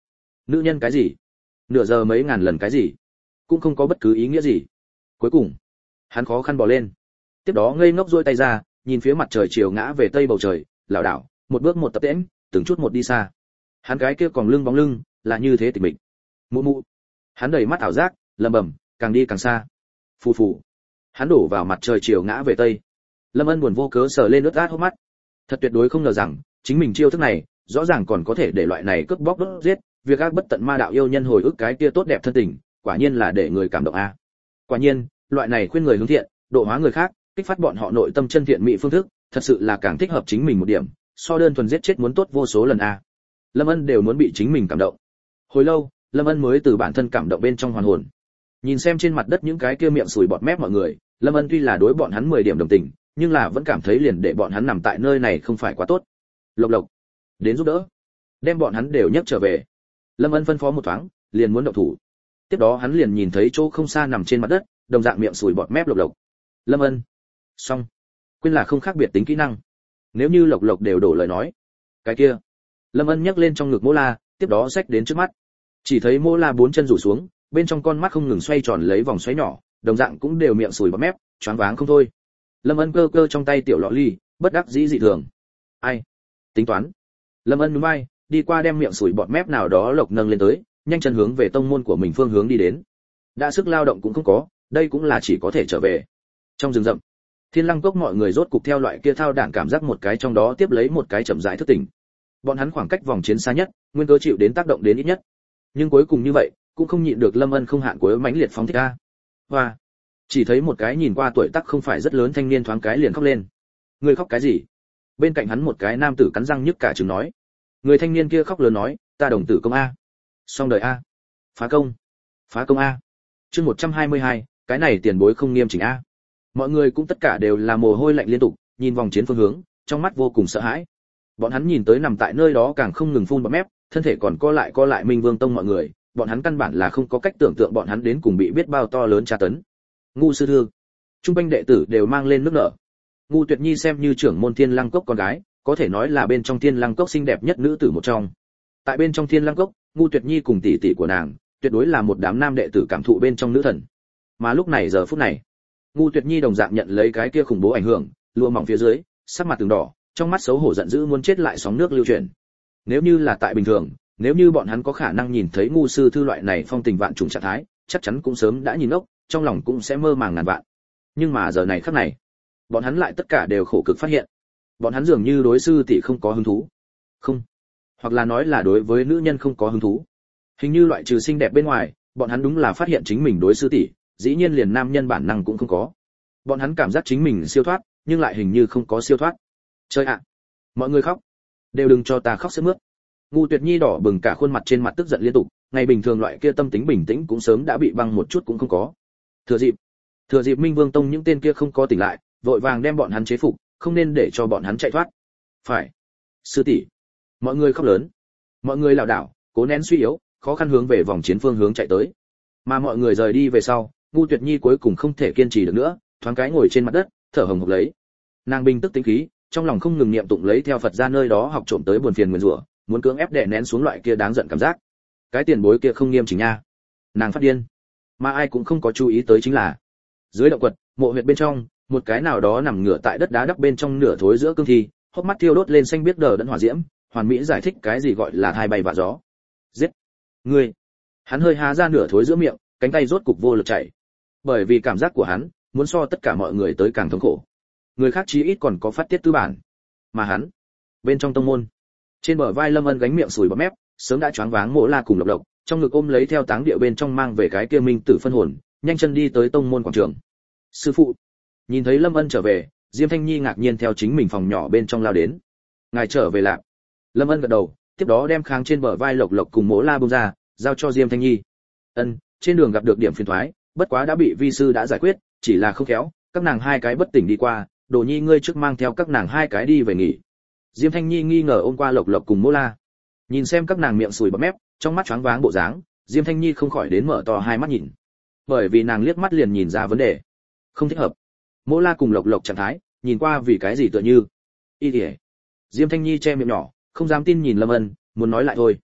nữ nhân cái gì, nửa giờ mấy ngàn lần cái gì, cũng không có bất cứ ý nghĩa gì. Cuối cùng hắn khó khăn bò lên, tiếp đó ngây ngốc duỗi tay ra, nhìn phía mặt trời chiều ngã về tây bầu trời, lảo đảo một bước một tập tễnh, từng chút một đi xa. Hắn cái kia còn lưng bóng lưng là như thế tịch mịch. Mụ mụ. Hắn đầy mắt ảo giác, lầm bầm, càng đi càng xa. Phù phù. Hắn đổ vào mặt trời chiều ngã về tây. Lâm Ân buồn vô cớ sờ lên ướt át hốc mắt. Thật tuyệt đối không ngờ rằng, chính mình chiêu thức này, rõ ràng còn có thể để loại này cướp bóc đốt giết, việc ác bất tận ma đạo yêu nhân hồi ức cái kia tốt đẹp thân tình, quả nhiên là để người cảm động a. Quả nhiên, loại này khuyên người hướng thiện, độ hóa người khác, kích phát bọn họ nội tâm chân thiện mỹ phương thức, thật sự là càng thích hợp chính mình một điểm, so đơn thuần giết chết muốn tốt vô số lần a. Lâm Ân đều muốn bị chính mình cảm động. Hồi lâu, Lâm Ân mới từ bản thân cảm động bên trong hoàn hồn. Nhìn xem trên mặt đất những cái kia miệng sùi bọt mép mọi người, Lâm Ân tuy là đối bọn hắn mười điểm đồng tình, nhưng là vẫn cảm thấy liền để bọn hắn nằm tại nơi này không phải quá tốt. Lộc Lộc, đến giúp đỡ, đem bọn hắn đều nhấc trở về. Lâm Ân phân phó một thoáng, liền muốn động thủ. Tiếp đó hắn liền nhìn thấy chỗ không xa nằm trên mặt đất, đồng dạng miệng sùi bọt mép Lộc Lộc. Lâm Ân, xong, quên là không khác biệt tính kỹ năng. Nếu như Lộc Lộc đều đổ lời nói, cái kia. Lâm Ân nhấc lên trong ngực Mô La, tiếp đó xách đến trước mắt. Chỉ thấy Mô La bốn chân rủ xuống, bên trong con mắt không ngừng xoay tròn lấy vòng xoáy nhỏ, đồng dạng cũng đều miệng sùi bọt mép, choáng váng không thôi. Lâm Ân cơ cơ trong tay tiểu lọ ly, bất đắc dĩ dị thường. Ai? Tính toán. Lâm Ân nhún vai, đi qua đem miệng sùi bọt mép nào đó lộc nâng lên tới, nhanh chân hướng về tông môn của mình phương hướng đi đến. Đã sức lao động cũng không có, đây cũng là chỉ có thể trở về. Trong rừng rậm, Thiên Lăng Cốc mọi người rốt cục theo loại kia thao đảng cảm giác một cái trong đó tiếp lấy một cái chậm rãi thức tỉnh. Bọn hắn khoảng cách vòng chiến xa nhất, nguyên cơ chịu đến tác động đến ít nhất. Nhưng cuối cùng như vậy, cũng không nhịn được Lâm Ân không hạn cuối mãnh liệt phóng thích a. Hoa. Chỉ thấy một cái nhìn qua tuổi tác không phải rất lớn thanh niên thoáng cái liền khóc lên. Người khóc cái gì? Bên cạnh hắn một cái nam tử cắn răng nhức cả trứng nói. Người thanh niên kia khóc lớn nói, ta đồng tử công a. Xong đời a. Phá công. Phá công a. Chương một trăm hai mươi hai, cái này tiền bối không nghiêm chỉnh a. Mọi người cũng tất cả đều là mồ hôi lạnh liên tục, nhìn vòng chiến phương hướng, trong mắt vô cùng sợ hãi. Bọn hắn nhìn tới nằm tại nơi đó càng không ngừng phun bọt mép, thân thể còn co lại co lại Minh Vương Tông mọi người, bọn hắn căn bản là không có cách tưởng tượng bọn hắn đến cùng bị biết bao to lớn tra tấn. Ngu sư thư, trung quanh đệ tử đều mang lên nước nở. Ngu Tuyệt Nhi xem như trưởng môn Thiên Lăng Cốc con gái, có thể nói là bên trong Thiên Lăng Cốc xinh đẹp nhất nữ tử một trong. Tại bên trong Thiên Lăng Cốc, Ngu Tuyệt Nhi cùng tỷ tỷ của nàng, tuyệt đối là một đám nam đệ tử cảm thụ bên trong nữ thần. Mà lúc này giờ phút này, Ngu Tuyệt Nhi đồng dạng nhận lấy cái kia khủng bố ảnh hưởng, lụa mỏng phía dưới, sắc mặt từng đỏ, trong mắt xấu hổ giận dữ muốn chết lại sóng nước lưu chuyển. Nếu như là tại bình thường, nếu như bọn hắn có khả năng nhìn thấy ngu sư thư loại này phong tình vạn trùng trạng thái, chắc chắn cũng sớm đã nhìn ốc, trong lòng cũng sẽ mơ màng ngàn vạn. Nhưng mà giờ này khắc này, bọn hắn lại tất cả đều khổ cực phát hiện, bọn hắn dường như đối sư tỷ không có hứng thú, không, hoặc là nói là đối với nữ nhân không có hứng thú. Hình như loại trừ xinh đẹp bên ngoài, bọn hắn đúng là phát hiện chính mình đối sư tỷ, dĩ nhiên liền nam nhân bản năng cũng không có. Bọn hắn cảm giác chính mình siêu thoát, nhưng lại hình như không có siêu thoát. Chơi ạ, mọi người khóc, đều đừng cho ta khóc sướt mướt. Ngu Tuyệt Nhi đỏ bừng cả khuôn mặt, trên mặt tức giận liên tục, ngày bình thường loại kia tâm tính bình tĩnh cũng sớm đã bị băng một chút cũng không có. Thừa dịp, thừa dịp Minh Vương Tông những tên kia không có tỉnh lại, vội vàng đem bọn hắn chế phục, không nên để cho bọn hắn chạy thoát. Phải, sư tỷ. Mọi người khóc lớn, mọi người lảo đảo, cố nén suy yếu, khó khăn hướng về vòng chiến phương hướng chạy tới. Mà mọi người rời đi về sau, Ngu Tuyệt Nhi cuối cùng không thể kiên trì được nữa, thoáng cái ngồi trên mặt đất, thở hổn hộc lấy. Nàng bình tức tĩnh khí, trong lòng không ngừng niệm tụng lấy theo Phật ra nơi đó học trộm tới buồn phiền nguyên rủa, muốn cưỡng ép đè nén xuống loại kia đáng giận cảm giác. Cái tiền bối kia không nghiêm chỉnh nha. Nàng phát điên. Mà ai cũng không có chú ý tới chính là, dưới động quật, mộ huyệt bên trong, một cái nào đó nằm ngửa tại đất đá đắp bên trong nửa thối giữa cương thi, hốc mắt thiêu đốt lên xanh biết đờ đẫn hỏa diễm, hoàn mỹ giải thích cái gì gọi là thai bay vạ gió. Giết! Ngươi! Hắn hơi há ra nửa thối giữa miệng, cánh tay rốt cục vô lực chạy. Bởi vì cảm giác của hắn, muốn so tất cả mọi người tới càng thống khổ. Người khác chí ít còn có phát tiết tư bản, mà hắn, bên trong tông môn, trên bờ vai Lâm Ân gánh miệng sùi bọt mép, sớm đã choáng váng Mộ La cùng Lộc Lộc, trong ngực ôm lấy theo táng địa bên trong mang về cái kia minh tử phân hồn, nhanh chân đi tới tông môn quảng trường. Sư phụ! Nhìn thấy Lâm Ân trở về, Diêm Thanh Nhi ngạc nhiên theo chính mình phòng nhỏ bên trong lao đến. Ngài trở về lạc. Lâm Ân gật đầu, tiếp đó đem kháng trên bờ vai Lộc Lộc cùng Mộ La buông ra, giao cho Diêm Thanh Nhi. Ân, trên đường gặp được điểm phiền toái, bất quá đã bị vi sư đã giải quyết, chỉ là không khéo, các nàng hai cái bất tỉnh đi qua, Đồ Nhi ngươi trước mang theo các nàng hai cái đi về nghỉ. Diêm Thanh Nhi nghi ngờ ôm qua Lộc Lộc cùng Mộ La. Nhìn xem các nàng miệng sùi bọt mép, trong mắt choáng váng bộ dáng, Diêm Thanh Nhi không khỏi đến mở to hai mắt nhìn. Bởi vì nàng liếc mắt liền nhìn ra vấn đề, không thích hợp. Mộ La cùng Lộc Lộc trạng thái, nhìn qua vì cái gì tựa như y y. Diêm Thanh Nhi che miệng nhỏ, không dám tin nhìn Lâm Ân, muốn nói lại thôi.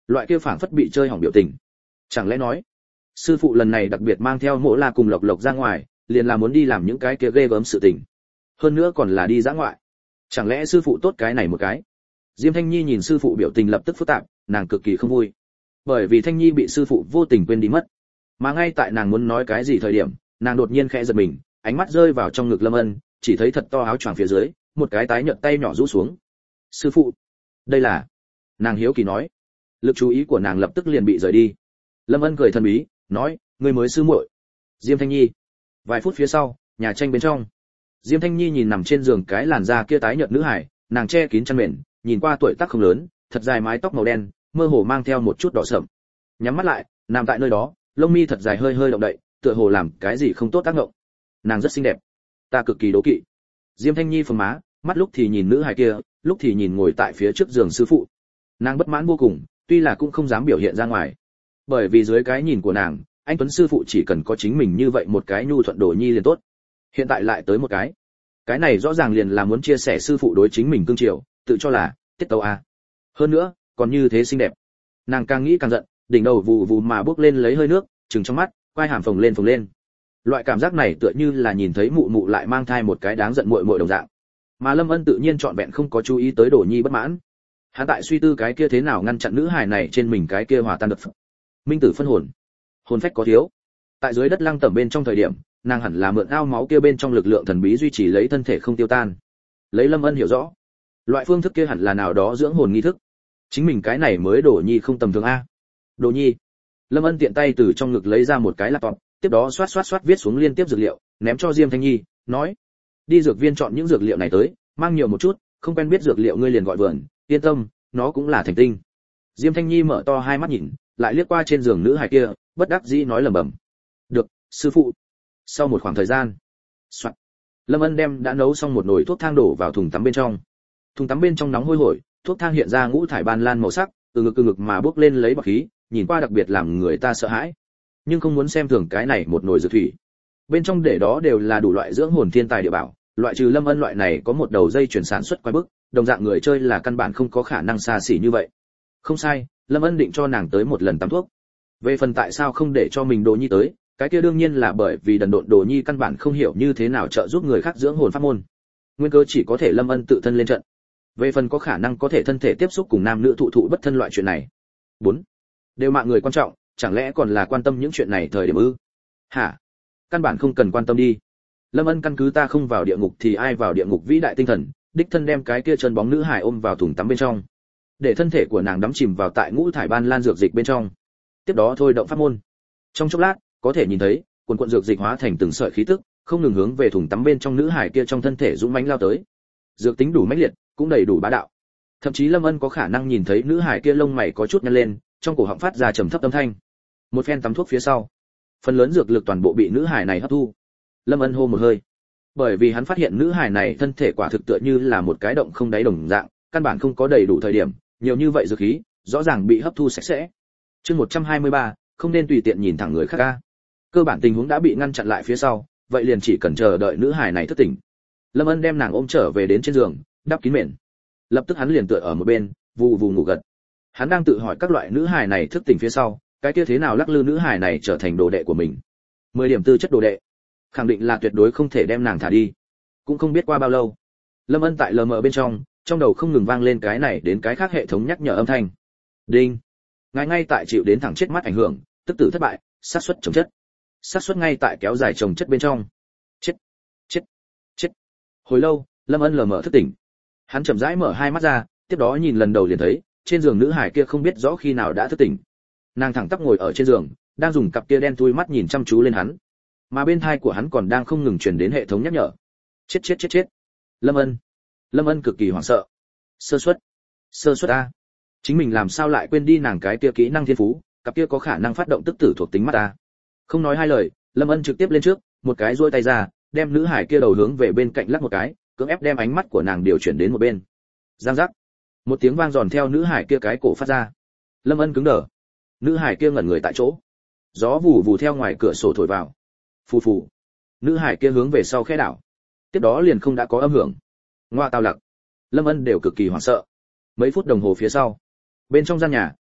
loại kia phảng phất bị chơi hỏng biểu tình. Chẳng lẽ nói sư phụ lần này đặc biệt mang theo Mộ La cùng Lộc Lộc ra ngoài, liền là muốn đi làm những cái kia ghê gớm sự tình, hơn nữa còn là đi dã ngoại. Chẳng lẽ sư phụ tốt cái này một cái? Diêm Thanh Nhi nhìn sư phụ biểu tình lập tức phức tạp, nàng cực kỳ không vui, bởi vì Thanh Nhi bị sư phụ vô tình quên đi mất. Mà ngay tại nàng muốn nói cái gì thời điểm, nàng đột nhiên khẽ giật mình, ánh mắt rơi vào trong ngực Lâm Ân, chỉ thấy thật to áo choàng phía dưới, một cái tái nhợt tay nhỏ rũ xuống. Sư phụ, đây là? Nàng hiếu kỳ nói. Lực chú ý của nàng lập tức liền bị rời đi. Lâm Ân cười thần bí, nói, ngươi mới sư muội. Diêm Thanh Nhi. Vài phút phía sau, nhà tranh bên trong, Diêm Thanh Nhi nhìn nằm trên giường cái làn da kia tái nhợt nữ hải, nàng che kín chăn mền, nhìn qua tuổi tác không lớn, thật dài mái tóc màu đen, mơ hồ mang theo một chút đỏ sẫm. Nhắm mắt lại, nằm tại nơi đó, lông mi thật dài hơi hơi động đậy, tựa hồ làm cái gì không tốt tác động. Nàng rất xinh đẹp, ta cực kỳ đố kỵ. Diêm Thanh Nhi phồng má, mắt lúc thì nhìn nữ hài kia, lúc thì nhìn ngồi tại phía trước giường sư phụ. Nàng bất mãn vô cùng, tuy là cũng không dám biểu hiện ra ngoài, bởi vì dưới cái nhìn của nàng, anh tuấn sư phụ chỉ cần có chính mình như vậy một cái nhu thuận đồ nhi liền tốt. Hiện tại lại tới một cái, cái này rõ ràng liền là muốn chia sẻ sư phụ đối chính mình cương triều, tự cho là tiết tấu a. Hơn nữa, còn như thế xinh đẹp. Nàng càng nghĩ càng giận, đỉnh đầu vù vù mà bước lên lấy hơi nước, trừng trong mắt, quai hàm phồng lên phồng lên. Loại cảm giác này tựa như là nhìn thấy mụ mụ lại mang thai một cái đáng giận muội muội đồng dạng. Mà Lâm Ân tự nhiên trọn vẹn không có chú ý tới Đồ Nhi bất mãn. Hắn tại suy tư cái kia thế nào ngăn chặn nữ hài này trên mình cái kia hòa tan đập. Minh tử phân hồn, hồn phách có thiếu. Tại dưới đất lăng tẩm bên trong thời điểm, nàng hẳn là mượn ao máu kia bên trong lực lượng thần bí duy trì lấy thân thể không tiêu tan. Lấy Lâm Ân hiểu rõ, loại phương thức kia hẳn là nào đó dưỡng hồn nghi thức. Chính mình cái này mới Đồ Nhi không tầm thường a. Đồ Nhi. Lâm Ân tiện tay từ trong ngực lấy ra một cái laptop, tiếp đó xoát xoát xoát viết xuống liên tiếp dược liệu, ném cho Diêm Thanh Nhi, nói: "Đi dược viên chọn những dược liệu này tới, mang nhiều một chút, không quen biết dược liệu ngươi liền gọi vườn, yên tâm, nó cũng là thành tinh." Diêm Thanh Nhi mở to hai mắt nhìn, lại liếc qua trên giường nữ hài kia, bất đắc dĩ nói lẩm bẩm: "Được, sư phụ." Sau một khoảng thời gian, soạt, Lâm Ân đem đã nấu xong một nồi thuốc thang đổ vào thùng tắm bên trong. Thùng tắm bên trong nóng hôi hổi, thuốc thang hiện ra ngũ thải ban lan màu sắc, từ ngực từ ngực mà bốc lên lấy bọt khí, nhìn qua đặc biệt làm người ta sợ hãi. Nhưng không muốn xem thường cái này một nồi dược thủy. Bên trong để đó đều là đủ loại dưỡng hồn thiên tài địa bảo, loại trừ Lâm Ân loại này có một đầu dây chuyển sản xuất quái bức, đồng dạng người chơi là căn bản không có khả năng xa xỉ như vậy. Không sai, Lâm Ân định cho nàng tới một lần tắm thuốc. Về phần tại sao không để cho mình Đồ Nhi tới, cái kia đương nhiên là bởi vì đần độn Đồ Nhi căn bản không hiểu như thế nào trợ giúp người khác dưỡng hồn pháp môn. Nguyên cơ chỉ có thể Lâm Ân tự thân lên trận. Về phần có khả năng có thể thân thể tiếp xúc cùng nam nữ thụ thụ bất thân loại chuyện này. bốn Đều mạng người quan trọng, chẳng lẽ còn là quan tâm những chuyện này thời điểm ư? Hả? Căn bản không cần quan tâm đi. Lâm Ân căn cứ ta không vào địa ngục thì ai vào địa ngục vĩ đại tinh thần, đích thân đem cái kia chân bóng nữ hải ôm vào thùng tắm bên trong, để thân thể của nàng đắm chìm vào tại ngũ thải ban lan dược dịch bên trong. Tiếp đó thôi động pháp môn. Trong chốc lát, có thể nhìn thấy, quần quần dược dịch hóa thành từng sợi khí tức, không ngừng hướng về thùng tắm bên trong nữ hải kia trong thân thể dũng mãnh lao tới. Dược tính đủ mãnh liệt, cũng đầy đủ bá đạo. Thậm chí Lâm Ân có khả năng nhìn thấy nữ hải kia lông mày có chút nhăn lên, trong cổ họng phát ra trầm thấp âm thanh. Một phen tắm thuốc phía sau, phần lớn dược lực toàn bộ bị nữ hải này hấp thu. Lâm Ân hô một hơi, bởi vì hắn phát hiện nữ hải này thân thể quả thực tựa như là một cái động không đáy đồng dạng, căn bản không có đầy đủ thời điểm, nhiều như vậy dược khí, rõ ràng bị hấp thu sạch sẽ. Chương một trăm hai mươi ba, không nên tùy tiện nhìn thẳng người khác a. Cơ bản tình huống đã bị ngăn chặn lại phía sau, vậy liền chỉ cần chờ đợi nữ hải này thức tỉnh. Lâm Ân đem nàng ôm trở về đến trên giường, đắp kín mền. Lập tức hắn liền tựa ở một bên, vù vù ngủ gật. Hắn đang tự hỏi các loại nữ hải này thức tỉnh phía sau, cái kia thế nào lắc lư nữ hải này trở thành đồ đệ của mình. mười điểm tư chất đồ đệ, khẳng định là tuyệt đối không thể đem nàng thả đi. Cũng không biết qua bao lâu, Lâm Ân tại lờ mờ bên trong, trong đầu không ngừng vang lên cái này đến cái khác hệ thống nhắc nhở âm thanh. Đinh. Ngài ngay tại chịu đến thẳng chết mắt ảnh hưởng, tức tử thất bại, xác suất chống chất. Xác suất ngay tại kéo dài trồng chất bên trong. Chết, chết, chết. Hồi lâu, Lâm Ân lờ mờ thức tỉnh. Hắn chậm rãi mở hai mắt ra, tiếp đó nhìn lần đầu liền thấy, trên giường nữ hải kia không biết rõ khi nào đã thức tỉnh. Nàng thẳng tắp ngồi ở trên giường, đang dùng cặp kia đen thui mắt nhìn chăm chú lên hắn. Mà bên tai của hắn còn đang không ngừng truyền đến hệ thống nhắc nhở. Chết chết chết chết. Lâm Ân. Lâm Ân cực kỳ hoảng sợ. Sơ suất. Sơ suất a. Chính mình làm sao lại quên đi nàng cái kia kỹ năng thiên phú, cặp kia có khả năng phát động tức tử thuộc tính mắt a. Không nói hai lời, Lâm Ân trực tiếp lên trước, một cái duỗi tay ra, đem nữ hải kia đầu hướng về bên cạnh lắc một cái, cưỡng ép đem ánh mắt của nàng điều chuyển đến một bên. Giang giác. Một tiếng vang giòn theo nữ hải kia cái cổ phát ra. Lâm Ân cứng đờ. Nữ hải kia ngẩn người tại chỗ. Gió vù vù theo ngoài cửa sổ thổi vào. Phù phù. Nữ hải kia hướng về sau khẽ đảo. Tiếp đó liền không đã có âm hưởng. Ngoa tao lặc. Lâm Ân đều cực kỳ hoảng sợ. Mấy phút đồng hồ phía sau, bên trong gian nhà,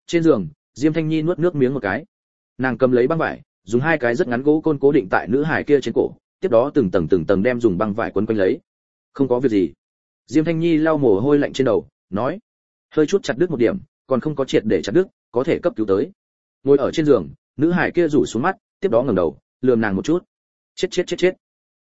Trên giường, Diêm Thanh Nhi nuốt nước miếng một cái. Nàng cầm lấy băng vải, dùng hai cái rất ngắn gỗ côn cố định tại nữ hải kia trên cổ, tiếp đó từng tầng từng tầng đem dùng băng vải quấn quanh lấy. Không có việc gì. Diêm Thanh Nhi lau mồ hôi lạnh trên đầu, nói, hơi chút chặt đứt một điểm, còn không có triệt để chặt đứt, có thể cấp cứu tới. Ngồi ở trên giường, nữ hải kia rủ xuống mắt, tiếp đó ngẩng đầu, lườm nàng một chút. Chết chết chết chết.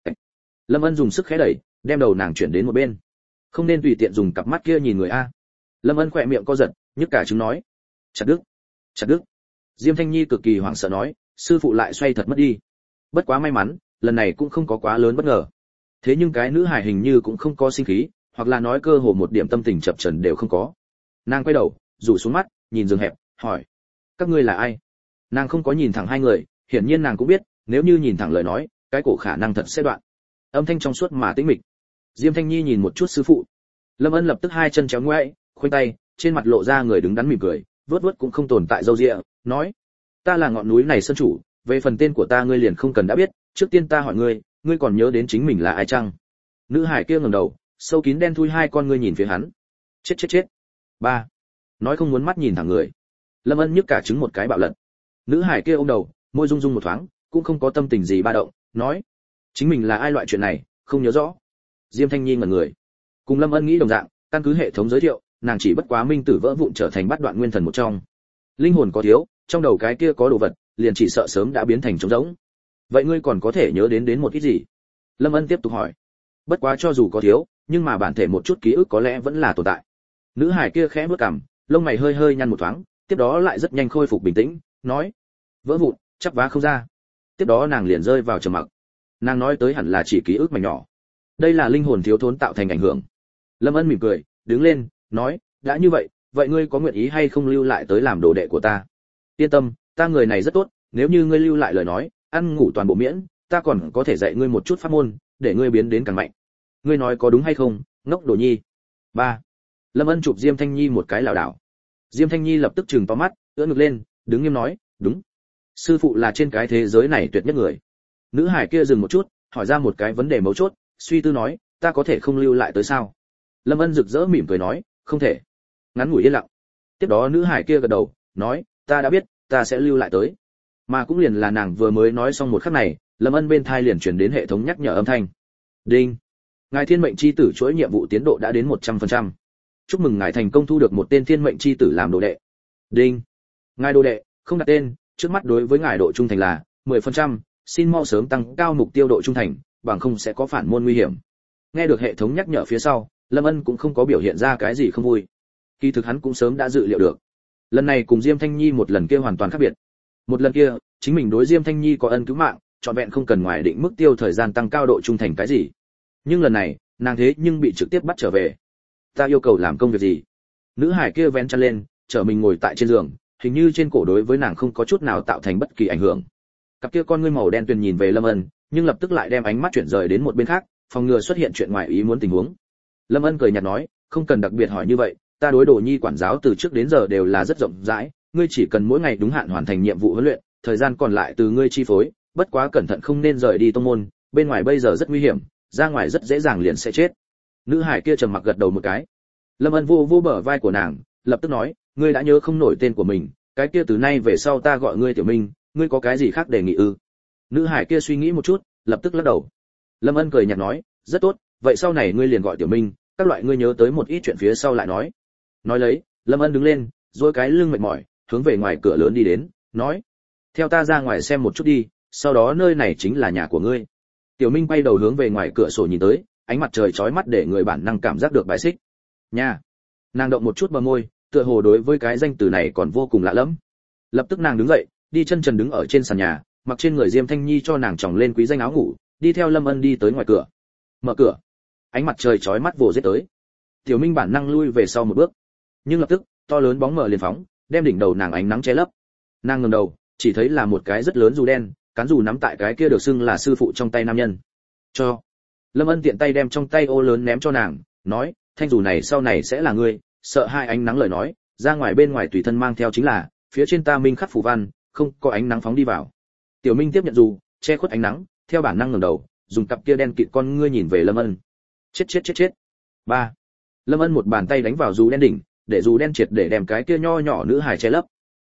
Lâm Ân dùng sức khẽ đẩy, đem đầu nàng chuyển đến một bên. Không nên tùy tiện dùng cặp mắt kia nhìn người a. Lâm Ân khỏe miệng co giật, nhức cả trứng nói, chặt đứt, chặt đứt. Diêm Thanh Nhi cực kỳ hoảng sợ nói, sư phụ lại xoay thật mất đi. Bất quá may mắn, lần này cũng không có quá lớn bất ngờ. Thế nhưng cái nữ hài hình như cũng không có sinh khí, hoặc là nói cơ hồ một điểm tâm tình chập chờn đều không có. Nàng quay đầu, rủ xuống mắt, nhìn giường hẹp, hỏi, các ngươi là ai? Nàng không có nhìn thẳng hai người, hiển nhiên nàng cũng biết, nếu như nhìn thẳng lời nói, cái cổ khả năng thật sẽ đoạn. Âm thanh trong suốt mà tĩnh mịch. Diêm Thanh Nhi nhìn một chút sư phụ. Lâm Ân lập tức hai chân chéo ngoại, khoanh tay, trên mặt lộ ra người đứng đắn mỉm cười, vớt vớt cũng không tồn tại râu ria, nói, ta là ngọn núi này sơn chủ, về phần tên của ta ngươi liền không cần đã biết, trước tiên ta hỏi ngươi, ngươi còn nhớ đến chính mình là ai chăng? Nữ hải kia ngẩng đầu, sâu kín đen thui hai con ngươi nhìn phía hắn. Chết chết chết. Ba. Nói không muốn mắt nhìn thẳng người. Lâm Ân nhức cả trứng một cái bạo lật. Nữ hải kia ôm đầu, môi rung rung một thoáng, cũng không có tâm tình gì ba động, nói, chính mình là ai loại chuyện này, không nhớ rõ. Diêm Thanh Nhi ngẩn người. Cùng Lâm Ân nghĩ đồng dạng, căn cứ hệ thống giới thiệu, nàng chỉ bất quá minh tử vỡ vụn trở thành bát đoạn nguyên thần một trong. Linh hồn có thiếu, trong đầu cái kia có đồ vật, liền chỉ sợ sớm đã biến thành trống rỗng. Vậy ngươi còn có thể nhớ đến đến một ít gì? Lâm Ân tiếp tục hỏi. Bất quá cho dù có thiếu, nhưng mà bản thể một chút ký ức có lẽ vẫn là tồn tại. Nữ hải kia khẽ bước cằm, lông mày hơi hơi nhăn một thoáng, tiếp đó lại rất nhanh khôi phục bình tĩnh, nói, vỡ vụn, chắp vá không ra. Tiếp đó nàng liền rơi vào trầm mặc. Nàng nói tới hẳn là chỉ ký ức mảnh nhỏ. Đây là linh hồn thiếu thốn tạo thành ảnh hưởng. Lâm Ân mỉm cười, đứng lên, nói, đã như vậy, vậy ngươi có nguyện ý hay không lưu lại tới làm đồ đệ của ta? Yên tâm, ta người này rất tốt, nếu như ngươi lưu lại lời nói, ăn ngủ toàn bộ miễn, ta còn có thể dạy ngươi một chút pháp môn, để ngươi biến đến càng mạnh. Ngươi nói có đúng hay không, ngốc đồ nhi? Ba. Lâm Ân chụp Diêm Thanh Nhi một cái lảo đảo. Diêm Thanh Nhi lập tức trừng to mắt, ưỡn ngực lên, đứng nghiêm nói, đúng. Sư phụ là trên cái thế giới này tuyệt nhất người. Nữ hải kia dừng một chút, hỏi ra một cái vấn đề mấu chốt, suy tư nói, ta có thể không lưu lại tới sao? Lâm Ân rực rỡ mỉm cười nói, không thể. Ngắn ngủi yên lặng. Tiếp đó nữ hải kia gật đầu, nói, ta đã biết, ta sẽ lưu lại tới. Mà cũng liền là nàng vừa mới nói xong một khắc này, Lâm Ân bên thai liền truyền đến hệ thống nhắc nhở âm thanh. Đinh. Ngài thiên mệnh chi tử chuỗi nhiệm vụ tiến độ đã đến một trăm phần trăm. Chúc mừng ngài thành công thu được một tên thiên mệnh chi tử làm đồ đệ. Đinh. Ngài đồ đệ, không đặt tên, trước mắt đối với ngài độ trung thành là mười phần trăm, xin mau sớm tăng cao mục tiêu độ trung thành, bằng không sẽ có phản môn nguy hiểm. Nghe được hệ thống nhắc nhở phía sau, Lâm Ân cũng không có biểu hiện ra cái gì không vui. Kỳ thực hắn cũng sớm đã dự liệu được. Lần này cùng Diêm Thanh Nhi một lần kia hoàn toàn khác biệt. Một lần kia, chính mình đối Diêm Thanh Nhi có ân cứu mạng, trọn vẹn không cần ngoài định mức tiêu thời gian tăng cao độ trung thành cái gì. Nhưng lần này, nàng thế nhưng bị trực tiếp bắt trở về. Ta yêu cầu làm công việc gì? Nữ hải kia vén chăn lên, trở mình ngồi tại trên giường, hình như trên cổ đối với nàng không có chút nào tạo thành bất kỳ ảnh hưởng. Cặp kia con ngươi màu đen tuyền nhìn về Lâm Ân, nhưng lập tức lại đem ánh mắt chuyển rời đến một bên khác, phòng ngừa xuất hiện chuyện ngoài ý muốn tình huống. Lâm Ân cười nhạt nói, không cần đặc biệt hỏi như vậy, ta đối Đồ Nhi quản giáo từ trước đến giờ đều là rất rộng rãi, ngươi chỉ cần mỗi ngày đúng hạn hoàn thành nhiệm vụ huấn luyện, thời gian còn lại từ ngươi chi phối, bất quá cẩn thận không nên rời đi tông môn, bên ngoài bây giờ rất nguy hiểm, ra ngoài rất dễ dàng liền sẽ chết. Nữ hải kia trầm mặc gật đầu một cái. Lâm Ân vô vô bờ vai của nàng, lập tức nói, ngươi đã nhớ không nổi tên của mình, cái kia từ nay về sau ta gọi ngươi Tiểu Minh, ngươi có cái gì khác đề nghị ư? Nữ hải kia suy nghĩ một chút, lập tức lắc đầu. Lâm Ân cười nhạt nói, rất tốt, vậy sau này ngươi liền gọi Tiểu Minh, các loại ngươi nhớ tới một ít chuyện phía sau lại nói. Nói lấy, Lâm Ân đứng lên, duỗi cái lưng mệt mỏi, hướng về ngoài cửa lớn đi đến, nói, theo ta ra ngoài xem một chút đi, sau đó nơi này chính là nhà của ngươi. Tiểu Minh quay đầu hướng về ngoài cửa sổ nhìn tới, ánh mặt trời chói mắt để người bản năng cảm giác được bài xích. Nhà. Nàng động một chút bờ môi, tựa hồ đối với cái danh từ này còn vô cùng lạ lẫm. Lập tức nàng đứng dậy, đi chân trần đứng ở trên sàn nhà, mặc trên người Diêm Thanh Nhi cho nàng tròng lên quý danh áo ngủ, đi theo Lâm Ân đi tới ngoài cửa. Mở cửa. Ánh mặt trời chói mắt vồ giết tới. Tiểu Minh bản năng lui về sau một bước, nhưng lập tức, to lớn bóng mờ liền phóng, đem đỉnh đầu nàng ánh nắng che lấp. Nàng ngẩng đầu, chỉ thấy là một cái rất lớn dù đen, cán dù nắm tại cái kia được xưng là sư phụ trong tay nam nhân. Cho. Lâm Ân tiện tay đem trong tay ô lớn ném cho nàng, nói, thanh dù này sau này sẽ là ngươi, sợ hai ánh nắng lời nói, ra ngoài bên ngoài tùy thân mang theo chính là, phía trên ta minh khắc phù văn, không có ánh nắng phóng đi vào. Tiểu Minh tiếp nhận dù, che khuất ánh nắng, theo bản năng ngẩng đầu, dùng cặp kia đen kịt con ngươi nhìn về Lâm Ân. Chết chết chết chết. Ba. Lâm Ân một bàn tay đánh vào dù đen đỉnh, để dù đen triệt để đem cái kia nho nhỏ nữ hài che lấp.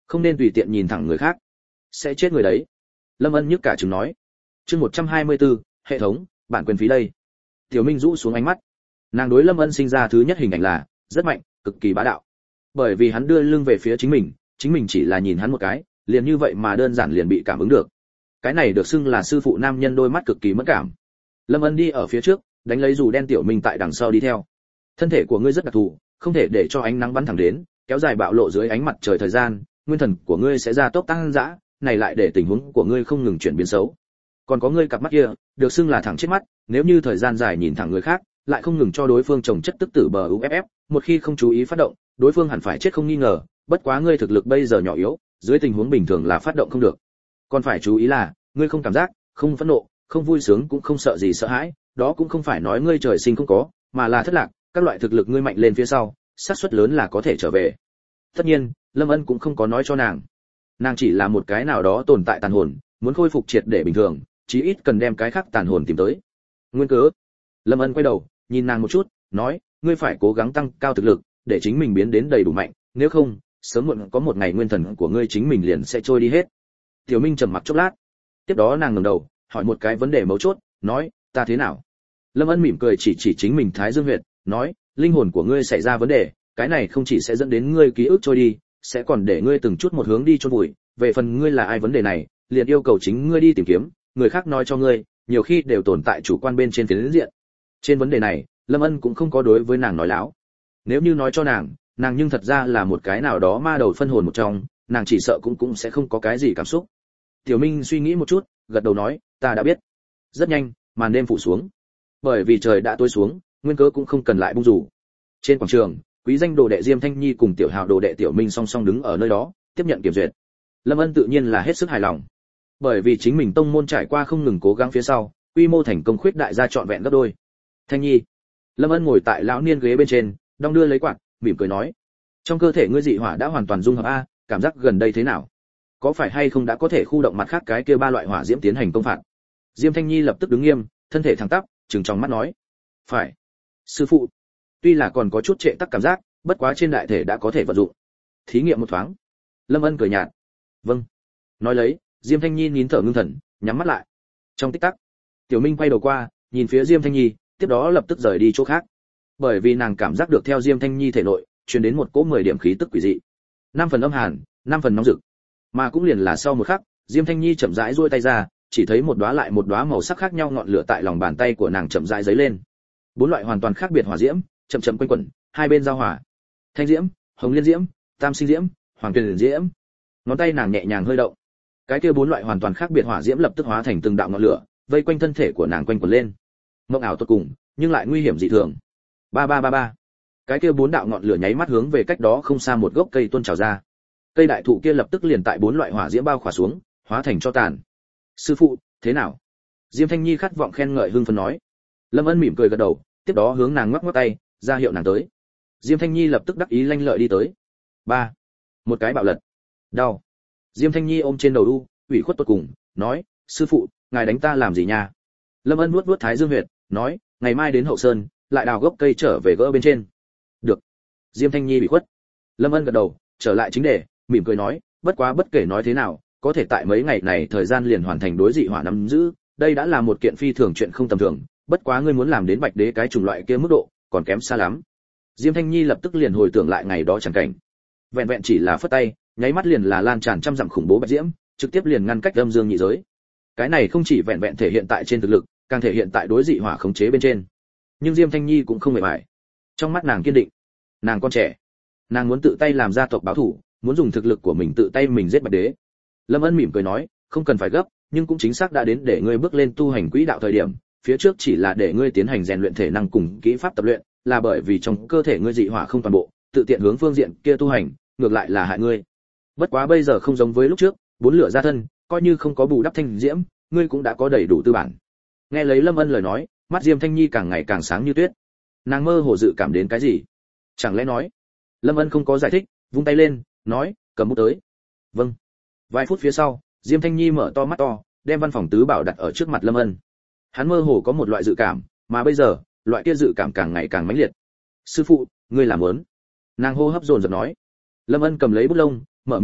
không nên tùy tiện nhìn thẳng người khác, sẽ chết người đấy. Lâm Ân nhức cả trứng nói. Chương một trăm hai mươi tư, hệ thống, bản quyền phí đây. Tiểu Minh rũ xuống ánh mắt. Nàng đối Lâm Ân sinh ra thứ nhất hình ảnh là rất mạnh, cực kỳ bá đạo. Bởi vì hắn đưa lưng về phía chính mình, chính mình chỉ là nhìn hắn một cái, liền như vậy mà đơn giản liền bị cảm ứng được. Cái này được xưng là sư phụ nam nhân đôi mắt cực kỳ mẫn cảm. Lâm Ân đi ở phía trước, đánh lấy dù đen Tiểu Minh tại đằng sau đi theo. Thân thể của ngươi rất đặc thù, không thể để cho ánh nắng bắn thẳng đến, kéo dài bạo lộ dưới ánh mặt trời thời gian, nguyên thần của ngươi sẽ ra tốc tăng dã, này lại để tình huống của ngươi không ngừng chuyển biến xấu. Còn có ngươi cặp mắt kia, được xưng là thẳng chết mắt, nếu như thời gian dài nhìn thẳng người khác, lại không ngừng cho đối phương trồng chất tức tử bờ u ép ép, một khi không chú ý phát động, đối phương hẳn phải chết không nghi ngờ, bất quá ngươi thực lực bây giờ nhỏ yếu, dưới tình huống bình thường là phát động không được. Còn phải chú ý là, ngươi không cảm giác, không phẫn nộ, không vui sướng cũng không sợ gì sợ hãi, đó cũng không phải nói ngươi trời sinh không có, mà là thất lạc, các loại thực lực ngươi mạnh lên phía sau, xác suất lớn là có thể trở về. Tất nhiên, Lâm Ân cũng không có nói cho nàng. Nàng chỉ là một cái nào đó tồn tại tàn hồn, muốn khôi phục triệt để bình thường, chí ít cần đem cái khác tàn hồn tìm tới. Nguyên cớ. Lâm Ân quay đầu, nhìn nàng một chút, nói, ngươi phải cố gắng tăng cao thực lực, để chính mình biến đến đầy đủ mạnh, nếu không, sớm muộn có một ngày nguyên thần của ngươi chính mình liền sẽ trôi đi hết. Tiểu Minh trầm mặc chốc lát, tiếp đó nàng ngẩng đầu, hỏi một cái vấn đề mấu chốt, nói, ta thế nào? Lâm Ân mỉm cười chỉ chỉ chính mình Thái Dương huyệt, nói, linh hồn của ngươi xảy ra vấn đề, cái này không chỉ sẽ dẫn đến ngươi ký ức trôi đi, sẽ còn để ngươi từng chút một hướng đi chôn vùi, về phần ngươi là ai vấn đề này, liền yêu cầu chính ngươi đi tìm kiếm, người khác nói cho ngươi, nhiều khi đều tồn tại chủ quan bên trên phiến diện. Trên vấn đề này, Lâm Ân cũng không có đối với nàng nói láo. Nếu như nói cho nàng, nàng nhưng thật ra là một cái nào đó ma đầu phân hồn một trong, nàng chỉ sợ cũng cũng sẽ không có cái gì cảm xúc. Tiểu Minh suy nghĩ một chút, gật đầu nói, ta đã biết. Rất nhanh, màn đêm phủ xuống. Bởi vì trời đã tối xuống, nguyên cớ cũng không cần lại bung rủ. Trên quảng trường, quý danh đồ đệ Diêm Thanh Nhi cùng tiểu hào đồ đệ Tiểu Minh song song đứng ở nơi đó, tiếp nhận kiểm duyệt. Lâm Ân tự nhiên là hết sức hài lòng. Bởi vì chính mình tông môn trải qua không ngừng cố gắng phía sau, quy mô thành công khuyết đại ra trọn vẹn gấp đôi. Thanh Nhi. Lâm Ân ngồi tại lão niên ghế bên trên, đong đưa lấy quạt, mỉm cười nói: "Trong cơ thể ngươi dị hỏa đã hoàn toàn dung hợp a, cảm giác gần đây thế nào? Có phải hay không đã có thể khu động mặt khác cái kia ba loại hỏa diễm tiến hành công phạt?" Diêm Thanh Nhi lập tức đứng nghiêm, thân thể thẳng tắp, trừng trong mắt nói: "Phải. Sư phụ, tuy là còn có chút trệ tắc cảm giác, bất quá trên đại thể đã có thể vận dụng. Thí nghiệm một thoáng." Lâm Ân cười nhạt: "Vâng." Nói lấy, Diêm Thanh Nhi nín thở ngưng thần, nhắm mắt lại. Trong tích tắc, Tiểu Minh quay đầu qua, nhìn phía Diêm Thanh Nhi, tiếp đó lập tức rời đi chỗ khác. Bởi vì nàng cảm giác được theo Diêm Thanh Nhi thể nội, truyền đến một cỗ mười điểm khí tức quỷ dị. Năm phần âm hàn, năm phần nóng rực. Mà cũng liền là sau một khắc, Diêm Thanh Nhi chậm rãi duỗi tay ra, chỉ thấy một đóa lại một đóa màu sắc khác nhau ngọn lửa tại lòng bàn tay của nàng chậm rãi giấy lên. Bốn loại hoàn toàn khác biệt hỏa diễm, chậm chậm quanh quẩn, hai bên giao hòa. Thanh diễm, hồng liên diễm, tam sinh diễm, hoàng tuyền diễm. Ngón tay nàng nhẹ nhàng hơi động. Cái kia bốn loại hoàn toàn khác biệt hỏa diễm lập tức hóa thành từng đạo ngọn lửa, vây quanh thân thể của nàng quanh quẩn lên. Mộng ảo tuyệt cùng, nhưng lại nguy hiểm dị thường. Ba ba ba ba. Cái kia bốn đạo ngọn lửa nháy mắt hướng về cách đó không xa một gốc cây tuôn trào ra. Cây đại thụ kia lập tức liền tại bốn loại hỏa diễm bao khỏa xuống, hóa thành cho tàn. "Sư phụ, thế nào?" Diêm Thanh Nhi khát vọng khen ngợi hưng phấn nói. Lâm Ân mỉm cười gật đầu, tiếp đó hướng nàng ngoắc ngoắc tay, ra hiệu nàng tới. Diêm Thanh Nhi lập tức đắc ý lanh lợi đi tới. Ba. Một cái bạo lật. Đau. Diêm Thanh Nhi ôm trên đầu u, ủy khuất tột cùng, nói: "Sư phụ, ngài đánh ta làm gì nha?" Lâm Ân nuốt nuốt thái dương huyệt, nói: "Ngày mai đến hậu sơn, lại đào gốc cây trở về gỡ bên trên." "Được." Diêm Thanh Nhi bị khuất. Lâm Ân gật đầu, trở lại chính đề, mỉm cười nói: "Bất quá bất kể nói thế nào, có thể tại mấy ngày này thời gian liền hoàn thành đối dị hỏa nắm giữ, đây đã là một kiện phi thường chuyện không tầm thường, bất quá ngươi muốn làm đến bạch đế cái chủng loại kia mức độ, còn kém xa lắm." Diêm Thanh Nhi lập tức liền hồi tưởng lại ngày đó chẳng cảnh. Vẹn vẹn chỉ là phất tay, nháy mắt liền là lan tràn trăm dặm khủng bố bạch diễm, trực tiếp liền ngăn cách âm dương nhị giới. Cái này không chỉ vẹn vẹn thể hiện tại trên thực lực, càng thể hiện tại đối dị hỏa khống chế bên trên. Nhưng Diêm Thanh Nhi cũng không mệt mỏi. Trong mắt nàng kiên định. Nàng con trẻ, nàng muốn tự tay làm gia tộc báo thù, muốn dùng thực lực của mình tự tay mình giết bạch đế. Lâm Ân mỉm cười nói: "Không cần phải gấp, nhưng cũng chính xác đã đến để ngươi bước lên tu hành quỹ đạo thời điểm, phía trước chỉ là để ngươi tiến hành rèn luyện thể năng cùng kỹ pháp tập luyện, là bởi vì trong cơ thể ngươi dị hỏa không toàn bộ, tự tiện hướng phương diện kia tu hành, ngược lại là hại ngươi. Bất quá bây giờ không giống với lúc trước, bốn lửa ra thân, coi như không có bù đắp thanh diễm, ngươi cũng đã có đầy đủ tư bản." Nghe lấy Lâm Ân lời nói, mắt Diêm Thanh Nhi càng ngày càng sáng như tuyết. Nàng mơ hồ dự cảm đến cái gì. Chẳng lẽ nói? Lâm Ân không có giải thích, vung tay lên, nói: "Cầm bút tới." "Vâng." Vài phút phía sau, Diêm Thanh Nhi mở to mắt to, đem văn phòng tứ bảo đặt ở trước mặt Lâm Ân. Hắn mơ hồ có một loại dự cảm, mà bây giờ, loại kia dự cảm càng ngày càng mãnh liệt. "Sư phụ, ngươi làm muốn?" Nàng hô hấp dồn dập nói. Lâm Ân cầm lấy bút lông, mở miệng nói: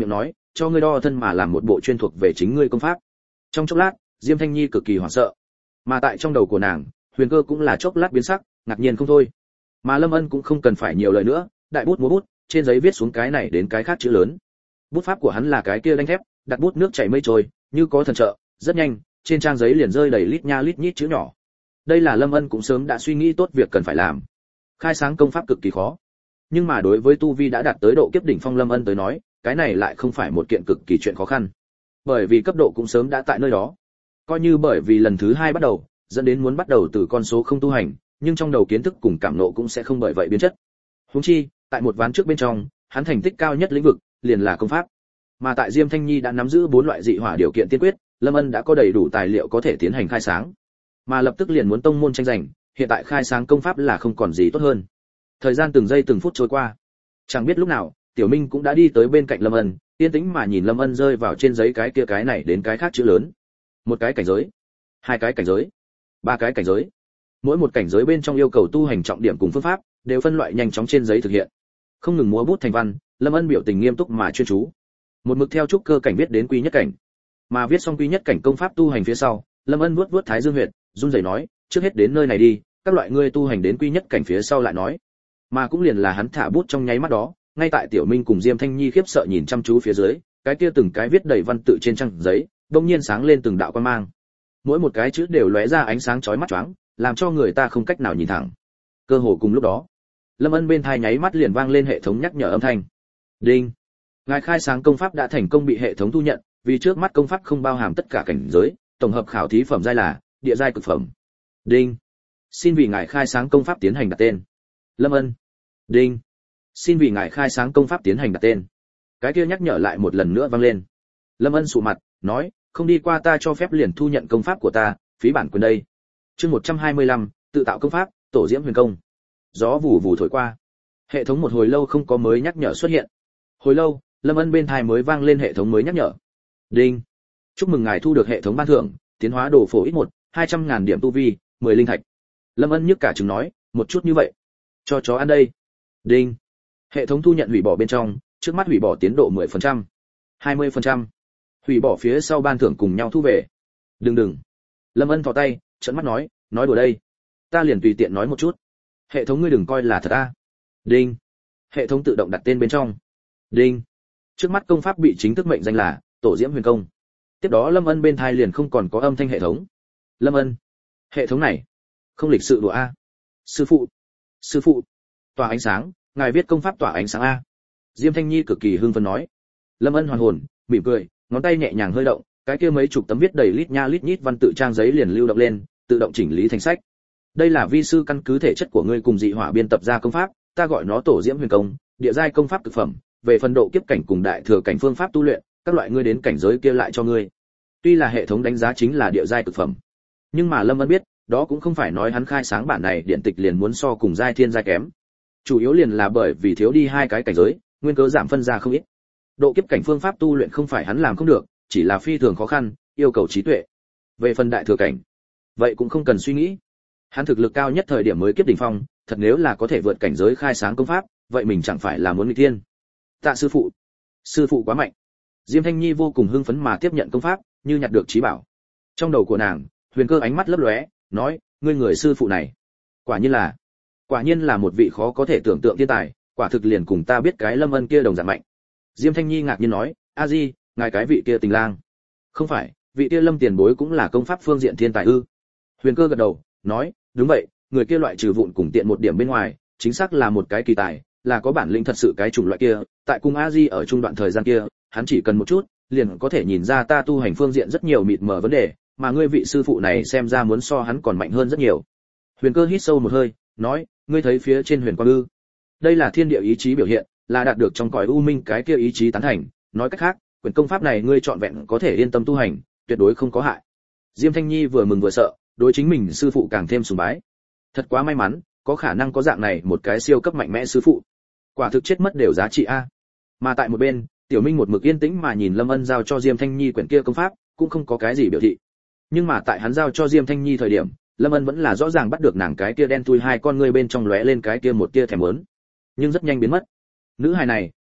cho ngươi đo thân mà làm một bộ chuyên thuộc về chính ngươi công pháp. Trong chốc lát, Diêm Thanh Nhi cực kỳ hoảng sợ, mà tại trong đầu của nàng, Huyền Cơ cũng là chốc lát biến sắc, ngạc nhiên không thôi. Mà Lâm Ân cũng không cần phải nhiều lời nữa, đại bút múa bút, trên giấy viết xuống cái này đến cái khác chữ lớn. Bút pháp của hắn là cái kia đanh thép, đặt bút nước chảy mây trôi, như có thần trợ, rất nhanh, trên trang giấy liền rơi đầy lít nha lít nhít chữ nhỏ. Đây là Lâm Ân cũng sớm đã suy nghĩ tốt việc cần phải làm. Khai sáng công pháp cực kỳ khó, nhưng mà đối với tu vi đã đạt tới độ kiếp đỉnh phong Lâm Ân tới nói, cái này lại không phải một kiện cực kỳ chuyện khó khăn. Bởi vì cấp độ cũng sớm đã tại nơi đó. Coi như bởi vì lần thứ hai bắt đầu, dẫn đến muốn bắt đầu từ con số không tu hành, nhưng trong đầu kiến thức cùng cảm nộ cũng sẽ không bởi vậy biến chất. Huống chi, tại một ván trước bên trong, hắn thành tích cao nhất lĩnh vực liền là công pháp. Mà tại Diêm Thanh Nhi đã nắm giữ bốn loại dị hỏa điều kiện tiên quyết, Lâm Ân đã có đầy đủ tài liệu có thể tiến hành khai sáng. Mà lập tức liền muốn tông môn tranh giành, hiện tại khai sáng công pháp là không còn gì tốt hơn. Thời gian từng giây từng phút trôi qua, chẳng biết lúc nào, Tiểu Minh cũng đã đi tới bên cạnh Lâm Ân, yên tĩnh mà nhìn Lâm Ân rơi vào trên giấy cái kia cái này đến cái khác chữ lớn. Một cái cảnh giới, hai cái cảnh giới, ba cái cảnh giới. Mỗi một cảnh giới bên trong yêu cầu tu hành trọng điểm cùng phương pháp, đều phân loại nhanh chóng trên giấy thực hiện. Không ngừng múa bút thành văn, Lâm Ân biểu tình nghiêm túc mà chuyên chú. Một mực theo trúc cơ cảnh viết đến quy nhất cảnh. Mà viết xong quy nhất cảnh công pháp tu hành phía sau, Lâm Ân vuốt vuốt thái dương huyệt, run rẩy nói, trước hết đến nơi này đi, các loại ngươi tu hành đến quy nhất cảnh phía sau lại nói. Mà cũng liền là hắn thả bút trong nháy mắt đó, ngay tại Tiểu Minh cùng Diêm Thanh Nhi khiếp sợ nhìn chăm chú phía dưới, cái kia từng cái viết đầy văn tự trên trang giấy, đột nhiên sáng lên từng đạo quang mang. Mỗi một cái chữ đều lóe ra ánh sáng chói mắt choáng, làm cho người ta không cách nào nhìn thẳng. Cơ hồ cùng lúc đó, Lâm Ân bên tai nháy mắt liền vang lên hệ thống nhắc nhở âm thanh. Đinh. Ngài khai sáng công pháp đã thành công bị hệ thống thu nhận, vì trước mắt công pháp không bao hàm tất cả cảnh giới, tổng hợp khảo thí phẩm giai là địa giai cực phẩm. Đinh. Xin vì ngài khai sáng công pháp tiến hành đặt tên. Lâm Ân. Đinh. Xin vì ngài khai sáng công pháp tiến hành đặt tên. Cái kia nhắc nhở lại một lần nữa vang lên. Lâm Ân sụ mặt, nói, không đi qua ta cho phép liền thu nhận công pháp của ta, phí bản quyền đây. Chương một trăm hai mươi lăm, tự tạo công pháp, tổ diễm huyền công. Gió vù vù thổi qua. Hệ thống một hồi lâu không có mới nhắc nhở xuất hiện. Hồi lâu, Lâm Ân bên tai mới vang lên hệ thống mới nhắc nhở. Đinh. Chúc mừng ngài thu được hệ thống ban thưởng, tiến hóa đồ phổ ít một, hai trăm ngàn điểm tu vi, mười linh thạch. Lâm Ân nhức cả trứng nói, một chút như vậy. Cho chó ăn đây. Đinh. Hệ thống thu nhận hủy bỏ bên trong, trước mắt hủy bỏ tiến độ mười phần trăm, hai mươi phần trăm. Hủy bỏ phía sau ban thưởng cùng nhau thu về. Đừng đừng. Lâm Ân thò tay, trợn mắt nói, nói đùa đây. Ta liền tùy tiện nói một chút. Hệ thống ngươi đừng coi là thật a. Đinh. Hệ thống tự động đặt tên bên trong. Đinh. Trước mắt công pháp bị chính thức mệnh danh là Tổ Diễm Huyền Công. Tiếp đó Lâm Ân bên tai liền không còn có âm thanh hệ thống. Lâm Ân. Hệ thống này, không lịch sự đùa a. Sư phụ. Sư phụ. Tỏa ánh sáng, ngài viết công pháp tỏa ánh sáng a. Diêm Thanh Nhi cực kỳ hưng phấn nói. Lâm Ân hoàn hồn, mỉm cười, ngón tay nhẹ nhàng hơi động, cái kia mấy chục tấm viết đầy lít nha lít nhít văn tự trang giấy liền lưu động lên, tự động chỉnh lý thành sách. Đây là vi sư căn cứ thể chất của ngươi cùng dị hỏa biên tập ra công pháp, ta gọi nó Tổ Diễm Huyền Công, địa giai công pháp cực phẩm, về phần độ kiếp cảnh cùng đại thừa cảnh phương pháp tu luyện, các loại ngươi đến cảnh giới kia lại cho ngươi. Tuy là hệ thống đánh giá chính là địa giai cực phẩm, nhưng mà Lâm Ân biết, đó cũng không phải nói hắn khai sáng bản này điện tịch liền muốn so cùng giai thiên giai kém. Chủ yếu liền là bởi vì thiếu đi hai cái cảnh giới, nguyên cớ giảm phân ra không ít. Độ kiếp cảnh phương pháp tu luyện không phải hắn làm không được, chỉ là phi thường khó khăn, yêu cầu trí tuệ. Về phần đại thừa cảnh, vậy cũng không cần suy nghĩ. Hắn thực lực cao nhất thời điểm mới kiếp đỉnh phong, thật nếu là có thể vượt cảnh giới khai sáng công pháp, vậy mình chẳng phải là muốn nghịch thiên. Tạ sư phụ, sư phụ quá mạnh. Diêm Thanh Nhi vô cùng hưng phấn mà tiếp nhận công pháp, như nhặt được trí bảo. Trong đầu của nàng, Huyền Cơ ánh mắt lấp lóe, nói, ngươi người sư phụ này, quả nhiên là, quả nhiên là một vị khó có thể tưởng tượng thiên tài, quả thực liền cùng ta biết cái Lâm Ân kia đồng dạng mạnh. Diêm Thanh Nhi ngạc nhiên nói, a di, ngài cái vị kia tình lang, không phải, vị kia Lâm tiền bối cũng là công pháp phương diện thiên tài ư? Huyền Cơ gật đầu, nói, đúng vậy, người kia loại trừ vụn cùng tiện một điểm bên ngoài, chính xác là một cái kỳ tài, là có bản lĩnh thật sự cái chủng loại kia, tại cùng a di ở trung đoạn thời gian kia, hắn chỉ cần một chút, liền có thể nhìn ra ta tu hành phương diện rất nhiều mịt mờ vấn đề, mà ngươi vị sư phụ này xem ra muốn so hắn còn mạnh hơn rất nhiều. Huyền Cơ hít sâu một hơi, nói, ngươi thấy phía trên huyền quang ư? Đây là thiên địa ý chí biểu hiện, là đạt được trong cõi u minh cái kia ý chí tán thành, nói cách khác, quyển công pháp này ngươi chọn vẹn có thể yên tâm tu hành, tuyệt đối không có hại. Diêm Thanh Nhi vừa mừng vừa sợ, đối chính mình sư phụ càng thêm sùng bái. Thật quá may mắn, có khả năng có dạng này một cái siêu cấp mạnh mẽ sư phụ. Quả thực chết mất đều giá trị a. Mà tại một bên, Tiểu Minh một mực yên tĩnh mà nhìn Lâm Ân giao cho Diêm Thanh Nhi quyển kia công pháp, cũng không có cái gì biểu thị. Nhưng mà tại hắn giao cho Diêm Thanh Nhi thời điểm, Lâm Ân vẫn là rõ ràng bắt được nàng cái kia đen thui hai con ngươi bên trong lóe lên cái kia một tia thèm muốn, nhưng rất nhanh biến mất. Nữ hài này,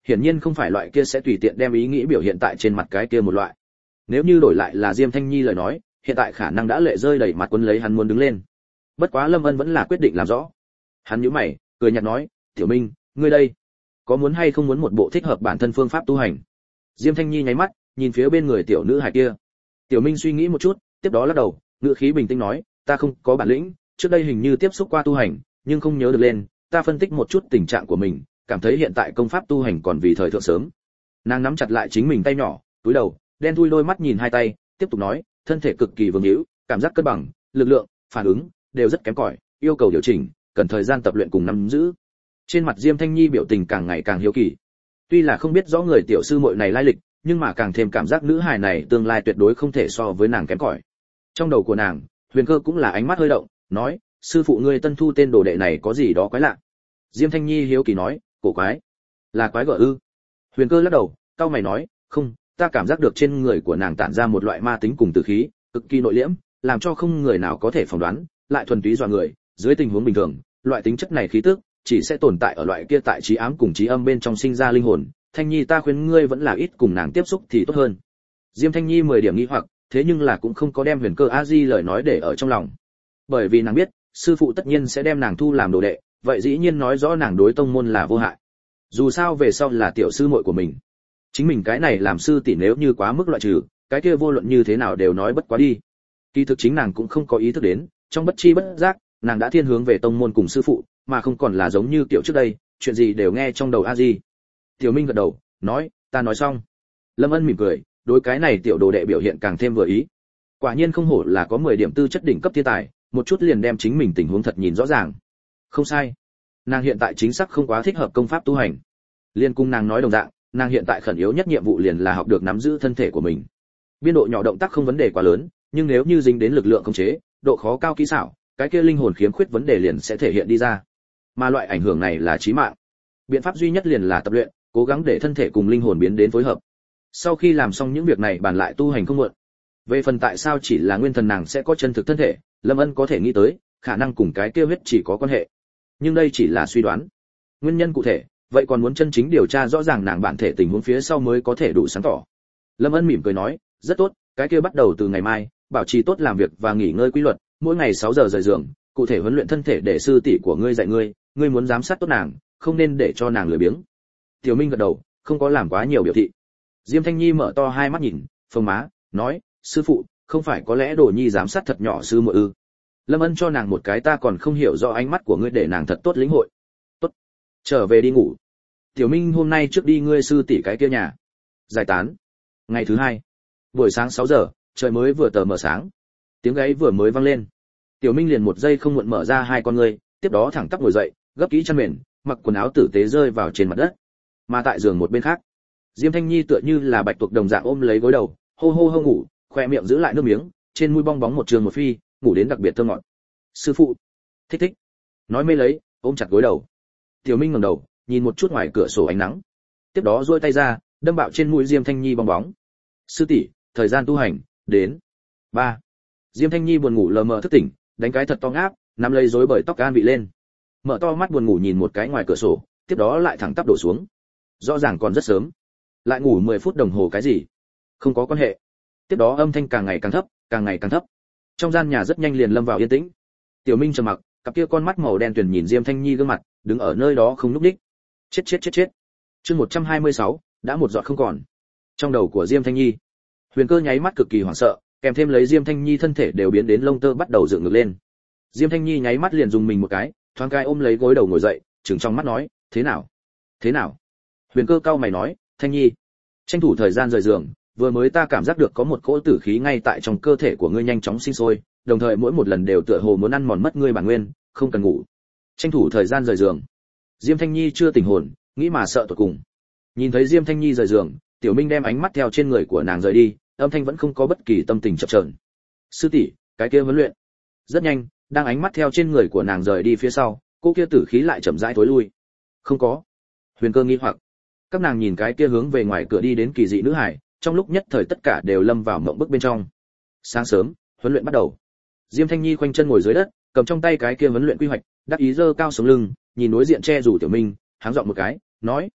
hiển nhiên không phải loại kia sẽ tùy tiện đem ý nghĩ biểu hiện tại trên mặt cái kia một loại. Nếu như đổi lại là Diêm Thanh Nhi lời nói, hiện tại khả năng đã lệ rơi đầy mặt quấn lấy hắn muốn đứng lên. Bất quá Lâm Ân vẫn là quyết định làm rõ. Hắn nhíu mày, cười nhạt nói, "Tiểu Minh, ngươi đây, có muốn hay không muốn một bộ thích hợp bản thân phương pháp tu hành?" Diêm Thanh Nhi nháy mắt, nhìn phía bên người tiểu nữ hài kia. Tiểu Minh suy nghĩ một chút, tiếp đó lắc đầu, ngữ khí bình tĩnh nói, "Ta không có bản lĩnh, trước đây hình như tiếp xúc qua tu hành, nhưng không nhớ được lên, ta phân tích một chút tình trạng của mình, cảm thấy hiện tại công pháp tu hành còn vì thời thượng sớm." Nàng nắm chặt lại chính mình tay nhỏ, cúi đầu, đen thui đôi mắt nhìn hai tay, tiếp tục nói, "Thân thể cực kỳ vương hữu, cảm giác cân bằng, lực lượng, phản ứng đều rất kém cỏi, yêu cầu điều chỉnh, cần thời gian tập luyện cùng nắm giữ." Trên mặt Diêm Thanh Nhi biểu tình càng ngày càng hiếu kỳ. Tuy là không biết rõ người tiểu sư muội này lai lịch, nhưng mà càng thêm cảm giác nữ hài này tương lai tuyệt đối không thể so với nàng kém cỏi. Trong đầu của nàng, Huyền Cơ cũng là ánh mắt hơi động, nói, "Sư phụ ngươi tân thu tên đồ đệ này có gì đó quái lạ?" Diêm Thanh Nhi hiếu kỳ nói, "Cổ quái? Là quái gở ư?" Huyền Cơ lắc đầu, cau mày nói, "Không, ta cảm giác được trên người của nàng tản ra một loại ma tính cùng tử khí, cực kỳ nội liễm, làm cho không người nào có thể phỏng đoán, lại thuần túy dọa người, dưới tình huống bình thường, loại tính chất này khí tức chỉ sẽ tồn tại ở loại kia tại trí ám cùng trí âm bên trong sinh ra linh hồn, Thanh Nhi ta khuyên ngươi vẫn là ít cùng nàng tiếp xúc thì tốt hơn." Diêm Thanh Nhi mười điểm nghi hoặc, thế nhưng là cũng không có đem Huyền Cơ A Di lời nói để ở trong lòng. Bởi vì nàng biết, sư phụ tất nhiên sẽ đem nàng thu làm đồ đệ, vậy dĩ nhiên nói rõ nàng đối tông môn là vô hại. Dù sao về sau là tiểu sư muội của mình. Chính mình cái này làm sư tỷ nếu như quá mức loại trừ, cái kia vô luận như thế nào đều nói bất quá đi. Kỳ thực chính nàng cũng không có ý thức đến, trong bất chi bất giác, nàng đã thiên hướng về tông môn cùng sư phụ, mà không còn là giống như tiểu trước đây, chuyện gì đều nghe trong đầu A Di. Tiểu Minh gật đầu, nói, "Ta nói xong." Lâm Ân mỉm cười, đối cái này tiểu đồ đệ biểu hiện càng thêm vừa ý. Quả nhiên không hổ là có mười điểm tư chất đỉnh cấp thiên tài, một chút liền đem chính mình tình huống thật nhìn rõ ràng. Không sai, nàng hiện tại chính xác không quá thích hợp công pháp tu hành. Liên cung nàng nói đồng dạng, nàng hiện tại khẩn yếu nhất nhiệm vụ liền là học được nắm giữ thân thể của mình. Biên độ nhỏ động tác không vấn đề quá lớn, nhưng nếu như dính đến lực lượng khống chế, độ khó cao kỹ xảo, cái kia linh hồn khiếm khuyết vấn đề liền sẽ thể hiện đi ra. Mà loại ảnh hưởng này là chí mạng. Biện pháp duy nhất liền là tập luyện, cố gắng để thân thể cùng linh hồn biến đến phối hợp. Sau khi làm xong những việc này bàn lại tu hành không muộn. Về phần tại sao chỉ là nguyên thần nàng sẽ có chân thực thân thể, Lâm Ân có thể nghĩ tới, khả năng cùng cái kia huyết chỉ có quan hệ. Nhưng đây chỉ là suy đoán. Nguyên nhân cụ thể, vậy còn muốn chân chính điều tra rõ ràng nàng bản thể tình huống phía sau mới có thể đủ sáng tỏ. Lâm Ân mỉm cười nói, "Rất tốt, cái kia bắt đầu từ ngày mai, bảo trì tốt làm việc và nghỉ ngơi quy luật, mỗi ngày sáu giờ rời giường, cụ thể huấn luyện thân thể để sư tỷ của ngươi dạy ngươi, ngươi muốn giám sát tốt nàng, không nên để cho nàng lười biếng." Tiểu Minh gật đầu, không có làm quá nhiều biểu thị. Diêm Thanh Nhi mở to hai mắt nhìn, phồng má, nói, "Sư phụ, không phải có lẽ Đồ Nhi giám sát thật nhỏ sư muội ư?" Lâm Ân cho nàng một cái ta còn không hiểu rõ ánh mắt của ngươi để nàng thật tốt lĩnh hội. "Tốt, trở về đi ngủ. Tiểu Minh hôm nay trước đi ngươi sư tỷ cái kia nhà." Giải tán. Ngày thứ hai, buổi sáng sáu giờ, trời mới vừa tờ mờ sáng. Tiếng gáy vừa mới vang lên. Tiểu Minh liền một giây không muộn mở ra hai con ngươi, tiếp đó thẳng tắp ngồi dậy, gấp kỹ chăn mền, mặc quần áo tử tế rơi vào trên mặt đất. Mà tại giường một bên khác, Diêm Thanh Nhi tựa như là bạch tuộc đồng dạng ôm lấy gối đầu, hô hô hô ngủ, khoe miệng giữ lại nước miếng, trên mũi bong bóng một trường một phi, ngủ đến đặc biệt thơ ngọt. "Sư phụ." Thích thích. Nói mê lấy, ôm chặt gối đầu. Tiểu Minh ngẩng đầu, nhìn một chút ngoài cửa sổ ánh nắng. Tiếp đó duỗi tay ra, đâm bạo trên mũi Diêm Thanh Nhi bong bóng. "Sư tỷ, thời gian tu hành đến." Ba. Diêm Thanh Nhi buồn ngủ lờ mờ thức tỉnh, đánh cái thật to ngáp, nắm lấy rối bời tóc gan bị lên. Mở to mắt buồn ngủ nhìn một cái ngoài cửa sổ, tiếp đó lại thẳng tắp đổ xuống. Rõ ràng còn rất sớm. Lại ngủ mười phút đồng hồ cái gì? Không có quan hệ. Tiếp đó âm thanh càng ngày càng thấp, càng ngày càng thấp. Trong gian nhà rất nhanh liền lâm vào yên tĩnh. Tiểu Minh trầm mặc, cặp kia con mắt màu đen tuyền nhìn Diêm Thanh Nhi gương mặt, đứng ở nơi đó không nhúc nhích. Chết chết chết chết. Chương một trăm hai mươi sáu, đã một giọt không còn. Trong đầu của Diêm Thanh Nhi, Huyền Cơ nháy mắt cực kỳ hoảng sợ, kèm thêm lấy Diêm Thanh Nhi thân thể đều biến đến lông tơ bắt đầu dựng ngược lên. Diêm Thanh Nhi nháy mắt liền dùng mình một cái, thoáng cái ôm lấy gối đầu ngồi dậy, trừng trong mắt nói, "Thế nào? Thế nào?" Huyền Cơ cau mày nói, "Thanh Nhi, tranh thủ thời gian rời giường, vừa mới ta cảm giác được có một cỗ tử khí ngay tại trong cơ thể của ngươi nhanh chóng sinh sôi, đồng thời mỗi một lần đều tựa hồ muốn ăn mòn mất ngươi bản nguyên, không cần ngủ. Tranh thủ thời gian rời giường." Diêm Thanh Nhi chưa tỉnh hồn, nghĩ mà sợ tột cùng. Nhìn thấy Diêm Thanh Nhi rời giường, Tiểu Minh đem ánh mắt theo trên người của nàng rời đi, âm thanh vẫn không có bất kỳ tâm tình chập chờn. "Sư tỷ, cái kia huấn luyện." Rất nhanh, đang ánh mắt theo trên người của nàng rời đi phía sau, cô kia tử khí lại chậm rãi thối lui. "Không có." Huyền Cơ nghi hoặc. Các nàng nhìn cái kia hướng về ngoài cửa đi đến kỳ dị nữ hải, trong lúc nhất thời tất cả đều lâm vào mộng bức bên trong. Sáng sớm, huấn luyện bắt đầu. Diêm Thanh Nhi khoanh chân ngồi dưới đất, cầm trong tay cái kia huấn luyện quy hoạch, đắc ý giơ cao sống lưng, nhìn đối diện che rủ Tiểu Minh, háng giọng một cái, nói: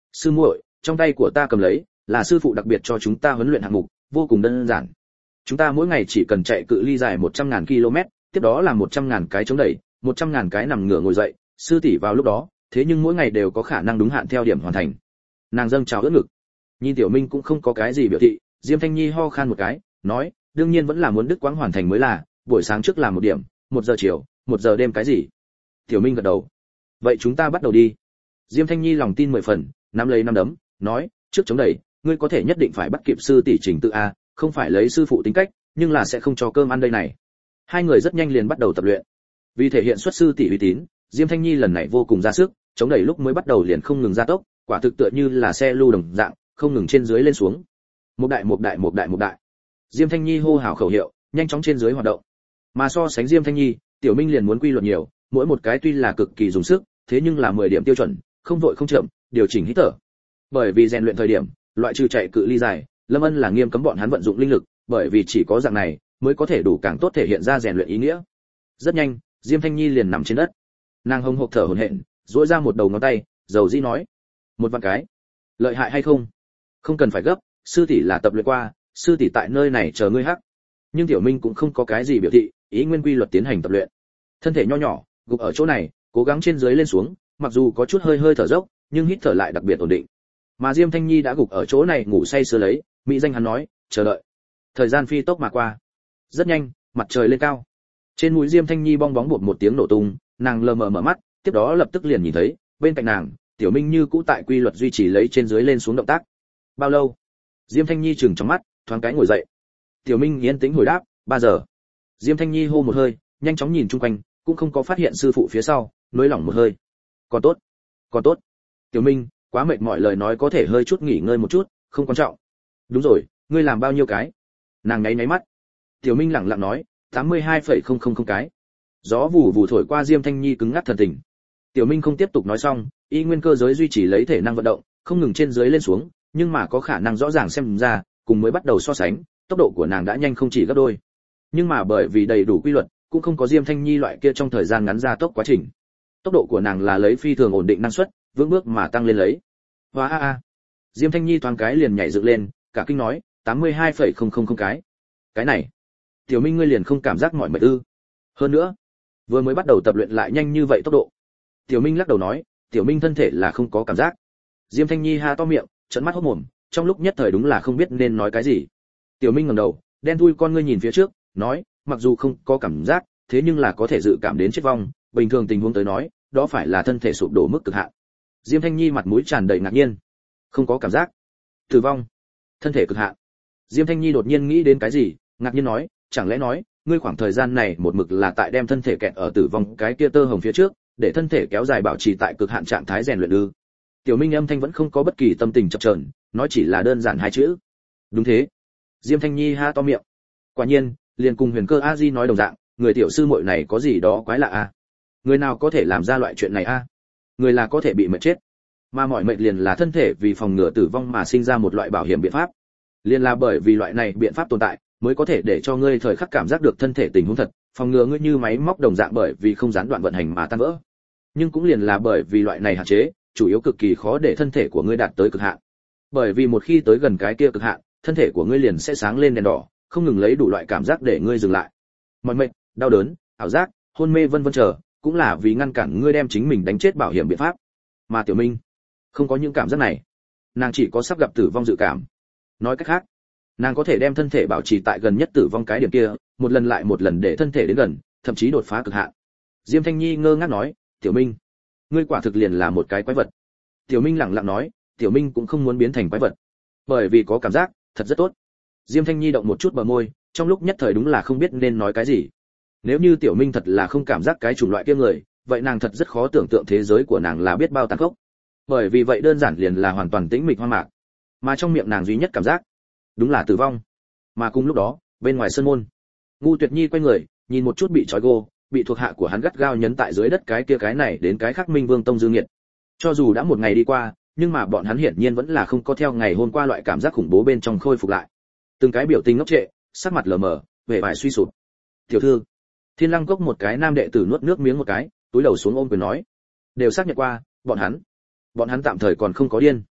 Sư muội, trong tay của ta cầm lấy, là sư phụ đặc biệt cho chúng ta huấn luyện hạng mục, vô cùng đơn giản. Chúng ta mỗi ngày chỉ cần chạy cự ly dài một trăm nghìn ki lô mét, tiếp đó là một trăm nghìn cái chống đẩy, một trăm nghìn cái nằm ngửa ngồi dậy, sư tỷ vào lúc đó, thế nhưng mỗi ngày đều có khả năng đúng hạn theo điểm hoàn thành. Nàng dâng trào ưỡn ngực. Nhìn Tiểu Minh cũng không có cái gì biểu thị, Diêm Thanh Nhi ho khan một cái, nói, đương nhiên vẫn là muốn đứt quãng hoàn thành mới là, buổi sáng trước làm một điểm, một giờ chiều, một giờ đêm cái gì? Tiểu Minh gật đầu. Vậy chúng ta bắt đầu đi. Diêm Thanh Nhi lòng tin mười phần, nắm lấy nắm đấm, nói, trước chống đẩy, ngươi có thể nhất định phải bắt kịp sư tỷ trình tự a, không phải lấy sư phụ tính cách, nhưng là sẽ không cho cơm ăn đây này. Hai người rất nhanh liền bắt đầu tập luyện. Vì thể hiện xuất sư tỷ uy tín, Diêm Thanh Nhi lần này vô cùng ra sức, chống đẩy lúc mới bắt đầu liền không ngừng gia tốc, quả thực tựa như là xe lưu đồng dạng, không ngừng trên dưới lên xuống. Một đại một đại một đại một đại. Diêm Thanh Nhi hô hào khẩu hiệu, nhanh chóng trên dưới hoạt động. Mà so sánh Diêm Thanh Nhi, Tiểu Minh liền muốn quy luật nhiều, mỗi một cái tuy là cực kỳ dùng sức, thế nhưng là mười điểm tiêu chuẩn, không vội không chậm, điều chỉnh hít thở. Bởi vì rèn luyện thời điểm, loại trừ chạy cự ly dài, Lâm Ân là nghiêm cấm bọn hắn vận dụng linh lực, bởi vì chỉ có dạng này mới có thể đủ càng tốt thể hiện ra rèn luyện ý nghĩa. Rất nhanh, Diêm Thanh Nhi liền nằm trên đất. Nàng hồng hộc thở hổn hển, duỗi ra một đầu ngón tay, dầu dĩ nói: "Một vạn cái, lợi hại hay không?" "Không cần phải gấp, sư tỷ là tập luyện qua, sư tỷ tại nơi này chờ ngươi hắc." Nhưng Tiểu Minh cũng không có cái gì biểu thị, ý nguyên quy luật tiến hành tập luyện. Thân thể nho nhỏ, gục ở chỗ này, cố gắng trên dưới lên xuống, mặc dù có chút hơi hơi thở dốc, nhưng hít thở lại đặc biệt ổn định. Mà Diêm Thanh Nhi đã gục ở chỗ này ngủ say sưa lấy, mỹ danh hắn nói, chờ đợi. Thời gian phi tốc mà qua. Rất nhanh, mặt trời lên cao. Trên mũi Diêm Thanh Nhi bong bóng bột một tiếng nổ tung, nàng lờ mờ mở mắt, tiếp đó lập tức liền nhìn thấy, bên cạnh nàng, Tiểu Minh như cũ tại quy luật duy trì lấy trên dưới lên xuống động tác. Bao lâu? Diêm Thanh Nhi chừng trong mắt, thoáng cái ngồi dậy. Tiểu Minh yên tĩnh hồi đáp, ba giờ. Diêm Thanh Nhi hô một hơi, nhanh chóng nhìn chung quanh, cũng không có phát hiện sư phụ phía sau, nới lỏng một hơi. Còn tốt, còn tốt. Tiểu Minh, quá mệt mỏi lời nói có thể hơi chút nghỉ ngơi một chút, không quan trọng. Đúng rồi, ngươi làm bao nhiêu cái? Nàng nháy nháy mắt. Tiểu Minh lẳng lặng nói, tám mươi hai phẩy không không không cái. Gió vù vù thổi qua Diêm Thanh Nhi cứng ngắc thần tình. Tiểu Minh không tiếp tục nói xong, y nguyên cơ giới duy trì lấy thể năng vận động, không ngừng trên dưới lên xuống, nhưng mà có khả năng rõ ràng xem ra, cùng mới bắt đầu so sánh, tốc độ của nàng đã nhanh không chỉ gấp đôi. Nhưng mà bởi vì đầy đủ quy luật, cũng không có Diêm Thanh Nhi loại kia trong thời gian ngắn ra tốc quá trình. Tốc độ của nàng là lấy phi thường ổn định năng suất, vững bước mà tăng lên lấy. Hoa a a. Diêm Thanh Nhi thoáng cái liền nhảy dựng lên, cả kinh nói, tám mươi hai phẩy không không không cái. Cái này, Tiểu Minh ngươi liền không cảm giác mỏi mệt ư? Hơn nữa, vừa mới bắt đầu tập luyện lại nhanh như vậy tốc độ. Tiểu Minh lắc đầu nói, Tiểu Minh thân thể là không có cảm giác. Diêm Thanh Nhi ha to miệng, trợn mắt hốt mồm, trong lúc nhất thời đúng là không biết nên nói cái gì. Tiểu Minh ngẩng đầu, đen thui con ngươi nhìn phía trước, nói, mặc dù không có cảm giác, thế nhưng là có thể dự cảm đến chết vong, bình thường tình huống tới nói, đó phải là thân thể sụp đổ mức cực hạn. Diêm Thanh Nhi mặt mũi tràn đầy ngạc nhiên. Không có cảm giác, tử vong, thân thể cực hạn. Diêm Thanh Nhi đột nhiên nghĩ đến cái gì, ngạc nhiên nói, chẳng lẽ nói, ngươi khoảng thời gian này một mực là tại đem thân thể kẹt ở tử vong cái kia tơ hồng phía trước, để thân thể kéo dài bảo trì tại cực hạn trạng thái rèn luyện ư? Tiểu Minh âm thanh vẫn không có bất kỳ tâm tình chập chờn, nói chỉ là đơn giản hai chữ. Đúng thế. Diêm Thanh Nhi ha to miệng. Quả nhiên, liền cùng Huyền Cơ A Di nói đồng dạng, người tiểu sư muội này có gì đó quái lạ a. À? Người nào có thể làm ra loại chuyện này a? À? Người là có thể bị mệt chết. Mà mọi mệnh liền là thân thể vì phòng ngừa tử vong mà sinh ra một loại bảo hiểm biện pháp. Liền là bởi vì loại này biện pháp tồn tại, mới có thể để cho ngươi thời khắc cảm giác được thân thể tình huống thật, phòng ngừa ngươi như máy móc đồng dạng bởi vì không gián đoạn vận hành mà tan vỡ. Nhưng cũng liền là bởi vì loại này hạn chế, chủ yếu cực kỳ khó để thân thể của ngươi đạt tới cực hạn. Bởi vì một khi tới gần cái kia cực hạn, thân thể của ngươi liền sẽ sáng lên đèn đỏ, không ngừng lấy đủ loại cảm giác để ngươi dừng lại. Mỏi mệt, đau đớn, ảo giác, hôn mê vân vân chờ, cũng là vì ngăn cản ngươi đem chính mình đánh chết bảo hiểm biện pháp. Mà Tiểu Minh không có những cảm giác này, nàng chỉ có sắp gặp tử vong dự cảm. Nói cách khác, nàng có thể đem thân thể bảo trì tại gần nhất tử vong cái điểm kia, một lần lại một lần để thân thể đến gần, thậm chí đột phá cực hạn. Diêm Thanh Nhi ngơ ngác nói, Tiểu Minh, ngươi quả thực liền là một cái quái vật. Tiểu Minh lẳng lặng nói, Tiểu Minh cũng không muốn biến thành quái vật, bởi vì có cảm giác, thật rất tốt. Diêm Thanh Nhi động một chút bờ môi, trong lúc nhất thời đúng là không biết nên nói cái gì. Nếu như Tiểu Minh thật là không cảm giác cái chủng loại kia người, vậy nàng thật rất khó tưởng tượng thế giới của nàng là biết bao tàn khốc. Bởi vì vậy đơn giản liền là hoàn toàn tĩnh mịch hoang mạc, mà trong miệng nàng duy nhất cảm giác, đúng là tử vong. Mà cùng lúc đó, bên ngoài sân môn, Ngu Tuyệt Nhi quay người, nhìn một chút bị trói gô, bị thuộc hạ của hắn gắt gao nhấn tại dưới đất cái kia cái này đến cái khác Minh Vương Tông Dương Nghiệt. Cho dù đã một ngày đi qua, nhưng mà bọn hắn hiển nhiên vẫn là không có theo ngày hôm qua loại cảm giác khủng bố bên trong khôi phục lại. Từng cái biểu tình ngốc trệ, sắc mặt lờ mờ, vẻ vải suy sụp. Tiểu thư, Thiên Lăng Cốc một cái nam đệ tử nuốt nước miếng một cái, túi đầu xuống ôm quyền nói, đều xác nhận qua, bọn hắn, bọn hắn tạm thời còn không có điên.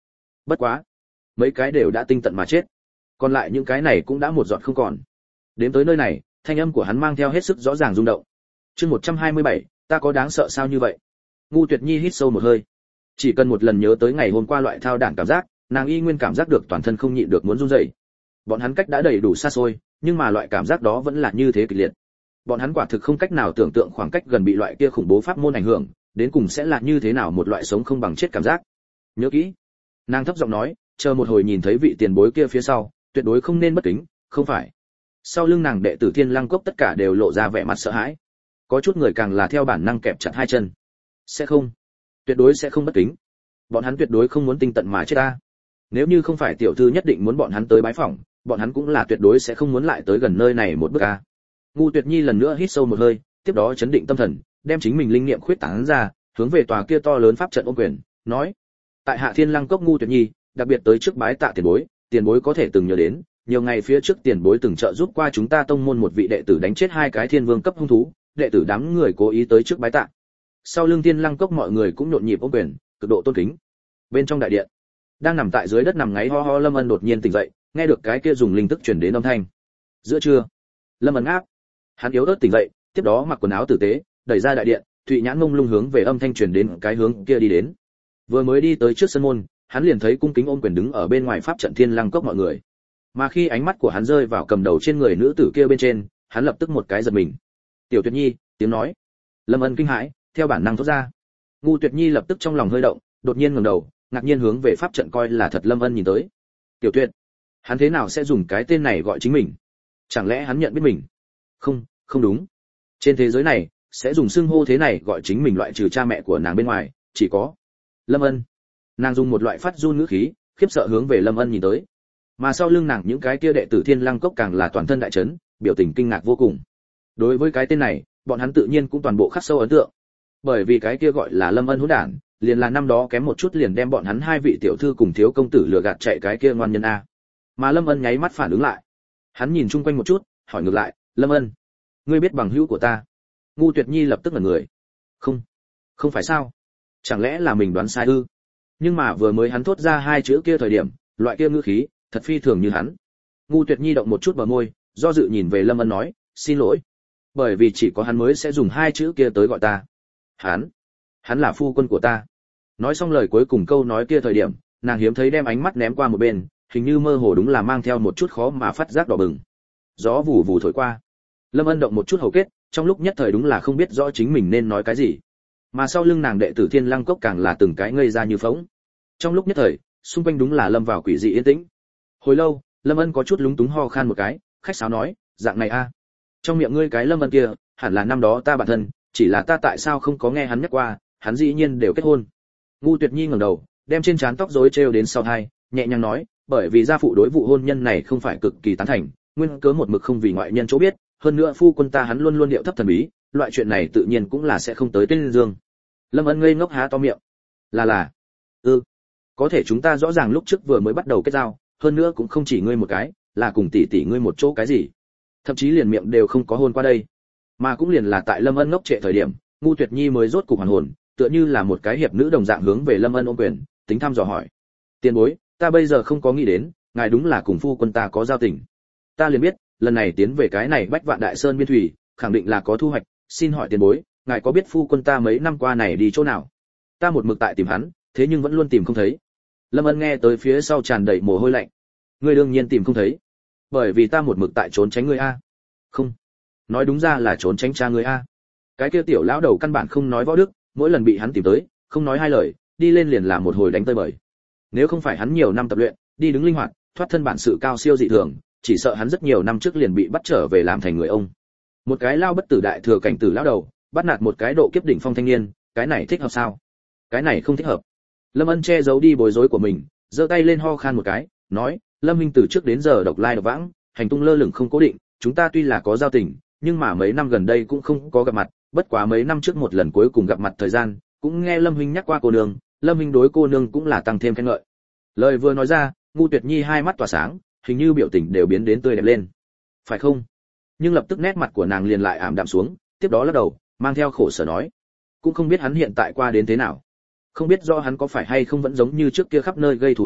Bất quá, mấy cái đều đã tinh tận mà chết, còn lại những cái này cũng đã một giọt không còn. Đến tới nơi này, thanh âm của hắn mang theo hết sức rõ ràng rung động. Chương một trăm hai mươi bảy, ta có đáng sợ sao như vậy? Ngu Tuyệt Nhi hít sâu một hơi. Chỉ cần một lần nhớ tới ngày hôm qua loại thao đản cảm giác, nàng y nguyên cảm giác được toàn thân không nhịn được muốn run rẩy. Bọn hắn cách đã đầy đủ xa xôi, nhưng mà loại cảm giác đó vẫn là như thế kịch liệt. Bọn hắn quả thực không cách nào tưởng tượng khoảng cách gần bị loại kia khủng bố pháp môn ảnh hưởng, đến cùng sẽ là như thế nào một loại sống không bằng chết cảm giác. Nhớ kỹ. Nàng thấp giọng nói, chờ một hồi nhìn thấy vị tiền bối kia phía sau, tuyệt đối không nên bất kính, không phải. Sau lưng nàng đệ tử Thiên Lăng Cốc tất cả đều lộ ra vẻ mặt sợ hãi. Có chút người càng là theo bản năng kẹp chặt hai chân. Sẽ không, tuyệt đối sẽ không bất kính. Bọn hắn tuyệt đối không muốn tinh tận mà chết ta. Nếu như không phải tiểu thư nhất định muốn bọn hắn tới bái phỏng, bọn hắn cũng là tuyệt đối sẽ không muốn lại tới gần nơi này một bước a. Ngu Tuyệt Nhi lần nữa hít sâu một hơi, tiếp đó chấn định tâm thần, đem chính mình linh niệm khuyết tán ra, hướng về tòa kia to lớn pháp trận ôm quyền, nói: tại Hạ Thiên Lăng Cốc Ngu Tuyệt Nhi, đặc biệt tới trước bái tạ tiền bối, tiền bối có thể từng nhớ đến, nhiều ngày phía trước tiền bối từng trợ giúp qua chúng ta tông môn một vị đệ tử đánh chết hai cái thiên vương cấp hung thú, đệ tử đám người cố ý tới trước bái tạ. Sau lưng Thiên Lăng Cốc mọi người cũng nhộn nhịp ôm quyền, cực độ tôn kính. Bên trong đại điện, đang nằm tại dưới đất nằm ngáy ho ho Lâm Ân đột nhiên tỉnh dậy, nghe được cái kia dùng linh tức truyền đến âm thanh. Giữa trưa, Lâm Ân áp, hắn yếu ớt tỉnh dậy, tiếp đó mặc quần áo tử tế, đẩy ra đại điện, thụy nhãn mông lung hướng về âm thanh truyền đến cái hướng kia đi đến. Vừa mới đi tới trước sân môn, hắn liền thấy cung kính ôm quyền đứng ở bên ngoài pháp trận Thiên Lăng Cốc mọi người. Mà khi ánh mắt của hắn rơi vào cầm đầu trên người nữ tử kia bên trên, hắn lập tức một cái giật mình. Tiểu Tuyệt Nhi, tiếng nói. Lâm Ân kinh hãi, theo bản năng thốt ra. Ngu Tuyệt Nhi lập tức trong lòng hơi động, đột nhiên ngẩng đầu, ngạc nhiên hướng về pháp trận coi là thật Lâm Ân nhìn tới. Tiểu Tuyệt, hắn thế nào sẽ dùng cái tên này gọi chính mình? Chẳng lẽ hắn nhận biết mình? Không, không đúng. Trên thế giới này, sẽ dùng xưng hô thế này gọi chính mình loại trừ cha mẹ của nàng bên ngoài, chỉ có Lâm Ân. Nàng dùng một loại phát run ngữ khí, khiếp sợ hướng về Lâm Ân nhìn tới. Mà sau lưng nàng những cái kia đệ tử Thiên Lăng Cốc càng là toàn thân đại chấn, biểu tình kinh ngạc vô cùng. Đối với cái tên này, bọn hắn tự nhiên cũng toàn bộ khắc sâu ấn tượng. Bởi vì cái kia gọi là Lâm Ân hỗn đản, liền là năm đó kém một chút liền đem bọn hắn hai vị tiểu thư cùng thiếu công tử lừa gạt chạy cái kia ngoan nhân a. Mà Lâm Ân nháy mắt phản ứng lại. Hắn nhìn chung quanh một chút, hỏi ngược lại, "Lâm Ân, ngươi biết bằng hữu của ta?" Ngu Tuyệt Nhi lập tức ngẩn người. "Không, không phải sao? Chẳng lẽ là mình đoán sai ư?" Nhưng mà vừa mới hắn thốt ra hai chữ kia thời điểm, loại kia ngữ khí, thật phi thường như hắn. Ngu Tuyệt Nhi động một chút bờ môi, do dự nhìn về Lâm Ân nói, "Xin lỗi, bởi vì chỉ có hắn mới sẽ dùng hai chữ kia tới gọi ta. Hắn, hắn là phu quân của ta." Nói xong lời cuối cùng câu nói kia thời điểm, nàng hiếm thấy đem ánh mắt ném qua một bên, hình như mơ hồ đúng là mang theo một chút khó mà phát giác đỏ bừng. Gió vù vù thổi qua. Lâm Ân động một chút hầu kết, trong lúc nhất thời đúng là không biết rõ chính mình nên nói cái gì. Mà sau lưng nàng đệ tử Thiên Lăng Cốc càng là từng cái ngây ra như phỗng. Trong lúc nhất thời, xung quanh đúng là lâm vào quỷ dị yên tĩnh. Hồi lâu, Lâm Ân có chút lúng túng ho khan một cái, khách sáo nói, "Dạng này a, trong miệng ngươi cái Lâm Ân kia, hẳn là năm đó ta bản thân, chỉ là ta tại sao không có nghe hắn nhắc qua, hắn dĩ nhiên đều kết hôn." Ngu Tuyệt Nhi ngẩng đầu, đem trên trán tóc rối treo đến sau tai, nhẹ nhàng nói, "Bởi vì gia phụ đối vụ hôn nhân này không phải cực kỳ tán thành, nguyên cớ một mực không vì ngoại nhân chỗ biết, hơn nữa phu quân ta hắn luôn luôn điệu thấp thần bí, loại chuyện này tự nhiên cũng là sẽ không tới tên dương." Lâm Ân ngây ngốc há to miệng. "Là là, ừ, có thể chúng ta rõ ràng lúc trước vừa mới bắt đầu kết giao, hơn nữa cũng không chỉ ngươi một cái, là cùng tỷ tỷ ngươi một chỗ cái gì, thậm chí liền miệng đều không có hôn qua đây." Mà cũng liền là tại Lâm Ân ngốc trệ thời điểm, Ngu Tuyệt Nhi mới rốt cục hoàn hồn, tựa như là một cái hiệp nữ đồng dạng hướng về Lâm Ân ôm quyền, tính thăm dò hỏi, "Tiền bối, ta bây giờ không có nghĩ đến, ngài đúng là cùng phu quân ta có giao tình. Ta liền biết, lần này tiến về cái này Bách Vạn Đại Sơn biên thủy, khẳng định là có thu hoạch, xin hỏi tiền bối, ngài có biết phu quân ta mấy năm qua này đi chỗ nào? Ta một mực tại tìm hắn, thế nhưng vẫn luôn tìm không thấy." Lâm Ân nghe tới phía sau tràn đầy mồ hôi lạnh. "Ngươi đương nhiên tìm không thấy, bởi vì ta một mực tại trốn tránh ngươi a." "Không, nói đúng ra là trốn tránh cha ngươi a." Cái kia tiểu lão đầu căn bản không nói võ đức, mỗi lần bị hắn tìm tới, không nói hai lời, đi lên liền làm một hồi đánh tơi bời. Nếu không phải hắn nhiều năm tập luyện, đi đứng linh hoạt, thoát thân bản sự cao siêu dị thường, chỉ sợ hắn rất nhiều năm trước liền bị bắt trở về làm thành người ông. Một cái lao bất tử đại thừa cảnh tử lão đầu, bắt nạt một cái độ kiếp đỉnh phong thanh niên, cái này thích hợp sao? Cái này không thích hợp. Lâm Ân che giấu đi bối rối của mình, giơ tay lên ho khan một cái, nói, "Lâm Minh từ trước đến giờ độc lai độc vãng, hành tung lơ lửng không cố định, chúng ta tuy là có giao tình, nhưng mà mấy năm gần đây cũng không có gặp mặt, bất quá mấy năm trước một lần cuối cùng gặp mặt thời gian, cũng nghe Lâm huynh nhắc qua cô nương, Lâm huynh đối cô nương cũng là tăng thêm khen ngợi." Lời vừa nói ra, Ngu Tuyệt Nhi hai mắt tỏa sáng, hình như biểu tình đều biến đến tươi đẹp lên. "Phải không?" Nhưng lập tức nét mặt của nàng liền lại ảm đạm xuống, tiếp đó lắc đầu, mang theo khổ sở nói, "Cũng không biết hắn hiện tại qua đến thế nào. Không biết do hắn có phải hay không vẫn giống như trước kia khắp nơi gây thù hằn,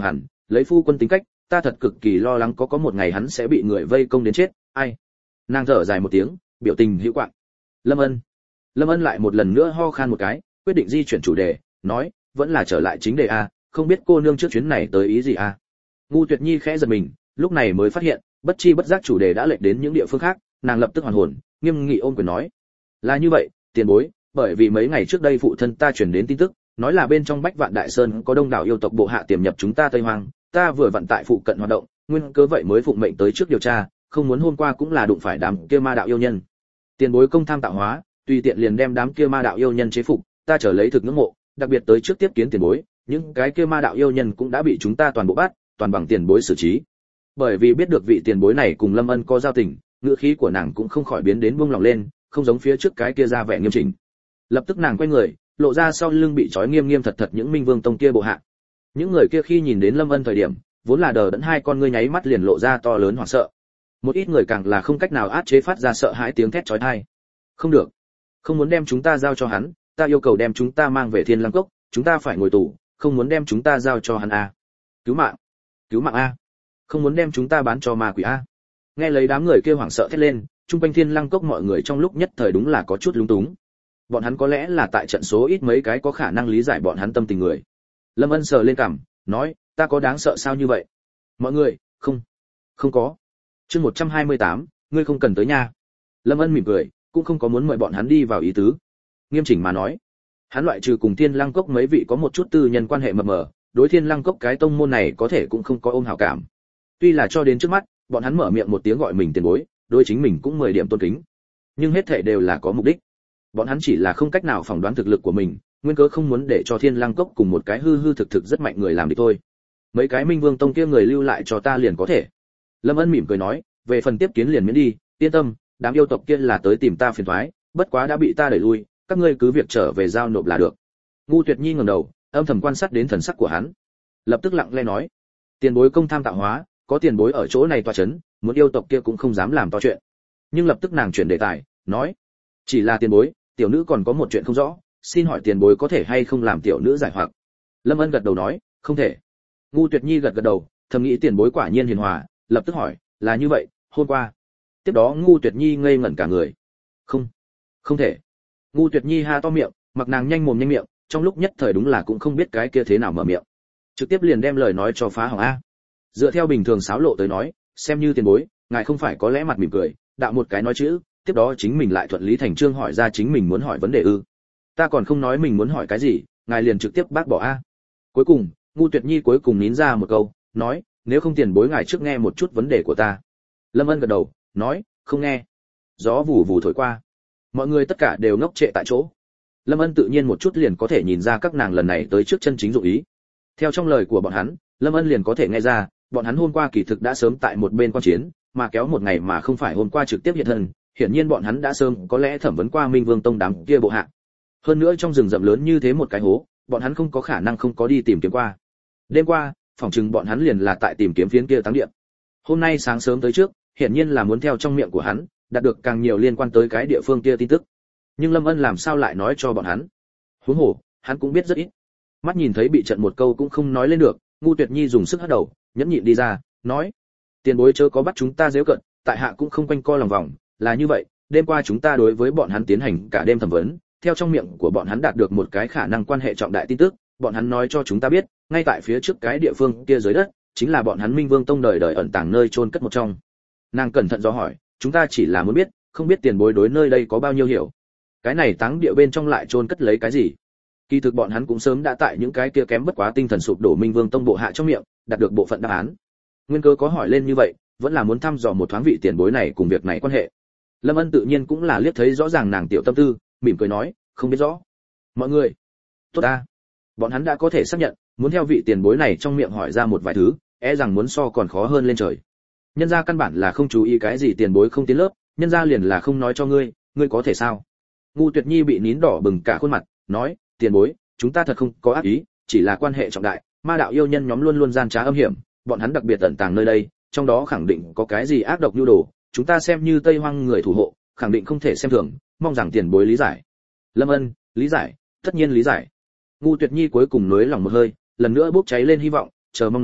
lấy phu quân tính cách, ta thật cực kỳ lo lắng có có một ngày hắn sẽ bị người vây công đến chết. Ai? Nàng thở dài một tiếng, biểu tình hữu quạng. Lâm Ân. Lâm Ân lại một lần nữa ho khan một cái, quyết định di chuyển chủ đề, nói, vẫn là trở lại chính đề a, không biết cô nương trước chuyến này tới ý gì a. Ngu Tuyệt Nhi khẽ giật mình, lúc này mới phát hiện, bất chi bất giác chủ đề đã lệch đến những địa phương khác, nàng lập tức hoàn hồn, nghiêm nghị ôm quyền nói, là như vậy, tiền bối, bởi vì mấy ngày trước đây phụ thân ta truyền đến tin tức, nói là bên trong Bách Vạn Đại Sơn có đông đảo yêu tộc bộ hạ tiềm nhập chúng ta Tây Hoang, ta vừa vận tại phụ cận hoạt động, nguyên cớ vậy mới phụng mệnh tới trước điều tra, không muốn hôm qua cũng là đụng phải đám kia ma đạo yêu nhân. Tiền bối công tham tạo hóa, tùy tiện liền đem đám kia ma đạo yêu nhân chế phục, ta trở lấy thực ngưỡng mộ, đặc biệt tới trước tiếp kiến tiền bối, những cái kia ma đạo yêu nhân cũng đã bị chúng ta toàn bộ bắt, toàn bằng tiền bối xử trí. Bởi vì biết được vị tiền bối này cùng Lâm Ân có giao tình, ngữ khí của nàng cũng không khỏi biến đến buông lòng lên, không giống phía trước cái kia ra vẻ nghiêm chỉnh. Lập tức nàng quay người, lộ ra sau lưng bị trói nghiêm nghiêm thật thật những Minh Vương tông kia bộ hạ. Những người kia khi nhìn đến Lâm Ân thời điểm, vốn là đờ đẫn hai con ngươi nháy mắt liền lộ ra to lớn hoảng sợ. Một ít người càng là không cách nào áp chế phát ra sợ hãi tiếng thét chói tai. Không được, không muốn đem chúng ta giao cho hắn, ta yêu cầu đem chúng ta mang về Thiên Lăng Cốc, chúng ta phải ngồi tù, không muốn đem chúng ta giao cho hắn a. Cứu mạng, cứu mạng a. Không muốn đem chúng ta bán cho ma quỷ a. Nghe lấy đám người kia hoảng sợ thét lên, trung quanh Thiên Lăng Cốc mọi người trong lúc nhất thời đúng là có chút lúng túng. Bọn hắn có lẽ là tại trận số ít mấy cái có khả năng lý giải bọn hắn tâm tình người. Lâm Ân sờ lên cằm, nói, ta có đáng sợ sao như vậy? Mọi người, không, không có. Chương một trăm hai mươi tám, ngươi không cần tới nha. Lâm Ân mỉm cười, cũng không có muốn mời bọn hắn đi vào ý tứ. Nghiêm chỉnh mà nói, hắn loại trừ cùng Thiên Lăng Cốc mấy vị có một chút tư nhân quan hệ mập mờ, đối Thiên Lăng Cốc cái tông môn này có thể cũng không có ôm hảo cảm. Tuy là cho đến trước mắt, bọn hắn mở miệng một tiếng gọi mình tiền bối, đối chính mình cũng mười điểm tôn kính. Nhưng hết thảy đều là có mục đích. Bọn hắn chỉ là không cách nào phỏng đoán thực lực của mình, nguyên cớ không muốn để cho Thiên Lăng Cốc cùng một cái hư hư thực thực rất mạnh người làm đi thôi. Mấy cái Minh Vương tông kia người lưu lại cho ta liền có thể. Lâm Ân mỉm cười nói, về phần tiếp kiến liền miễn đi, yên tâm, đám yêu tộc kia là tới tìm ta phiền toái, bất quá đã bị ta đẩy lui, các ngươi cứ việc trở về giao nộp là được. Ngu Tuyệt Nhi ngẩng đầu, âm thầm quan sát đến thần sắc của hắn, lập tức lặng lẽ nói, tiền bối công tham tạo hóa, có tiền bối ở chỗ này tọa chấn, muốn yêu tộc kia cũng không dám làm to chuyện. Nhưng lập tức nàng chuyển đề tài, nói, chỉ là tiền bối, tiểu nữ còn có một chuyện không rõ, xin hỏi tiền bối có thể hay không làm tiểu nữ giải hoặc. Lâm Ân gật đầu nói, không thể. Ngu Tuyệt Nhi gật gật đầu, thầm nghĩ tiền bối quả nhiên hiền hòa, lập tức hỏi, là như vậy, hôm qua. Tiếp đó Ngu Tuyệt Nhi ngây ngẩn cả người. Không, không thể. Ngu Tuyệt Nhi ha to miệng, mặc nàng nhanh mồm nhanh miệng, trong lúc nhất thời đúng là cũng không biết cái kia thế nào mở miệng. Trực tiếp liền đem lời nói cho phá hỏng a. Dựa theo bình thường sáo lộ tới nói, xem như tiền bối, ngài không phải có lẽ mặt mỉm cười, đạo một cái nói chữ, tiếp đó chính mình lại thuận lý thành chương hỏi ra chính mình muốn hỏi vấn đề ư? Ta còn không nói mình muốn hỏi cái gì, ngài liền trực tiếp bác bỏ a. Cuối cùng, Ngu Tuyệt Nhi cuối cùng nín ra một câu, nói, nếu không tiền bối ngài trước nghe một chút vấn đề của ta. Lâm Ân gật đầu, nói, không nghe. Gió vù vù thổi qua, mọi người tất cả đều ngốc trệ tại chỗ. Lâm Ân tự nhiên một chút liền có thể nhìn ra các nàng lần này tới trước chân chính dụng ý. Theo trong lời của bọn hắn, Lâm Ân liền có thể nghe ra, bọn hắn hôm qua kỳ thực đã sớm tại một bên quan chiến, mà kéo một ngày mà không phải hôm qua trực tiếp hiện thân, hiển nhiên bọn hắn đã sớm có lẽ thẩm vấn qua Minh Vương tông đám kia bộ hạ. Hơn nữa trong rừng rậm lớn như thế một cái hố, bọn hắn không có khả năng không có đi tìm kiếm qua. Đêm qua, phỏng chừng bọn hắn liền là tại tìm kiếm phiến kia táng địa. Hôm nay sáng sớm tới trước, hiển nhiên là muốn theo trong miệng của hắn, đạt được càng nhiều liên quan tới cái địa phương kia tin tức. Nhưng Lâm Ân làm sao lại nói cho bọn hắn? Huống hồ, hắn cũng biết rất ít. Mắt nhìn thấy bị trận một câu cũng không nói lên được, Ngu Tuyệt Nhi dùng sức hất đầu, nhẫn nhịn đi ra, nói: "Tiền bối chớ có bắt chúng ta giễu cợt, tại hạ cũng không quanh co lòng vòng, là như vậy, đêm qua chúng ta đối với bọn hắn tiến hành cả đêm thẩm vấn, theo trong miệng của bọn hắn đạt được một cái khả năng quan hệ trọng đại tin tức, bọn hắn nói cho chúng ta biết, ngay tại phía trước cái địa phương kia dưới đất, chính là bọn hắn Minh Vương tông đời đời ẩn tàng nơi chôn cất một trong." Nàng cẩn thận dò hỏi, "Chúng ta chỉ là muốn biết, không biết tiền bối đối nơi đây có bao nhiêu hiểu. Cái này táng địa bên trong lại chôn cất lấy cái gì?" Kỳ thực bọn hắn cũng sớm đã tại những cái kia kém bất quá tinh thần sụp đổ Minh Vương tông bộ hạ trong miệng, đạt được bộ phận đáp án. Nguyên cơ có hỏi lên như vậy, vẫn là muốn thăm dò một thoáng vị tiền bối này cùng việc này quan hệ. Lâm Ân tự nhiên cũng là liếc thấy rõ ràng nàng tiểu tâm tư, mỉm cười nói, "Không biết rõ." "Mọi người, tốt a." Bọn hắn đã có thể xác nhận, muốn theo vị tiền bối này trong miệng hỏi ra một vài thứ, e rằng muốn so còn khó hơn lên trời. Nhân gia căn bản là không chú ý cái gì tiền bối không tiến lớp, nhân gia liền là không nói cho ngươi, ngươi có thể sao? Ngu Tuyệt Nhi bị nín đỏ bừng cả khuôn mặt, nói, "Tiền bối, chúng ta thật không có ác ý, chỉ là quan hệ trọng đại, ma đạo yêu nhân nhóm luôn luôn gian trá âm hiểm, bọn hắn đặc biệt ẩn tàng nơi đây, trong đó khẳng định có cái gì ác độc nhu đồ, chúng ta xem như Tây Hoang người thủ hộ, khẳng định không thể xem thường, mong rằng tiền bối lý giải." Lâm Ân, lý giải, tất nhiên lý giải. Ngu Tuyệt Nhi cuối cùng nới lòng một hơi, lần nữa bốc cháy lên hy vọng, chờ mong nói,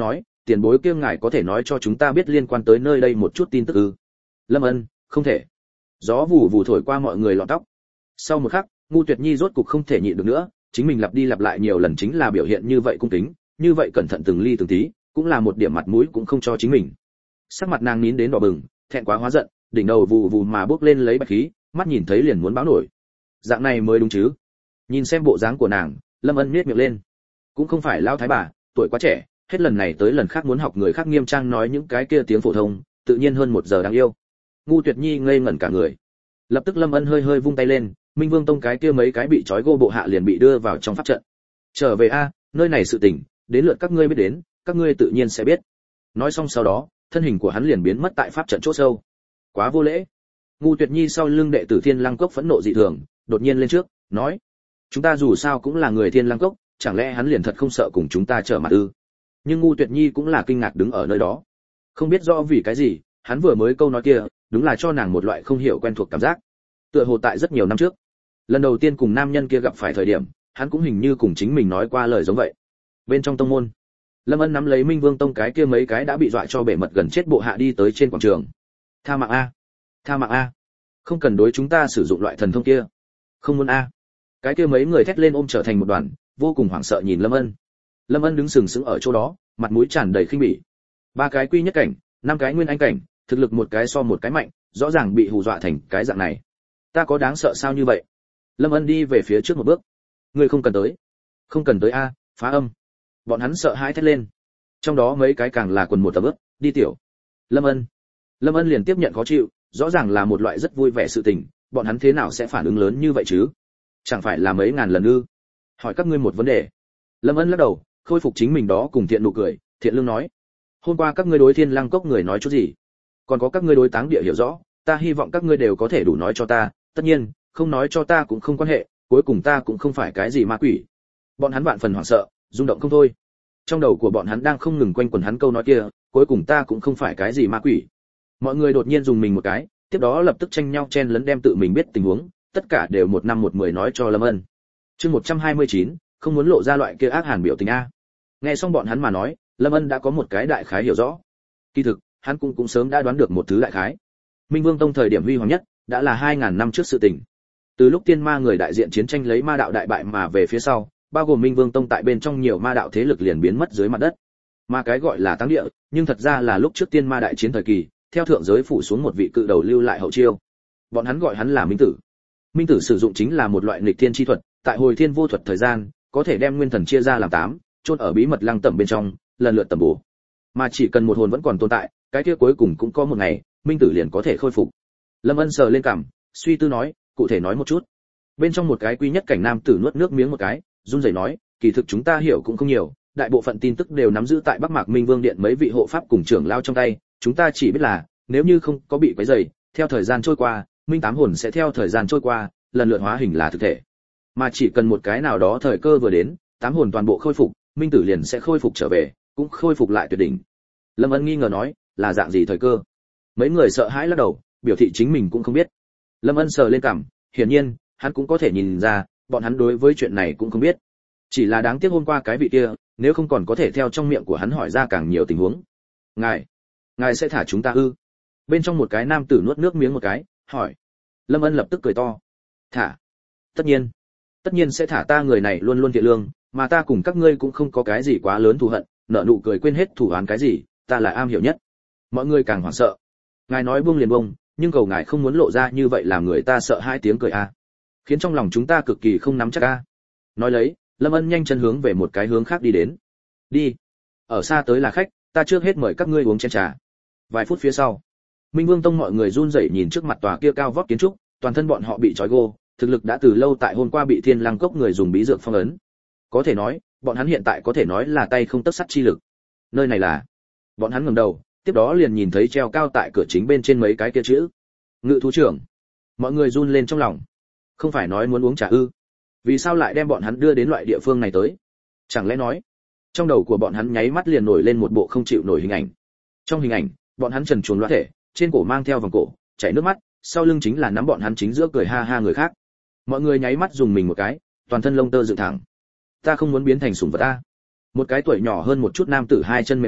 tiền bối kia ngài có thể nói cho chúng ta biết liên quan tới nơi đây một chút tin tức ư? Lâm Ân, không thể. Gió vù vù thổi qua mọi người lọn tóc. Sau một khắc, Ngu Tuyệt Nhi rốt cục không thể nhịn được nữa, chính mình lặp đi lặp lại nhiều lần chính là biểu hiện như vậy cung kính, như vậy cẩn thận từng ly từng tí, cũng là một điểm mặt mũi cũng không cho chính mình. Sắc mặt nàng nín đến đỏ bừng, thẹn quá hóa giận, đỉnh đầu vù vù mà bốc lên lấy bạch khí, mắt nhìn thấy liền muốn báo nổi. Dạng này mới đúng chứ? Nhìn xem bộ dáng của nàng, Lâm Ân nhếch miệng lên. Cũng không phải lao thái bà, tuổi quá trẻ, hết lần này tới lần khác muốn học người khác nghiêm trang nói những cái kia tiếng phổ thông, tự nhiên hơn một giờ đáng yêu. Ngu Tuyệt Nhi ngây ngẩn cả người. Lập tức Lâm Ân hơi hơi vung tay lên, Minh Vương Tông cái kia mấy cái bị trói gô bộ hạ liền bị đưa vào trong pháp trận. Trở về a, nơi này sự tình, đến lượt các ngươi biết đến, các ngươi tự nhiên sẽ biết. Nói xong sau đó, thân hình của hắn liền biến mất tại pháp trận chỗ sâu. Quá vô lễ. Ngu Tuyệt Nhi sau lưng đệ tử Thiên Lăng Cốc phẫn nộ dị thường, đột nhiên lên trước, nói: "Chúng ta dù sao cũng là người Thiên Lăng Cốc, chẳng lẽ hắn liền thật không sợ cùng chúng ta trở mặt ư?" Nhưng Ngu Tuyệt Nhi cũng là kinh ngạc đứng ở nơi đó. Không biết rõ vì cái gì, hắn vừa mới câu nói kia, đúng là cho nàng một loại không hiểu quen thuộc cảm giác. Tựa hồ tại rất nhiều năm trước, lần đầu tiên cùng nam nhân kia gặp phải thời điểm, hắn cũng hình như cùng chính mình nói qua lời giống vậy. Bên trong tông môn, Lâm Ân nắm lấy Minh Vương Tông cái kia mấy cái đã bị dọa cho bể mật gần chết bộ hạ đi tới trên quảng trường. "Tha mạng a, tha mạng a, không cần đối chúng ta sử dụng loại thần thông kia, không muốn a." Cái kia mấy người thét lên ôm trở thành một đoàn, vô cùng hoảng sợ nhìn Lâm Ân. Lâm Ân đứng sừng sững ở chỗ đó, mặt mũi tràn đầy khinh bỉ. Ba cái quy nhất cảnh, năm cái nguyên anh cảnh, thực lực một cái so một cái mạnh, rõ ràng bị hù dọa thành cái dạng này. Ta có đáng sợ sao như vậy? Lâm Ân đi về phía trước một bước. Ngươi không cần tới. Không cần tới a, phá âm. Bọn hắn sợ hãi thét lên. Trong đó mấy cái càng là quần một tầm ướt, đi tiểu. Lâm Ân. Lâm Ân liền tiếp nhận khó chịu, rõ ràng là một loại rất vui vẻ sự tình, bọn hắn thế nào sẽ phản ứng lớn như vậy chứ? Chẳng phải là mấy ngàn lần ư? Hỏi các ngươi một vấn đề. Lâm Ân lắc đầu, khôi phục chính mình đó cùng thiện nụ cười, thiện lương nói: "Hôm qua các ngươi đối Thiên Lăng Cốc người nói chút gì? Còn có các ngươi đối Táng Địa hiểu rõ, ta hy vọng các ngươi đều có thể đủ nói cho ta, tất nhiên, không nói cho ta cũng không quan hệ, cuối cùng ta cũng không phải cái gì ma quỷ." Bọn hắn vạn phần hoảng sợ, rung động không thôi. Trong đầu của bọn hắn đang không ngừng quanh quẩn hắn câu nói kia, cuối cùng ta cũng không phải cái gì ma quỷ. Mọi người đột nhiên dùng mình một cái, tiếp đó lập tức tranh nhau chen lấn đem tự mình biết tình huống, tất cả đều một năm một mười nói cho Lâm Ân. Chương một trăm hai mươi chín, không muốn lộ ra loại kia ác hàn biểu tình a. Nghe xong bọn hắn mà nói, Lâm Ân đã có một cái đại khái hiểu rõ. Kỳ thực, hắn cũng cũng sớm đã đoán được một thứ đại khái. Minh Vương Tông thời điểm huy hoàng nhất, đã là hai ngàn năm trước sự tình. Từ lúc tiên ma người đại diện chiến tranh lấy ma đạo đại bại mà về phía sau, bao gồm Minh Vương Tông tại bên trong nhiều ma đạo thế lực liền biến mất dưới mặt đất. Mà cái gọi là Táng Địa, nhưng thật ra là lúc trước tiên ma đại chiến thời kỳ, theo thượng giới phủ xuống một vị cự đầu lưu lại hậu chiêu. Bọn hắn gọi hắn là Minh Tử. Minh Tử sử dụng chính là một loại nghịch thiên chi thuật, tại hồi thiên vô thuật thời gian, có thể đem nguyên thần chia ra làm tám, chôn ở bí mật lăng tẩm bên trong, lần lượt tẩm bổ. Mà chỉ cần một hồn vẫn còn tồn tại, cái kia cuối cùng cũng có một ngày, Minh Tử liền có thể khôi phục. Lâm Ân sờ lên cằm, suy tư nói, cụ thể nói một chút. Bên trong một cái quy nhất cảnh nam tử nuốt nước miếng một cái, run rẩy nói, kỳ thực chúng ta hiểu cũng không nhiều, đại bộ phận tin tức đều nắm giữ tại Bắc Mạc Minh Vương điện mấy vị hộ pháp cùng trưởng lao trong tay, chúng ta chỉ biết là, nếu như không có bị quấy rầy, theo thời gian trôi qua, Minh tám hồn sẽ theo thời gian trôi qua, lần lượt hóa hình là thực thể. Mà chỉ cần một cái nào đó thời cơ vừa đến, tám hồn toàn bộ khôi phục, Minh Tử liền sẽ khôi phục trở về, cũng khôi phục lại tuyệt đỉnh. Lâm Ân nghi ngờ nói, là dạng gì thời cơ? Mấy người sợ hãi lắc đầu, biểu thị chính mình cũng không biết. Lâm Ân sờ lên cằm, hiển nhiên, hắn cũng có thể nhìn ra, bọn hắn đối với chuyện này cũng không biết. Chỉ là đáng tiếc hôm qua cái vị kia, nếu không còn có thể theo trong miệng của hắn hỏi ra càng nhiều tình huống. Ngài, ngài sẽ thả chúng ta ư? Bên trong một cái nam tử nuốt nước miếng một cái, hỏi. Lâm Ân lập tức cười to. Thả? Tất nhiên, tất nhiên sẽ thả ta, người này luôn luôn thiện lương, mà ta cùng các ngươi cũng không có cái gì quá lớn thù hận, nợ nụ cười quên hết thủ án cái gì, ta là am hiểu nhất. Mọi người càng hoảng sợ. Ngài nói buông liền buông, nhưng cầu ngài không muốn lộ ra như vậy làm người ta sợ hai tiếng cười a, khiến trong lòng chúng ta cực kỳ không nắm chắc a. Nói lấy, Lâm Ân nhanh chân hướng về một cái hướng khác đi đến. Đi, ở xa tới là khách, ta trước hết mời các ngươi uống chén trà. Vài phút phía sau, Minh Vương Tông mọi người run rẩy nhìn trước mặt tòa kia cao vóc kiến trúc, toàn thân bọn họ bị trói gô, thực lực đã từ lâu tại hôm qua bị Thiên Lăng Cốc người dùng bí dược phong ấn. Có thể nói, bọn hắn hiện tại có thể nói là tay không tấc sắt chi lực. Nơi này là... Bọn hắn ngẩng đầu, tiếp đó liền nhìn thấy treo cao tại cửa chính bên trên mấy cái kia chữ. Ngự thú trưởng. Mọi người run lên trong lòng. Không phải nói muốn uống trà ư? Vì sao lại đem bọn hắn đưa đến loại địa phương này tới? Chẳng lẽ nói, trong đầu của bọn hắn nháy mắt liền nổi lên một bộ không chịu nổi hình ảnh. Trong hình ảnh, bọn hắn trần truồng loạn thể, trên cổ mang theo vòng cổ, chảy nước mắt, sau lưng chính là nắm bọn hắn chính giữa cười ha ha người khác. Mọi người nháy mắt dùng mình một cái, toàn thân lông tơ dựng thẳng. Ta không muốn biến thành sủng vật a. Một cái tuổi nhỏ hơn một chút nam tử hai chân mềm nhũn,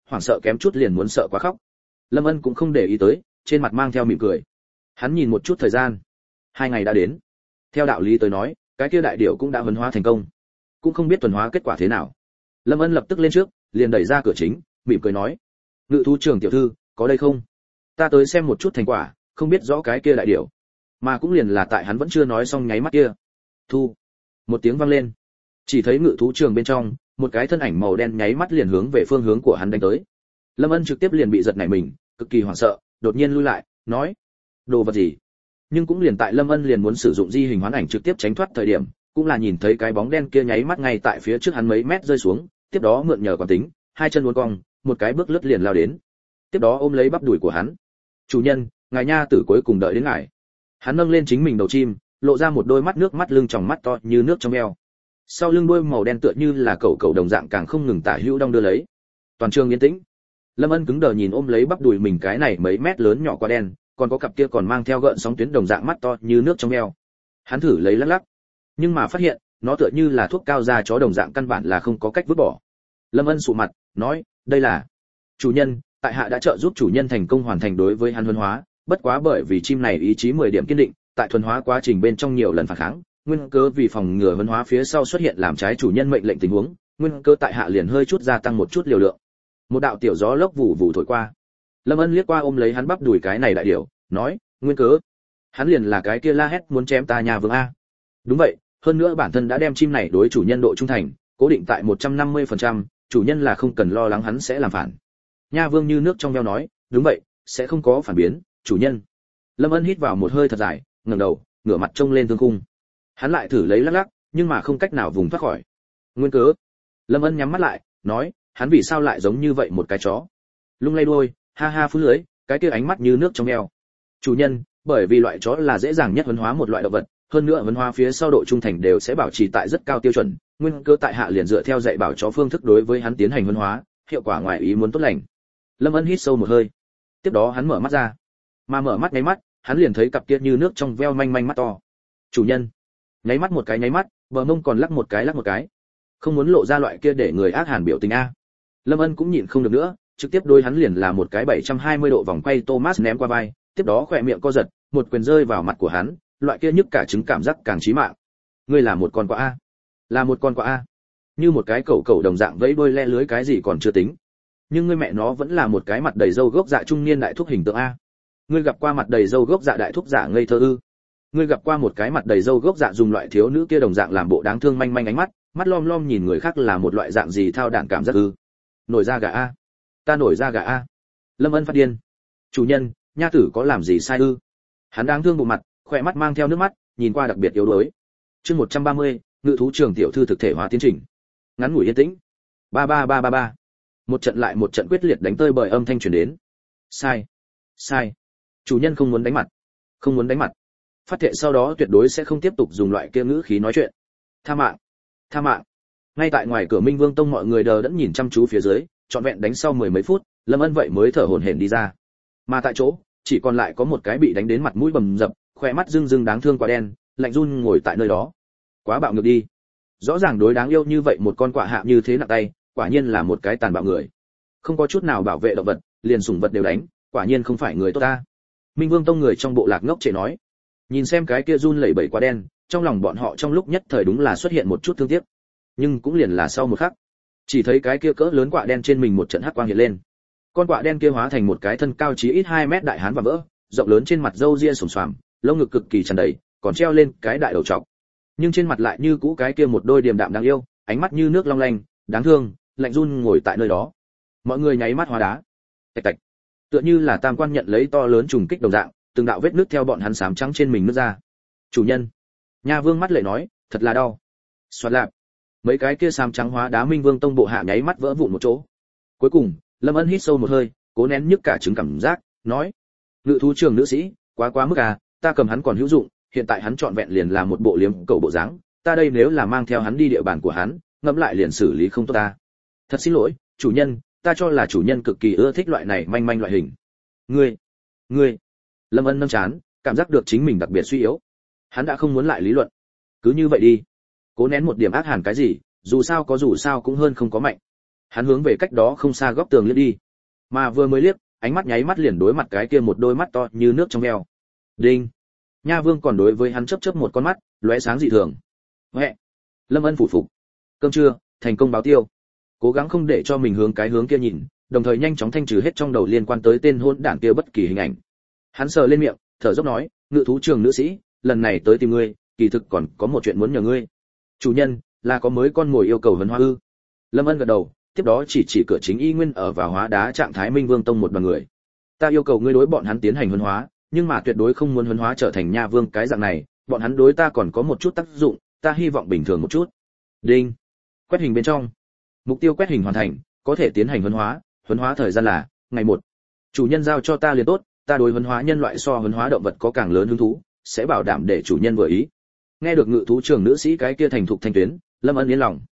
hoảng sợ kém chút liền muốn sợ quá khóc. Lâm Ân cũng không để ý tới, trên mặt mang theo mỉm cười. Hắn nhìn một chút thời gian, hai ngày đã đến. Theo đạo lý tới nói, cái kia đại điểu cũng đã huấn hóa thành công, cũng không biết thuần hóa kết quả thế nào. Lâm Ân lập tức lên trước, liền đẩy ra cửa chính, mỉm cười nói: "Ngự thú trưởng tiểu thư, có đây không? Ta tới xem một chút thành quả, không biết rõ cái kia đại điểu." Mà cũng liền là tại hắn vẫn chưa nói xong nháy mắt kia, thu, một tiếng vang lên. Chỉ thấy ngự thú trường bên trong, một cái thân ảnh màu đen nháy mắt liền hướng về phương hướng của hắn đánh tới. Lâm Ân trực tiếp liền bị giật nảy mình, cực kỳ hoảng sợ, đột nhiên lui lại, nói: "Đồ vật gì?" Nhưng cũng liền tại Lâm Ân liền muốn sử dụng di hình hoán ảnh trực tiếp tránh thoát thời điểm, cũng là nhìn thấy cái bóng đen kia nháy mắt ngay tại phía trước hắn mấy mét rơi xuống, tiếp đó mượn nhờ quán tính, hai chân uốn cong, một cái bước lướt liền lao đến. Tiếp đó ôm lấy bắp đùi của hắn. "Chủ nhân, ngài nha tử cuối cùng đợi đến ngài." Hắn nâng lên chính mình đầu chim, lộ ra một đôi mắt nước mắt lưng tròng mắt to như nước trong eo. Sau lưng đuôi màu đen tựa như là cẩu cẩu đồng dạng càng không ngừng tả hữu đong đưa lấy. Toàn trường yên tĩnh. Lâm Ân cứng đờ nhìn ôm lấy bắp đùi mình cái này mấy mét lớn nhỏ quá đen, còn có cặp kia còn mang theo gợn sóng tuyến đồng dạng mắt to như nước trong eo. Hắn thử lấy lắc lắc, nhưng mà phát hiện, nó tựa như là thuốc cao da chó đồng dạng căn bản là không có cách vứt bỏ. Lâm Ân sụ mặt, nói: "Đây là chủ nhân, tại hạ đã trợ giúp chủ nhân thành công hoàn thành đối với hắn huấn hóa, bất quá bởi vì chim này ý chí mười điểm kiên định, tại thuần hóa quá trình bên trong nhiều lần phản kháng, nguyên cớ vì phòng ngừa huấn hóa phía sau xuất hiện làm trái chủ nhân mệnh lệnh tình huống, nguyên cớ tại hạ liền hơi chút gia tăng một chút liều lượng." Một đạo tiểu gió lốc vụ vụ thổi qua. Lâm Ân liếc qua ôm lấy hắn bắp đùi cái này đại điểu, nói: "Nguyên cớ, hắn liền là cái kia la hét muốn chém ta nhà vương a." Đúng vậy, hơn nữa bản thân đã đem chim này đối chủ nhân độ trung thành cố định tại một trăm năm mươi phần trăm, chủ nhân là không cần lo lắng hắn sẽ làm phản. Nha Vương như nước trong veo nói: "Đúng vậy, sẽ không có phản biến, chủ nhân." Lâm Ân hít vào một hơi thật dài, ngẩng đầu, ngửa mặt trông lên thương khung. Hắn lại thử lấy lắc lắc, nhưng mà không cách nào vùng thoát khỏi. Nguyên cớ. Lâm Ân nhắm mắt lại, nói: "Hắn vì sao lại giống như vậy một cái chó?" Lung lay đuôi, ha ha phun lưới, cái kia ánh mắt như nước trong eo. "Chủ nhân, bởi vì loại chó là dễ dàng nhất huấn hóa một loại động vật, hơn nữa huấn hóa phía sau độ trung thành đều sẽ bảo trì tại rất cao tiêu chuẩn, nguyên cơ tại hạ liền dựa theo dạy bảo chó phương thức đối với hắn tiến hành huấn hóa, hiệu quả ngoài ý muốn tốt lành." Lâm Ân hít sâu một hơi, tiếp đó hắn mở mắt ra, mà mở mắt nháy mắt, hắn liền thấy cặp kia như nước trong veo manh manh mắt to. "Chủ nhân." Nháy mắt một cái nháy mắt, bờ mông còn lắc một cái lắc một cái, không muốn lộ ra loại kia để người ác hàn biểu tình a. Lâm Ân cũng nhịn không được nữa, trực tiếp đôi hắn liền là một cái bảy trăm hai mươi độ vòng quay Thomas ném qua vai, tiếp đó khỏe miệng co giật, một quyền rơi vào mặt của hắn, loại kia nhức cả trứng cảm giác càng chí mạng. "Ngươi là một con quạ a." "Là một con quạ a." Như một cái cẩu cẩu đồng dạng vẫy đuôi le lưới cái gì còn chưa tính, nhưng ngươi mẹ nó vẫn là một cái mặt đầy râu gốc dạ trung niên đại thúc hình tượng a. Ngươi gặp qua mặt đầy râu gốc dạ đại thúc giả ngây thơ ư? Ngươi gặp qua một cái mặt đầy râu gốc dạ dùng loại thiếu nữ kia đồng dạng làm bộ đáng thương manh manh ánh mắt, mắt lom lom nhìn người khác là một loại dạng gì thao đản cảm giác ư? Nổi da gà a. Ta nổi da gà a. Lâm Ân phát điên. "Chủ nhân, nha tử có làm gì sai ư?" Hắn đáng thương bộ mặt, khỏe mắt mang theo nước mắt, nhìn qua đặc biệt yếu đuối. Chương một trăm ba mươi, ngự thú trường tiểu thư thực thể hóa tiến trình. Ngắn ngủi yên tĩnh. Ba ba ba ba ba. Một trận lại một trận quyết liệt đánh tơi bời âm thanh truyền đến. "Sai, sai. Chủ nhân không muốn đánh mặt, không muốn đánh mặt." Phát thệ sau đó tuyệt đối sẽ không tiếp tục dùng loại kia ngữ khí nói chuyện. "Tha mạng, tha mạng." Ngay tại ngoài cửa Minh Vương Tông mọi người đờ đẫn nhìn chăm chú phía dưới, trọn vẹn đánh sau mười mấy phút, Lâm Ân vậy mới thở hổn hển đi ra. Mà tại chỗ, chỉ còn lại có một cái bị đánh đến mặt mũi bầm dập, khóe mắt rưng rưng đáng thương quá đen, lạnh run ngồi tại nơi đó. Quá bạo ngược đi. Rõ ràng đối đáng yêu như vậy một con quạ hạ như thế nặng tay, quả nhiên là một cái tàn bạo người. Không có chút nào bảo vệ động vật, liền sủng vật đều đánh, quả nhiên không phải người tốt ta. Minh Vương Tông người trong bộ lạc ngốc trệ nói. Nhìn xem cái kia run lẩy bẩy quá đen, trong lòng bọn họ trong lúc nhất thời đúng là xuất hiện một chút thương tiếc. Nhưng cũng liền là sau một khắc, chỉ thấy cái kia cỡ lớn quạ đen trên mình một trận hắc quang hiện lên. Con quạ đen kia hóa thành một cái thân cao chí ít hai mét đại hán và vỡ, rộng lớn trên mặt râu ria sồm xoàm, lông ngực cực kỳ tràn đầy, còn treo lên cái đại đầu trọc. Nhưng trên mặt lại như cũ cái kia một đôi điềm đạm đáng yêu, ánh mắt như nước long lanh, đáng thương, lạnh run ngồi tại nơi đó. Mọi người nháy mắt hóa đá. Tạch tạch. Tựa như là tam quan nhận lấy to lớn trùng kích đồng dạng, từng đạo vết nước theo bọn hắn xám trắng trên mình nứt ra. "Chủ nhân." Nha Vương mắt lệ nói, "Thật là đau." Xoạt lạp. Mấy cái kia xám trắng hóa đá Minh Vương Tông bộ hạ nháy mắt vỡ vụn một chỗ. Cuối cùng, Lâm Ân hít sâu một hơi, cố nén nhức cả trứng cảm giác, nói: "Ngự thú trường nữ sĩ, quá quá mức à, ta cầm hắn còn hữu dụng, hiện tại hắn trọn vẹn liền là một bộ liếm cầu bộ dáng, ta đây nếu là mang theo hắn đi địa bàn của hắn, ngẫm lại liền xử lý không tốt ta. Thật xin lỗi, chủ nhân, ta cho là chủ nhân cực kỳ ưa thích loại này manh manh loại hình." "Ngươi, ngươi." Lâm Ân nâng chán, cảm giác được chính mình đặc biệt suy yếu. Hắn đã không muốn lại lý luận. Cứ như vậy đi. Cố nén một điểm ác hàn cái gì, dù sao có dù sao cũng hơn không có mạnh. Hắn hướng về cách đó không xa góc tường liếc đi, mà vừa mới liếc, ánh mắt nháy mắt liền đối mặt cái kia một đôi mắt to như nước trong veo. Đinh. Nha Vương còn đối với hắn chớp chớp một con mắt, lóe sáng dị thường. Huệ. Lâm Ân phủ phục. Cơm trưa, thành công báo tiêu. Cố gắng không để cho mình hướng cái hướng kia nhìn, đồng thời nhanh chóng thanh trừ hết trong đầu liên quan tới tên hỗn đản kia bất kỳ hình ảnh. Hắn sờ lên miệng, thở dốc nói, ngự thú trường nữ sĩ, lần này tới tìm ngươi, kỳ thực còn có một chuyện muốn nhờ ngươi. Chủ nhân, là có mới con mồi yêu cầu huấn hóa ư? Lâm Ân gật đầu, tiếp đó chỉ chỉ cửa chính y nguyên ở vào hóa đá trạng thái Minh Vương Tông một đoàn người. Ta yêu cầu ngươi đối bọn hắn tiến hành huấn hóa, nhưng mà tuyệt đối không muốn huấn hóa trở thành nha vương cái dạng này, bọn hắn đối ta còn có một chút tác dụng, ta hy vọng bình thường một chút. Đinh. Quét hình bên trong. Mục tiêu quét hình hoàn thành, có thể tiến hành huấn hóa, huấn hóa thời gian là ngày một. Chủ nhân giao cho ta liền tốt, ta đối huấn hóa nhân loại so huấn hóa động vật có càng lớn hứng thú, sẽ bảo đảm để chủ nhân vừa ý. Nghe được ngự thú trưởng nữ sĩ cái kia thành thục thanh tuyến, Lâm Ân yên lòng.